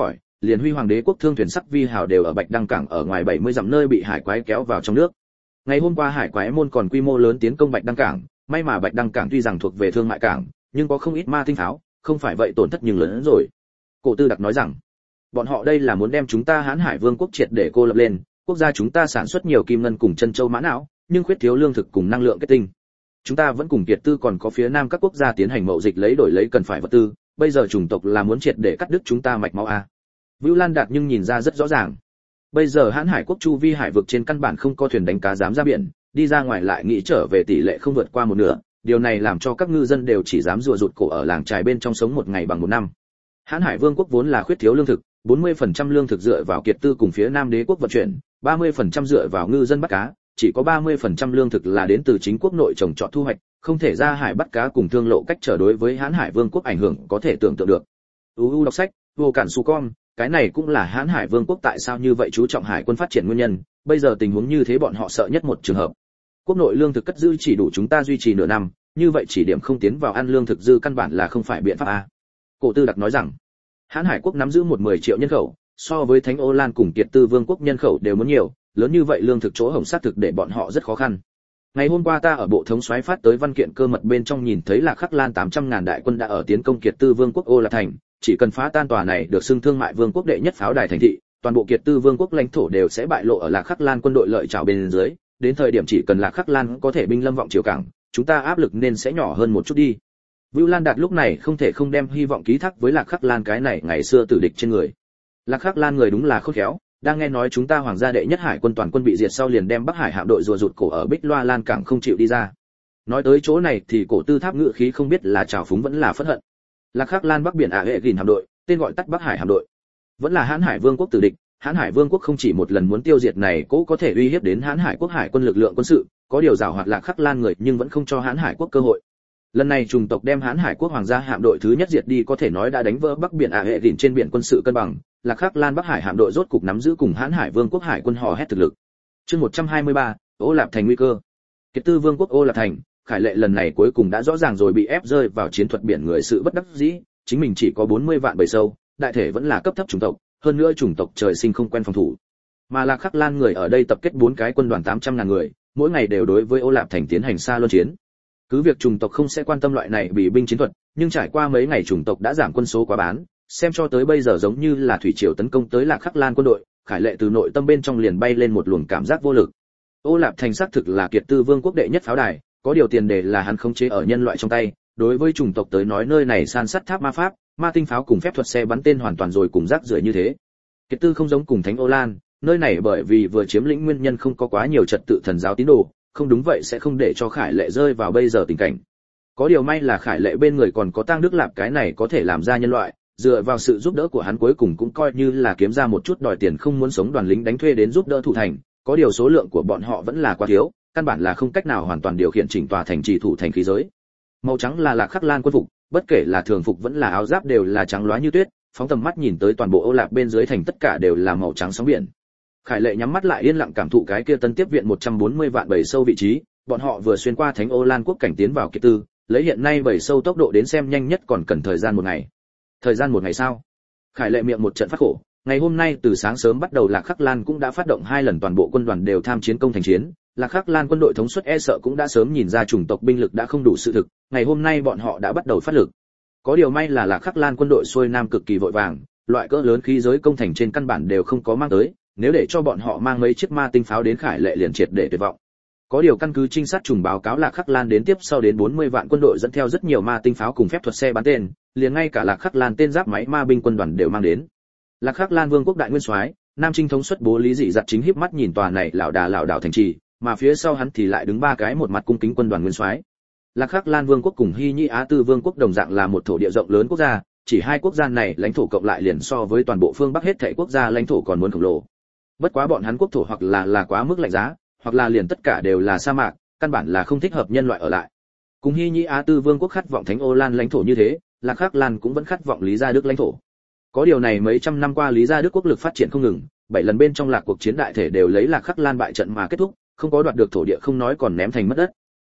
liền Huy Hoàng đế quốc thương thuyền sắc vi hào đều ở Bạch Đăng cảng ở ngoài bảy mươi dặm nơi bị hải quái kéo vào trong nước. Ngày hôm qua hải quái môn còn quy mô lớn tiến công Bạch Đăng cảng, may mà Bạch Đăng cảng tuy rằng thuộc về thương mại cảng, nhưng có không ít ma tinh pháo, không phải vậy tổn thất nhưng lớn hơn rồi. Cổ Tư Đặc nói rằng, bọn họ đây là muốn đem chúng ta Hán Hải Vương quốc triệt để cô lập lên, quốc gia chúng ta sản xuất nhiều kim ngân cùng chân châu mã não, nhưng khuyết thiếu lương thực cùng năng lượng kết tinh. Chúng ta vẫn cùng kiệt tư còn có phía nam các quốc gia tiến hành mậu dịch lấy đổi lấy cần phải vật tư, bây giờ chủng tộc là muốn triệt để cắt đứt chúng ta mạch máu a. Vưu Lan Đạt nhưng nhìn ra rất rõ ràng. Bây giờ Hán Hải quốc chu vi hải vực trên căn bản không có thuyền đánh cá dám ra biển, đi ra ngoài lại nghĩ trở về tỷ lệ không vượt qua một nửa, điều này làm cho các ngư dân đều chỉ dám rùa rụt cổ ở làng trài bên trong sống một ngày bằng một năm. Hán Hải Vương quốc vốn là khuyết thiếu lương thực, bốn mươi phần trăm lương thực dựa vào kiệt tư cùng phía Nam đế quốc vận chuyển, ba mươi phần trăm dựa vào ngư dân bắt cá, chỉ có ba mươi phần trăm lương thực là đến từ chính quốc nội trồng trọt thu hoạch, không thể ra hải bắt cá cùng thương lộ cách trở đối với Hán Hải Vương quốc ảnh hưởng có thể tưởng tượng được. u u đọc sách, vô cản su con, cái này cũng là Hán Hải Vương quốc tại sao như vậy chú trọng hải quân phát triển nguyên nhân, bây giờ tình huống như thế bọn họ sợ nhất một trường hợp. Quốc nội lương thực cất giữ chỉ đủ chúng ta duy trì nửa năm, như vậy chỉ điểm không tiến vào ăn lương thực dư căn bản là không phải biện pháp a. Cổ Tư Đặc nói rằng, Hán Hải quốc nắm giữ một mười triệu nhân khẩu, so với Thánh Ô Lan cùng Kiệt Tư Vương quốc nhân khẩu đều muốn nhiều, lớn như vậy lương thực chỗ hổng xác thực để bọn họ rất khó khăn. Ngày hôm qua ta ở bộ thống soái phát tới văn kiện cơ mật bên trong nhìn thấy là Khắc Lan tám trăm ngàn đại quân đã ở tiến công Kiệt Tư Vương quốc Ô Lạp thành, chỉ cần phá tan tòa này được xưng thương mại vương quốc đệ nhất pháo đài thành thị, toàn bộ Kiệt Tư Vương quốc lãnh thổ đều sẽ bại lộ ở Lạc Khắc Lan quân đội lợi trảo bên dưới, đến thời điểm chỉ cần Lạc Khắc Lan có thể binh lâm vọng chiều cảng, chúng ta áp lực nên sẽ nhỏ hơn một chút đi. Vưu Lan Đạt lúc này không thể không đem hy vọng ký thác với Lạc Khắc Lan cái này ngày xưa tử địch trên người. Lạc Khắc Lan người đúng là khôn khéo, đang nghe nói chúng ta hoàng gia đệ nhất hải quân toàn quân bị diệt sau liền đem Bắc Hải hạm đội rùa rụt cổ ở Bích Loa Lan cảng không chịu đi ra. Nói tới chỗ này thì Cổ Tư Tháp ngự khí không biết là trào phúng vẫn là phẫn hận. Lạc Khắc Lan Bắc biển ả hệ gìn hạm đội, tên gọi tắt Bắc Hải hạm đội, vẫn là Hán Hải Vương quốc tử địch. Hán Hải Vương quốc không chỉ một lần muốn tiêu diệt này cố có thể uy hiếp đến Hán Hải quốc hải quân lực lượng quân sự, có điều giảo hoạt Lạc Khắc Lan người nhưng vẫn không cho Hán Hải quốc cơ hội. Lần này chủng tộc đem Hán Hải quốc hoàng gia hạm đội thứ nhất diệt đi có thể nói đã đánh vỡ Bắc biển ả hệ gìn trên biển quân sự cân bằng, Lạc Khắc Lan Bắc Hải hạm đội rốt cục nắm giữ cùng Hán Hải Vương quốc hải quân hò hét thực lực. Chương một trăm hai mươi ba, Ô Lạp thành nguy cơ. Kiệt Tư Vương quốc Ô Lạp thành, Khải Lệ lần này cuối cùng đã rõ ràng rồi bị ép rơi vào chiến thuật biển người sự bất đắc dĩ, chính mình chỉ có bốn mươi vạn bầy sâu, đại thể vẫn là cấp thấp chủng tộc, hơn nữa chủng tộc trời sinh không quen phòng thủ. Mà Lạc Khắc Lan người ở đây tập kết bốn cái quân đoàn tám trăm ngàn người, mỗi ngày đều đối với Ô Lạp thành tiến hành xa luân chiến. Cứ việc chủng tộc không sẽ quan tâm loại này bị binh chiến thuật, nhưng trải qua mấy ngày chủng tộc đã giảm quân số quá bán, xem cho tới bây giờ giống như là thủy triều tấn công tới Lạc Khắc Lan quân đội, Khải Lệ từ nội tâm bên trong liền bay lên một luồng cảm giác vô lực. Ô Lạp thành xác thực là Kiệt Tư Vương quốc đệ nhất pháo đài, có điều tiền đề là hắn khống chế ở nhân loại trong tay, đối với chủng tộc tới nói nơi này san sắt tháp ma pháp, ma tinh pháo cùng phép thuật xe bắn tên hoàn toàn rồi cùng rác rưởi như thế. Kiệt Tư không giống cùng Thánh Ô Lan, nơi này bởi vì vừa chiếm lĩnh nguyên nhân không có quá nhiều trật tự thần giáo tín đồ, không đúng vậy sẽ không để cho Khải Lệ rơi vào bây giờ tình cảnh. Có điều may là Khải Lệ bên người còn có Tang Đức Lạp cái này có thể làm ra nhân loại, dựa vào sự giúp đỡ của hắn cuối cùng cũng coi như là kiếm ra một chút đòi tiền không muốn sống đoàn lính đánh thuê đến giúp đỡ thủ thành, có điều số lượng của bọn họ vẫn là quá thiếu, căn bản là không cách nào hoàn toàn điều khiển chỉnh tòa thành trì thủ thành khí giới. Màu trắng là Lạc Khắc Lan quân phục, bất kể là thường phục vẫn là áo giáp đều là trắng loá như tuyết, phóng tầm mắt nhìn tới toàn bộ Ô Lạp bên dưới thành tất cả đều là màu trắng sóng biển. Khải Lệ nhắm mắt lại yên lặng cảm thụ cái kia tân tiếp viện một trăm bốn mươi vạn bầy sâu vị trí, bọn họ vừa xuyên qua Thánh Ô Lan quốc cảnh tiến vào Kiệt Tư, lấy hiện nay bầy sâu tốc độ đến xem nhanh nhất còn cần thời gian một ngày. Thời gian một ngày sao? Khải Lệ miệng một trận phát khổ, ngày hôm nay từ sáng sớm bắt đầu Lạc Khắc Lan cũng đã phát động hai lần toàn bộ quân đoàn đều tham chiến công thành chiến, Lạc Khắc Lan quân đội thống suất e sợ cũng đã sớm nhìn ra chủng tộc binh lực đã không đủ sự thực, ngày hôm nay bọn họ đã bắt đầu phát lực. Có điều may là Lạc Khắc Lan quân đội xuôi nam cực kỳ vội vàng, loại cỡ lớn khí giới công thành trên căn bản đều không có mang tới, nếu để cho bọn họ mang mấy chiếc ma tinh pháo đến Khải Lệ liền triệt để tuyệt vọng. Có điều căn cứ trinh sát trùng báo cáo Lạc Khắc Lan đến tiếp sau đến bốn mươi vạn quân đội dẫn theo rất nhiều ma tinh pháo cùng phép thuật xe bắn tên, liền ngay cả Lạc Khắc Lan tên giáp máy ma binh quân đoàn đều mang đến. Lạc Khắc Lan Vương quốc đại nguyên soái, Nam Trinh thống suất bố Lý Dị Giật chính híp mắt nhìn tòa này lão đà lão đảo thành trì, mà phía sau hắn thì lại đứng ba cái một mặt cung kính quân đoàn nguyên soái. Lạc Khắc Lan Vương quốc cùng Hy Nhĩ Á Tư Vương quốc đồng dạng là một thổ địa rộng lớn quốc gia, chỉ hai quốc gia này lãnh thổ cộng lại liền so với toàn bộ phương Bắc hết thảy quốc gia lãnh thổ còn muốn khổng lồ. Bất quá bọn hắn quốc thổ hoặc là là quá mức lạnh giá, hoặc là liền tất cả đều là sa mạc, căn bản là không thích hợp nhân loại ở lại. Cùng Hy Nhĩ Á Tư Vương quốc khát vọng Thánh Ô Lan lãnh thổ như thế, Lạc Khắc Lan cũng vẫn khát vọng Lý Gia Đức lãnh thổ. Có điều này mấy trăm năm qua Lý Gia Đức quốc lực phát triển không ngừng, bảy lần bên trong Lạc cuộc chiến đại thể đều lấy Lạc Khắc Lan bại trận mà kết thúc, không có đoạt được thổ địa không nói còn ném thành mất đất.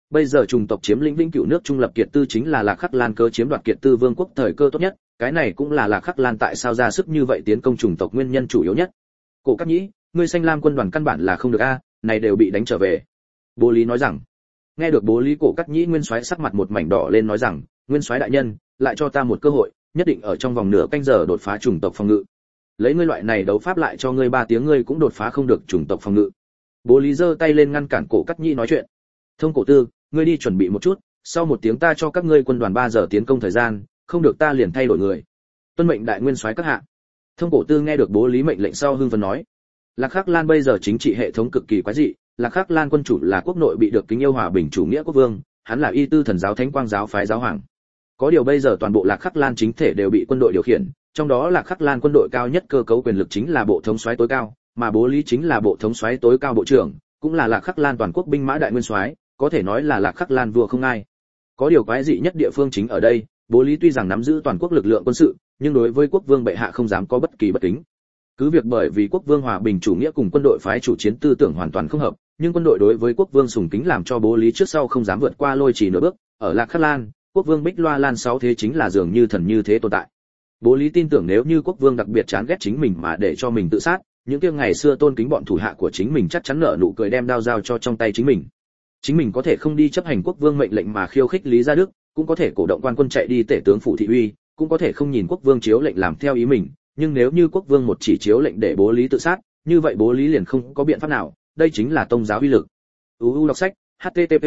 Bây giờ chủng tộc chiếm lĩnh vĩnh cửu nước trung lập Kiệt Tư chính là Lạc Khắc Lan cơ chiếm đoạt Kiệt Tư vương quốc thời cơ tốt nhất, cái này cũng là Lạc Khắc Lan tại sao ra sức như vậy tiến công chủng tộc nguyên nhân chủ yếu nhất. Cổ Cát Nhĩ, ngươi Xanh Lam quân đoàn căn bản là không được a, này đều bị đánh trở về. Bố Lý nói rằng. Nghe được Bố Lý, Cổ Cát Nhĩ nguyên soái sắc mặt một mảnh đỏ lên nói rằng, nguyên soái đại nhân, lại cho ta một cơ hội, nhất định ở trong vòng nửa canh giờ đột phá chủng tộc phòng ngự. Lấy ngươi loại này đấu pháp lại cho ngươi ba tiếng ngươi cũng đột phá không được chủng tộc phòng ngự. Bố Lý giơ tay lên ngăn cản Cổ Cát Nhĩ nói chuyện. Thông Cổ Tư, ngươi đi chuẩn bị một chút, sau một tiếng ta cho các ngươi quân đoàn ba giờ tiến công thời gian, không được ta liền thay đổi người. Tuân mệnh đại nguyên soái các hạ. Thông Cổ Tư nghe được Bố Lý mệnh lệnh sau hưng phấn nói. Lạc Khắc Lan bây giờ chính trị hệ thống cực kỳ quái dị, Lạc Khắc Lan quân chủ là quốc nội bị được kính yêu hòa bình chủ nghĩa quốc vương, hắn là y tư thần giáo thánh quang giáo phái giáo hoàng. Có điều bây giờ toàn bộ Lạc Khắc Lan chính thể đều bị quân đội điều khiển, trong đó Lạc Khắc Lan quân đội cao nhất cơ cấu quyền lực chính là bộ thống soái tối cao, mà Bố Lý chính là bộ thống soái tối cao bộ trưởng, cũng là Lạc Khắc Lan toàn quốc binh mã đại nguyên soái, có thể nói là Lạc Khắc Lan vua không ai. Có điều quái dị nhất địa phương chính ở đây, Bố Lý tuy rằng nắm giữ toàn quốc lực lượng quân sự, nhưng đối với quốc vương bệ hạ không dám có bất kỳ bất kính. Cứ việc bởi vì quốc vương hòa bình chủ nghĩa cùng quân đội phái chủ chiến tư tưởng hoàn toàn không hợp, nhưng quân đội đối với quốc vương sùng kính làm cho Bố Lý trước sau không dám vượt qua lôi chỉ nửa bước. Ở Lạc Khắc Lan, quốc vương Bích Loa Lan sáu thế chính là dường như thần như thế tồn tại. Bố Lý tin tưởng nếu như quốc vương đặc biệt chán ghét chính mình mà để cho mình tự sát, những kia ngày xưa tôn kính bọn thủ hạ của chính mình chắc chắn nở nụ cười đem đao giao cho trong tay chính mình. Chính mình có thể không đi chấp hành quốc vương mệnh lệnh mà khiêu khích Lý Gia Đức, cũng có thể cổ động quan quân chạy đi tể tướng phủ thị uy, cũng có thể không nhìn quốc vương chiếu lệnh làm theo ý mình, nhưng nếu như quốc vương một chỉ chiếu lệnh để Bố Lý tự sát, như vậy Bố Lý liền không có biện pháp nào, đây chính là tông giáo uy lực. u u đọc sách http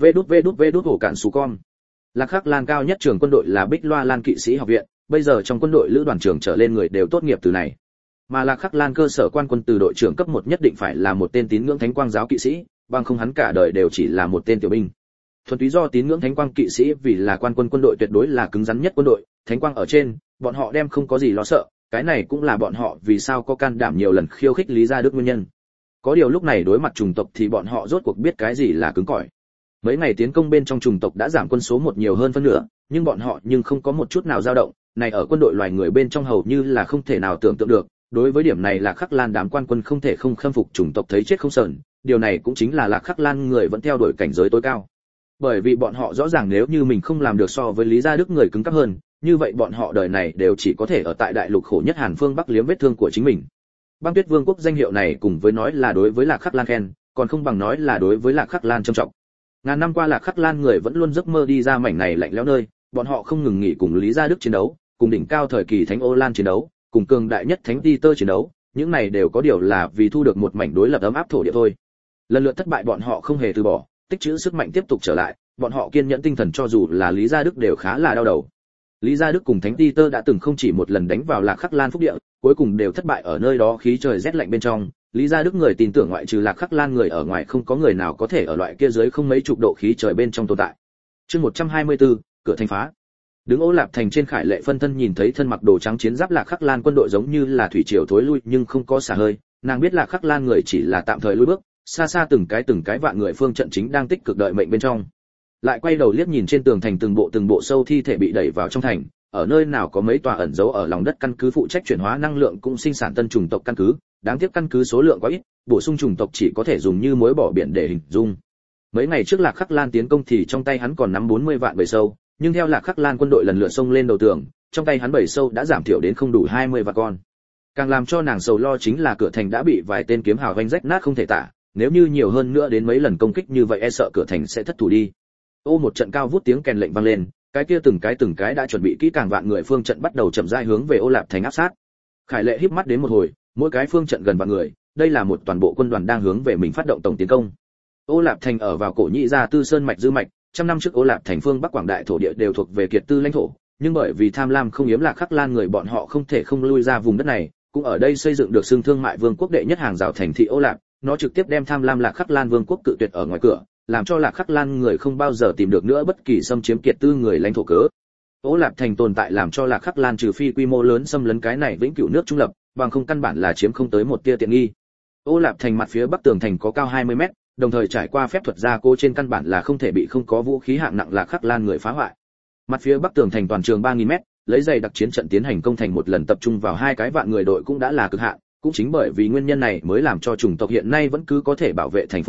vđvđvđ cản sú con. Lạc Khắc Lan cao nhất trường quân đội là Bích Loa Lan kỵ sĩ học viện, bây giờ trong quân đội lữ đoàn trưởng trở lên người đều tốt nghiệp từ này. Mà Lạc Khắc Lan cơ sở quan quân từ đội trưởng cấp một nhất định phải là một tên tín ngưỡng thánh quang giáo kỵ sĩ, bằng không hắn cả đời đều chỉ là một tên tiểu binh. Thuần túy do tín ngưỡng thánh quang kỵ sĩ vì là quan quân quân đội tuyệt đối là cứng rắn nhất quân đội, thánh quang ở trên, bọn họ đem không có gì lo sợ, cái này cũng là bọn họ vì sao có can đảm nhiều lần khiêu khích Lý Gia Đức nguyên nhân. Có điều lúc này đối mặt chủng tộc thì bọn họ rốt cuộc biết cái gì là cứng cỏi. Mấy ngày tiến công bên trong chủng tộc đã giảm quân số một nhiều hơn phân nửa, nhưng bọn họ nhưng không có một chút nào dao động, này ở quân đội loài người bên trong hầu như là không thể nào tưởng tượng được. Đối với điểm này Lạc Khắc Lan đám quan quân không thể không khâm phục chủng tộc thấy chết không sờn, điều này cũng chính là Lạc Khắc Lan người vẫn theo đuổi cảnh giới tối cao. Bởi vì bọn họ rõ ràng nếu như mình không làm được so với Lý Gia Đức người cứng cáp hơn, như vậy bọn họ đời này đều chỉ có thể ở tại đại lục khổ nhất Hàn Phương Bắc liếm vết thương của chính mình. Băng Tuyết Vương quốc danh hiệu này cùng với nói là đối với Lạc Khắc Lan khen, còn không bằng nói là đối với Lạc Khắc Lan trân trọng. Ngàn năm qua Lạc Khắc Lan người vẫn luôn giấc mơ đi ra mảnh này lạnh lẽo nơi, bọn họ không ngừng nghỉ cùng Lý Gia Đức chiến đấu, cùng đỉnh cao thời kỳ Thánh Ô Lan chiến đấu, cùng cường đại nhất Thánh Ti Tơ chiến đấu, những này đều có điều là vì thu được một mảnh đối lập ấm áp thổ địa thôi. Lần lượt thất bại bọn họ không hề từ bỏ, tích trữ sức mạnh tiếp tục trở lại, bọn họ kiên nhẫn tinh thần cho dù là Lý Gia Đức đều khá là đau đầu. Lý Gia Đức cùng Thánh Ti Tơ đã từng không chỉ một lần đánh vào Lạc Khắc Lan phúc địa, cuối cùng đều thất bại ở nơi đó khí trời rét lạnh bên trong. Lý Gia Đức người tin tưởng ngoại trừ Lạc Khắc Lan người ở ngoài không có người nào có thể ở loại kia dưới không mấy chục độ khí trời bên trong tồn tại. Chương một trăm hai mươi tư, cửa thành phá. Đứng Ô Lạp thành trên Khải Lệ phân thân nhìn thấy thân mặc đồ trắng chiến giáp Lạc Khắc Lan quân đội giống như là thủy triều thối lui nhưng không có xả hơi, nàng biết Lạc Khắc Lan người chỉ là tạm thời lui bước, xa xa từng cái từng cái vạn người phương trận chính đang tích cực đợi mệnh bên trong. Lại quay đầu liếc nhìn trên tường thành từng bộ từng bộ sâu thi thể bị đẩy vào trong thành, ở nơi nào có mấy tòa ẩn giấu ở lòng đất căn cứ phụ trách chuyển hóa năng lượng cũng sinh sản tân chủng tộc căn cứ, đáng tiếc căn cứ số lượng quá ít, bổ sung chủng tộc chỉ có thể dùng như muối bỏ biển để hình dung. Mấy ngày trước Lạc Khắc Lan tiến công thì trong tay hắn còn nắm bốn mươi vạn bầy sâu, nhưng theo Lạc Khắc Lan quân đội lần lượt xông lên đầu tường, trong tay hắn bầy sâu đã giảm thiểu đến không đủ hai mươi vạn con. Càng làm cho nàng sầu lo chính là cửa thành đã bị vài tên kiếm hào vanh rách nát không thể tả, nếu như nhiều hơn nữa đến mấy lần công kích như vậy e sợ cửa thành sẽ thất thủ đi. Ô một trận cao vút tiếng kèn lệnh vang lên, cái kia từng cái từng cái đã chuẩn bị kỹ càng vạn người phương trận bắt đầu chậm rãi hướng về Ô Lạp thành áp sát. Khải Lệ híp mắt đến một hồi, mỗi cái phương trận gần vạn người, đây là một toàn bộ quân đoàn đang hướng về mình phát động tổng tiến công. Ô Lạp thành ở vào cổ nhị gia Tư Sơn mạch dư mạch, trăm năm trước Ô Lạp thành phương Bắc Quảng Đại thổ địa đều thuộc về Kiệt Tư lãnh thổ, nhưng bởi vì tham lam không yếm Lạc Khắc Lan người bọn họ không thể không lui ra vùng đất này, cũng ở đây xây dựng được xương thương mại vương quốc đệ nhất hàng rào thành thị Ô Lạp, nó trực tiếp đem tham lam Lạc Khắc Lan vương quốc cự tuyệt ở ngoài cửa, làm cho Lạc Khắc Lan người không bao giờ tìm được nữa bất kỳ xâm chiếm Kiệt Tư người lãnh thổ cớ. Ô Lạp thành tồn tại làm cho Lạc Khắc Lan trừ phi quy mô lớn xâm lấn cái này vĩnh cửu nước trung lập, bằng không căn bản là chiếm không tới một tia tiện nghi. Ô Lạp thành mặt phía bắc tường thành có cao hai mươi mét, đồng thời trải qua phép thuật gia cố trên căn bản là không thể bị không có vũ khí hạng nặng Lạc Khắc Lan người phá hoại. Mặt phía bắc tường thành toàn trường ba nghìn mét, lấy dày đặc chiến trận tiến hành công thành một lần tập trung vào hai cái vạn người đội cũng đã là cực hạn, cũng chính bởi vì nguyên nhân này mới làm cho chủng tộc hiện nay vẫn cứ có thể bảo vệ thành phố này,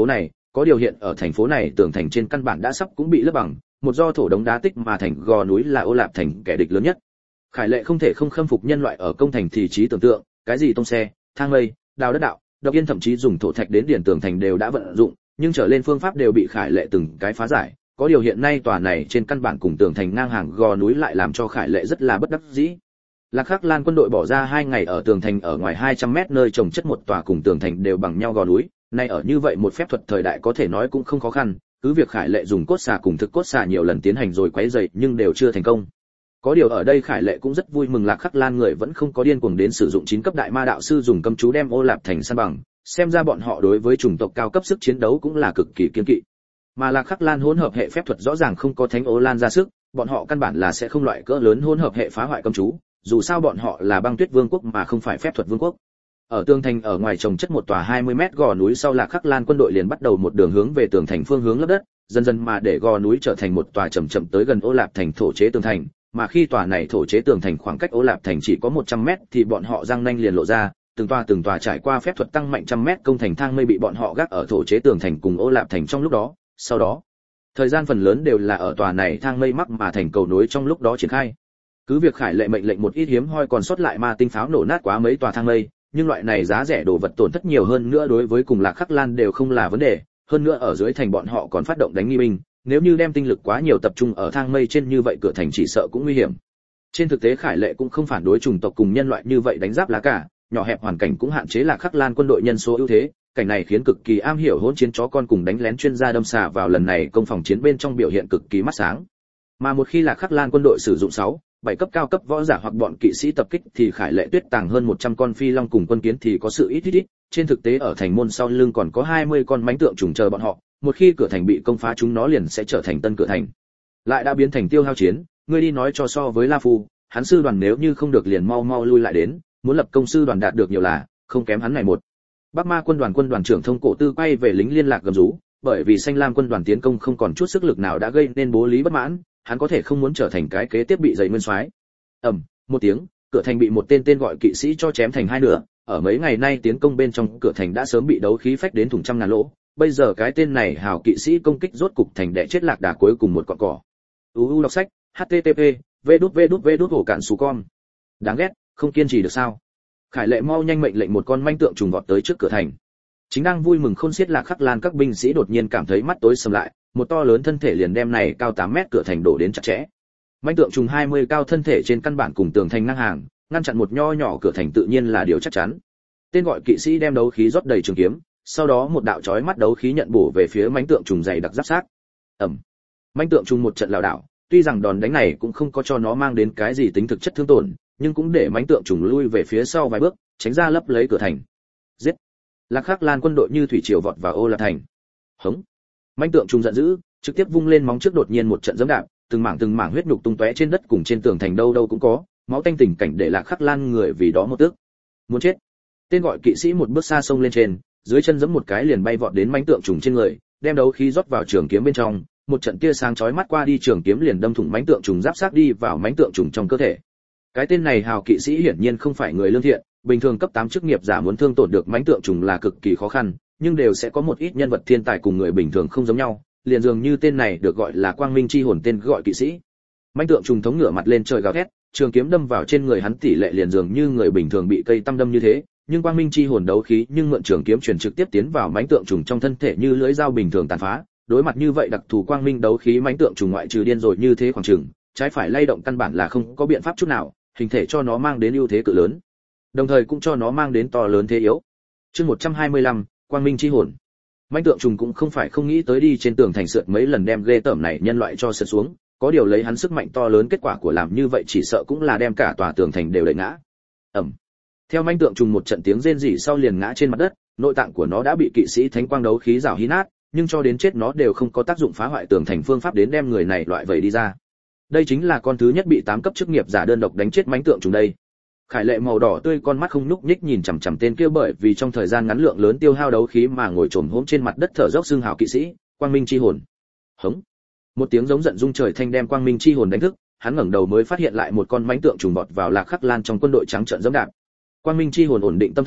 có điều hiện ở thành phố này tường thành trên căn bản đã sắp cũng bị lấp bằng, một do thổ đống đá tích mà thành gò núi là Ô Lạp thành kẻ địch lớn nhất. Khải Lệ không thể không khâm phục nhân loại ở công thành thì trí tưởng tượng, cái gì tông xe, thang lây, đào đất đạo, độc yên thậm chí dùng thổ thạch đến điển tường thành đều đã vận dụng, nhưng trở lên phương pháp đều bị Khải Lệ từng cái phá giải. Có điều hiện nay tòa này trên căn bản cùng tường thành ngang hàng gò núi lại làm cho Khải Lệ rất là bất đắc dĩ. Lạc Khắc Lan quân đội bỏ ra hai ngày ở tường thành ở ngoài hai trăm mét nơi trồng chất một tòa cùng tường thành đều bằng nhau gò núi, nay ở như vậy một phép thuật thời đại có thể nói cũng không khó khăn, cứ việc Khải Lệ dùng cốt xà cùng thực cốt xà nhiều lần tiến hành rồi quấy rầy nhưng đều chưa thành công. Có điều ở đây Khải Lệ cũng rất vui mừng Lạc Khắc Lan người vẫn không có điên cuồng đến sử dụng chín cấp đại ma đạo sư dùng cấm chú đem Ô Lạp thành san bằng, xem ra bọn họ đối với chủng tộc cao cấp sức chiến đấu cũng là cực kỳ kiên kỵ. Mà Lạc Khắc Lan hỗn hợp hệ phép thuật rõ ràng không có Thánh Ô Lan ra sức, bọn họ căn bản là sẽ không loại cỡ lớn hỗn hợp hệ phá hoại cấm chú, dù sao bọn họ là băng tuyết vương quốc mà không phải phép thuật vương quốc. Ở tường thành ở ngoài trồng chất một tòa hai mươi mét gò núi sau Lạc Khắc Lan quân đội liền bắt đầu một đường hướng về tường thành phương hướng lấp đất, dần dần mà để gò núi trở thành một tòa chậm chậm tới gần Ô Lạp thành thổ chế tường thành, mà khi tòa này thổ chế tường thành khoảng cách Ô Lạp thành chỉ có một trăm mét thì bọn họ răng nanh liền lộ ra, từng tòa từng tòa trải qua phép thuật tăng mạnh trăm mét công thành thang mây bị bọn họ gác ở thổ chế tường thành cùng Ô Lạp thành trong lúc đó, sau đó, thời gian phần lớn đều là ở tòa này thang mây mắc mà thành cầu nối trong lúc đó triển khai. Cứ việc Khải Lệ mệnh lệnh một ít hiếm hoi còn sót lại ma tinh pháo nổ nát quá mấy tòa thang mây, nhưng loại này giá rẻ đồ vật tổn thất nhiều hơn nữa đối với cùng Lạc Khắc Lan đều không là vấn đề, hơn nữa ở dưới thành bọn họ còn phát động đánh nghi binh, nếu như đem tinh lực quá nhiều tập trung ở thang mây trên như vậy cửa thành chỉ sợ cũng nguy hiểm. Trên thực tế Khải Lệ cũng không phản đối chủng tộc cùng nhân loại như vậy đánh giáp lá cả, nhỏ hẹp hoàn cảnh cũng hạn chế Lạc Khắc Lan quân đội nhân số ưu thế, cảnh này khiến cực kỳ am hiểu hỗn chiến chó con cùng đánh lén chuyên gia đâm xà vào lần này công phòng chiến bên trong biểu hiện cực kỳ mắt sáng. Mà một khi Lạc Khắc Lan quân đội sử dụng sáu, bảy cấp cao cấp võ giả hoặc bọn kỵ sĩ tập kích thì Khải Lệ tuyết tàng hơn một trăm con phi long cùng quân kiến thì có sự ít ít ít, trên thực tế ở thành môn sau lưng còn có hai mươi con mãnh tượng trùng chờ bọn họ, một khi cửa thành bị công phá chúng nó liền sẽ trở thành tân cửa thành. Lại đã biến thành tiêu hao chiến, ngươi đi nói cho so với La Phu, hắn sư đoàn nếu như không được liền mau mau lui lại đến, muốn lập công sư đoàn đạt được nhiều là, không kém hắn này một. Bắc Ma quân đoàn quân đoàn trưởng Thông Cổ Tư quay về lính liên lạc gầm rú, bởi vì Xanh Lam quân đoàn tiến công không còn chút sức lực nào đã gây nên bố lý bất mãn, hắn có thể không muốn trở thành cái kế tiếp bị dày nguyên soái. Ầm, một tiếng, cửa thành bị một tên tên gọi kỵ sĩ cho chém thành hai nửa, ở mấy ngày nay tiến công bên trong cửa thành đã sớm bị đấu khí phách đến thủng trăm ngàn lỗ, bây giờ cái tên này hào kỵ sĩ công kích rốt cục thành đẻ chết lạc đà cuối cùng một cọn cỏ. u u đọc sách http v đút v đút v đút hổ cạn sú con. Đáng ghét, không kiên trì được sao? Khải Lệ mau nhanh mệnh lệnh một con manh tượng trùng vọt tới trước cửa thành. Chính đang vui mừng khôn xiết Lạc Khắc Lan các binh sĩ đột nhiên cảm thấy mắt tối sầm lại, một to lớn thân thể liền đem này cao tám mét cửa thành đổ đến chặt chẽ. Manh tượng trùng hai mươi cao thân thể trên căn bản cùng tường thành ngang hàng, ngăn chặn một nho nhỏ cửa thành tự nhiên là điều chắc chắn. Tên gọi kỵ sĩ đem đấu khí rót đầy trường kiếm, sau đó một đạo chói mắt đấu khí nhận bổ về phía manh tượng trùng dày đặc giáp xác. Ầm. Manh tượng trùng một trận lảo đảo, tuy rằng đòn đánh này cũng không có cho nó mang đến cái gì tính thực chất thương tổn, nhưng cũng để mãnh tượng trùng lui về phía sau vài bước, tránh ra lấp lấy cửa thành. Giết! Lạc Khắc Lan quân đội như thủy triều vọt vào Ô Lạp thành. Hống! Mãnh tượng trùng giận dữ, trực tiếp vung lên móng trước đột nhiên một trận giẫm đạp, từng mảng từng mảng huyết nhục tung tóe trên đất cùng trên tường thành đâu đâu cũng có, máu tanh tình cảnh để Lạc Khắc Lan người vì đó một tức. Muốn chết! Tên gọi kỵ sĩ một bước xa sông lên trên, dưới chân giẫm một cái liền bay vọt đến mãnh tượng trùng trên người, đem đấu khí rót vào trường kiếm bên trong, một trận tia sáng chói mắt qua đi trường kiếm liền đâm thủng mãnh tượng trùng giáp xác đi vào mãnh tượng trùng trong cơ thể. Cái tên này hào kỵ sĩ hiển nhiên không phải người lương thiện, bình thường cấp tám chức nghiệp giả muốn thương tổn được mãnh tượng trùng là cực kỳ khó khăn, nhưng đều sẽ có một ít nhân vật thiên tài cùng người bình thường không giống nhau, liền dường như tên này được gọi là Quang Minh chi hồn tên gọi kỵ sĩ. Mãnh tượng trùng thống ngửa mặt lên trời gào thét, trường kiếm đâm vào trên người hắn tỷ lệ liền dường như người bình thường bị cây tăm đâm như thế, nhưng Quang Minh chi hồn đấu khí nhưng mượn trường kiếm truyền trực tiếp tiến vào mãnh tượng trùng trong thân thể như lưỡi dao bình thường tàn phá. Đối mặt như vậy đặc thù Quang Minh đấu khí mãnh tượng trùng ngoại trừ điên rồi như thế khoảng chừng, trái phải lay động căn bản là không có biện pháp chút nào, hình thể cho nó mang đến ưu thế cự lớn, đồng thời cũng cho nó mang đến to lớn thế yếu. Chương một trăm hai mươi lăm, Quang Minh chi hồn. Mãnh tượng trùng cũng không phải không nghĩ tới đi trên tường thành sượt mấy lần đem ghê tởm này nhân loại cho sượt xuống, có điều lấy hắn sức mạnh to lớn kết quả của làm như vậy chỉ sợ cũng là đem cả tòa tường thành đều đẩy ngã. Ầm. Theo mãnh tượng trùng một trận tiếng rên rỉ sau liền ngã trên mặt đất, nội tạng của nó đã bị kỵ sĩ thánh quang đấu khí rào hí nát, nhưng cho đến chết nó đều không có tác dụng phá hoại tường thành phương pháp đến đem người này loại vẩy đi ra. Đây chính là con thứ nhất bị tám cấp chức nghiệp giả đơn độc đánh chết mãnh tượng trùng đây. Khải Lệ màu đỏ tươi con mắt không nhúc nhích nhìn chằm chằm tên kia bởi vì trong thời gian ngắn lượng lớn tiêu hao đấu khí mà ngồi trồm hổm trên mặt đất thở dốc xương hào kỵ sĩ, Quang Minh chi hồn. Hống. Một tiếng giống giận rung trời thanh đem Quang Minh chi hồn đánh thức, hắn ngẩng đầu mới phát hiện lại một con mãnh tượng trùng bọt vào Lạc Khắc Lan trong quân đội trắng trợn giẫm đạp. Quang Minh chi hồn ổn định tâm thần,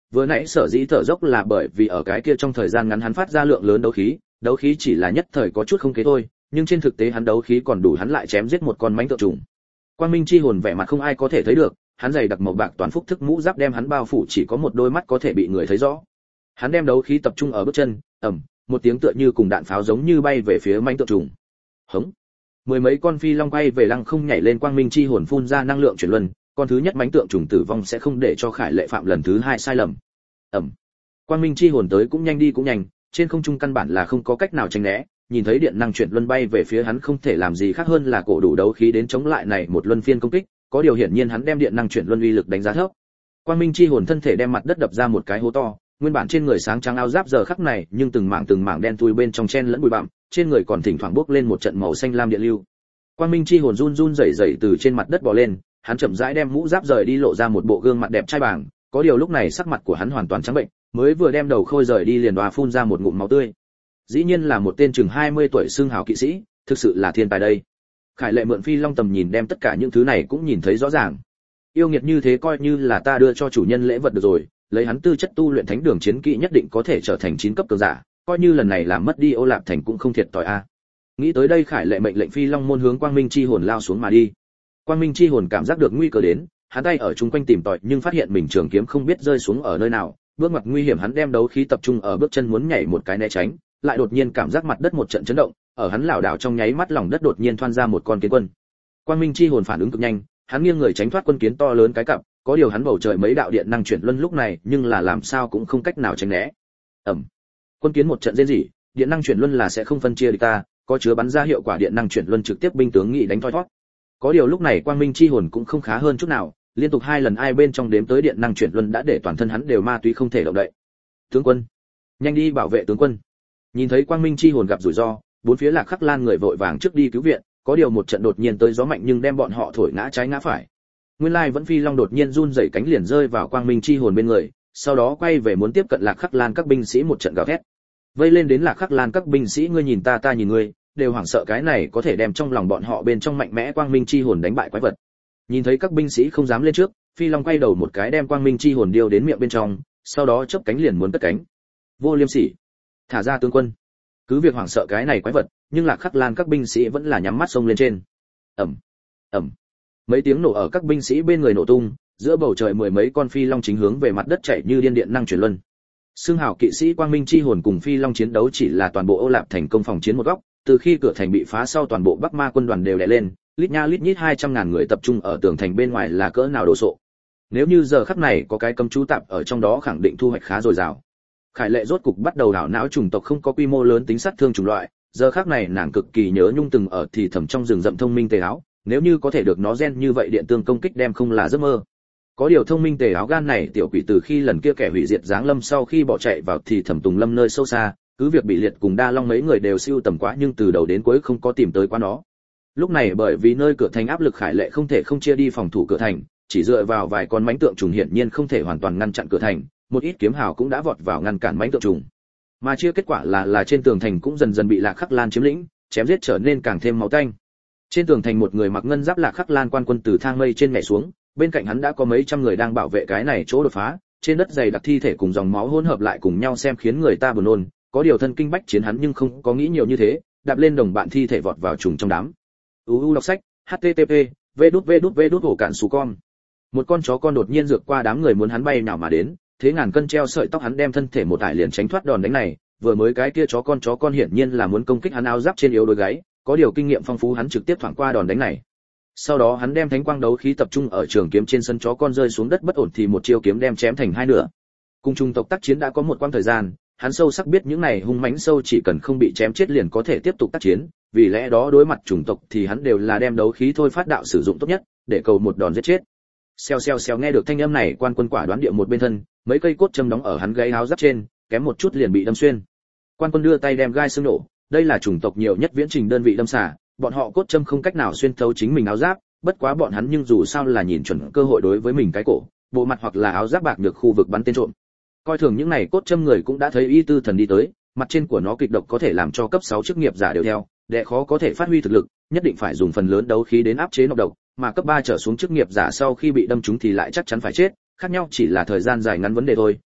vừa nãy sở dĩ thở dốc là bởi vì ở cái kia trong thời gian ngắn hắn phát ra lượng lớn đấu khí, đấu khí chỉ là nhất thời có chút không kế thôi, nhưng trên thực tế hắn đấu khí còn đủ hắn lại chém giết một con mãnh tượng trùng. Quang Minh chi hồn vẻ mặt không ai có thể thấy được, hắn dày đặc màu bạc toàn phúc thức mũ giáp đem hắn bao phủ chỉ có một đôi mắt có thể bị người thấy rõ. Hắn đem đấu khí tập trung ở bước chân, ầm, một tiếng tựa như cùng đạn pháo giống như bay về phía mãnh tượng trùng. Hống. Mười mấy con phi long quay về lăng không nhảy lên, Quang Minh chi hồn phun ra năng lượng chuyển luân, con thứ nhất mãnh tượng trùng tử vong sẽ không để cho Khải Lệ phạm lần thứ hai sai lầm. Ầm. Quang Minh chi hồn tới cũng nhanh đi cũng nhanh, trên không trung căn bản là không có cách nào tránh né, nhìn thấy điện năng chuyển luân bay về phía hắn không thể làm gì khác hơn là cổ đủ đấu khí đến chống lại này một luân phiên công kích, có điều hiển nhiên hắn đem điện năng chuyển luân uy lực đánh giá thấp. Quang Minh chi hồn thân thể đem mặt đất đập ra một cái hố to, nguyên bản trên người sáng trắng áo giáp giờ khắc này nhưng từng mảng từng mảng đen thui bên trong chen lẫn bụi bặm, trên người còn thỉnh thoảng bốc lên một trận màu xanh lam điện lưu. Quang Minh chi hồn run run rẩy rẩy từ trên mặt đất bò lên, hắn chậm rãi đem mũ giáp rời đi lộ ra một bộ gương mặt đẹp trai bảng, có điều lúc này sắc mặt của hắn hoàn toàn trắng bệnh, mới vừa đem đầu khôi rời đi liền đoà phun ra một ngụm máu tươi. Dĩ nhiên là một tên chừng hai mươi tuổi xương hào kỵ sĩ, thực sự là thiên tài đây. Khải Lệ mượn phi long tầm nhìn đem tất cả những thứ này cũng nhìn thấy rõ ràng. Yêu nghiệt như thế coi như là ta đưa cho chủ nhân lễ vật được rồi, lấy hắn tư chất tu luyện thánh đường chiến kỹ nhất định có thể trở thành chín cấp cường giả, coi như lần này làm mất đi Ô Lạp thành cũng không thiệt thòi a. Nghĩ tới đây Khải Lệ mệnh lệnh phi long môn hướng Quang Minh chi hồn lao xuống mà đi. Quang Minh chi hồn cảm giác được nguy cơ đến, hắn tay ở chung quanh tìm tòi nhưng phát hiện mình trường kiếm không biết rơi xuống ở nơi nào, bước ngoặt nguy hiểm hắn đem đấu khí tập trung ở bước chân muốn nhảy một cái né tránh, lại đột nhiên cảm giác mặt đất một trận chấn động, ở hắn lảo đảo trong nháy mắt lòng đất đột nhiên thoăn ra một con kiến quân. Quang Minh chi hồn phản ứng cực nhanh, hắn nghiêng người tránh thoát quân kiến to lớn cái cặp, có điều hắn bầu trời mấy đạo điện năng chuyển luân lúc này nhưng là làm sao cũng không cách nào tránh né. Ầm. Quân kiến một trận rên rỉ, điện năng chuyển luân là sẽ không phân chia địch ta, có chứa bắn ra hiệu quả điện năng chuyển luân trực tiếp binh tướng nghị đánh thoi thoát. Có điều lúc này Quang Minh chi hồn cũng không khá hơn chút nào, liên tục hai lần ai bên trong đếm tới điện năng chuyển luân đã để toàn thân hắn đều ma túy không thể động đậy. Tướng quân, nhanh đi bảo vệ tướng quân. Nhìn thấy Quang Minh chi hồn gặp rủi ro, bốn phía Lạc Khắc Lan người vội vàng trước đi cứu viện, có điều một trận đột nhiên tới gió mạnh nhưng đem bọn họ thổi ngã trái ngã phải. Nguyên lai vẫn phi long đột nhiên run rẩy cánh liền rơi vào Quang Minh chi hồn bên người, sau đó quay về muốn tiếp cận Lạc Khắc Lan các binh sĩ một trận gào thét. Vây lên đến Lạc Khắc Lan các binh sĩ ngươi nhìn ta ta nhìn ngươi, đều hoảng sợ cái này có thể đem trong lòng bọn họ bên trong mạnh mẽ Quang Minh chi hồn đánh bại quái vật. Nhìn thấy các binh sĩ không dám lên trước, phi long quay đầu một cái đem Quang Minh chi hồn điêu đến miệng bên trong, sau đó chớp cánh liền muốn cất cánh. Vô liêm sỉ, thả ra tướng quân. Cứ việc hoảng sợ cái này quái vật, nhưng Lạc Khắc Lan các binh sĩ vẫn là nhắm mắt xông lên trên. Ầm, ầm. Mấy tiếng nổ ở các binh sĩ bên người nổ tung, giữa bầu trời mười mấy con phi long chính hướng về mặt đất chạy như điên điện năng chuyển luân. Xương hào kỵ sĩ Quang Minh chi hồn cùng phi long chiến đấu chỉ là toàn bộ Ô Lạp thành công phòng chiến một góc, từ khi cửa thành bị phá sau toàn bộ Bắc Ma quân đoàn đều đè lên, lít nha lít nhít hai trăm ngàn người tập trung ở tường thành bên ngoài là cỡ nào đồ sộ. Nếu như giờ khắc này có cái cấm chú tạp ở trong đó khẳng định thu hoạch khá dồi dào. Khải Lệ rốt cục bắt đầu đảo não chủng tộc không có quy mô lớn tính sát thương chủng loại, giờ khắc này nàng cực kỳ nhớ nhung từng ở thì thầm trong rừng rậm thông minh tề áo, nếu như có thể được nó gen như vậy điện tương công kích đem không là giấc mơ. Có điều thông minh tề áo gan này tiểu quỷ từ khi lần kia kẻ hủy diệt giáng lâm sau khi bỏ chạy vào thì thầm tùng lâm nơi sâu xa, cứ việc bị liệt cùng đa long mấy người đều siêu tầm quá nhưng từ đầu đến cuối không có tìm tới qua nó. Lúc này bởi vì nơi cửa thành áp lực Khải Lệ không thể không chia đi phòng thủ cửa thành, chỉ dựa vào vài con mãnh tượng trùng hiển nhiên không thể hoàn toàn ngăn chặn cửa thành, một ít kiếm hào cũng đã vọt vào ngăn cản mãnh tượng trùng. Mà chia kết quả là là trên tường thành cũng dần dần bị Lạc Khắc Lan chiếm lĩnh, chém giết trở nên càng thêm máu tanh. Trên tường thành một người mặc ngân giáp Lạc Khắc Lan quan quân từ thang mây trên nhảy xuống, bên cạnh hắn đã có mấy trăm người đang bảo vệ cái này chỗ đột phá, trên đất dày đặc thi thể cùng dòng máu hỗn hợp lại cùng nhau xem khiến người ta buồn nôn, có điều thân kinh bách chiến hắn nhưng không có nghĩ nhiều như thế, đạp lên đồng bạn thi thể vọt vào trùng trong đám. u u đọc sách http v đút v đút v đút hổ cản sù con. Một con chó con đột nhiên rượt qua đám người muốn hắn bay nào mà đến, thế ngàn cân treo sợi tóc hắn đem thân thể một tải liền tránh thoát đòn đánh này, vừa mới cái kia chó con chó con hiển nhiên là muốn công kích hắn áo giáp trên yếu đôi gáy, có điều kinh nghiệm phong phú hắn trực tiếp thoảng qua đòn đánh này. Sau đó hắn đem thánh quang đấu khí tập trung ở trường kiếm trên sân chó con rơi xuống đất bất ổn thì một chiêu kiếm đem chém thành hai nửa. Cùng trung tộc tác chiến đã có một quãng thời gian, hắn sâu sắc biết những này hung mãnh sâu chỉ cần không bị chém chết liền có thể tiếp tục tác chiến, vì lẽ đó đối mặt chủng tộc thì hắn đều là đem đấu khí thôi phát đạo sử dụng tốt nhất, để cầu một đòn giết chết. Xèo xèo xèo nghe được thanh âm này, quan quân quả đoán địa một bên thân, mấy cây cốt châm đóng ở hắn gáy áo giáp trên, kém một chút liền bị đâm xuyên. Quan quân đưa tay đem gai xương nổ, đây là chủng tộc nhiều nhất viễn trình đơn vị đâm xả, bọn họ cốt châm không cách nào xuyên thấu chính mình áo giáp, bất quá bọn hắn nhưng dù sao là nhìn chuẩn cơ hội đối với mình cái cổ, bộ mặt hoặc là áo giáp bạc được khu vực bắn tên trộm. Coi thường những này cốt châm người cũng đã thấy y tư thần đi tới, mặt trên của nó kịch độc có thể làm cho cấp sáu chức nghiệp giả đều theo, đệ khó có thể phát huy thực lực, nhất định phải dùng phần lớn đấu khí đến áp chế nọc độc, mà cấp ba trở xuống chức nghiệp giả sau khi bị đâm trúng thì lại chắc chắn phải chết, khác nhau chỉ là thời gian dài ngắn vấn đề thôi,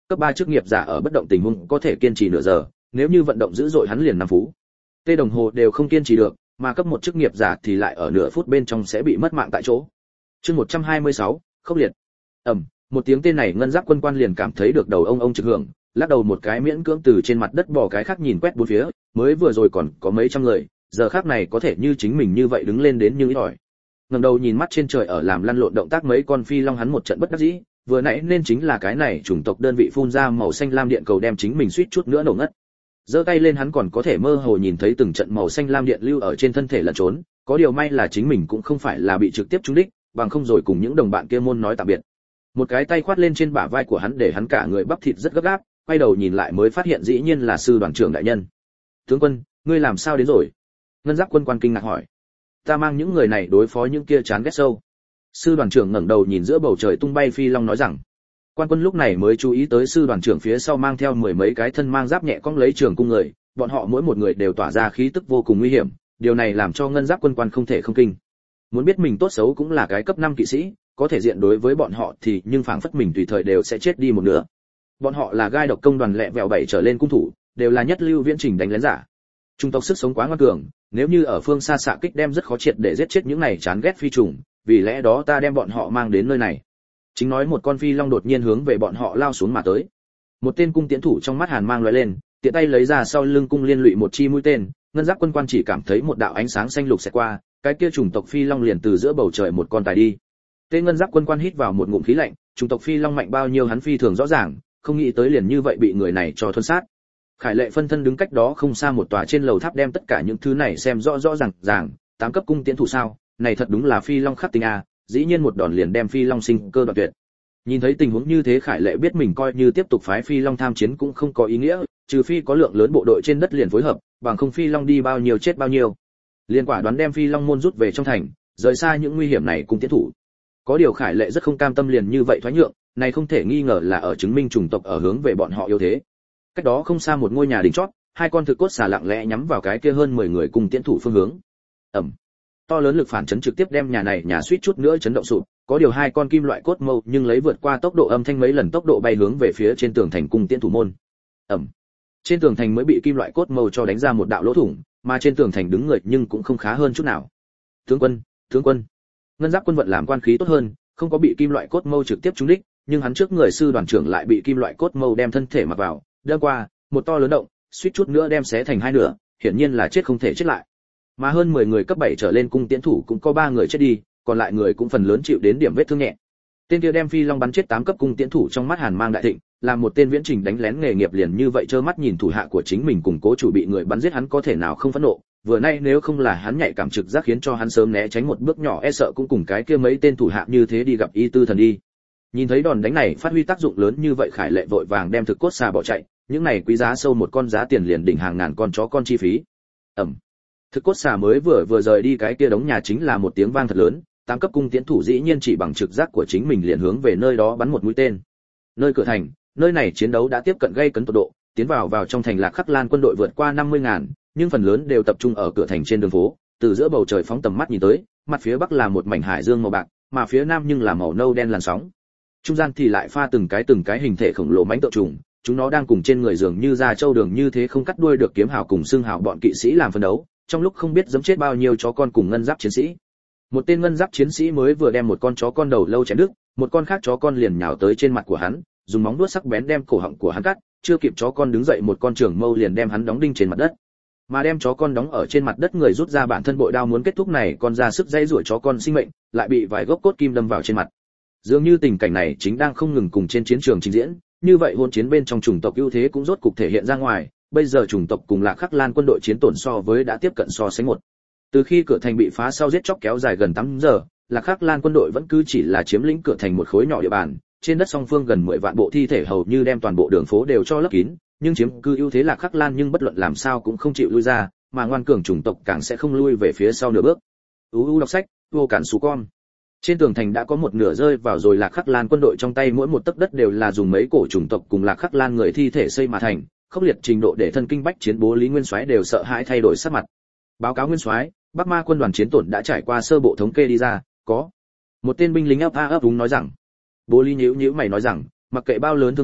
cấp ba chức nghiệp giả ở bất động tình huống có thể kiên trì nửa giờ, nếu như vận động dữ dội hắn liền năm phút. Tê đồng hồ đều không kiên trì được, mà cấp một chức nghiệp giả thì lại ở nửa phút bên trong sẽ bị mất mạng tại chỗ. Chương một trăm hai mươi sáu, khốc liệt. Ầm, một tiếng tên này ngân giáp quân quan liền cảm thấy được đầu ông ông trực hưởng, lắc đầu một cái miễn cưỡng từ trên mặt đất bò cái khác nhìn quét bốn phía, mới vừa rồi còn có mấy trăm người, giờ khác này có thể như chính mình như vậy đứng lên đến như ít ỏi. Ngẩng đầu nhìn mắt trên trời ở làm lăn lộn động tác mấy con phi long hắn một trận bất đắc dĩ, vừa nãy nên chính là cái này chủng tộc đơn vị phun ra màu xanh lam điện cầu đem chính mình suýt chút nữa nổ ngất. Giơ tay lên hắn còn có thể mơ hồ nhìn thấy từng trận màu xanh lam điện lưu ở trên thân thể lẩn trốn, có điều may là chính mình cũng không phải là bị trực tiếp trúng đích, bằng không rồi cùng những đồng bạn kia môn nói tạm biệt. Một cái tay khoát lên trên bả vai của hắn để hắn cả người bắp thịt rất gấp gáp, quay đầu nhìn lại mới phát hiện dĩ nhiên là sư đoàn trưởng đại nhân. Tướng quân, ngươi làm sao đến rồi? Ngân giáp quân quan kinh ngạc hỏi. Ta mang những người này đối phó những kia chán ghét sâu. Sư đoàn trưởng ngẩng đầu nhìn giữa bầu trời tung bay phi long nói rằng. Quan quân lúc này mới chú ý tới sư đoàn trưởng phía sau mang theo mười mấy cái thân mang giáp nhẹ cong lấy trường cung người, bọn họ mỗi một người đều tỏa ra khí tức vô cùng nguy hiểm, điều này làm cho ngân giáp quân quan không thể không kinh. Muốn biết mình tốt xấu cũng là cái cấp năm kỵ sĩ, có thể diện đối với bọn họ thì nhưng phảng phất mình tùy thời đều sẽ chết đi một nửa. Bọn họ là gai độc công đoàn lẹ vẹo bảy trở lên cung thủ, đều là nhất lưu viễn trình đánh lén giả. Trung tộc sức sống quá ngoan cường, nếu như ở phương xa xạ kích đem rất khó triệt để giết chết những này chán ghét phi trùng, vì lẽ đó ta đem bọn họ mang đến nơi này. Chính nói một con phi long đột nhiên hướng về bọn họ lao xuống mà tới. Một tên cung tiễn thủ trong mắt hàn mang lóe lên, tiện tay lấy ra sau lưng cung liên lụy một chi mũi tên, ngân giáp quân quan chỉ cảm thấy một đạo ánh sáng xanh lục xẹt qua, cái kia chủng tộc phi long liền từ giữa bầu trời một con tài đi. Tên ngân giáp quân quan hít vào một ngụm khí lạnh, chủng tộc phi long mạnh bao nhiêu hắn phi thường rõ ràng, không nghĩ tới liền như vậy bị người này cho thuần sát. Khải Lệ phân thân đứng cách đó không xa một tòa trên lầu tháp đem tất cả những thứ này xem rõ rõ ràng ràng, tám cấp cung tiễn thủ sao, này thật đúng là phi long khắc tinh a, dĩ nhiên một đòn liền đem phi long sinh cơ đoạn tuyệt. Nhìn thấy tình huống như thế Khải Lệ biết mình coi như tiếp tục phái phi long tham chiến cũng không có ý nghĩa, trừ phi có lượng lớn bộ đội trên đất liền phối hợp, bằng không phi long đi bao nhiêu chết bao nhiêu. Liên quả đoán đem phi long môn rút về trong thành, rời xa những nguy hiểm này cùng tiến thủ. Có điều Khải Lệ rất không cam tâm liền như vậy thoái nhượng, này không thể nghi ngờ là ở chứng minh chủng tộc ở hướng về bọn họ yếu thế. Cách đó không xa một ngôi nhà đỉnh chót, hai con thực cốt xà lặng lẽ nhắm vào cái kia hơn mười người cùng tiến thủ phương hướng. Ầm. To lớn lực phản chấn trực tiếp đem nhà này nhà suýt chút nữa chấn động sụp, có điều hai con kim loại cốt mâu nhưng lấy vượt qua tốc độ âm thanh mấy lần tốc độ bay hướng về phía trên tường thành cung tiễn thủ môn. Ầm. Trên tường thành mới bị kim loại cốt mâu cho đánh ra một đạo lỗ thủng, mà trên tường thành đứng người nhưng cũng không khá hơn chút nào. Tướng quân, tướng quân. Ngân giáp quân vận làm quan khí tốt hơn, không có bị kim loại cốt mâu trực tiếp trúng đích, nhưng hắn trước người sư đoàn trưởng lại bị kim loại cốt mâu đem thân thể mặc vào, đâm qua, một to lớn động, suýt chút nữa đem xé thành hai nửa, hiển nhiên là chết không thể chết lại. Mà hơn mười người cấp bảy trở lên cung tiễn thủ cũng có ba người chết đi, còn lại người cũng phần lớn chịu đến điểm vết thương nhẹ. Tên kia đem phi long bắn chết tám cấp cung tiễn thủ trong mắt hàn mang đại thịnh, là một tên viễn trình đánh lén nghề nghiệp liền như vậy trơ mắt nhìn thủ hạ của chính mình cùng cố chủ bị người bắn giết hắn có thể nào không phẫn nộ, vừa nay nếu không là hắn nhạy cảm trực giác khiến cho hắn sớm né tránh một bước nhỏ e sợ cũng cùng cái kia mấy tên thủ hạ như thế đi gặp y tư thần đi. Nhìn thấy đòn đánh này phát huy tác dụng lớn như vậy Khải Lệ vội vàng đem thực cốt xà bỏ chạy, những này quý giá sâu một con giá tiền liền đỉnh hàng ngàn con chó con chi phí. Ẩm. Thực cốt xà mới vừa vừa rời đi cái kia đống nhà chính là một tiếng vang thật lớn, tám cấp cung tiễn thủ dĩ nhiên chỉ bằng trực giác của chính mình liền hướng về nơi đó bắn một mũi tên. Nơi cửa thành, nơi này chiến đấu đã tiếp cận gây cấn tột độ, tiến vào vào trong thành Lạc Khắc Lan quân đội vượt qua năm mươi ngàn, nhưng phần lớn đều tập trung ở cửa thành trên đường phố, từ giữa bầu trời phóng tầm mắt nhìn tới, mặt phía bắc là một mảnh hải dương màu bạc, mà phía nam nhưng là màu nâu đen làn sóng. Trung gian thì lại pha từng cái từng cái hình thể khổng lồ mãnh tượng trùng, chúng nó đang cùng trên người dường như ra châu đường như thế không cắt đuôi được kiếm hào cùng xương hào bọn kỵ sĩ làm phân đấu, trong lúc không biết giẫm chết bao nhiêu chó con cùng ngân giáp chiến sĩ. Một tên ngân giáp chiến sĩ mới vừa đem một con chó con đầu lâu chém đứt, một con khác chó con liền nhào tới trên mặt của hắn, dùng móng vuốt sắc bén đem cổ họng của hắn cắt, chưa kịp chó con đứng dậy một con trường mâu liền đem hắn đóng đinh trên mặt đất. Mà đem chó con đóng ở trên mặt đất người rút ra bản thân bội đao muốn kết thúc này, còn ra sức dây rủa chó con sinh mệnh, lại bị vài gốc cốt kim đâm vào trên mặt. Dường như tình cảnh này chính đang không ngừng cùng trên chiến trường trình diễn, như vậy hôn chiến bên trong chủng tộc ưu thế cũng rốt cục thể hiện ra ngoài, bây giờ chủng tộc cùng Lạc Khắc Lan quân đội chiến tổn so với đã tiếp cận so sánh một. Từ khi cửa thành bị phá sau giết chóc kéo dài gần tám giờ, Lạc Khắc Lan quân đội vẫn cứ chỉ là chiếm lĩnh cửa thành một khối nhỏ địa bàn, trên đất song phương gần mười vạn bộ thi thể hầu như đem toàn bộ đường phố đều cho lấp kín, nhưng chiếm cứ ưu thế Lạc Khắc Lan nhưng bất luận làm sao cũng không chịu lui ra, mà ngoan cường chủng tộc càng sẽ không lui về phía sau nửa bước. u u đọc sách, vô cản sú con. Trên tường thành đã có một nửa rơi vào rồi Lạc Khắc Lan quân đội trong tay, mỗi một tấc đất đều là dùng mấy cổ chủng tộc cùng Lạc Khắc Lan người thi thể xây mà thành, khốc liệt trình độ để thân kinh bách chiến bố Lý Nguyên Soái đều sợ hãi thay đổi sắc mặt. Báo cáo Nguyên Soái, Bắc Ma quân đoàn chiến tổn đã trải qua sơ bộ thống kê đi ra, có một tên binh lính ấp a ấp đúng nói rằng. Bố Lý nhíu nhíu mày nói rằng, mặc kệ bao lớn thương vong,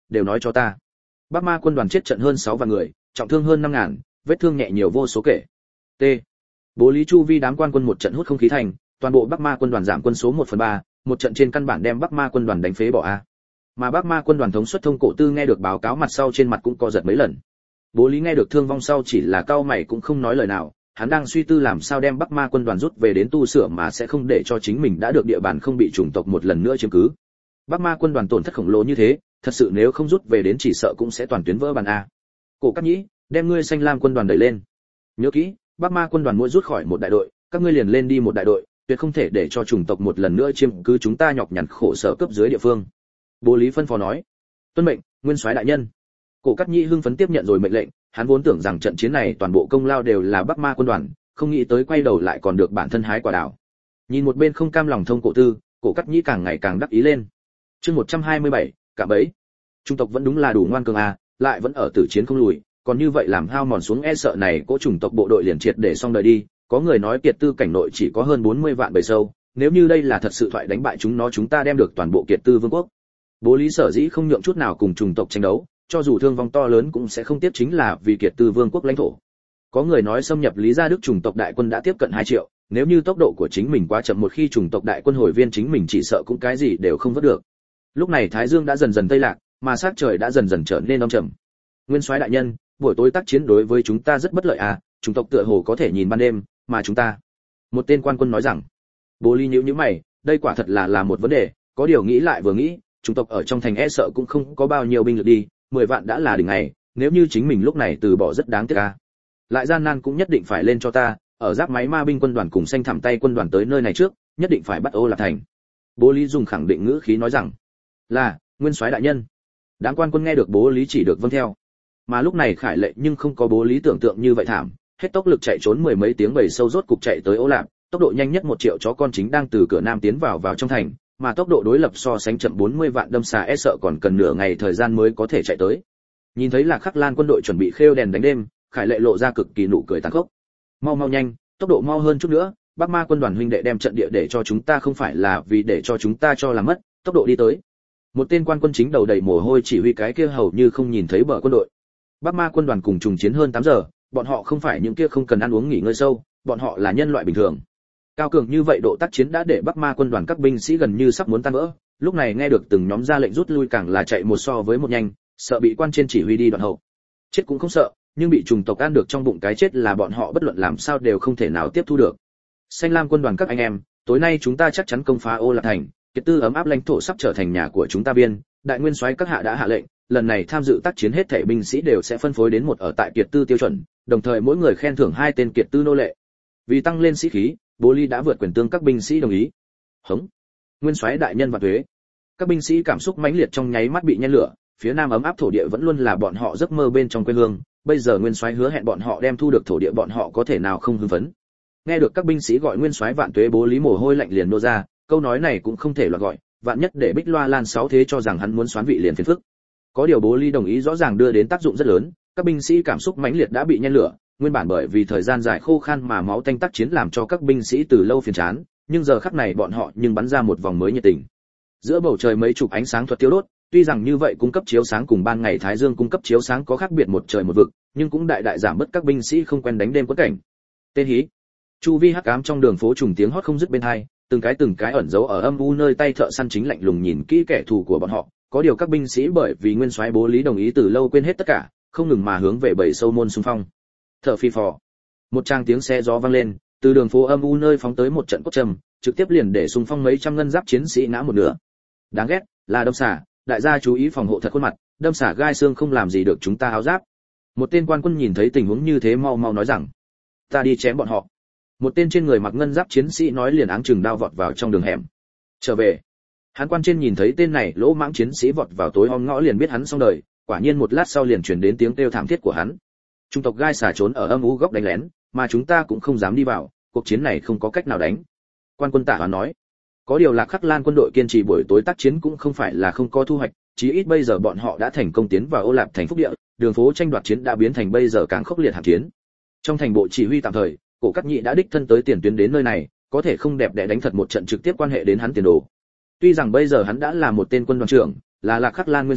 đều nói cho ta. Bắc Ma quân đoàn chết trận hơn sáu vạn người, trọng thương hơn năm ngàn, vết thương nhẹ nhiều vô số kể. T. Bố Lý chu vi đám quan quân một trận hút không khí thành, toàn bộ Bắc Ma quân đoàn giảm quân số một phần ba, một trận trên căn bản đem Bắc Ma quân đoàn đánh phế bỏ a. Mà Bắc Ma quân đoàn thống suất Thông Cổ Tư nghe được báo cáo mặt sau trên mặt cũng co giật mấy lần. Bố Lý nghe được thương vong sau chỉ là cau mày cũng không nói lời nào, hắn đang suy tư làm sao đem Bắc Ma quân đoàn rút về đến tu sửa mà sẽ không để cho chính mình đã được địa bàn không bị chủng tộc một lần nữa chiếm cứ. Bắc Ma quân đoàn tổn thất khổng lồ như thế, thật sự nếu không rút về đến chỉ sợ cũng sẽ toàn tuyến vỡ bàn a. Cổ Cát Nhĩ, đem ngươi Xanh Lam quân đoàn đẩy lên. Nhớ kỹ, Bắc Ma quân đoàn mỗi rút khỏi một đại đội, các ngươi liền lên đi một đại đội, tuyệt không thể để cho chủng tộc một lần nữa chiếm cứ chúng ta nhọc nhằn khổ sở cấp dưới địa phương. Bố Lý phân phó nói. Tuân mệnh, Nguyên soái đại nhân. Cổ Cát Nhĩ hưng phấn tiếp nhận rồi mệnh lệnh, hắn vốn tưởng rằng trận chiến này toàn bộ công lao đều là Bắc Ma quân đoàn, không nghĩ tới quay đầu lại còn được bản thân hái quả đào. Nhìn một bên không cam lòng Thông Cổ Tư, Cổ Cát Nhĩ càng ngày càng đắc ý lên. Chương một trăm hai mươi bảy, cả bấy. Trung tộc vẫn đúng là đủ ngoan cường a, lại vẫn ở tử chiến không lùi, còn như vậy làm hao mòn xuống e sợ này cỗ chủng tộc bộ đội liền triệt để xong đời đi. Có người nói Kiệt Tư cảnh nội chỉ có hơn bốn mươi vạn bầy sâu, nếu như đây là thật sự thoại đánh bại chúng nó chúng ta đem được toàn bộ Kiệt Tư vương quốc. Bố Lý sở dĩ không nhượng chút nào cùng chủng tộc tranh đấu, cho dù thương vong to lớn cũng sẽ không tiếc chính là vì Kiệt Tư vương quốc lãnh thổ. Có người nói xâm nhập Lý gia Đức chủng tộc đại quân đã tiếp cận hai triệu, nếu như tốc độ của chính mình quá chậm một khi chủng tộc đại quân hồi viên chính mình chỉ sợ cũng cái gì đều không vớt được. Lúc này Thái Dương đã dần dần tây lạc, mà sắc trời đã dần dần trở nên âm trầm. Nguyên soái đại nhân, buổi tối tác chiến đối với chúng ta rất bất lợi à, chủng tộc tựa hồ có thể nhìn ban đêm, mà chúng ta. Một tên quan quân nói rằng. Bố Lý nhíu nhíu mày, đây quả thật là là một vấn đề, có điều nghĩ lại vừa nghĩ, chủng tộc ở trong thành e sợ cũng không có bao nhiêu binh lực đi, mười vạn đã là đỉnh ngày, nếu như chính mình lúc này từ bỏ rất đáng tiếc à. Lại gian nan cũng nhất định phải lên cho ta, ở giáp máy ma binh quân đoàn cùng xanh thẳm tay quân đoàn tới nơi này trước, nhất định phải bắt Ô Lạp thành. Bố Lý dùng khẳng định ngữ khí nói rằng. Là, Nguyên soái đại nhân. Đám quan quân nghe được Bố Lý chỉ được vâng theo. Mà lúc này Khải Lệ nhưng không có Bố Lý tưởng tượng như vậy thảm, hết tốc lực chạy trốn mười mấy tiếng bầy sâu rốt cục chạy tới Ô Lạp, tốc độ nhanh nhất một triệu chó con chính đang từ cửa nam tiến vào vào trong thành, mà tốc độ đối lập so sánh chậm bốn mươi vạn đâm xà e sợ còn cần nửa ngày thời gian mới có thể chạy tới. Nhìn thấy là Khắc Lan quân đội chuẩn bị khêu đèn đánh đêm, Khải Lệ lộ ra cực kỳ nụ cười tàn khốc. Mau mau nhanh, tốc độ mau hơn chút nữa, Bắc Ma quân đoàn huynh đệ đem trận địa để cho chúng ta không phải là vì để cho chúng ta cho làm mất, tốc độ đi tới. Một tên quan quân chính đầu đầy mồ hôi chỉ huy cái kia hầu như không nhìn thấy bờ quân đội. Bắc Ma quân đoàn cùng trùng chiến hơn tám giờ, bọn họ không phải những kia không cần ăn uống nghỉ ngơi sâu, bọn họ là nhân loại bình thường. Cao cường như vậy độ tác chiến đã để Bắc Ma quân đoàn các binh sĩ gần như sắp muốn tan vỡ, lúc này nghe được từng nhóm ra lệnh rút lui càng là chạy một so với một nhanh, sợ bị quan trên chỉ huy đi đoạn hậu. Chết cũng không sợ, nhưng bị trùng tộc ăn được trong bụng cái chết là bọn họ bất luận làm sao đều không thể nào tiếp thu được. Xanh Lam quân đoàn các anh em, tối nay chúng ta chắc chắn công phá Ô Lạp thành, Kiệt Tư ấm áp lãnh thổ sắp trở thành nhà của chúng ta biên, đại nguyên soái các hạ đã hạ lệnh, lần này tham dự tác chiến hết thảy binh sĩ đều sẽ phân phối đến một ở tại Kiệt Tư tiêu chuẩn, đồng thời mỗi người khen thưởng hai tên Kiệt Tư nô lệ. Vì tăng lên sĩ khí, Bố Lý đã vượt quyền tương các binh sĩ đồng ý. Hống. Nguyên soái đại nhân và thuế. Các binh sĩ cảm xúc mãnh liệt trong nháy mắt bị nhen lửa, phía nam ấm áp thổ địa vẫn luôn là bọn họ giấc mơ bên trong quê hương, bây giờ nguyên soái hứa hẹn bọn họ đem thu được thổ địa bọn họ có thể nào không hưng phấn. Nghe được các binh sĩ gọi nguyên soái vạn tuế, Bố Lý mồ hôi lạnh liền nô ra, câu nói này cũng không thể loạn gọi, vạn nhất để Bích Loa Lan sáu thế cho rằng hắn muốn xoán vị liền phiền phức. Có điều Bố Lý đồng ý rõ ràng đưa đến tác dụng rất lớn, các binh sĩ cảm xúc mãnh liệt đã bị nhen lửa, nguyên bản bởi vì thời gian dài khô khan mà máu tanh tác chiến làm cho các binh sĩ từ lâu phiền chán, nhưng giờ khắc này bọn họ nhưng bắn ra một vòng mới nhiệt tình. Giữa bầu trời mấy chục ánh sáng thuật tiêu đốt, tuy rằng như vậy cung cấp chiếu sáng cùng ban ngày thái dương cung cấp chiếu sáng có khác biệt một trời một vực, nhưng cũng đại đại giảm bớt các binh sĩ không quen đánh đêm quất cảnh. Tên hí. Chu vi hắc ám trong đường phố trùng tiếng hót không dứt bên tai, từng cái từng cái ẩn giấu ở âm u nơi tay thợ săn chính lạnh lùng nhìn kỹ kẻ thù của bọn họ, có điều các binh sĩ bởi vì nguyên soái Bố Lý đồng ý từ lâu quên hết tất cả, không ngừng mà hướng về bầy sâu môn xung phong. Thở phi phò. Một tràng tiếng xe gió vang lên, từ đường phố âm u nơi phóng tới một trận cốt trầm, trực tiếp liền để xung phong mấy trăm ngân giáp chiến sĩ ngã một nửa. Đáng ghét, là đâm xả, đại gia chú ý phòng hộ thật khuôn mặt, đâm xả gai xương không làm gì được chúng ta áo giáp. Một tên quan quân nhìn thấy tình huống như thế mau mau nói rằng, ta đi chém bọn họ. Một tên trên người mặc ngân giáp chiến sĩ nói liền áng chừng đao vọt vào trong đường hẻm. Trở về. Hán quan trên nhìn thấy tên này lỗ mãng chiến sĩ vọt vào tối om ngõ liền biết hắn xong đời, quả nhiên một lát sau liền truyền đến tiếng kêu thảm thiết của hắn. Trung tộc gai xả trốn ở âm u góc đánh lén, mà chúng ta cũng không dám đi vào, cuộc chiến này không có cách nào đánh. Quan quân Tạ Hoán nói. Có điều Lạc Khắc Lan quân đội kiên trì buổi tối tác chiến cũng không phải là không có thu hoạch, chí ít bây giờ bọn họ đã thành công tiến vào Ô Lạp thành phúc địa, đường phố tranh đoạt chiến đã biến thành bây giờ càng khốc liệt hạng chiến. Trong thành bộ chỉ huy tạm thời, Cổ Cát Nhĩ đã đích thân tới tiền tuyến đến nơi này, có thể không đẹp đẽ đánh thật một trận trực tiếp quan hệ đến hắn tiền đồ. Tuy rằng bây giờ hắn đã là một tên quân đoàn trưởng, là Lạc Khắc Lan nguyên soái,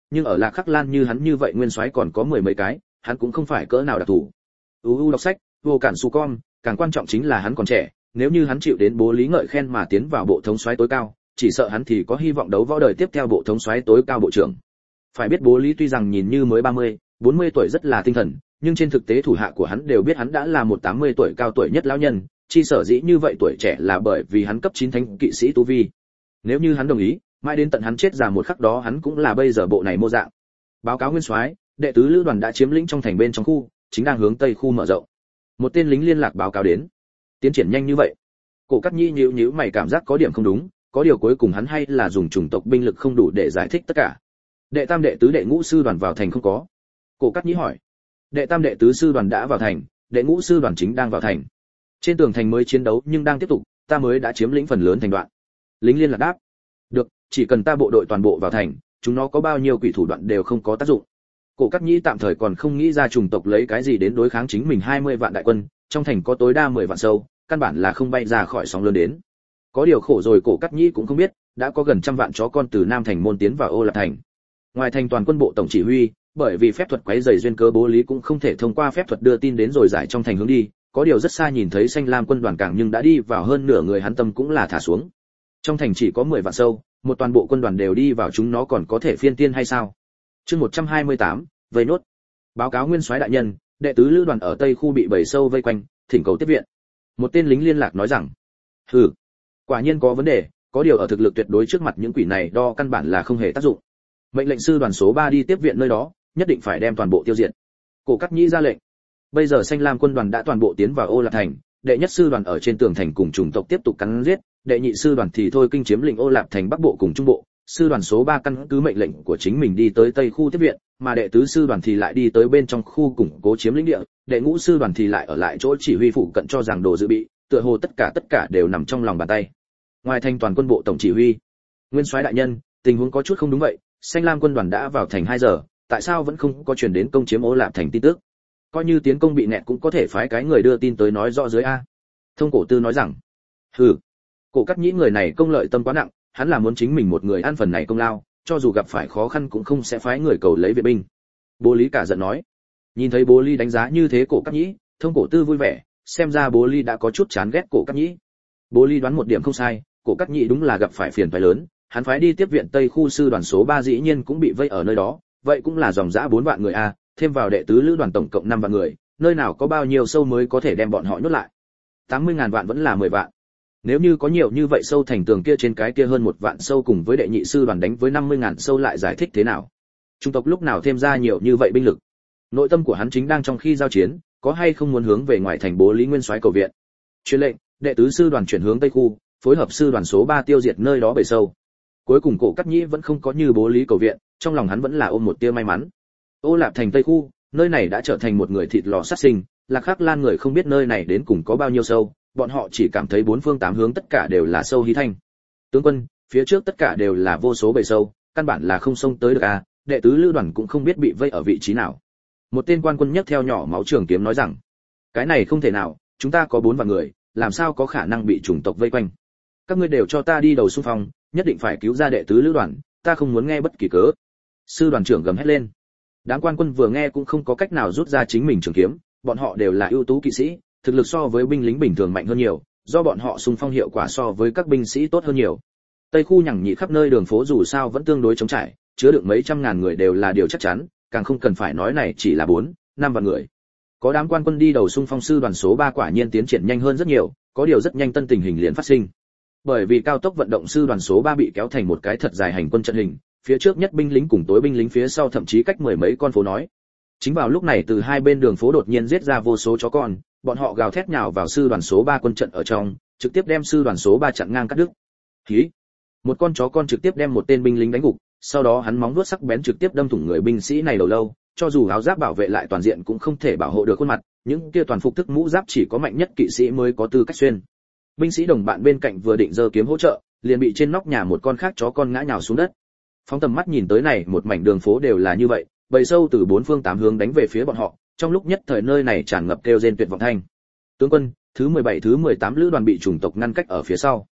nhưng ở Lạc Khắc Lan như hắn như vậy nguyên soái còn có mười mấy cái, hắn cũng không phải cỡ nào đặc thù. u u đọc sách, vô cản su con, càng quan trọng chính là hắn còn trẻ, nếu như hắn chịu đến bố Lý ngợi khen mà tiến vào bộ thống soái tối cao, chỉ sợ hắn thì có hy vọng đấu võ đời tiếp theo bộ thống soái tối cao bộ trưởng. Phải biết bố Lý tuy rằng nhìn như mới ba mươi, bốn mươi tuổi rất là tinh thần, nhưng trên thực tế thủ hạ của hắn đều biết hắn đã là một tám mươi tuổi cao tuổi nhất lão nhân, chi sở dĩ như vậy tuổi trẻ là bởi vì hắn cấp chín thánh kỵ sĩ tu vi. Nếu như hắn đồng ý, mãi đến tận hắn chết già một khắc đó hắn cũng là bây giờ bộ này mô dạng. Báo cáo nguyên soái, đệ tứ lữ đoàn đã chiếm lĩnh trong thành bên trong khu, chính đang hướng tây khu mở rộng. Một tên lính liên lạc báo cáo đến. Tiến triển nhanh như vậy. Cổ Cát Nhĩ nhíu nhíu mày cảm giác có điểm không đúng, có điều cuối cùng hắn hay là dùng chủng tộc binh lực không đủ để giải thích tất cả. Đệ tam đệ tứ đệ ngũ sư đoàn vào thành không có? Cổ Cát Nhĩ hỏi. Đệ tam đệ tứ sư đoàn đã vào thành, đệ ngũ sư đoàn chính đang vào thành. Trên tường thành mới chiến đấu nhưng đang tiếp tục, ta mới đã chiếm lĩnh phần lớn thành đoạn. Lính liên lạc đáp. Được, chỉ cần ta bộ đội toàn bộ vào thành, chúng nó có bao nhiêu quỷ thủ đoạn đều không có tác dụng. Cổ Cát Nhĩ tạm thời còn không nghĩ ra chủng tộc lấy cái gì đến đối kháng chính mình hai mươi vạn đại quân, trong thành có tối đa mười vạn sâu, căn bản là không bay ra khỏi sóng lớn đến. Có điều khổ rồi Cổ Cát Nhĩ cũng không biết, đã có gần trăm vạn chó con từ Nam thành môn tiến vào Ô Lạp thành. Ngoài thành toàn quân bộ tổng chỉ huy, bởi vì phép thuật quấy rầy duyên cớ bố Lý cũng không thể thông qua phép thuật đưa tin đến rồi giải trong thành hướng đi, có điều rất xa nhìn thấy xanh lam quân đoàn cảng nhưng đã đi vào hơn nửa người hắn tâm cũng là thả xuống. Trong thành chỉ có mười vạn sâu, một toàn bộ quân đoàn đều đi vào chúng nó còn có thể phiên tiên hay sao? Chương một trăm hai mươi tám, vây nốt. Báo cáo nguyên soái đại nhân, đệ tứ lữ đoàn ở tây khu bị bầy sâu vây quanh, thỉnh cầu tiếp viện. Một tên lính liên lạc nói rằng, hừ, quả nhiên có vấn đề, có điều ở thực lực tuyệt đối trước mặt những quỷ này đo căn bản là không hề tác dụng. Mệnh lệnh sư đoàn số ba đi tiếp viện nơi đó, nhất định phải đem toàn bộ tiêu diệt. Cổ Cát Nhĩ ra lệnh. Bây giờ xanh lam quân đoàn đã toàn bộ tiến vào Ô Lạp thành, đệ nhất sư đoàn ở trên tường thành cùng chủng tộc tiếp tục cắn giết, đệ nhị sư đoàn thì thôi kinh chiếm lĩnh Ô Lạp thành bắc bộ cùng trung bộ, sư đoàn số ba căn cứ mệnh lệnh của chính mình đi tới tây khu tiếp viện, mà đệ tứ sư đoàn thì lại đi tới bên trong khu củng cố chiếm lĩnh địa, đệ ngũ sư đoàn thì lại ở lại chỗ chỉ huy phụ cận cho rằng đồ dự bị, tựa hồ tất cả tất cả đều nằm trong lòng bàn tay. Ngoài thành toàn quân bộ tổng chỉ huy, nguyên soái đại nhân, tình huống có chút không đúng vậy, xanh lam quân đoàn đã vào thành hai giờ, tại sao vẫn không có truyền đến công chiếm Ô Lạp thành tin tức? Coi như tiến công bị nẹt cũng có thể phái cái người đưa tin tới nói rõ dưới a. Thông Cổ Tư nói rằng, hừ, Cổ Cát Nhĩ người này công lợi tâm quá nặng, hắn là muốn chính mình một người ăn phần này công lao, cho dù gặp phải khó khăn cũng không sẽ phái người cầu lấy viện binh. Bố Lý cả giận nói. Nhìn thấy Bố Lý đánh giá như thế Cổ Cát Nhĩ, Thông Cổ Tư vui vẻ, xem ra Bố Lý đã có chút chán ghét Cổ Cát Nhĩ. Bố Lý đoán một điểm không sai, Cổ Cát Nhĩ đúng là gặp phải phiền toái lớn, hắn phái đi tiếp viện Tây khu sư đoàn số ba dĩ nhiên cũng bị vây ở nơi đó, vậy cũng là dòng dã bốn vạn người a, thêm vào đệ tứ lữ đoàn tổng cộng năm vạn người, nơi nào có bao nhiêu sâu mới có thể đem bọn họ nhốt lại. tám mươi ngàn vạn vẫn là mười vạn. Nếu như có nhiều như vậy sâu thành tường kia trên cái kia hơn một vạn sâu cùng với đệ nhị sư đoàn đánh với năm mươi ngàn sâu lại giải thích thế nào? Trung tộc lúc nào thêm ra nhiều như vậy binh lực? Nội tâm của hắn chính đang trong khi giao chiến, có hay không muốn hướng về ngoài thành Bố Lý nguyên soái cầu viện. Truyền lệnh, đệ tứ sư đoàn chuyển hướng tây khu, phối hợp sư đoàn số ba tiêu diệt nơi đó bầy sâu. Cuối cùng Cổ Cát Nhĩ vẫn không có như Bố Lý cầu viện, trong lòng hắn vẫn là ôm một tia may mắn. Ô Lạp thành tây khu, nơi này đã trở thành một người thịt lò sát sinh, Lạc Khắc Lan người không biết nơi này đến cùng có bao nhiêu sâu, bọn họ chỉ cảm thấy bốn phương tám hướng tất cả đều là sâu hí thanh. Tướng quân, phía trước tất cả đều là vô số bầy sâu, căn bản là không xông tới được à, đệ tứ lữ đoàn cũng không biết bị vây ở vị trí nào. Một tên quan quân nhấc theo nhỏ máu trường kiếm nói rằng, cái này không thể nào, chúng ta có bốn vạn người, làm sao có khả năng bị chủng tộc vây quanh. Các ngươi đều cho ta đi đầu xung phong, nhất định phải cứu ra đệ tứ lữ đoàn, ta không muốn nghe bất kỳ cớ. Sư đoàn trưởng gầm hét lên. Đám quan quân vừa nghe cũng không có cách nào rút ra chính mình trường kiếm, bọn họ đều là ưu tú kỵ sĩ, thực lực so với binh lính bình thường mạnh hơn nhiều, do bọn họ xung phong hiệu quả so với các binh sĩ tốt hơn nhiều. Tây khu nhằng nhị khắp nơi đường phố dù sao vẫn tương đối trống trải, chứa đựng mấy trăm ngàn người đều là điều chắc chắn, càng không cần phải nói này chỉ là bốn, năm vạn người. Có đám quan quân đi đầu xung phong sư đoàn số ba quả nhiên tiến triển nhanh hơn rất nhiều, có điều rất nhanh tân tình hình liền phát sinh. Bởi vì cao tốc vận động sư đoàn số ba bị kéo thành một cái thật dài hành quân trận hình, phía trước nhất binh lính cùng tối binh lính phía sau thậm chí cách mười mấy con phố nói. Chính vào lúc này từ hai bên đường phố đột nhiên giết ra vô số chó con, bọn họ gào thét nhào vào sư đoàn số ba quân trận ở trong, trực tiếp đem sư đoàn số ba chặn ngang cắt đứt. Hí! Một con chó con trực tiếp đem một tên binh lính đánh gục, sau đó hắn móng vuốt sắc bén trực tiếp đâm thủng người binh sĩ này đầu lâu, cho dù áo giáp bảo vệ lại toàn diện cũng không thể bảo hộ được khuôn mặt, những kia toàn phục thức mũ giáp chỉ có mạnh nhất kỵ sĩ mới có tư cách xuyên. Binh sĩ đồng bạn bên cạnh vừa định giơ kiếm hỗ trợ, liền bị trên nóc nhà một con khác chó con ngã nhào xuống đất. Phóng tầm mắt nhìn tới này, một mảnh đường phố đều là như vậy, bầy sâu từ bốn phương tám hướng đánh về phía bọn họ, trong lúc nhất thời nơi này tràn ngập kêu rên tuyệt vọng thanh. Tướng quân, thứ mười bảy thứ mười tám lữ đoàn bị chủng tộc ngăn cách ở phía sau.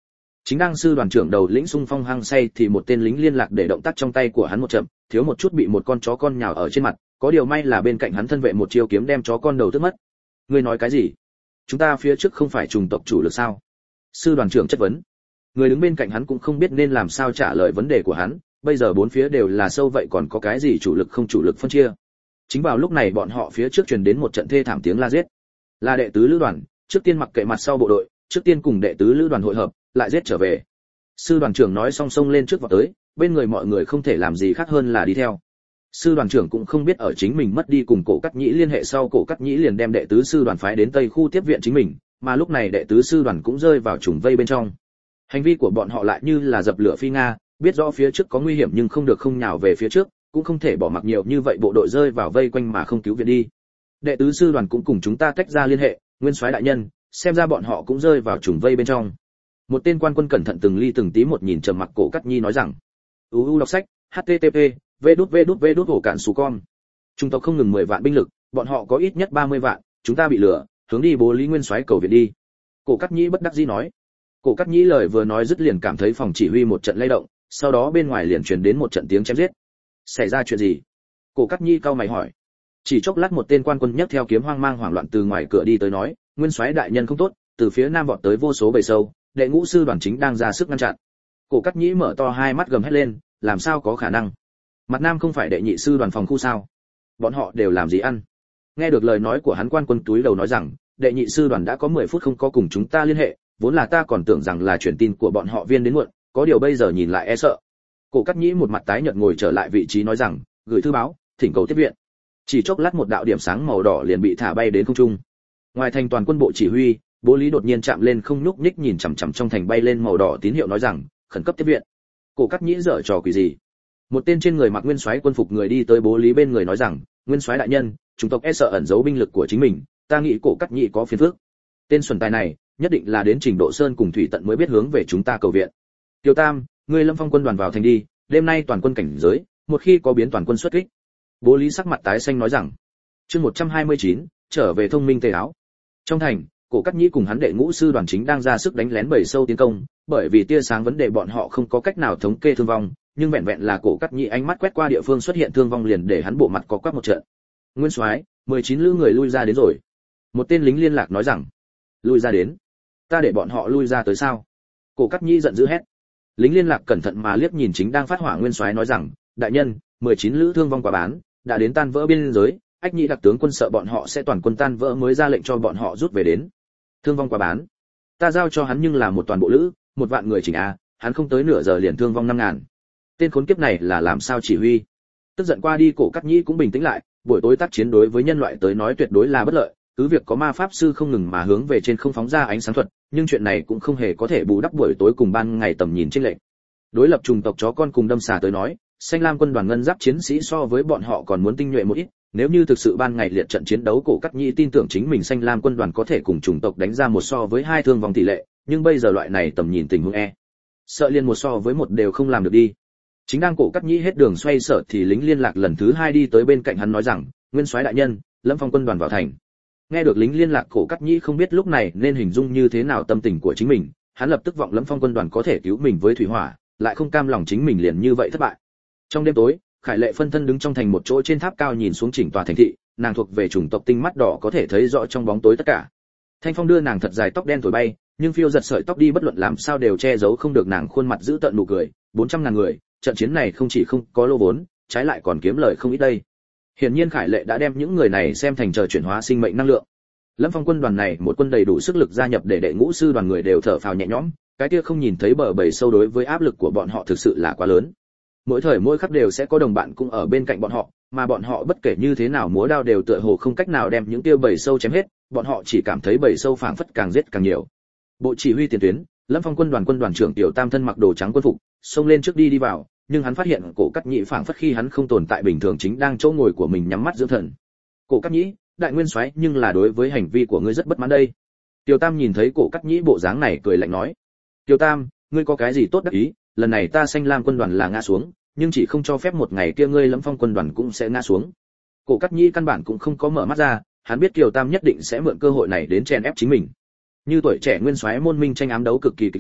Chính đang sư đoàn trưởng đầu lĩnh xung phong hăng say thì một tên lính liên lạc để động tác trong tay của hắn một chậm, thiếu một chút bị một con chó con nhào ở trên mặt, có điều may là bên cạnh hắn thân vệ một chiêu kiếm đem chó con đầu tước mất. Ngươi nói cái gì? Chúng ta phía trước không phải chủng tộc chủ lực sao? Sư đoàn trưởng chất vấn. Người đứng bên cạnh hắn cũng không biết nên làm sao trả lời vấn đề của hắn, bây giờ bốn phía đều là sâu vậy còn có cái gì chủ lực không chủ lực phân chia. Chính vào lúc này bọn họ phía trước truyền đến một trận thê thảm tiếng la giết. Là đệ tứ lữ đoàn, trước tiên mặc kệ mặt sau bộ đội, trước tiên cùng đệ tứ lữ đoàn hội hợp, lại giết trở về. Sư đoàn trưởng nói song song lên trước vọt tới, bên người mọi người không thể làm gì khác hơn là đi theo. Sư đoàn trưởng cũng không biết ở chính mình mất đi cùng Cổ Cắt Nhĩ liên hệ sau, Cổ Cắt Nhĩ liền đem đệ tứ sư đoàn phái đến tây khu tiếp viện chính mình, mà lúc này đệ tứ sư đoàn cũng rơi vào trùng vây bên trong. Hành vi của bọn họ lại như là dập lửa phi nga, biết rõ phía trước có nguy hiểm nhưng không được không nhào về phía trước, cũng không thể bỏ mặc nhiều như vậy bộ đội rơi vào vây quanh mà không cứu viện đi. Đệ tứ sư đoàn cũng cùng chúng ta tách ra liên hệ, Nguyên soái đại nhân, xem ra bọn họ cũng rơi vào trùng vây bên trong. Một tên quan quân cẩn thận từng ly từng tí một nhìn trầm mặc Cổ Cắt Nhi nói rằng. u u đọc sách http vđvđvđ ổ cạn sú con. Trung tộc không ngừng mười vạn binh lực, bọn họ có ít nhất ba mươi vạn, chúng ta bị lừa, hướng đi bố Lý Nguyên soái cầu viện đi. Cổ Cắt Nhĩ bất đắc dĩ nói. Cổ Cắt Nhĩ lời vừa nói dứt liền cảm thấy phòng chỉ huy một trận lay động, sau đó bên ngoài liền truyền đến một trận tiếng chém giết. Xảy ra chuyện gì? Cổ Cắt Nhĩ cau mày hỏi. Chỉ chốc lát một tên quan quân nhấc theo kiếm hoang mang hoảng loạn từ ngoài cửa đi tới nói, Nguyên soái đại nhân không tốt, từ phía nam vọt tới vô số bầy sâu, đệ ngũ sư đoàn chính đang ra sức ngăn chặn. Cổ Cắt Nhĩ mở to hai mắt gầm hét lên, làm sao có khả năng? Mặt nam không phải đệ nhị sư đoàn phòng khu sao? Bọn họ đều làm gì ăn? Nghe được lời nói của hắn, quan quân túi đầu nói rằng, đệ nhị sư đoàn đã có mười phút không có cùng chúng ta liên hệ, vốn là ta còn tưởng rằng là truyền tin của bọn họ viên đến muộn, có điều bây giờ nhìn lại e sợ. Cổ Cắt Nhĩ một mặt tái nhợt ngồi trở lại vị trí nói rằng, gửi thư báo, thỉnh cầu tiếp viện. Chỉ chốc lát một đạo điểm sáng màu đỏ liền bị thả bay đến không trung. Ngoài thành toàn quân bộ chỉ huy, Bố Lý đột nhiên chạm lên không nhúc nhích nhìn chằm chằm trong thành bay lên màu đỏ tín hiệu nói rằng, khẩn cấp tiếp viện. Cổ Cắt Nhĩ giở trò quỷ gì? Một tên trên người mặc nguyên soái quân phục người đi tới Bố Lý bên người nói rằng, Nguyên soái đại nhân, chúng tộc e sợ ẩn giấu binh lực của chính mình, ta nghĩ Cổ Cắt Nhĩ có phiền phức. Tên xuẩn tài này, nhất định là đến trình độ sơn cùng thủy tận mới biết hướng về chúng ta cầu viện. Tiêu Tam, ngươi Lâm Phong quân đoàn vào thành đi, đêm nay toàn quân cảnh giới, một khi có biến toàn quân xuất kích. Bố Lý sắc mặt tái xanh nói rằng. Chương một trăm hai mươi chín, trở về thông minh tề áo. Trong thành, Cổ Cắt Nhĩ cùng hắn đệ ngũ sư đoàn chính đang ra sức đánh lén bầy sâu tiến công, bởi vì tia sáng vấn đề bọn họ không có cách nào thống kê thương vong, nhưng vẹn vẹn là Cổ Cắt Nhĩ ánh mắt quét qua địa phương xuất hiện thương vong liền để hắn bộ mặt có quắc một trận. Nguyên soái, mười chín lữ người lui ra đến rồi. Một tên lính liên lạc nói rằng. Lui ra đến? Ta để bọn họ lui ra tới sao? Cổ Cắt Nhĩ giận dữ hét. Lính liên lạc cẩn thận mà liếc nhìn chính đang phát hỏa Nguyên soái nói rằng, đại nhân, mười chín lữ thương vong quá bán, đã đến tan vỡ biên giới, Ách Nhĩ đặc tướng quân sợ bọn họ sẽ toàn quân tan vỡ mới ra lệnh cho bọn họ rút về đến. Thương vong quá bán. Ta giao cho hắn nhưng là một toàn bộ lữ, một vạn người chỉnh a, hắn không tới nửa giờ liền thương vong năm ngàn. Tên khốn kiếp này là làm sao chỉ huy? Tức giận qua đi, Cổ Cắt Nhĩ cũng bình tĩnh lại, buổi tối tác chiến đối với nhân loại tới nói tuyệt đối là bất lợi, cứ việc có ma pháp sư không ngừng mà hướng về trên không phóng ra ánh sáng thuật, nhưng chuyện này cũng không hề có thể bù đắp buổi tối cùng ban ngày tầm nhìn chênh lệch. Đối lập trùng tộc chó con cùng đâm xà tới nói, Xanh Lam quân đoàn ngân giáp chiến sĩ so với bọn họ còn muốn tinh nhuệ một ít, nếu như thực sự ban ngày liệt trận chiến đấu, Cổ Cắt Nhĩ tin tưởng chính mình Xanh Lam quân đoàn có thể cùng chủng tộc đánh ra một so với hai thương vong tỷ lệ, nhưng bây giờ loại này tầm nhìn tình huống e, sợ liên một so với một đều không làm được đi. Chính đang Cổ Cắt Nhĩ hết đường xoay sở thì lính liên lạc lần thứ hai đi tới bên cạnh hắn nói rằng, Nguyên soái đại nhân, Lâm Phong quân đoàn vào thành. Nghe được lính liên lạc, Cổ Cắt Nhĩ không biết lúc này nên hình dung như thế nào tâm tình của chính mình, hắn lập tức vọng Lâm Phong quân đoàn có thể cứu mình với thủy hỏa, lại không cam lòng chính mình liền như vậy thất bại. Trong đêm tối, Khải Lệ phân thân đứng trong thành một chỗ trên tháp cao nhìn xuống chỉnh tòa thành thị, nàng thuộc về chủng tộc tinh mắt đỏ có thể thấy rõ trong bóng tối tất cả. Thanh phong đưa nàng thật dài tóc đen thổi bay, nhưng phiêu giật sợi tóc đi bất luận làm sao đều che giấu không được nàng khuôn mặt giữ tợn nụ cười. Bốn trăm ngàn người, trận chiến này không chỉ không có lô vốn, trái lại còn kiếm lời không ít đây. Hiển nhiên Khải Lệ đã đem những người này xem thành chờ chuyển hóa sinh mệnh năng lượng. Lâm Phong quân đoàn này một quân đầy đủ sức lực gia nhập để đệ ngũ sư đoàn người đều thở phào nhẹ nhõm, cái kia không nhìn thấy bờ bầy sâu đối với áp lực của bọn họ thực sự là quá lớn. Mỗi thời mỗi khắc đều sẽ có đồng bạn cũng ở bên cạnh bọn họ, mà bọn họ bất kể như thế nào múa đao đều tựa hồ không cách nào đem những tiêu bầy sâu chém hết, bọn họ chỉ cảm thấy bầy sâu phảng phất càng giết càng nhiều. Bộ chỉ huy tiền tuyến, Lâm Phong quân đoàn quân đoàn trưởng Tiểu Tam thân mặc đồ trắng quân phục, xông lên trước đi đi vào, nhưng hắn phát hiện Cổ Cắt Nhĩ phảng phất khi hắn không tồn tại bình thường chính đang chỗ ngồi của mình nhắm mắt dưỡng thần. Cổ Cắt Nhĩ, đại nguyên soái, nhưng là đối với hành vi của ngươi rất bất mãn đây. Tiểu Tam nhìn thấy Cổ Cắt Nhĩ bộ dáng này cười lạnh nói, Tiểu Tam, ngươi có cái gì tốt đắc ý, lần này ta Xanh Lam quân đoàn là ngã xuống, nhưng chỉ không cho phép một ngày kia ngươi Lâm Phong quân đoàn cũng sẽ ngã xuống. Cổ Cắt Nhĩ căn bản cũng không có mở mắt ra, hắn biết Kiều Tam nhất định sẽ mượn cơ hội này đến chèn ép chính mình. Như tuổi trẻ nguyên soái môn minh tranh ám đấu cực kỳ kịch liệt,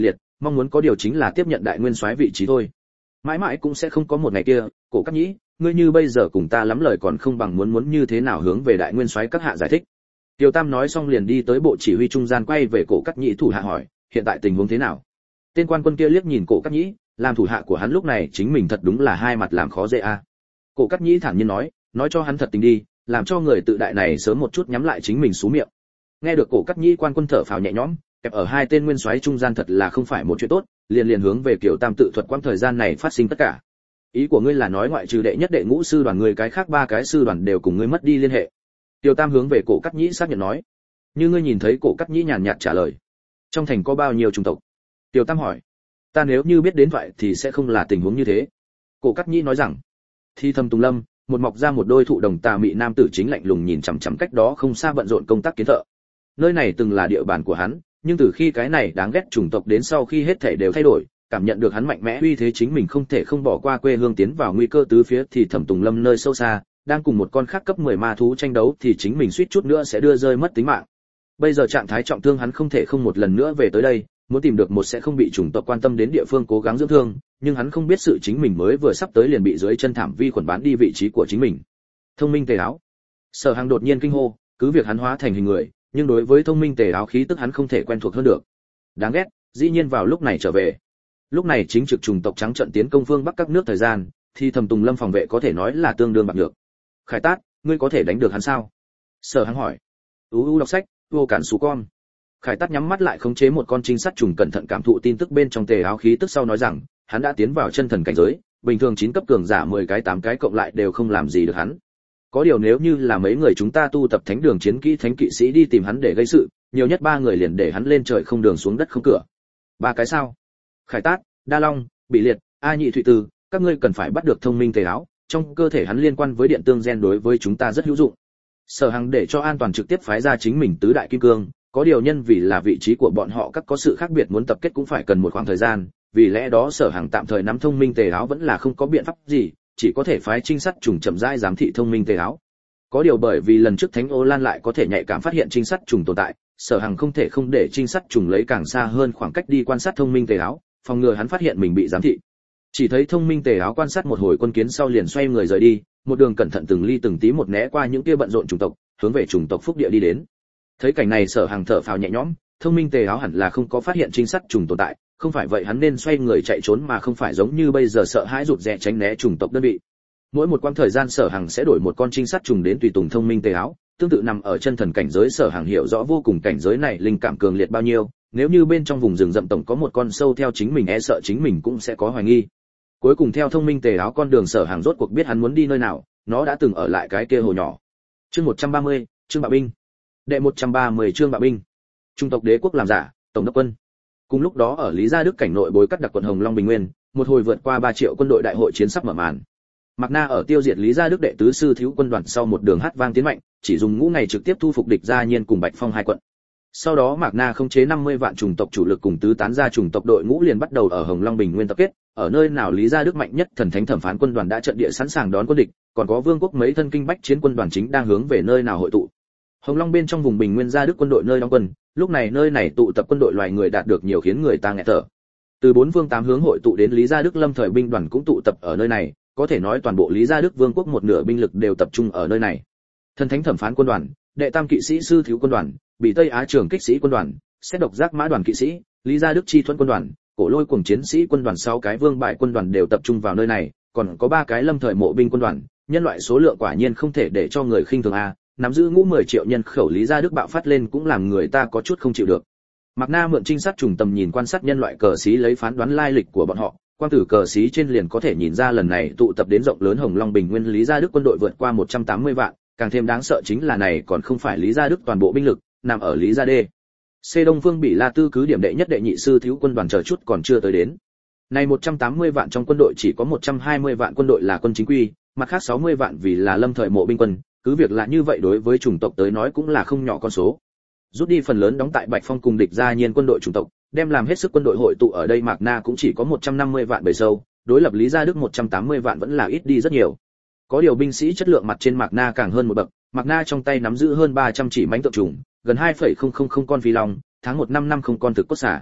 mong muốn có điều chính là tiếp nhận đại nguyên soái vị trí thôi. Mãi mãi cũng sẽ không có một ngày kia. Cổ Cát Nhĩ, ngươi như bây giờ cùng ta lắm lời còn không bằng muốn muốn như thế nào hướng về đại nguyên soái các hạ giải thích. Tiêu Tam nói xong liền đi tới bộ chỉ huy trung gian, quay về Cổ Cát Nhĩ thủ hạ hỏi, hiện tại tình huống thế nào? Tên quan quân kia liếc nhìn Cổ Cát Nhĩ, làm thủ hạ của hắn lúc này chính mình thật đúng là hai mặt làm khó dễ a. À. Cổ Cát Nhĩ thản nhiên nói, nói cho hắn thật tình đi, làm cho người tự đại này sớm một chút nhắm lại chính mình xuống miệng. Nghe được Cổ Cát Nhĩ, quan quân thở phào nhẹ nhõm, kẹp ở hai tên nguyên soái trung gian thật là không phải một chuyện tốt, liền liền hướng về Kiều Tam tự thuật quãng thời gian này phát sinh tất cả. Ý của ngươi là nói ngoại trừ đệ nhất đệ ngũ sư đoàn, người cái khác ba cái sư đoàn đều cùng ngươi mất đi liên hệ? Kiều Tam hướng về Cổ Cát Nhĩ xác nhận nói. Như ngươi nhìn thấy, Cổ Cát Nhĩ nhàn nhạt trả lời. Trong thành có bao nhiêu chủng tộc? Kiều Tam hỏi. Ta nếu như biết đến vậy thì sẽ không là tình huống như thế. Cổ Cát Nhĩ nói rằng. Thi Thâm Tùng Lâm, một mọc ra một đôi thụ đồng tà mị nam tử chính lạnh lùng nhìn chằm chằm cách đó không xa bận rộn công tác kiến thợ. Nơi này từng là địa bàn của hắn, nhưng từ khi cái này đáng ghét chủng tộc đến sau khi hết thảy đều thay đổi, cảm nhận được hắn mạnh mẽ uy thế, chính mình không thể không bỏ qua quê hương tiến vào nguy cơ tứ phía. Thì Thẩm Tùng Lâm nơi sâu xa, đang cùng một con khác cấp mười ma thú tranh đấu, thì chính mình suýt chút nữa sẽ đưa rơi mất tính mạng. Bây giờ trạng thái trọng thương, hắn không thể không một lần nữa về tới đây, muốn tìm được một sẽ không bị chủng tộc quan tâm đến địa phương cố gắng dưỡng thương, nhưng hắn không biết sự chính mình mới vừa sắp tới liền bị dưới chân thảm vi khuẩn bán đi vị trí của chính mình. Thông minh tề áo. Sở Hàng đột nhiên kinh hô, cứ việc hắn hóa thành hình người, nhưng đối với thông minh tề áo khí tức hắn không thể quen thuộc hơn được. Đáng ghét, dĩ nhiên vào lúc này trở về. Lúc này chính trực chủng tộc trắng trận tiến công phương bắc các nước thời gian, thì Thẩm Tùng Lâm phòng vệ có thể nói là tương đương bạc nhược. Khải Tát, ngươi có thể đánh được hắn sao? Sở Hàng hỏi. U u đọc sách, vô cản xú con. Khải Tát nhắm mắt lại khống chế một con trinh sát trùng, cẩn thận cảm thụ tin tức bên trong tề áo khí tức sau nói rằng, hắn đã tiến vào chân thần cảnh giới, bình thường chín cấp cường giả mười cái tám cái cộng lại đều không làm gì được hắn. Có điều nếu như là mấy người chúng ta tu tập thánh đường chiến kỹ thánh kỵ sĩ đi tìm hắn để gây sự, nhiều nhất ba người liền để hắn lên trời không đường xuống đất không cửa. Ba cái sao? Khải Tát, Đa Long, Bị Liệt, A Nhị Thụy Từ, các ngươi cần phải bắt được thông minh tề áo, trong cơ thể hắn liên quan với điện tương gen đối với chúng ta rất hữu dụng. Sở Hằng để cho an toàn trực tiếp phái ra chính mình tứ đại kim cương, có điều nhân vì là vị trí của bọn họ các có sự khác biệt, muốn tập kết cũng phải cần một khoảng thời gian, vì lẽ đó Sở Hằng tạm thời nắm thông minh tề áo vẫn là không có biện pháp gì, chỉ có thể phái trinh sát trùng chậm rãi giám thị thông minh tề áo. Có điều bởi vì lần trước Thánh Ô Lan lại có thể nhạy cảm phát hiện trinh sát trùng tồn tại, Sở Hằng không thể không để trinh sát trùng lấy càng xa hơn khoảng cách đi quan sát thông minh tề áo, phòng ngừa hắn phát hiện mình bị giám thị. Chỉ thấy thông minh tề áo quan sát một hồi quân kiến sau liền xoay người rời đi, một đường cẩn thận từng ly từng tí một né qua những kia bận rộn chủng tộc, hướng về chủng tộc phúc địa đi đến. Thấy cảnh này Sở Hằng thở phào nhẹ nhõm, thông minh tề áo hẳn là không có phát hiện trinh sát trùng tồn tại, không phải vậy hắn nên xoay người chạy trốn mà không phải giống như bây giờ sợ hãi rụt rè tránh né chủng tộc đơn vị. Mỗi một quãng thời gian Sở Hằng sẽ đổi một con trinh sát trùng đến tùy tùng thông minh tề áo, tương tự nằm ở chân thần cảnh giới Sở Hằng hiểu rõ vô cùng cảnh giới này linh cảm cường liệt bao nhiêu, nếu như bên trong vùng rừng rậm tổng có một con sâu theo chính mình e sợ chính mình cũng sẽ có hoài nghi. Cuối cùng theo thông minh tề áo con đường Sở Hằng rốt cuộc biết hắn muốn đi nơi nào, nó đã từng ở lại cái kia hồ nhỏ. Chương một trăm ba mươi, chương Bạo binh. Đệ một trăm ba mươi chương Bạo binh. Trung tộc đế quốc làm giả, tổng đốc quân. Cùng lúc đó ở Lý Gia Đức cảnh nội bối cắt đặc quận Hồng Long Bình Nguyên, một hồi vượt qua ba triệu quân đội đại hội chiến sắp mở màn. Mạc Na ở tiêu diệt Lý Gia Đức đệ tứ sư thiếu quân đoàn sau một đường hát vang tiến mạnh, chỉ dùng ngũ ngày trực tiếp thu phục địch Gia Nhiên cùng Bạch Phong hai quận. Sau đó Mạc Na khống chế năm mươi vạn chủng tộc chủ lực cùng tứ tán gia chủng tộc đội ngũ liền bắt đầu ở Hồng Long Bình Nguyên tập kết, ở nơi nào Lý Gia Đức mạnh nhất thần thánh thẩm phán quân đoàn đã trận địa sẵn sàng đón quân địch, còn có vương quốc mấy thân kinh bách chiến quân đoàn chính đang hướng về nơi nào hội tụ. Hồng Long bên trong vùng Bình Nguyên Gia Đức quân đội nơi đóng quân, lúc này nơi này tụ tập quân đội loài người đạt được nhiều khiến người ta nghẹt thở. Từ bốn phương tám hướng hội tụ đến Lý Gia Đức lâm thời binh đoàn cũng tụ tập ở nơi này, có thể nói toàn bộ Lý Gia Đức vương quốc một nửa binh lực đều tập trung ở nơi này. Thần thánh thẩm phán quân đoàn, đệ tam kỵ sĩ sư thiếu quân đoàn, bị Tây Á trưởng kích sĩ quân đoàn, xét độc giác mã đoàn kỵ sĩ, Lý Gia Đức chi thuẫn quân đoàn, cổ lôi cùng chiến sĩ quân đoàn, sáu cái vương bại quân đoàn đều tập trung vào nơi này, còn có ba cái lâm thời mộ binh quân đoàn, nhân loại số lượng quả nhiên không thể để cho người khinh thường a, nắm giữ ngũ mười triệu nhân khẩu Lý Gia Đức bạo phát lên cũng làm người ta có chút không chịu được. Mạc Na mượn trinh sát trùng tầm nhìn quan sát nhân loại cờ sĩ lấy phán đoán lai lịch của bọn họ, quang tử cờ sĩ trên liền có thể nhìn ra lần này tụ tập đến rộng lớn Hồng Long Bình Nguyên Lý Gia Đức quân đội vượt qua một trăm tám mươi vạn, càng thêm đáng sợ chính là này còn không phải Lý Gia Đức toàn bộ binh lực, nằm ở Lý Gia Đê. C Đông Phương Bỉ La Tư cứ điểm đệ nhất đệ nhị sư thiếu quân đoàn chờ chút còn chưa tới đến. Này một trăm tám mươi vạn trong quân đội chỉ có một trăm hai mươi vạn quân đội là quân chính quy, mặt khác sáu mươi vạn vì là lâm thời mộ binh quân, cứ việc là như vậy đối với chủng tộc tới nói cũng là không nhỏ con số. Rút đi phần lớn đóng tại Bạch Phong cùng địch Gia Nhiên quân đội chủng tộc, đem làm hết sức quân đội hội tụ ở đây Mạc Na cũng chỉ có một trăm năm mươi vạn bầy sâu, đối lập Lý Gia Đức một trăm tám mươi vạn vẫn là ít đi rất nhiều. Có điều binh sĩ chất lượng mặt trên Mạc Na càng hơn một bậc, Mạc Na trong tay nắm giữ hơn ba trăm chỉ mãnh tượng trùng, gần hai phẩy không không không con phi long, tháng một năm năm không con thực cốt xả.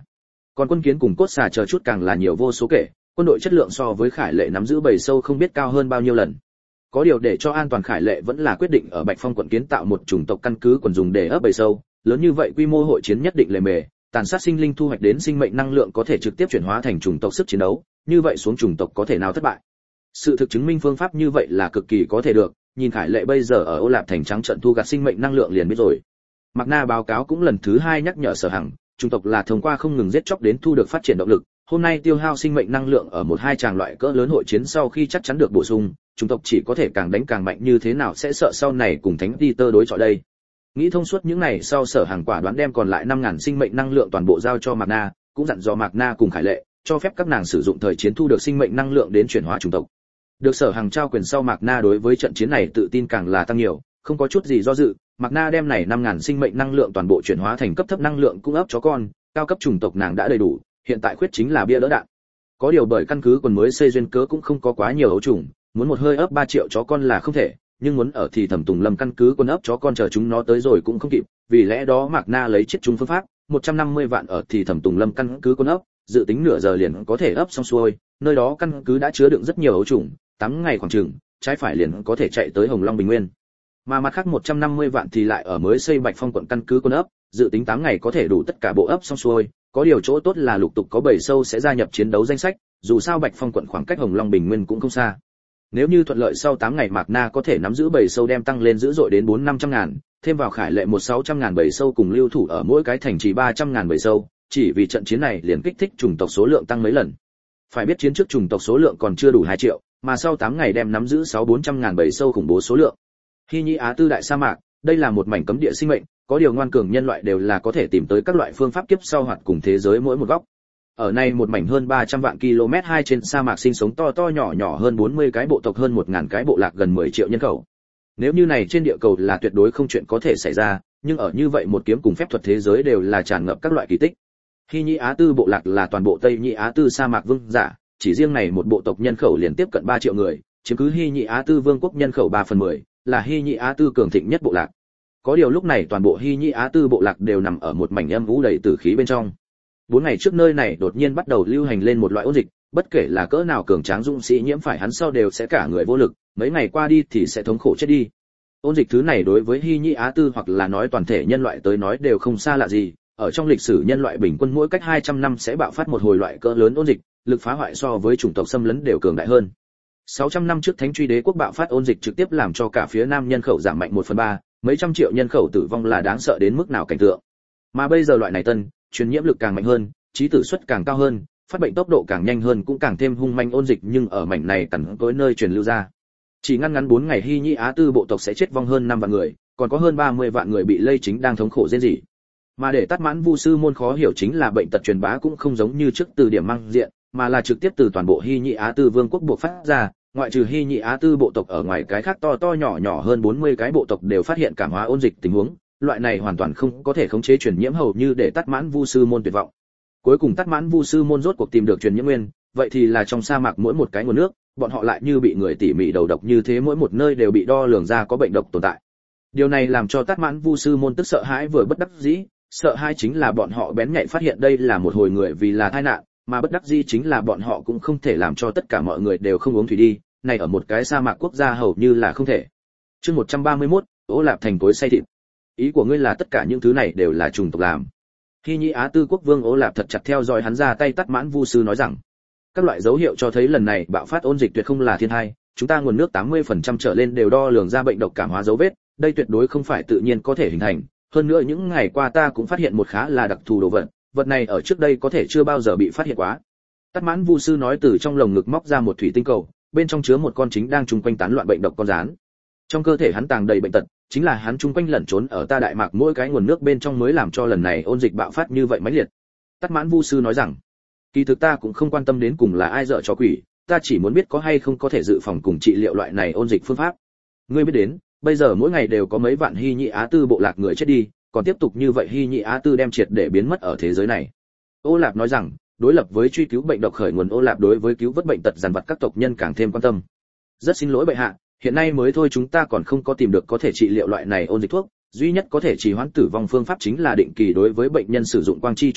Còn quân kiến cùng cốt xà chờ chút càng là nhiều vô số kể, quân đội chất lượng so với Khải Lệ nắm giữ bầy sâu không biết cao hơn bao nhiêu lần. Có điều để cho an toàn Khải Lệ vẫn là quyết định ở Bạch Phong quận kiến tạo một chủng tộc căn cứ quần dùng để ấp bầy sâu, lớn như vậy quy mô hội chiến nhất định lề mề, tàn sát sinh linh thu hoạch đến sinh mệnh năng lượng có thể trực tiếp chuyển hóa thành chủng tộc sức chiến đấu, như vậy xuống chủng tộc có thể nào thất bại. Sự thực chứng minh phương pháp như vậy là cực kỳ có thể được, nhìn Khải Lệ bây giờ ở Ô Lạp thành trắng trận thu gặt sinh mệnh năng lượng liền biết rồi. Mạc Na báo cáo cũng lần thứ hai nhắc nhở Sở Hằng, chủng tộc là thông qua không ngừng giết chóc đến thu được phát triển động lực, hôm nay tiêu hao sinh mệnh năng lượng ở một hai tràng loại cỡ lớn hội chiến sau khi chắc chắn được bổ sung, chủng tộc chỉ có thể càng đánh càng mạnh, như thế nào sẽ sợ sau này cùng Thánh Peter đối chọi đây. Nghĩ thông suốt những này sau, Sở Hằng quả đoán đem còn lại năm nghìn sinh mệnh năng lượng toàn bộ giao cho Mạc Na, cũng dặn dò Mạc Na cùng Khải Lệ cho phép các nàng sử dụng thời chiến thu được sinh mệnh năng lượng đến chuyển hóa chủng tộc. Được Sở Hằng trao quyền sau, Mạc Na đối với trận chiến này tự tin càng là tăng nhiều, không có chút gì do dự, Mạc Na đem này năm nghìn sinh mệnh năng lượng toàn bộ chuyển hóa thành cấp thấp năng lượng cung ấp chó con, cao cấp chủng tộc nàng đã đầy đủ, hiện tại khuyết chính là bia đỡ đạn. Có điều bởi căn cứ còn mới xây duyên cớ cũng không có quá nhiều ấu trùng, muốn một hơi ấp ba triệu chó con là không thể, nhưng muốn ở thì Thẩm Tùng Lâm căn cứ quân ấp chó con chờ chúng nó tới rồi cũng không kịp, vì lẽ đó Mạc Na lấy chiết chúng phương pháp, một trăm năm mươi vạn ở thì Thẩm Tùng Lâm căn cứ quân ấp, dự tính nửa giờ liền có thể ấp xong xuôi, nơi đó căn cứ đã chứa đựng rất nhiều ấu trùng, tám ngày khoảng chừng, trái phải liền có thể chạy tới Hồng Long Bình Nguyên. Mà mặt khác một trăm năm mươi vạn thì lại ở mới xây Bạch Phong quận căn cứ quân ấp, dự tính tám ngày có thể đủ tất cả bộ ấp xong xuôi, có điều chỗ tốt là lục tục có bầy sâu sẽ gia nhập chiến đấu danh sách, dù sao Bạch Phong quận khoảng cách Hồng Long Bình Nguyên cũng không xa. Nếu như thuận lợi sau tám ngày Mạc Na có thể nắm giữ bầy sâu đem tăng lên dữ dội đến bốn năm trăm ngàn, thêm vào Khải Lệ một sáu trăm ngàn bầy sâu cùng lưu thủ ở mỗi cái thành trì ba trăm ngàn bầy sâu, chỉ vì trận chiến này liền kích thích chủng tộc số lượng tăng mấy lần. Phải biết chiến trước chủng tộc số lượng còn chưa đủ hai triệu, mà sau tám ngày đem nắm giữ sáu bốn trăm ngàn bầy sâu khủng bố số lượng. Hy Nhĩ Á Tư đại sa mạc, đây là một mảnh cấm địa sinh mệnh, có điều ngoan cường nhân loại đều là có thể tìm tới các loại phương pháp kiếp sau hoạt cùng thế giới mỗi một góc. Ở này một mảnh hơn ba trăm vạn km hai trên sa mạc sinh sống to to nhỏ nhỏ hơn bốn mươi cái bộ tộc, hơn một nghìn cái bộ lạc, gần mười triệu nhân khẩu. Nếu như này trên địa cầu là tuyệt đối không chuyện có thể xảy ra, nhưng ở như vậy một kiếm cùng phép thuật thế giới đều là tràn ngập các loại kỳ tích. Hy Nhĩ Á Tư bộ lạc là toàn bộ Tây Nhĩ Á Tư sa mạc vương giả, chỉ riêng này một bộ tộc nhân khẩu liền tiếp cận ba triệu người, chiếm cứ Hy Nhĩ Á Tư vương quốc nhân khẩu ba phần mười, là Hy Nhĩ Á Tư cường thịnh nhất bộ lạc. Có điều lúc này toàn bộ Hy Nhĩ Á Tư bộ lạc đều nằm ở một mảnh âm u đầy tử khí bên trong. Bốn ngày trước nơi này đột nhiên bắt đầu lưu hành lên một loại ôn dịch, bất kể là cỡ nào cường tráng dũng sĩ nhiễm phải hắn sau đều sẽ cả người vô lực, mấy ngày qua đi thì sẽ thống khổ chết đi. Ôn dịch thứ này đối với Hy Nhĩ Á Tư hoặc là nói toàn thể nhân loại tới nói đều không xa lạ gì, ở trong lịch sử nhân loại bình quân mỗi cách hai trăm năm sẽ bạo phát một hồi loại cỡ lớn ôn dịch, lực phá hoại so với chủng tộc xâm lấn đều cường đại hơn. sáu trăm năm trước Thánh Truy Đế quốc bạo phát ôn dịch trực tiếp làm cho cả phía Nam nhân khẩu giảm mạnh một phần ba, mấy trăm triệu nhân khẩu tử vong là đáng sợ đến mức nào cảnh tượng. Mà bây giờ loại này tân, truyền nhiễm lực càng mạnh hơn, trí tử suất càng cao hơn, phát bệnh tốc độ càng nhanh hơn, cũng càng thêm hung manh ôn dịch, nhưng ở mảnh này cẩn tối nơi truyền lưu ra. Chỉ ngăn ngắn bốn ngày Hy Nhĩ Á Tư bộ tộc sẽ chết vong hơn năm vạn người, còn có hơn ba mươi vạn người bị lây chính đang thống khổ rên rỉ. Mà để Tát Mãn Vu sư môn khó hiểu chính là bệnh tật truyền bá cũng không giống như trước từ điểm mang diện, mà là trực tiếp từ toàn bộ Hy Nhĩ Á Tư vương quốc buộc phát ra, ngoại trừ Hy Nhĩ Á Tư bộ tộc ở ngoài cái khác to to nhỏ nhỏ hơn bốn mươi cái bộ tộc đều phát hiện cảm hóa ôn dịch tình huống, loại này hoàn toàn không có thể khống chế truyền nhiễm, hầu như để Tát Mãn Vu sư môn tuyệt vọng. Cuối cùng Tát Mãn Vu sư môn rốt cuộc tìm được truyền nhiễm nguyên, vậy thì là trong sa mạc mỗi một cái nguồn nước, bọn họ lại như bị người tỉ mỉ đầu độc như thế, mỗi một nơi đều bị đo lường ra có bệnh độc tồn tại. Điều này làm cho Tát Mãn Vu sư môn tức sợ hãi vừa bất đắc dĩ, sợ hãi chính là bọn họ bén nhạy phát hiện đây là một hồi người vì là tai nạn, mà bất đắc dĩ chính là bọn họ cũng không thể làm cho tất cả mọi người đều không uống thủy đi, này ở một cái sa mạc quốc gia hầu như là không thể. Chương một trăm ba mươi mốt, Ô Lạp thành cối xay thịt. Ý của ngươi là tất cả những thứ này đều là chủng tộc làm? Hy Nhĩ Á Tư quốc vương Ô Lạp thật chặt theo dõi hắn ra tay. Tát Mãn Vu sư nói rằng, các loại dấu hiệu cho thấy lần này bạo phát ôn dịch tuyệt không là thiên tai, chúng ta nguồn nước tám mươi phần trăm trở lên đều đo lường ra bệnh độc cảm hóa dấu vết, đây tuyệt đối không phải tự nhiên có thể hình thành, hơn nữa những ngày qua ta cũng phát hiện một khá là đặc thù đồ vật, vật này ở trước đây có thể chưa bao giờ bị phát hiện quá. Tát Mãn Vu sư nói, từ trong lồng ngực móc ra một thủy tinh cầu, bên trong chứa một con chính đang chung quanh tán loạn bệnh độc con rán. Trong cơ thể hắn tàng đầy bệnh tật, chính là hắn chung quanh lẩn trốn ở ta đại mạc mỗi cái nguồn nước bên trong mới làm cho lần này ôn dịch bạo phát như vậy mãnh liệt. Tát Mãn Vu sư nói rằng, kỳ thực ta cũng không quan tâm đến cùng là ai dợ trò quỷ, ta chỉ muốn biết có hay không có thể dự phòng cùng trị liệu loại này ôn dịch phương pháp. Ngươi biết đến, bây giờ mỗi ngày đều có mấy vạn Hy Nhĩ Á Tư bộ lạc người chết đi, còn tiếp tục như vậy Hy Nhĩ Á Tư đem triệt để biến mất ở thế giới này. Ô Lạp nói rằng, đối lập với truy cứu bệnh độc khởi nguồn, Ô Lạp đối với cứu vớt bệnh tật dằn vặt các tộc nhân càng thêm quan tâm. Rất xin lỗi bệ hạ, hiện nay mới thôi chúng ta còn không có tìm được có thể trị liệu loại này ôn dịch thuốc, duy nhất có thể trì hoãn tử vong phương pháp chính là định kỳ đối với bệnh nhân sử dụng quang chi chúc phúc,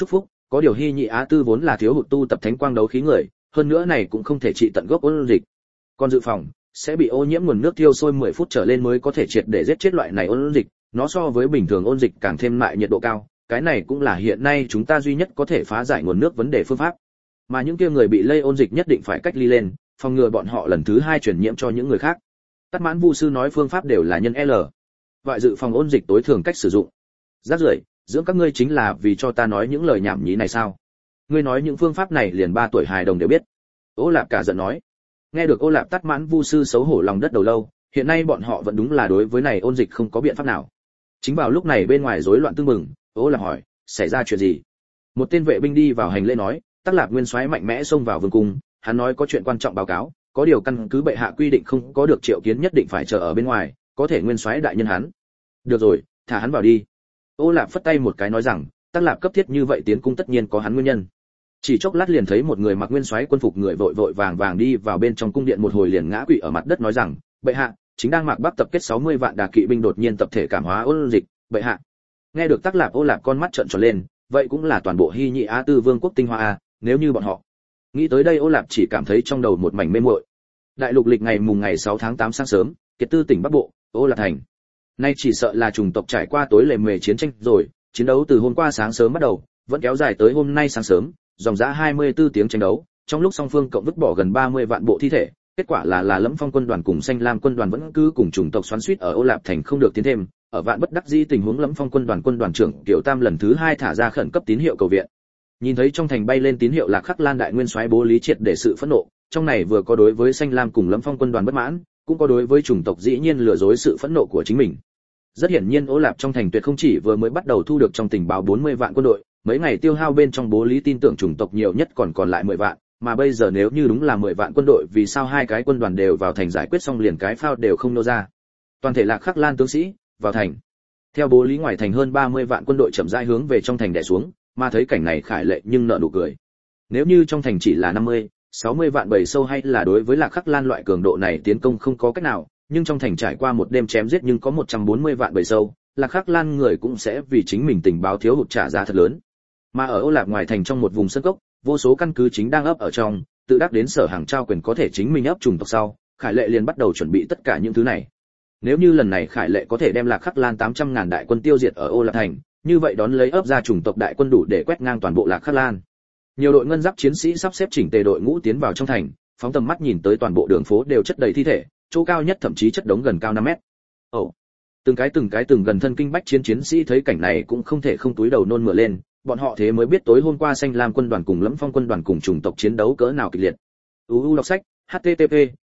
có điều Hy Nhị Á Tư vốn là thiếu hụt tu tập thánh quang đấu khí người, hơn nữa này cũng không thể trị tận gốc ôn dịch. Còn dự phòng sẽ bị ô nhiễm nguồn nước tiêu sôi mười phút trở lên mới có thể triệt để giết chết loại này ôn dịch, nó so với bình thường ôn dịch càng thêm lại nhiệt độ cao, cái này cũng là hiện nay chúng ta duy nhất có thể phá giải nguồn nước vấn đề phương pháp. Mà những kia người bị lây ôn dịch nhất định phải cách ly lên, phòng ngừa bọn họ lần thứ hai truyền nhiễm cho những người khác. Tát Mãn Vu sư nói phương pháp đều là nhân L. Loại dự phòng ôn dịch tối thường cách sử dụng. Rác rưởi, dưỡng các ngươi chính là vì cho ta nói những lời nhảm nhí này sao? Ngươi nói những phương pháp này liền ba tuổi hài đồng đều biết. Ô Lạp cả giận nói. Nghe được Ô Lạp, Tát Mãn Vu sư xấu hổ lòng đất đầu lâu, hiện nay bọn họ vẫn đúng là đối với này ôn dịch không có biện pháp nào. Chính vào lúc này bên ngoài rối loạn tương mừng, Ô Lạp hỏi, xảy ra chuyện gì? Một tên vệ binh đi vào hành lễ nói, Tắc Lạp nguyên soái mạnh mẽ xông vào vương cung, hắn nói có chuyện quan trọng báo cáo, có điều căn cứ bệ hạ quy định không có được triệu kiến nhất định phải chờ ở bên ngoài, có thể nguyên soái đại nhân hắn. Được rồi, thả hắn vào đi. Ô Lạp phất tay một cái nói rằng, Tắc Lạp cấp thiết như vậy tiến cung tất nhiên có hắn nguyên nhân. Chỉ chốc lát liền thấy một người mặc nguyên soái quân phục người vội vội vàng vàng đi vào bên trong cung điện, một hồi liền ngã quỵ ở mặt đất nói rằng, bệ hạ, chính đang Mạc Bắc tập kết sáu mươi vạn đà kỵ binh đột nhiên tập thể cảm hóa ôn dịch, bệ hạ. Nghe được Tắc Lạp, Ô Lạp con mắt trợn tròn lên, vậy cũng là toàn bộ Hy Nhị Á Tư vương quốc tinh hoa a, nếu như bọn họ. Nghĩ tới đây Ô Lạp chỉ cảm thấy trong đầu một mảnh mê muội. Đại lục lịch ngày mùng ngày sáu tháng tám sáng sớm, Kiệt Tư tỉnh Bắc Bộ, Ô Lạp thành. Nay chỉ sợ là chủng tộc trải qua tối lề mề chiến tranh rồi, chiến đấu từ hôm qua sáng sớm bắt đầu, vẫn kéo dài tới hôm nay sáng sớm, dòng dã hai mươi tư tiếng tranh đấu, trong lúc song phương cộng vứt bỏ gần ba mươi vạn bộ thi thể, kết quả là là Lẫm Phong quân đoàn cùng Xanh Lam quân đoàn vẫn cứ cùng chủng tộc xoắn xuýt ở Ô Lạp thành không được tiến thêm, ở vạn bất đắc dĩ tình huống Lẫm Phong quân đoàn quân đoàn trưởng Kiều Tam lần thứ hai thả ra khẩn cấp tín hiệu cầu viện. Nhìn thấy trong thành bay lên tín hiệu Lạc Khắc Lan đại nguyên soái Bố Lý Triệt để sự phẫn nộ, trong này vừa có đối với Xanh Lam cùng Lẫm Phong quân đoàn bất mãn, cũng có đối với chủng tộc dĩ nhiên lừa dối sự phẫn nộ của chính mình. Rất hiển nhiên Ô Lạp trong thành tuyệt không chỉ vừa mới bắt đầu thu được trong tình báo bốn mươi vạn quân đội, mấy ngày tiêu hao bên trong Bố Lý tin tưởng chủng tộc nhiều nhất còn còn lại mười vạn, mà bây giờ nếu như đúng là mười vạn quân đội, vì sao hai cái quân đoàn đều vào thành giải quyết xong liền cái phao đều không nô ra. Toàn thể Lạc Khắc Lan tướng sĩ vào thành. Theo Bố Lý ngoài thành hơn ba mươi vạn quân đội chậm rãi hướng về trong thành đè xuống, mà thấy cảnh này Khải Lệ nhưng nở nụ cười. Nếu như trong thành chỉ là năm mươi, sáu mươi vạn bầy sâu hay là đối với Lạc Khắc Lan loại cường độ này tiến công không có cách nào, nhưng trong thành trải qua một đêm chém giết nhưng có một trăm bốn mươi vạn bầy sâu, Lạc Khắc Lan người cũng sẽ vì chính mình tình báo thiếu hụt trả giá thật lớn. Mà ở Ô Lạp ngoài thành trong một vùng sân cốc, vô số căn cứ chính đang ấp ở trong, tự đắc đến sở hàng trao quyền có thể chính mình ấp chủng tộc sau, Khải Lệ liền bắt đầu chuẩn bị tất cả những thứ này. Nếu như lần này Khải Lệ có thể đem Lạc Khắc Lan tám trăm ngàn đại quân tiêu diệt ở Ô Lạp thành, như vậy đón lấy ấp ra chủng tộc đại quân đủ để quét ngang toàn bộ Lạc Khắc Lan. Nhiều đội ngân giáp chiến sĩ sắp xếp chỉnh tề đội ngũ tiến vào trong thành, phóng tầm mắt nhìn tới toàn bộ đường phố đều chất đầy thi thể, chỗ cao nhất thậm chí chất đống gần cao năm mét. Ồ, từng cái từng cái từng gần thân kinh bách chiến chiến sĩ thấy cảnh này cũng không thể không túi đầu nôn mửa lên, bọn họ thế mới biết tối hôm qua Xanh Lam quân đoàn cùng Lẫm Phong quân đoàn cùng chủng tộc chiến đấu cỡ nào kịch liệt. u u đọc sách http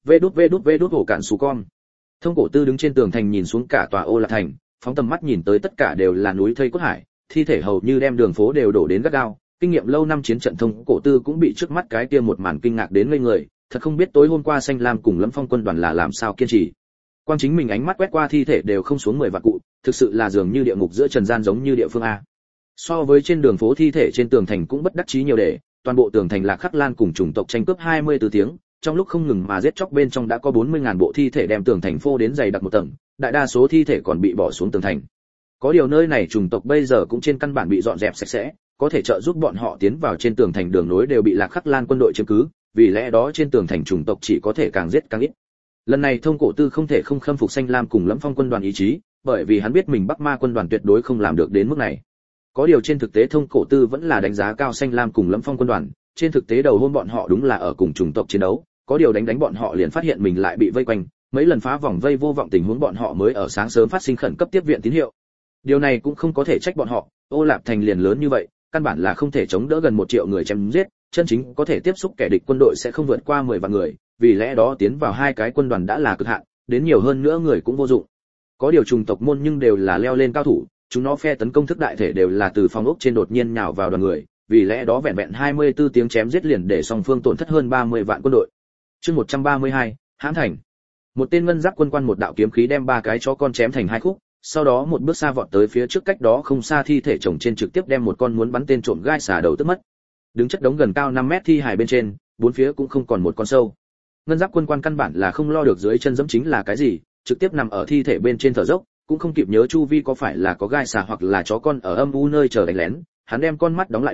vđvđvđ hổ cạn sú con. Thông Cổ Tư đứng trên tường thành nhìn xuống cả tòa Ô Lạp thành, phóng tầm mắt nhìn tới tất cả đều là núi thây cốt hải, thi thể hầu như đem đường phố đều đổ đến gắt gao. Kinh nghiệm lâu năm chiến trận Thông Cổ Tư cũng bị trước mắt cái kia một màn kinh ngạc đến ngây người, thật không biết tối hôm qua Xanh Lam cùng Lẫm Phong quân đoàn là làm sao kiên trì. Quang chính mình ánh mắt quét qua thi thể đều không xuống mười vạn cụ, thực sự là dường như địa ngục giữa trần gian giống như địa phương a. So với trên đường phố thi thể trên tường thành cũng bất đắc chí nhiều để, toàn bộ tường thành Lạc Khắc Lan cùng chủng tộc tranh cướp hai mươi tư tiếng, trong lúc không ngừng mà giết chóc bên trong đã có bốn mươi ngàn bộ thi thể đem tường thành phô đến dày đặc một tầng, đại đa số thi thể còn bị bỏ xuống tường thành. Có điều nơi này chủng tộc bây giờ cũng trên căn bản bị dọn dẹp sạch sẽ, có thể trợ giúp bọn họ tiến vào trên tường thành đường nối đều bị Lạc Khắc Lan quân đội chiếm cứ, vì lẽ đó trên tường thành chủng tộc chỉ có thể càng giết càng ít. Lần này Thông Cổ Tư không thể không khâm phục Xanh Lam cùng Lẫm Phong quân đoàn ý chí, bởi vì hắn biết mình Bắc Ma quân đoàn tuyệt đối không làm được đến mức này. Có điều trên thực tế Thông Cổ Tư vẫn là đánh giá cao Xanh Lam cùng Lẫm Phong quân đoàn, trên thực tế đầu hôm bọn họ đúng là ở cùng chủng tộc chiến đấu, có điều đánh đánh bọn họ liền phát hiện mình lại bị vây quanh, mấy lần phá vòng vây vô vọng tình huống bọn họ mới ở sáng sớm phát sinh khẩn cấp tiếp viện tín hiệu. Điều này cũng không có thể trách bọn họ, Ô Lạp thành liền lớn như vậy, căn bản là không thể chống đỡ gần một triệu người chém giết, chân chính có thể tiếp xúc kẻ địch quân đội sẽ không vượt qua mười vạn người, vì lẽ đó tiến vào hai cái quân đoàn đã là cực hạn, đến nhiều hơn nữa người cũng vô dụng. Có điều chủng tộc môn nhưng đều là leo lên cao thủ, chúng nó phe tấn công thức đại thể đều là từ phòng ốc trên đột nhiên nhào vào đoàn người, vì lẽ đó vẹn vẹn hai mươi tư tiếng chém giết liền để song phương tổn thất hơn ba mươi vạn quân đội. Chương một trăm ba mươi hai, hãm thành. Một tên ngân giáp quân quan một đạo kiếm khí đem ba cái chó con chém thành hai khúc, sau đó một bước xa vọt tới phía trước cách đó không xa thi thể chồng trên trực tiếp đem một con muốn bắn tên trộm gai xả đầu tức mất. Đứng chất đống gần cao năm mét thi hài bên trên, bốn phía cũng không còn một con sâu. Ngân giáp quân quan căn bản là không lo được dưới chân giẫm chính là cái gì, trực tiếp nằm ở thi thể bên trên thở dốc, cũng không kịp nhớ chu vi có phải là có gai xả hoặc là chó con ở âm u nơi chờ đánh lén, hắn đem con mắt đóng lại đến,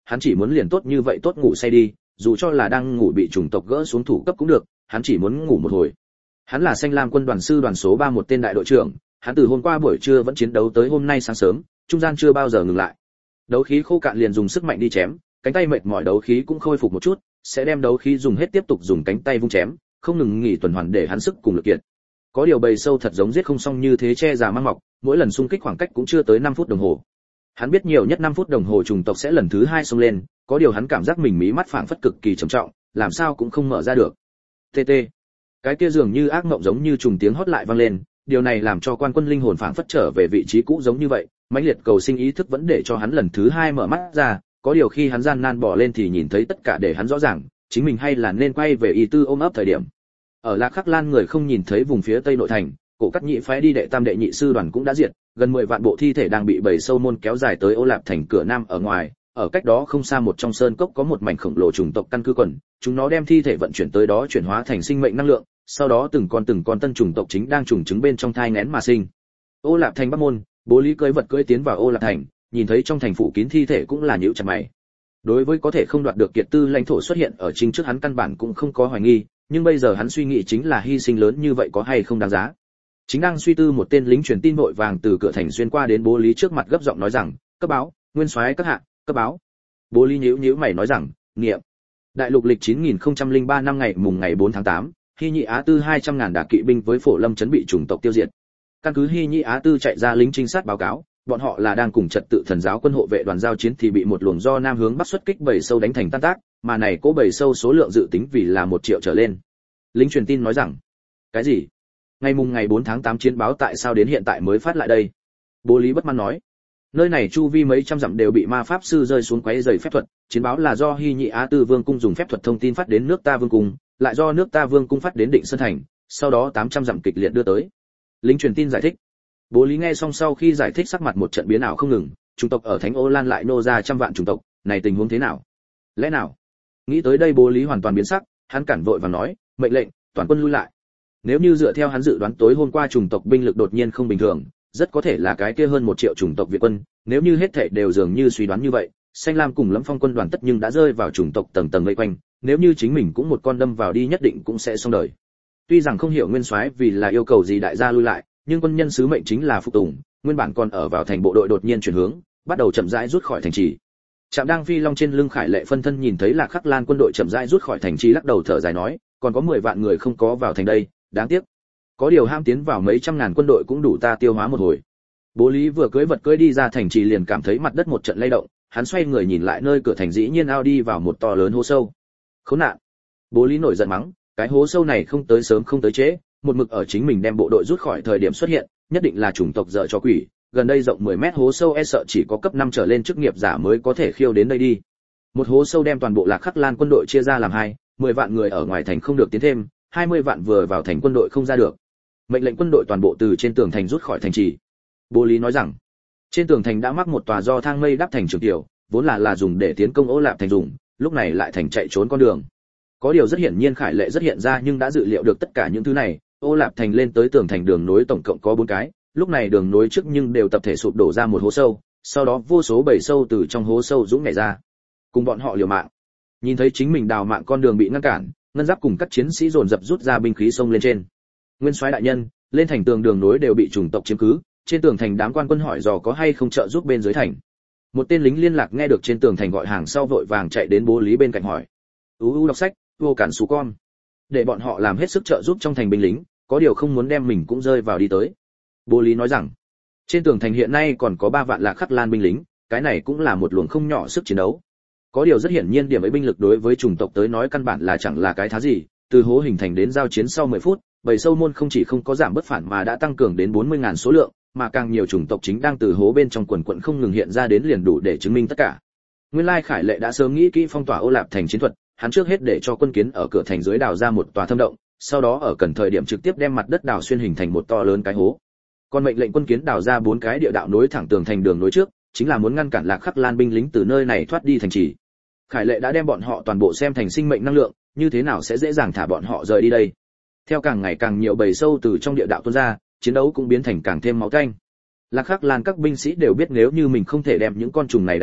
hắn chỉ muốn liền tốt như vậy tốt ngủ say đi, dù cho là đang ngủ bị chủng tộc gỡ xuống thủ cấp cũng được, hắn chỉ muốn ngủ một hồi. Hắn là Xanh Lam quân đoàn sư đoàn số ba một tên đại đội trưởng, hắn từ hôm qua buổi trưa vẫn chiến đấu tới hôm nay sáng sớm, trung gian chưa bao giờ ngừng lại. Đấu khí khô cạn liền dùng sức mạnh đi chém, cánh tay mệt mỏi đấu khí cũng khôi phục một chút, sẽ đem đấu khí dùng hết tiếp tục dùng cánh tay vung chém, không ngừng nghỉ tuần hoàn để hắn sức cùng lực kiệt. Có điều bầy sâu thật giống giết không xong như thế che già mang mọc, mỗi lần xung kích khoảng cách cũng chưa tới năm phút đồng hồ. Hắn biết nhiều nhất năm phút đồng hồ chủng tộc sẽ lần thứ hai xông lên, có điều hắn cảm giác mình mí mắt phảng phất cực kỳ trầm trọng, làm sao cũng không mở ra được. Tê tê. Cái kia dường như ác mộng giống như trùng tiếng hót lại vang lên, điều này làm cho quan quân linh hồn phảng phất trở về vị trí cũ giống như vậy, mãnh liệt cầu sinh ý thức vẫn để cho hắn lần thứ hai mở mắt ra, có điều khi hắn gian nan bò lên thì nhìn thấy tất cả để hắn rõ ràng, chính mình hay là nên quay về y tư ôm ấp thời điểm. Ở Lạc Khắc Lan người không nhìn thấy vùng phía tây nội thành, cổ cắt nhị phái đi đệ tam đệ nhị sư đoàn cũng đã diệt, gần mười vạn bộ thi thể đang bị bầy sâu môn kéo dài tới Ô Lạp thành cửa nam ở ngoài, ở cách đó không xa một trong sơn cốc có một mảnh khổng lồ chủng tộc căn cứ quần, chúng nó đem thi thể vận chuyển tới đó chuyển hóa thành sinh mệnh năng lượng, sau đó từng con từng con tân chủng tộc chính đang trùng trứng bên trong thai nghén mà sinh. Ô Lạp thành Bắc môn, Bố Lý cưỡi vật cưỡi tiến vào Ô Lạp thành, nhìn thấy trong thành phủ kín thi thể cũng là nhíu chặt mày. Đối với có thể không đoạt được kiệt tư lãnh thổ xuất hiện ở chính trước hắn căn bản cũng không có hoài nghi, nhưng bây giờ hắn suy nghĩ chính là hy sinh lớn như vậy có hay không đáng giá. Chính đang suy tư một tên lính truyền tin vội vàng từ cửa thành xuyên qua đến Bố Lý trước mặt gấp giọng nói rằng, cấp báo, nguyên soái các hạ, cấp báo. Bố Lý nhíu nhíu mày nói rằng, nghiệm. Đại lục lịch chín nghìn không trăm lẻ ba năm ngày mùng ngày bốn tháng tám, Hy Nhị Á Tư hai trăm ngàn đả kỵ binh với Phổ Lâm trấn bị chủng tộc tiêu diệt. Căn cứ Hy Nhị Á Tư chạy ra lính trinh sát báo cáo, bọn họ là đang cùng trật tự thần giáo quân hộ vệ đoàn giao chiến thì bị một luồng do nam hướng bắc xuất kích bầy sâu đánh thành tan tác, mà này cố bầy sâu số lượng dự tính vì là một triệu trở lên. Lính truyền tin nói rằng, cái gì? Ngày mùng ngày bốn tháng tám chiến báo tại sao đến hiện tại mới phát lại đây? Bố Lý bất mãn nói, nơi này chu vi mấy trăm dặm đều bị ma pháp sư rơi xuống quấy rầy phép thuật, chiến báo là do Hy Nhị Á Tư Vương cung dùng phép thuật thông tin phát đến nước ta Vương cung, lại do nước ta Vương cung phát đến Định Sơn thành, sau đó tám trăm dặm kịch liệt đưa tới. Lính truyền tin giải thích. Bố Lý nghe xong sau khi giải thích sắc mặt một trận biến ảo không ngừng, chủng tộc ở Thánh Ô Lan lại nô ra trăm vạn chủng tộc, này tình huống thế nào? Lẽ nào? Nghĩ tới đây Bố Lý hoàn toàn biến sắc, hắn cản vội và nói, mệnh lệnh, toàn quân lui lại. Nếu như dựa theo hắn dự đoán tối hôm qua chủng tộc binh lực đột nhiên không bình thường, rất có thể là cái kia hơn một triệu chủng tộc Việt quân, nếu như hết thảy đều dường như suy đoán như vậy, Xanh Lam cùng Lâm Phong quân đoàn tất nhưng đã rơi vào chủng tộc tầng tầng vây quanh, nếu như chính mình cũng một con đâm vào đi nhất định cũng sẽ xong đời. Tuy rằng không hiểu nguyên soái vì là yêu cầu gì đại gia lui lại, nhưng quân nhân sứ mệnh chính là phục tùng, nguyên bản còn ở vào thành bộ đội đột nhiên chuyển hướng, bắt đầu chậm rãi rút khỏi thành trì. Trạm đang phi long trên lưng Khải Lệ phân thân nhìn thấy Lạc Khắc Lan quân đội chậm rãi rút khỏi thành trì lắc đầu thở dài nói, còn có mười vạn người không có vào thành đây, đáng tiếc. Có điều ham tiến vào mấy trăm ngàn quân đội cũng đủ ta tiêu hóa một hồi. Bố Lý vừa cưỡi vật cưỡi đi ra thành trì liền cảm thấy mặt đất một trận lay động, hắn xoay người nhìn lại nơi cửa thành dĩ nhiên ao đi vào một to lớn hố sâu. Khốn nạn! Bố Lý nổi giận mắng, cái hố sâu này không tới sớm không tới trễ, một mực ở chính mình đem bộ đội rút khỏi thời điểm xuất hiện, nhất định là chủng tộc dở cho quỷ, gần đây rộng mười mét hố sâu e sợ chỉ có cấp năm trở lên chức nghiệp giả mới có thể khiêu đến đây đi. Một hố sâu đem toàn bộ Lạc Khắc Lan quân đội chia ra làm hai, mười vạn người ở ngoài thành không được tiến thêm, hai mươi vạn vừa vào thành quân đội không ra được. Mệnh lệnh quân đội toàn bộ từ trên tường thành rút khỏi thành trì. Bố Lý nói rằng, trên tường thành đã mắc một tòa do thang mây đắp thành trường tiểu, vốn là là dùng để tiến công Ô Lạp thành dùng, lúc này lại thành chạy trốn con đường. Có điều rất hiển nhiên Khải Lệ rất hiện ra nhưng đã dự liệu được tất cả những thứ này, Ô Lạp thành lên tới tường thành đường nối tổng cộng có bốn cái, lúc này đường nối trước nhưng đều tập thể sụp đổ ra một hố sâu, sau đó vô số bầy sâu từ trong hố sâu dũng nhảy ra, cùng bọn họ liều mạng. Nhìn thấy chính mình đào mạng con đường bị ngăn cản, ngân giáp cùng các chiến sĩ dồn dập rút ra binh khí xông lên trên. Nguyên soái đại nhân, lên thành tường đường nối đều bị chủng tộc chiếm cứ, trên tường thành đám quan quân hỏi dò có hay không trợ giúp bên dưới thành. Một tên lính liên lạc nghe được trên tường thành gọi hàng sau vội vàng chạy đến Bố Lý bên cạnh hỏi. U u đọc sách, vô cản xù con. Để bọn họ làm hết sức trợ giúp trong thành binh lính, có điều không muốn đem mình cũng rơi vào đi tới. Bố Lý nói rằng, trên tường thành hiện nay còn có ba vạn Lạc Khắc Lan binh lính, cái này cũng là một luồng không nhỏ sức chiến đấu. Có điều rất hiển nhiên điểm ấy binh lực đối với chủng tộc tới nói căn bản là chẳng là cái thá gì, từ hố hình thành đến giao chiến sau mười phút, bầy sâu môn không chỉ không có giảm bất phản mà đã tăng cường đến bốn mươi ngàn số lượng, mà càng nhiều chủng tộc chính đang từ hố bên trong quần quần không ngừng hiện ra đến liền đủ để chứng minh tất cả. Nguyên lai Khải Lệ đã sớm nghĩ kỹ phong tỏa Ô Lạp thành chiến thuật, hắn trước hết để cho quân kiến ở cửa thành dưới đào ra một tòa thâm động, sau đó ở cần thời điểm trực tiếp đem mặt đất đào xuyên hình thành một to lớn cái hố. Còn mệnh lệnh quân kiến đào ra bốn cái địa đạo nối thẳng tường thành đường nối trước, chính là muốn ngăn cản Lạc Khắc Lan binh lính từ nơi này thoát đi thành trì. Khải Lệ đã đem bọn họ toàn bộ xem thành sinh mệnh năng lượng, như thế nào sẽ dễ dàng thả bọn họ rời đi đây? Theo càng ngày càng nhiều bầy sâu từ trong địa đạo tuôn ra, chiến đấu cũng biến thành càng thêm máu tanh. Lạc Khắc Lan các binh sĩ đều biết nếu như mình không thể đem những con trùng này đánh đuổi,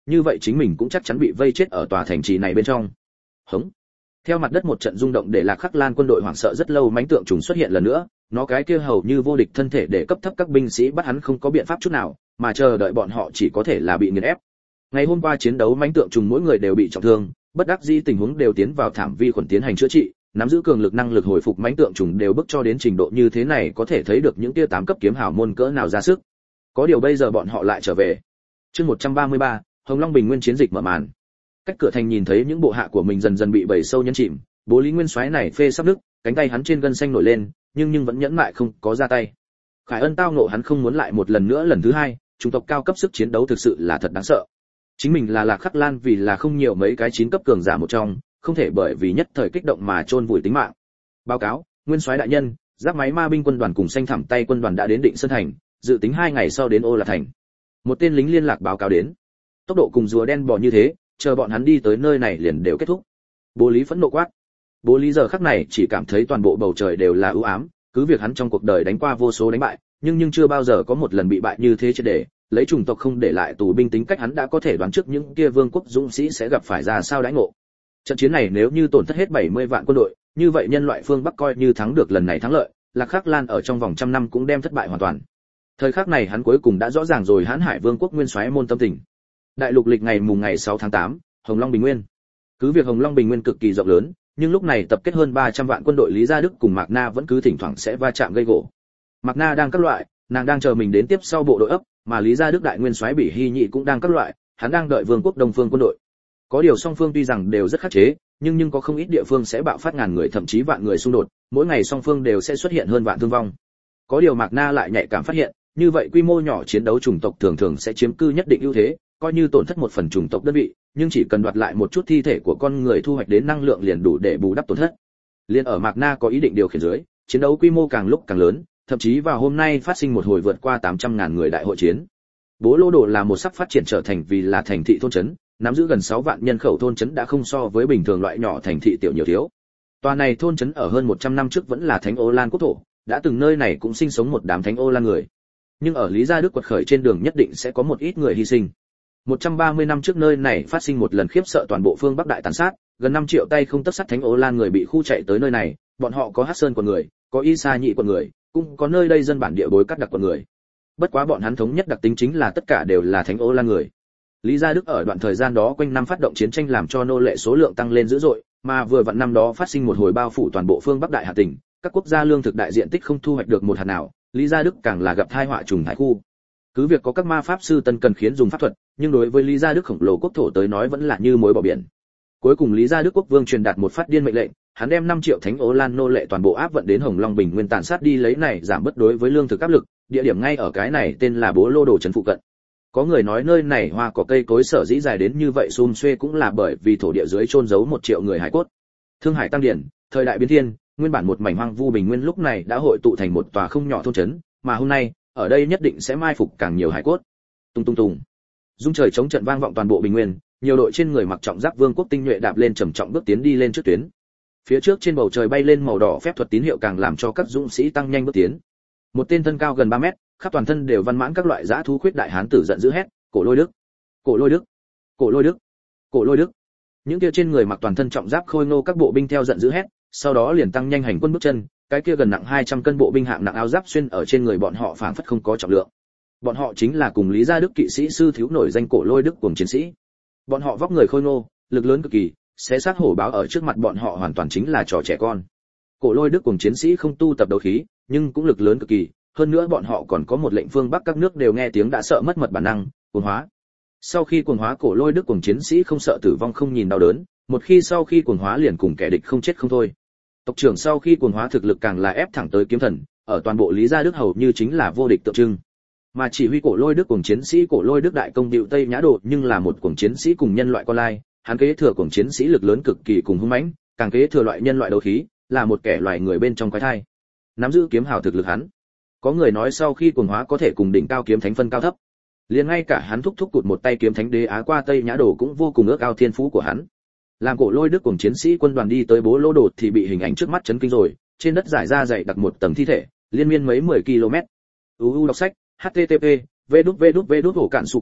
như vậy chính mình cũng chắc chắn bị vây chết ở tòa thành trì này bên trong. Hống. Theo mặt đất một trận rung động để Lạc Khắc Lan quân đội hoảng sợ rất lâu, mãnh tượng trùng xuất hiện lần nữa, nó cái kia hầu như vô địch thân thể để cấp thấp các binh sĩ bắt hắn không có biện pháp chút nào, mà chờ đợi bọn họ chỉ có thể là bị nghiền ép. Ngày hôm qua chiến đấu mãnh tượng trùng mỗi người đều bị trọng thương, bất đắc dĩ tình huống đều tiến vào thảm vi khuẩn tiến hành chữa trị, nắm giữ cường lực năng lực hồi phục mãnh tượng trùng đều bức cho đến trình độ như thế này, có thể thấy được những kia tám cấp kiếm hào môn cỡ nào ra sức. Có điều bây giờ bọn họ lại trở về. Chương một trăm ba mươi ba, Hồng Long Bình Nguyên chiến dịch mở màn. Cách cửa thành nhìn thấy những bộ hạ của mình dần dần bị bầy sâu nhấn chìm, Bố Lý Nguyên Soái này phê sắp nứt, cánh tay hắn trên gân xanh nổi lên, nhưng nhưng vẫn nhẫn mại không có ra tay. Khải Ân tao ngộ hắn không muốn lại một lần nữa lần thứ hai, chủng tộc cao cấp sức chiến đấu thực sự là thật đáng sợ. Chính mình là Lạc Khắc Lan vì là không nhiều mấy cái chín cấp cường giả một trong, không thể bởi vì nhất thời kích động mà chôn vùi tính mạng. Báo cáo, Nguyên Soái đại nhân, giáp máy ma binh quân đoàn cùng xanh thẳm tay quân đoàn đã đến Định Sơn thành, dự tính hai ngày sau đến Ô Lạc thành. Một tên lính liên lạc báo cáo đến. Tốc độ cùng rùa đen bò như thế, chờ bọn hắn đi tới nơi này liền đều kết thúc. Bố Lý phẫn nộ quát. Bố Lý giờ khắc này chỉ cảm thấy toàn bộ bầu trời đều là ưu ám, cứ việc hắn trong cuộc đời đánh qua vô số đánh bại, nhưng nhưng chưa bao giờ có một lần bị bại như thế triệt để, lấy chủng tộc không để lại tù binh tính cách hắn đã có thể đoán trước những kia vương quốc dũng sĩ sẽ gặp phải ra sao đãi ngộ. Trận chiến này nếu như tổn thất hết bảy mươi vạn quân đội, như vậy nhân loại phương Bắc coi như thắng được lần này thắng lợi, Lạc Khắc Lan ở trong vòng trăm năm cũng đem thất bại hoàn toàn. Thời khắc này hắn cuối cùng đã rõ ràng rồi Hán Hải Vương quốc Nguyên Soái môn tâm tình. Đại lục lịch ngày mùng ngày sáu tháng tám, Hồng Long Bình Nguyên. Cứ việc Hồng Long Bình Nguyên cực kỳ rộng lớn, nhưng lúc này tập kết hơn ba trăm vạn quân đội Lý Gia Đức cùng Mạc Na vẫn cứ thỉnh thoảng sẽ va chạm gây gổ. Mạc Na đang các loại, nàng đang chờ mình đến tiếp sau bộ đội ấp, mà Lý Gia Đức đại nguyên soái Bỉ Hy Nhị cũng đang các loại, hắn đang đợi Vương quốc Đông Phương quân đội. Có điều song phương tuy rằng đều rất khắc chế, nhưng nhưng có không ít địa phương sẽ bạo phát ngàn người thậm chí vạn người xung đột, mỗi ngày song phương đều sẽ xuất hiện hơn vạn thương vong. Có điều Mạc Na lại nhạy cảm phát hiện, như vậy quy mô nhỏ chiến đấu chủng tộc thường thường sẽ chiếm cư nhất định ưu thế, coi như tổn thất một phần chủng tộc đơn vị, nhưng chỉ cần đoạt lại một chút thi thể của con người thu hoạch đến năng lượng liền đủ để bù đắp tổn thất. Liên ở Mạc Na có ý định điều khiển dưới, chiến đấu quy mô càng lúc càng lớn, thậm chí vào hôm nay phát sinh một hồi vượt qua tám trăm ngàn người đại hội chiến. Bố Lô Đồ là một sắp phát triển trở thành vì là thành thị thôn trấn, nắm giữ gần sáu vạn nhân khẩu thôn trấn đã không so với bình thường loại nhỏ thành thị tiểu nhiều thiếu. Tòa này thôn trấn ở hơn một trăm năm trước vẫn là Thánh Ô Lan quốc thổ, đã từng nơi này cũng sinh sống một đám Thánh Ô Lan người. Nhưng ở Lý Gia Đức quật khởi trên đường nhất định sẽ có một ít người hy sinh. một trăm ba mươi năm trước nơi này phát sinh một lần khiếp sợ toàn bộ phương Bắc đại tàn sát, gần năm triệu tay không tấc sắt Thánh Ô Lan người bị khu chạy tới nơi này, bọn họ có Hắc Sơn quần người, có Y Sa Nhị quần người, cũng có nơi đây dân bản địa bối cắt đặc quần người. Bất quá bọn hắn thống nhất đặc tính chính là tất cả đều là Thánh Ô Lan người. Lý Gia Đức ở đoạn thời gian đó quanh năm phát động chiến tranh làm cho nô lệ số lượng tăng lên dữ dội, mà vừa vặn năm đó phát sinh một hồi bao phủ toàn bộ phương Bắc đại hà tỉnh, các quốc gia lương thực đại diện tích không thu hoạch được một hạt nào, Lý Gia Đức càng là gặp tai họa trùng hải khu. Cứ việc có các ma pháp sư tân cần khiến dùng pháp thuật, nhưng đối với Lý Gia Đức khổng lồ quốc thổ tới nói vẫn là như muối bỏ biển. Cuối cùng Lý Gia Đức quốc vương truyền đạt một phát điên mệnh lệnh, hắn đem năm triệu Thánh Ô Lan nô lệ toàn bộ áp vận đến Hồng Long Bình Nguyên tàn sát đi, lấy này giảm bớt đối với lương thực áp lực, địa điểm ngay ở cái này tên là Bố Lô Đồ trấn phụ cận. Có người nói nơi này hoa cỏ cây cối sở dĩ dài đến như vậy xum xuê cũng là bởi vì thổ địa dưới chôn giấu một triệu người hải cốt. Thương Hải tăng điển, thời đại biến thiên, nguyên bản một mảnh hoang vu bình nguyên lúc này đã hội tụ thành một tòa không nhỏ thôn trấn, mà hôm nay, ở đây nhất định sẽ mai phục càng nhiều hải cốt. Tung tung tung. Dung trời chống trận vang vọng toàn bộ bình nguyên, nhiều đội trên người mặc trọng giáp vương quốc tinh nhuệ đạp lên trầm trọng bước tiến đi lên trước tuyến. Phía trước trên bầu trời bay lên màu đỏ phép thuật tín hiệu càng làm cho các dũng sĩ tăng nhanh bước tiến. Một tên thân cao gần ba mét, khắp toàn thân đều văn mãn các loại dã thú khuyết đại hán tử giận dữ hét, "Cổ Lôi Đức! Cổ Lôi Đức! Cổ Lôi Đức! Cổ Lôi Đức!" Những kia trên người mặc toàn thân trọng giáp khôi ngô các bộ binh theo giận dữ hét, sau đó liền tăng nhanh hành quân bước chân, cái kia gần nặng hai trăm cân bộ binh hạng nặng áo giáp xuyên ở trên người bọn họ phảng phất không có trọng lượng. Bọn họ chính là cùng Lý Gia Đức kỵ sĩ sư thiếu nổi danh Cổ Lôi Đức cùng chiến sĩ. Bọn họ vóc người khôi ngô, lực lớn cực kỳ, xé xác hổ báo ở trước mặt bọn họ hoàn toàn chính là trò trẻ con. Cổ Lôi Đức cùng chiến sĩ không tu tập đấu khí, nhưng cũng lực lớn cực kỳ, hơn nữa bọn họ còn có một lệnh phương Bắc các nước đều nghe tiếng đã sợ mất mật bản năng, cuồng hóa. Sau khi cuồng hóa Cổ Lôi Đức cùng chiến sĩ không sợ tử vong không nhìn đau đớn, một khi sau khi cuồng hóa liền cùng kẻ địch không chết không thôi. Tộc trưởng sau khi cuồng hóa thực lực càng là ép thẳng tới kiếm thần, ở toàn bộ Lý Gia Đức hầu như chính là vô địch tượng trưng. Mà chỉ huy Cổ Lôi Đức cùng chiến sĩ Cổ Lôi Đức đại công điệu Tây Nhã Đồ nhưng là một cuồng chiến sĩ cùng nhân loại con lai, hắn kế thừa cuồng chiến sĩ lực lớn cực kỳ cùng hung mãnh, càng kế thừa loại nhân loại đấu khí, là một kẻ loài người bên trong quái thai. Nắm giữ kiếm hào thực lực hắn. Có người nói sau khi cuồng hóa có thể cùng đỉnh cao kiếm thánh phân cao thấp. Liền ngay cả hắn thúc thúc cụt một tay kiếm thánh đế Á qua Tây Nhã Đồ cũng vô cùng ước ao thiên phú của hắn. Làm Cổ Lôi Đức cùng chiến sĩ quân đoàn đi tới Bố Lô Đồ thì bị hình ảnh trước mắt chấn kinh rồi, trên đất rải ra dày đặc một tầng thi thể, liên miên mấy mười ki lô mét. u u đọc sách, http vê đút vê đút vê đút ổ cạn su com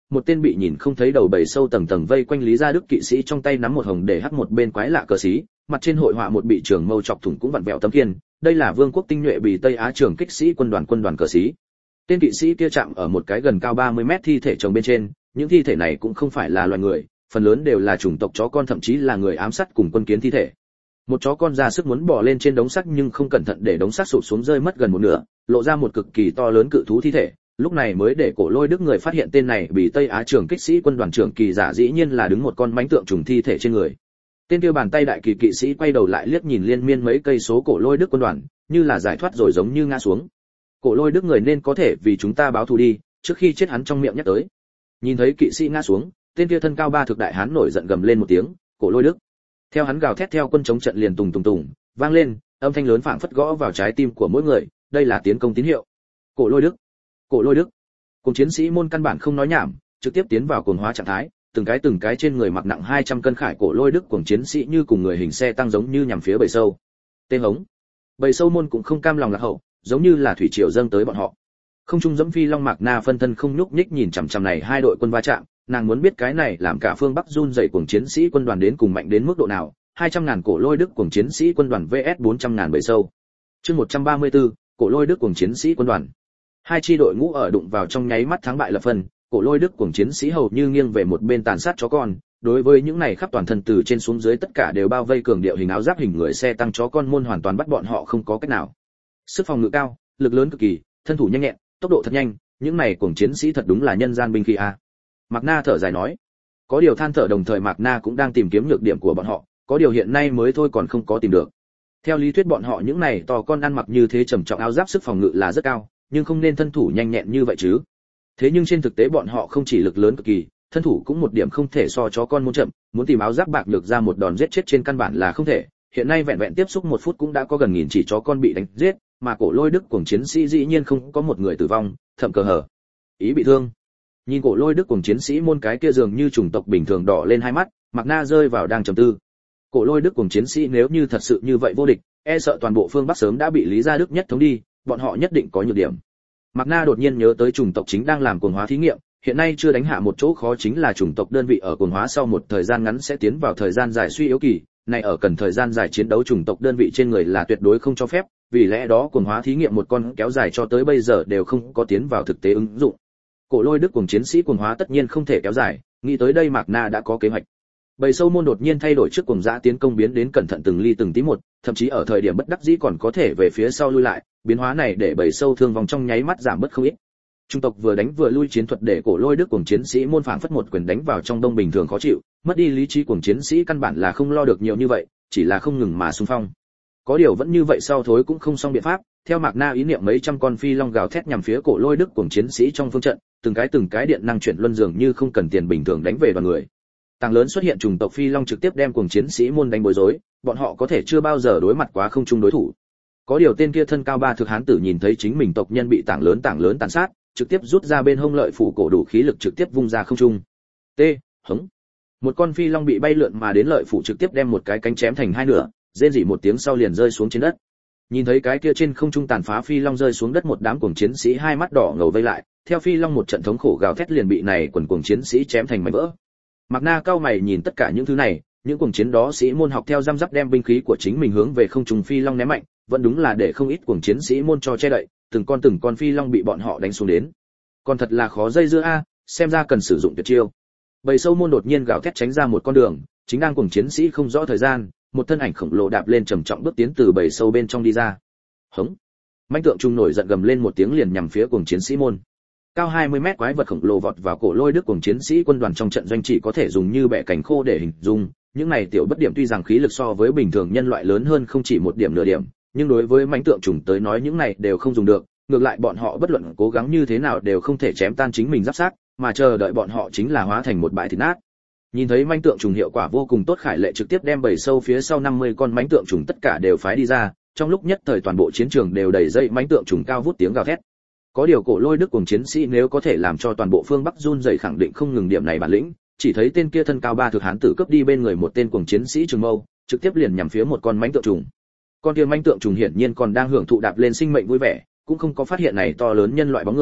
một tên bị nhìn không thấy đầu bầy sâu tầng tầng vây quanh Lý Gia Đức kỵ sĩ trong tay nắm một hồng để hắc một bên quái lạ cờ xí, mặt trên hội họa một bị trường mâu chọc thủng cũng vặn vẹo tấm kiên, đây là Vương quốc tinh nhuệ bì Tây Á trường kích sĩ quân đoàn quân đoàn cờ xí. Tên kỵ sĩ kia chạm ở một cái gần cao ba mươi mét thi thể chồng bên trên, những thi thể này cũng không phải là loài người, phần lớn đều là chủng tộc chó con, thậm chí là người ám sát cùng quân kiến thi thể. Một chó con ra sức muốn bò lên trên đống sắt nhưng không cẩn thận để đống sắt sụp xuống rơi mất gần một nửa, lộ ra một cực kỳ to lớn cự thú thi thể. Lúc này mới để Cổ Lôi Đức người phát hiện tên này bị Tây Á trường kích sĩ quân đoàn trưởng kỳ giả dĩ nhiên là đứng một con mãnh tượng trùng thi thể trên người. Tên kia bàn tay đại kỳ kỵ sĩ quay đầu lại liếc nhìn liên miên mấy cây số Cổ Lôi Đức quân đoàn, như là giải thoát rồi giống như ngã xuống. Cổ Lôi Đức người nên có thể vì chúng ta báo thù đi, trước khi chết hắn trong miệng nhắc tới. Nhìn thấy kỵ sĩ ngã xuống, tên kia thân cao ba thực đại hán nổi giận gầm lên một tiếng, Cổ Lôi Đức. Theo hắn gào thét theo quân chống trận liền tùng tùng tùng vang lên, âm thanh lớn phảng phất gõ vào trái tim của mỗi người, đây là tiến công tín hiệu. Cổ Lôi Đức, Cổ Lôi Đức. Cùng chiến sĩ môn căn bản không nói nhảm, trực tiếp tiến vào cuồng hóa trạng thái, từng cái từng cái trên người mặc nặng hai trăm cân khải Cổ Lôi Đức cùng chiến sĩ như cùng người hình xe tăng giống như nhằm phía bầy sâu. Tên hống. Bầy sâu môn cũng không cam lòng lạc hậu, giống như là thủy triều dâng tới bọn họ. Không trung dẫm phi long Mạc Na phân thân không nhúc nhích nhìn chằm chằm này hai đội quân va chạm, nàng muốn biết cái này làm cả phương Bắc run rẩy cuồng chiến sĩ quân đoàn đến cùng mạnh đến mức độ nào, hai trăm ngàn Cổ Lôi Đức cuồng chiến sĩ quân đoàn vs bốn trăm ngàn bầy sâu. Chương một trăm ba mươi tư, Cổ Lôi Đức cuồng chiến sĩ quân đoàn. Hai chi đội ngũ ở đụng vào trong nháy mắt thắng bại lập phần, Cổ Lôi Đức cuồng chiến sĩ hầu như nghiêng về một bên tàn sát chó con, đối với những này khắp toàn thân từ trên xuống dưới tất cả đều bao vây cường điệu hình áo giáp hình người xe tăng chó con môn hoàn toàn bắt bọn họ không có cách nào. Sức phòng ngự cao, lực lớn cực kỳ, thân thủ nhanh nhẹn, tốc độ thật nhanh, những này cuồng chiến sĩ thật đúng là nhân gian binh khí a. Mạc Na thở dài nói. Có điều than thở đồng thời Mạc Na cũng đang tìm kiếm nhược điểm của bọn họ, có điều hiện nay mới thôi còn không có tìm được. Theo lý thuyết bọn họ những này to con ăn mặc như thế trầm trọng áo giáp sức phòng ngự là rất cao, nhưng không nên thân thủ nhanh nhẹn như vậy chứ. Thế nhưng trên thực tế bọn họ không chỉ lực lớn cực kỳ, thân thủ cũng một điểm không thể so chó con muốn chậm, muốn tìm áo giáp bạc nhược ra một đòn giết chết trên căn bản là không thể. Hiện nay vẹn vẹn tiếp xúc một phút cũng đã có gần nghìn chỉ chó con bị đánh giết, mà Cổ Lôi Đức cuồng chiến sĩ dĩ nhiên không có một người tử vong, thậm cờ hở ý bị thương. Nhìn Cổ Lôi Đức cuồng chiến sĩ môn cái kia dường như chủng tộc bình thường đỏ lên hai mắt, Mạc Na rơi vào đang trầm tư. Cổ Lôi Đức cuồng chiến sĩ nếu như thật sự như vậy vô địch, e sợ toàn bộ phương Bắc sớm đã bị Lý Gia Đức nhất thống đi, bọn họ nhất định có nhược điểm. Mạc Na đột nhiên nhớ tới chủng tộc chính đang làm cuồng hóa thí nghiệm, hiện nay chưa đánh hạ một chỗ khó chính là chủng tộc đơn vị ở cuồng hóa sau một thời gian ngắn sẽ tiến vào thời gian dài suy yếu kỳ, này ở cần thời gian dài chiến đấu chủng tộc đơn vị trên người là tuyệt đối không cho phép, vì lẽ đó cuồng hóa thí nghiệm một con kéo dài cho tới bây giờ đều không có tiến vào thực tế ứng dụng. Cổ Lôi Đức cuồng chiến sĩ cuồng hóa tất nhiên không thể kéo dài, nghĩ tới đây Mạc Na đã có kế hoạch. Bầy sâu môn đột nhiên thay đổi trước cuồng dã tiến công biến đến cẩn thận từng ly từng tí một, thậm chí ở thời điểm bất đắc dĩ còn có thể về phía sau lui lại, biến hóa này để bầy sâu thương vong trong nháy mắt giảm bớt không ít. Trung tộc vừa đánh vừa lui chiến thuật để Cổ Lôi Đức cuồng chiến sĩ môn phảng phất một quyền đánh vào trong đông bình thường khó chịu, mất đi lý trí cuồng chiến sĩ căn bản là không lo được nhiều như vậy, chỉ là không ngừng mà xung phong. Có điều vẫn như vậy sau thối cũng không xong biện pháp, theo Mạc Na ý niệm mấy trăm con phi long gào thét nhằm phía Cổ Lôi Đức cuồng chiến sĩ trong phương trận, từng cái từng cái điện năng chuyển luân dường như không cần tiền bình thường đánh về đoàn người. Tàng lớn xuất hiện chủng tộc phi long trực tiếp đem cuồng chiến sĩ môn đánh bối rối, bọn họ có thể chưa bao giờ đối mặt quá không chung đối thủ. Có điều tên kia thân cao ba thực hán tử nhìn thấy chính mình tộc nhân bị tảng lớn tảng lớn tàn sát, trực tiếp rút ra bên hông lợi phủ cổ đủ khí lực trực tiếp vung ra không trung. T, hững. Một con phi long bị bay lượn mà đến lợi phủ trực tiếp đem một cái cánh chém thành hai nửa, rên rỉ một tiếng sau liền rơi xuống trên đất. Nhìn thấy cái kia trên không trung tàn phá phi long rơi xuống đất, một đám cuồng chiến sĩ hai mắt đỏ ngầu vây lại, theo phi long một trận thống khổ gào thét liền bị này quần cuồng chiến sĩ chém thành mảnh vỡ. Mạc Na cao mày nhìn tất cả những thứ này, những cuồng chiến đó sĩ môn học theo răm rắp đem binh khí của chính mình hướng về không trung phi long ném mạnh, vẫn đúng là để không ít cuồng chiến sĩ môn cho che đậy, từng con từng con phi long bị bọn họ đánh xuống đến. Còn thật là khó dây dưa a, xem ra cần sử dụng tuyệt chiêu. Bầy sâu môn đột nhiên gào thét tránh ra một con đường, chính đang cuồng chiến sĩ không rõ thời gian, một thân ảnh khổng lồ đạp lên trầm trọng bước tiến từ bầy sâu bên trong đi ra. Hống! Mãnh tượng trung nổi giận gầm lên một tiếng liền nhằm phía cuồng chiến sĩ môn. Cao hai mươi mét quái vật khổng lồ vọt vào Cổ Lôi Đức cuồng chiến sĩ quân đoàn trong trận doanh chỉ có thể dùng như bẻ cánh khô để hình dung, những này tiểu bất điểm tuy rằng khí lực so với bình thường nhân loại lớn hơn không chỉ một điểm nửa điểm, nhưng đối với mãnh tượng trùng tới nói những này đều không dùng được, ngược lại bọn họ bất luận cố gắng như thế nào đều không thể chém tan chính mình giáp xác, mà chờ đợi bọn họ chính là hóa thành một bãi thịt nát. Nhìn thấy mãnh tượng trùng hiệu quả vô cùng tốt, Khải Lệ trực tiếp đem bầy sâu phía sau năm mươi con mãnh tượng trùng tất cả đều phái đi ra, trong lúc nhất thời toàn bộ chiến trường đều đầy dây mãnh tượng trùng cao vút tiếng gào thét. Có điều Cổ Lôi Đức cuồng chiến sĩ nếu có thể làm cho toàn bộ phương Bắc run rẩy khẳng định không ngừng điểm này bản lĩnh, chỉ thấy tên kia thân cao ba thực hán tử cướp đi bên người một tên cuồng chiến sĩ trường mâu, trực tiếp liền nhằm phía một con mãnh tượng trùng. Con kia mãnh tượng trùng hiển nhiên còn đang hưởng thụ đạp lên sinh mệnh vui vẻ, cũng không có phát hiện này to lớn nhân loại bóng người,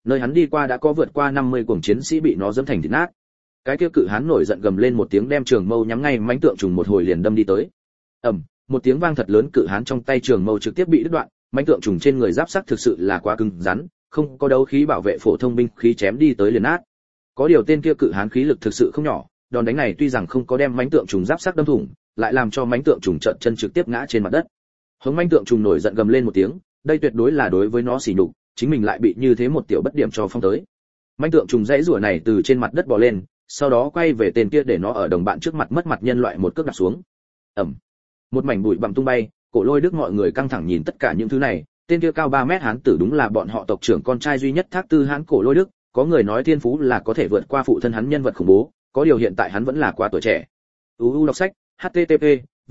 Nơi hắn đi qua đã có vượt qua năm mươi cuồng chiến sĩ bị nó dẫm thành thịt nát. Cái kia cự hán nổi giận gầm lên một tiếng, đem trường mâu nhắm ngay mãnh tượng trùng một hồi liền đâm đi tới. Ầm, một tiếng vang thật lớn, cự hán trong tay trường mâu trực tiếp bị đứt đoạn, mãnh tượng trùng trên người giáp sắc thực sự là quá cứng rắn, không có đấu khí bảo vệ phổ thông binh khí chém đi tới liền nát. Có điều tên kia cự hán khí lực thực sự không nhỏ, đòn đánh này tuy rằng không có đem mãnh tượng trùng giáp sắc đâm thủng, lại làm cho mãnh tượng trùng trợn chân trực tiếp ngã trên mặt đất. Hống mãnh tượng trùng nổi giận gầm lên một tiếng, đây tuyệt đối là đối với nó sỉ nhục, chính mình lại bị như thế một tiểu bất điểm cho phong tới. Mãnh tượng trùng dãy rủa này từ trên mặt đất bò lên, sau đó quay về tên kia để nó ở đồng bạn trước mặt mất mặt nhân loại một cước đạp xuống. Ầm. Một mảnh bụi bặm tung bay, Cổ Lôi Đức mọi người căng thẳng nhìn tất cả những thứ này, tên kia cao ba mét hán tử đúng là bọn họ tộc trưởng con trai duy nhất Thác Tư Hán Cổ Lôi Đức, có người nói thiên phú là có thể vượt qua phụ thân hắn nhân vật khủng bố, có điều hiện tại hắn vẫn là quá tuổi trẻ. u u đọc sách http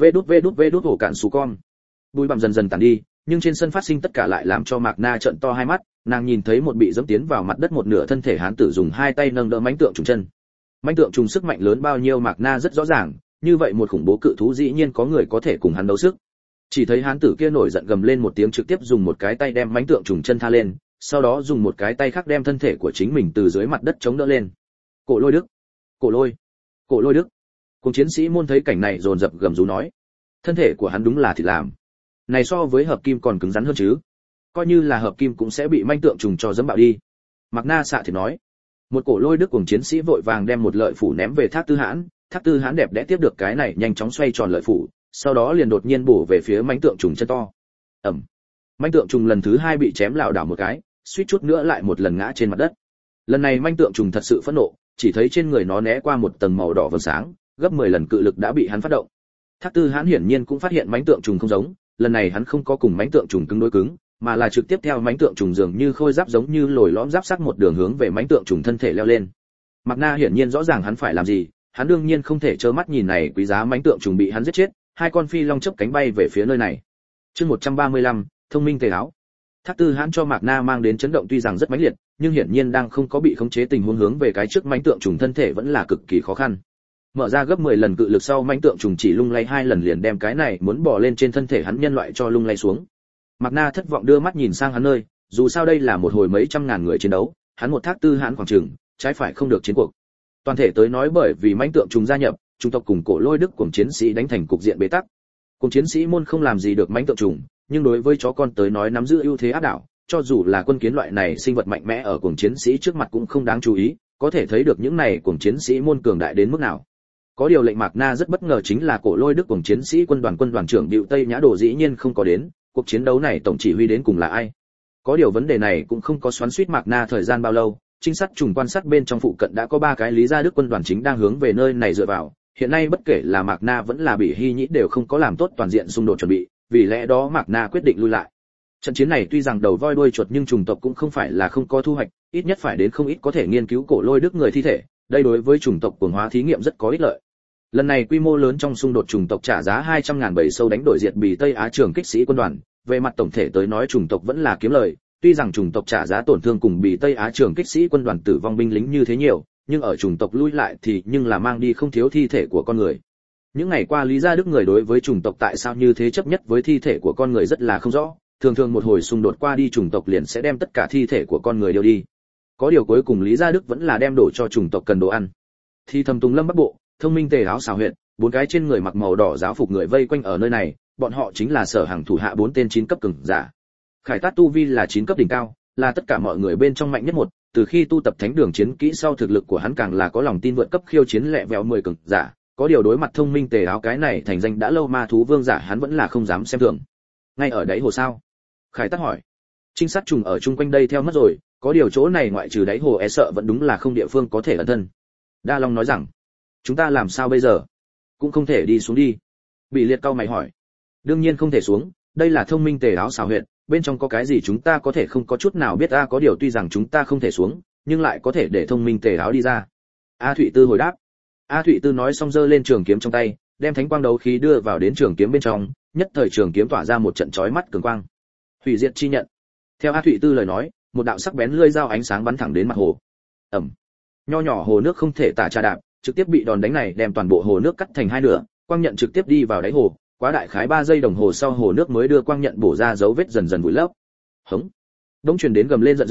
vđvđvđ cản sú con. Bụi bặm dần dần tàn đi, nhưng trên sân phát sinh tất cả lại làm cho Mạc Na trợn to hai mắt, nàng nhìn thấy một bị dẫm tiến vào mặt đất một nửa thân thể hán tử dùng hai tay nâng đỡ mãnh tượng trùng chân. Mãnh tượng trùng sức mạnh lớn bao nhiêu Mạc Na rất rõ ràng, như vậy một khủng bố cự thú dĩ nhiên có người có thể cùng hắn đấu sức. Chỉ thấy hán tử kia nổi giận gầm lên một tiếng, trực tiếp dùng một cái tay đem mãnh tượng trùng chân tha lên, sau đó dùng một cái tay khác đem thân thể của chính mình từ dưới mặt đất chống đỡ lên. Cổ Lôi Đức, Cổ Lôi, Cổ Lôi Đức. Cùng chiến sĩ môn thấy cảnh này dồn dập gầm rú nói, thân thể của hắn đúng là thịt làm. Này so với hợp kim còn cứng rắn hơn chứ? Coi như là hợp kim cũng sẽ bị manh tượng trùng cho dẫm bạo đi. Mạc Na xạ thì nói. Một Cổ Lôi Đức cùng chiến sĩ vội vàng đem một lợi phủ ném về Thác Tư Hãn, Thác Tư Hãn đẹp đẽ tiếp được cái này nhanh chóng xoay tròn lợi phủ, sau đó liền đột nhiên bổ về phía manh tượng trùng chân to. Ầm. Manh tượng trùng lần thứ hai bị chém lảo đảo một cái, suýt chút nữa lại một lần ngã trên mặt đất. Lần này manh tượng trùng thật sự phẫn nộ, chỉ thấy trên người nó né qua một tầng màu đỏ vầng sáng, gấp mười lần cự lực đã bị hắn phát động. Thác Tư Hãn hiển nhiên cũng phát hiện mãnh tượng trùng không giống, lần này hắn không có cùng mãnh tượng trùng cứng đối cứng, mà là trực tiếp theo mãnh tượng trùng dường như khôi giáp giống như lồi lõm giáp sắc một đường hướng về mãnh tượng trùng thân thể leo lên. Mạc Na hiển nhiên rõ ràng hắn phải làm gì, hắn đương nhiên không thể trơ mắt nhìn này quý giá mãnh tượng trùng bị hắn giết chết, hai con phi long chớp cánh bay về phía nơi này. Chương một trăm ba mươi lăm, thông minh tề áo. Thác Tư Hãn cho Mạc Na mang đến chấn động tuy rằng rất mãnh liệt, nhưng hiển nhiên đang không có bị khống chế tình huống hướng về cái trước mãnh tượng trùng thân thể vẫn là cực kỳ khó khăn. Mở ra gấp mười lần cự lực sau, mãnh tượng trùng chỉ lung lay hai lần liền đem cái này muốn bò lên trên thân thể hắn nhân loại cho lung lay xuống. Mạc Na thất vọng đưa mắt nhìn sang hắn nơi, dù sao đây là một hồi mấy trăm ngàn người chiến đấu, hắn một Thác Tư Hãn khoảng chừng, trái phải không được chiến cuộc. Toàn thể tới nói bởi vì mãnh tượng trùng gia nhập, trung tộc cùng Cổ Lôi Đức cùng chiến sĩ đánh thành cục diện bế tắc. Cùng chiến sĩ môn không làm gì được mãnh tượng trùng, nhưng đối với chó con tới nói nắm giữ ưu thế áp đảo, cho dù là quân kiến loại này sinh vật mạnh mẽ ở cùng chiến sĩ trước mặt cũng không đáng chú ý, có thể thấy được những này cùng chiến sĩ môn cường đại đến mức nào. Có điều lệnh Mạc Na rất bất ngờ chính là Cổ Lôi Đức cùng chiến sĩ quân đoàn quân đoàn trưởng Bựu Tây Nhã Đồ dĩ nhiên không có đến, cuộc chiến đấu này tổng chỉ huy đến cùng là ai? Có điều vấn đề này cũng không có xoắn xuýt Mạc Na thời gian bao lâu, trinh sát trùng quan sát bên trong phụ cận đã có ba cái Lý Gia Đức quân đoàn chính đang hướng về nơi này dựa vào, hiện nay bất kể là Mạc Na vẫn là Bỉ Hy Nhĩ đều không có làm tốt toàn diện xung đột chuẩn bị, vì lẽ đó Mạc Na quyết định lui lại. Trận chiến này tuy rằng đầu voi đuôi chuột nhưng chủng tộc cũng không phải là không có thu hoạch, ít nhất phải đến không ít có thể nghiên cứu Cổ Lôi Đức người thi thể, đây đối với chủng tộc cường hóa thí nghiệm rất có ích lợi. Lần này quy mô lớn trong xung đột chủng tộc trả giá hai trăm ngàn bầy sâu đánh đổi diệt Bỉ Tây Á trường kích sĩ quân đoàn, về mặt tổng thể tới nói chủng tộc vẫn là kiếm lời, tuy rằng chủng tộc trả giá tổn thương cùng Bỉ Tây Á trường kích sĩ quân đoàn tử vong binh lính như thế nhiều, nhưng ở chủng tộc lui lại thì nhưng là mang đi không thiếu thi thể của con người. Những ngày qua Lý Gia Đức người đối với chủng tộc tại sao như thế chấp nhất với thi thể của con người rất là không rõ, thường thường một hồi xung đột qua đi chủng tộc liền sẽ đem tất cả thi thể của con người đều đi. Có điều cuối cùng Lý Gia Đức vẫn là đem đổ cho chủng tộc cần đồ ăn. Thì thầm Tùng Lâm Bắc Bộ, thông minh tề áo xào huyện, bốn cái trên người mặc màu đỏ giáo phục người vây quanh ở nơi này, bọn họ chính là Sở Hàng thủ hạ bốn tên chín cấp cường giả. Khải Tát tu vi là chín cấp đỉnh cao, là tất cả mọi người bên trong mạnh nhất một, từ khi tu tập thánh đường chiến kỹ sau thực lực của hắn càng là có lòng tin vượt cấp khiêu chiến lẹ vẹo mười cường giả, có điều đối mặt thông minh tề áo cái này thành danh đã lâu ma thú vương giả hắn vẫn là không dám xem thường. Ngay ở đáy hồ sao? Khải Tát hỏi. Trinh sát trùng ở chung quanh đây theo mất rồi, có điều chỗ này ngoại trừ đáy hồ e sợ vẫn đúng là không địa phương có thể ẩn thân. Đa Long nói rằng, chúng ta làm sao bây giờ? Cũng không thể đi xuống đi. Bị Liệt cau mày hỏi. Đương nhiên không thể xuống, đây là thông minh tề áo xào huyện, bên trong có cái gì chúng ta có thể không có chút nào biết a, có điều tuy rằng chúng ta không thể xuống, nhưng lại có thể để thông minh tề áo đi ra. A Thụy Tư hồi đáp. A Thụy Tư nói xong giơ lên trường kiếm trong tay, đem thánh quang đấu khí đưa vào đến trường kiếm bên trong, nhất thời trường kiếm tỏa ra một trận chói mắt cường quang. Hủy diệt chi nhận. Theo A Thụy Tư lời nói, một đạo sắc bén lưỡi dao ánh sáng bắn thẳng đến mặt hồ. Ầm. Nho nhỏ hồ nước không thể tả trà đạp, trực tiếp bị đòn đánh này đem toàn bộ hồ nước cắt thành hai nửa, quang nhận trực tiếp đi vào đáy hồ, quá đại khái ba giây đồng hồ sau hồ nước mới đưa quang nhận bổ ra dấu vết dần dần vùi lấp. Hống. Đống truyền đến gầm lên giận dữ,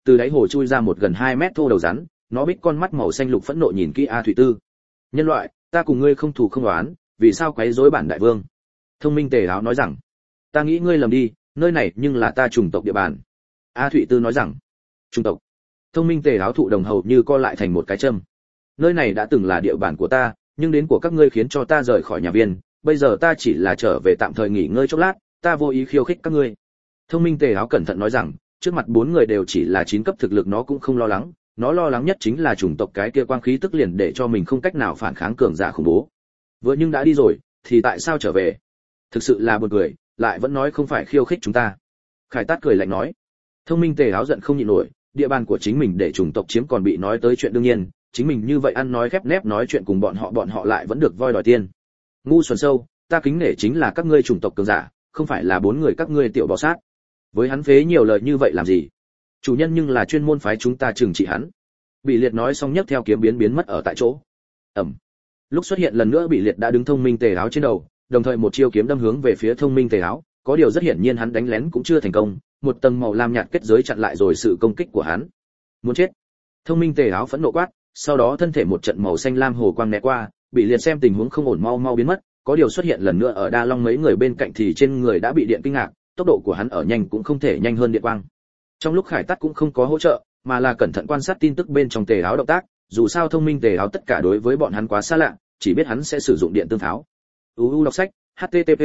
từ đáy hồ chui ra một gần hai mét thô đầu rắn, nó bích con mắt màu xanh lục phẫn nộ nhìn kỹ A Thụy Tư. Nhân loại, ta cùng ngươi không thù không oán, vì sao quấy rối bản đại vương? Thông minh tề áo nói rằng, ta nghĩ ngươi lầm đi, nơi này nhưng là ta chủng tộc địa bàn. A Thụy Tư nói rằng, chủng tộc? Thông minh tề áo thụ đồng hầu như co lại thành một cái châm. Nơi này đã từng là địa bàn của ta, nhưng đến của các ngươi khiến cho ta rời khỏi nhà viên, bây giờ ta chỉ là trở về tạm thời nghỉ ngơi chốc lát, ta vô ý khiêu khích các ngươi. Thông minh tề áo cẩn thận nói rằng, trước mặt bốn người đều chỉ là chín cấp thực lực, nó cũng không lo lắng, nó lo lắng nhất chính là chủng tộc cái kia quang khí tức liền để cho mình không cách nào phản kháng cường giả khủng bố. Vừa nhưng đã đi rồi, thì tại sao trở về? Thực sự là buồn cười, lại vẫn nói không phải khiêu khích chúng ta. Khải Tát cười lạnh nói. Thông minh tề áo giận không nhịn nổi, địa bàn của chính mình để chủng tộc chiếm còn bị nói tới chuyện đương nhiên, chính mình như vậy ăn nói khép nép nói chuyện cùng bọn họ bọn họ lại vẫn được voi đòi tiền. Ngu xuẩn sâu, ta kính nể chính là các ngươi chủng tộc cường giả, không phải là bốn người các ngươi tiểu bò sát. Với hắn phế nhiều lời như vậy làm gì? Chủ nhân nhưng là chuyên môn phái chúng ta trừng trị hắn. Bị Liệt nói xong nhấc theo kiếm biến biến mất ở tại chỗ. Ầm. Lúc xuất hiện lần nữa Bị Liệt đã đứng thông minh tề áo trên đầu, đồng thời một chiêu kiếm đâm hướng về phía thông minh tề áo, có điều rất hiển nhiên hắn đánh lén cũng chưa thành công, một tầng màu lam nhạt kết giới chặn lại rồi sự công kích của hắn. Muốn chết. Thông minh tề áo phẫn nộ quát, sau đó thân thể một trận màu xanh lam hồ quang né qua, Bị Liệt xem tình huống không ổn mau mau biến mất, có điều xuất hiện lần nữa ở Đa Long mấy người bên cạnh thì trên người đã bị điện kinh ngạc, tốc độ của hắn ở nhanh cũng không thể nhanh hơn điện quang. Trong lúc Khải Tát cũng không có hỗ trợ, mà là cẩn thận quan sát tin tức bên trong tề áo động tác, dù sao thông minh tề áo tất cả đối với bọn hắn quá xa lạ, chỉ biết hắn sẽ sử dụng điện tương pháo. u u đọc sách http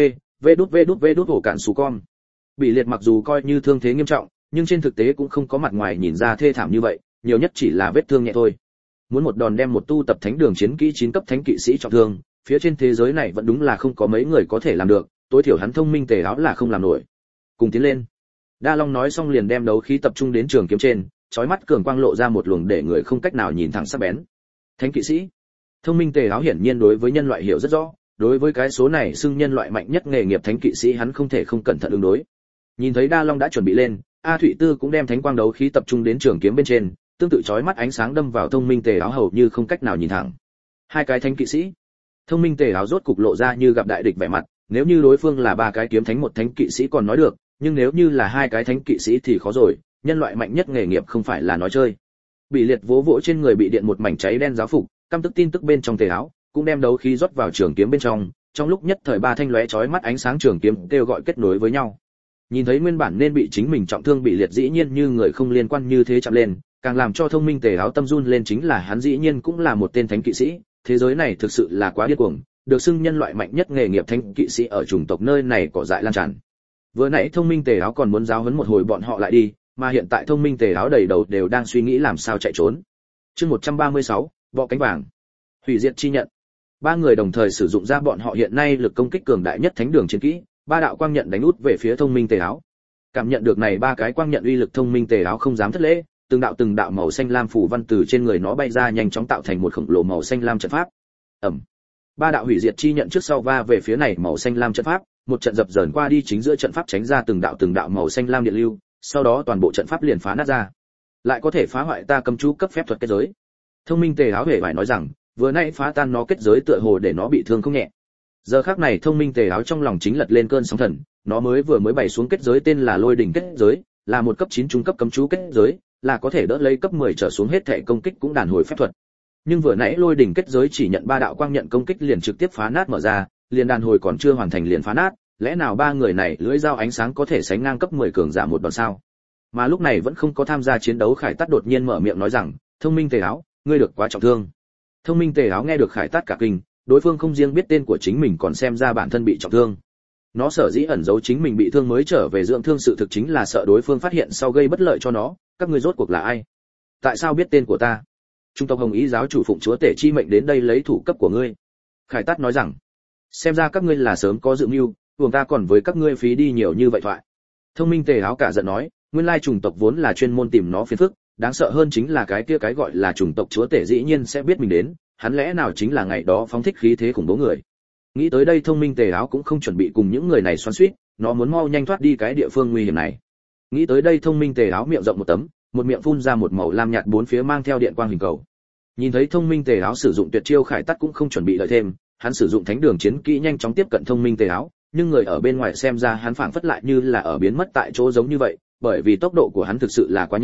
vđvđv hổ cản sú con. Bị Liệt mặc dù coi như thương thế nghiêm trọng, nhưng trên thực tế cũng không có mặt ngoài nhìn ra thê thảm như vậy, nhiều nhất chỉ là vết thương nhẹ thôi. Muốn một đòn đem một tu tập thánh đường chiến kỹ chín cấp thánh kỵ sĩ trọng thương, phía trên thế giới này vẫn đúng là không có mấy người có thể làm được, tối thiểu hắn thông minh tề áo là không làm nổi. Cùng tiến lên. Đa Long nói xong liền đem đấu khí tập trung đến trường kiếm trên, chói mắt cường quang lộ ra một luồng để người không cách nào nhìn thẳng sắc bén. Thánh kỵ sĩ. Thông minh tề áo hiển nhiên đối với nhân loại hiểu rất rõ, đối với cái số này xưng nhân loại mạnh nhất nghề nghiệp thánh kỵ sĩ hắn không thể không cẩn thận ứng đối. Nhìn thấy Đa Long đã chuẩn bị lên, A Thụy Tư cũng đem thánh quang đấu khí tập trung đến trường kiếm bên trên, tương tự chói mắt ánh sáng đâm vào thông minh tề áo hầu như không cách nào nhìn thẳng. Hai cái thánh kỵ sĩ. Thông minh tề áo rốt cục lộ ra như gặp đại địch vẻ mặt, nếu như đối phương là ba cái kiếm thánh một thánh kỵ sĩ còn nói được, nhưng nếu như là hai cái thánh kỵ sĩ thì khó rồi, nhân loại mạnh nhất nghề nghiệp không phải là nói chơi. Bị Liệt vỗ vỗ trên người bị điện một mảnh cháy đen giáo phục, căm tức tin tức bên trong tề áo, cũng đem đấu khí rót vào trường kiếm bên trong, trong lúc nhất thời ba thanh lóe chói mắt ánh sáng trường kiếm kêu gọi kết nối với nhau. Nhìn thấy nguyên bản nên bị chính mình trọng thương Bị Liệt dĩ nhiên như người không liên quan như thế chạm lên, càng làm cho thông minh tề áo tâm run lên chính là hắn dĩ nhiên cũng là một tên thánh kỵ sĩ, thế giới này thực sự là quá điên cuồng, được xưng nhân loại mạnh nhất nghề nghiệp thánh kỵ sĩ ở chủng tộc nơi này cỏ dại lan tràn. Vừa nãy thông minh tề áo còn muốn giáo huấn một hồi bọn họ lại đi, mà hiện tại thông minh tề áo đầy đầu đều đang suy nghĩ làm sao chạy trốn. Chương một trăm ba mươi sáu, bọ cánh vàng. Hủy diệt chi nhận. Ba người đồng thời sử dụng ra bọn họ hiện nay lực công kích cường đại nhất thánh đường chiến kỹ, ba đạo quang nhận đánh út về phía thông minh tề áo. Cảm nhận được này ba cái quang nhận uy lực, thông minh tề áo không dám thất lễ, từng đạo từng đạo màu xanh lam phủ văn từ trên người nó bay ra, nhanh chóng tạo thành một khổng lồ màu xanh lam trận pháp. Ầm. Ba đạo hủy diệt chi nhận trước sau va về phía này màu xanh lam trận pháp, một trận dập dờn qua đi, chính giữa trận pháp tránh ra từng đạo từng đạo màu xanh lam điện lưu, sau đó toàn bộ trận pháp liền phá nát ra. Lại có thể phá hoại ta cầm chú cấp phép thuật kết giới. Thông minh tề áo hề phải nói rằng, vừa nãy phá tan nó kết giới tựa hồ để nó bị thương không nhẹ. Giờ khắc này thông minh tề áo trong lòng chính lật lên cơn sóng thần, nó mới vừa mới bày xuống kết giới tên là Lôi đỉnh kết giới, là một cấp chín trung cấp cấm chú kết giới, là có thể đỡ lấy cấp mười trở xuống hết thể công kích cũng đàn hồi phép thuật. Nhưng vừa nãy Lôi đỉnh kết giới chỉ nhận ba đạo quang nhận công kích liền trực tiếp phá nát mở ra, liền đàn hồi còn chưa hoàn thành liền phá nát, lẽ nào ba người này lưỡi dao ánh sáng có thể sánh ngang cấp mười cường giả một đòn sao? Mà lúc này vẫn không có tham gia chiến đấu Khải Tát đột nhiên mở miệng nói rằng, thông minh tề áo, ngươi được quá trọng thương. Thông minh tề áo nghe được Khải Tát cả kinh, đối phương không riêng biết tên của chính mình còn xem ra bản thân bị trọng thương. Nó sở dĩ ẩn giấu chính mình bị thương mới trở về dưỡng thương, sự thực chính là sợ đối phương phát hiện sau gây bất lợi cho nó. Các ngươi rốt cuộc là ai? Tại sao biết tên của ta? Trung tộc Hồng Ý giáo chủ phụng chúa tể chi mệnh đến đây lấy thủ cấp của ngươi. Khải Tát nói rằng, xem ra các ngươi là sớm có dự mưu, buồng ta còn với các ngươi phí đi nhiều như vậy thoại. Thông minh tề áo cả giận nói, nguyên lai chủng tộc vốn là chuyên môn tìm nó phiền phức, đáng sợ hơn chính là cái kia cái gọi là chủng tộc chúa tể dĩ nhiên sẽ biết mình đến, hắn lẽ nào chính là ngày đó phóng thích khí thế khủng bố người. Nghĩ tới đây thông minh tề áo cũng không chuẩn bị cùng những người này xoắn xuýt, nó muốn mau nhanh thoát đi cái địa phương nguy hiểm này. Nghĩ tới đây thông minh tề áo miệng rộng một tấm, một miệng phun ra một màu lam nhạt bốn phía mang theo điện quang hình cầu. Nhìn thấy thông minh tề áo sử dụng tuyệt chiêu, Khải Tát cũng không chuẩn bị đợi thêm, hắn sử dụng thánh đường chiến kỹ nhanh chóng tiếp cận thông minh tề áo, nhưng người ở bên ngoài xem ra hắn phảng phất lại như là ở biến mất tại chỗ giống như vậy, bởi vì tốc độ của hắn thực sự là quá nhanh,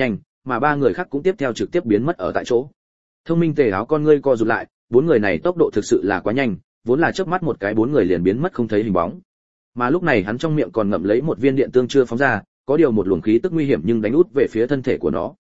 mà ba người khác cũng tiếp theo trực tiếp biến mất ở tại chỗ. Thông minh tề áo con ngươi co rụt lại, bốn người này tốc độ thực sự là quá nhanh, vốn là chớp mắt một cái bốn người liền biến mất không thấy hình bóng. Mà lúc này hắn trong miệng còn ngậm lấy một viên điện tương chưa phóng ra, có điều một luồng khí tức nguy hiểm nhưng đánh út về phía thân thể của nó.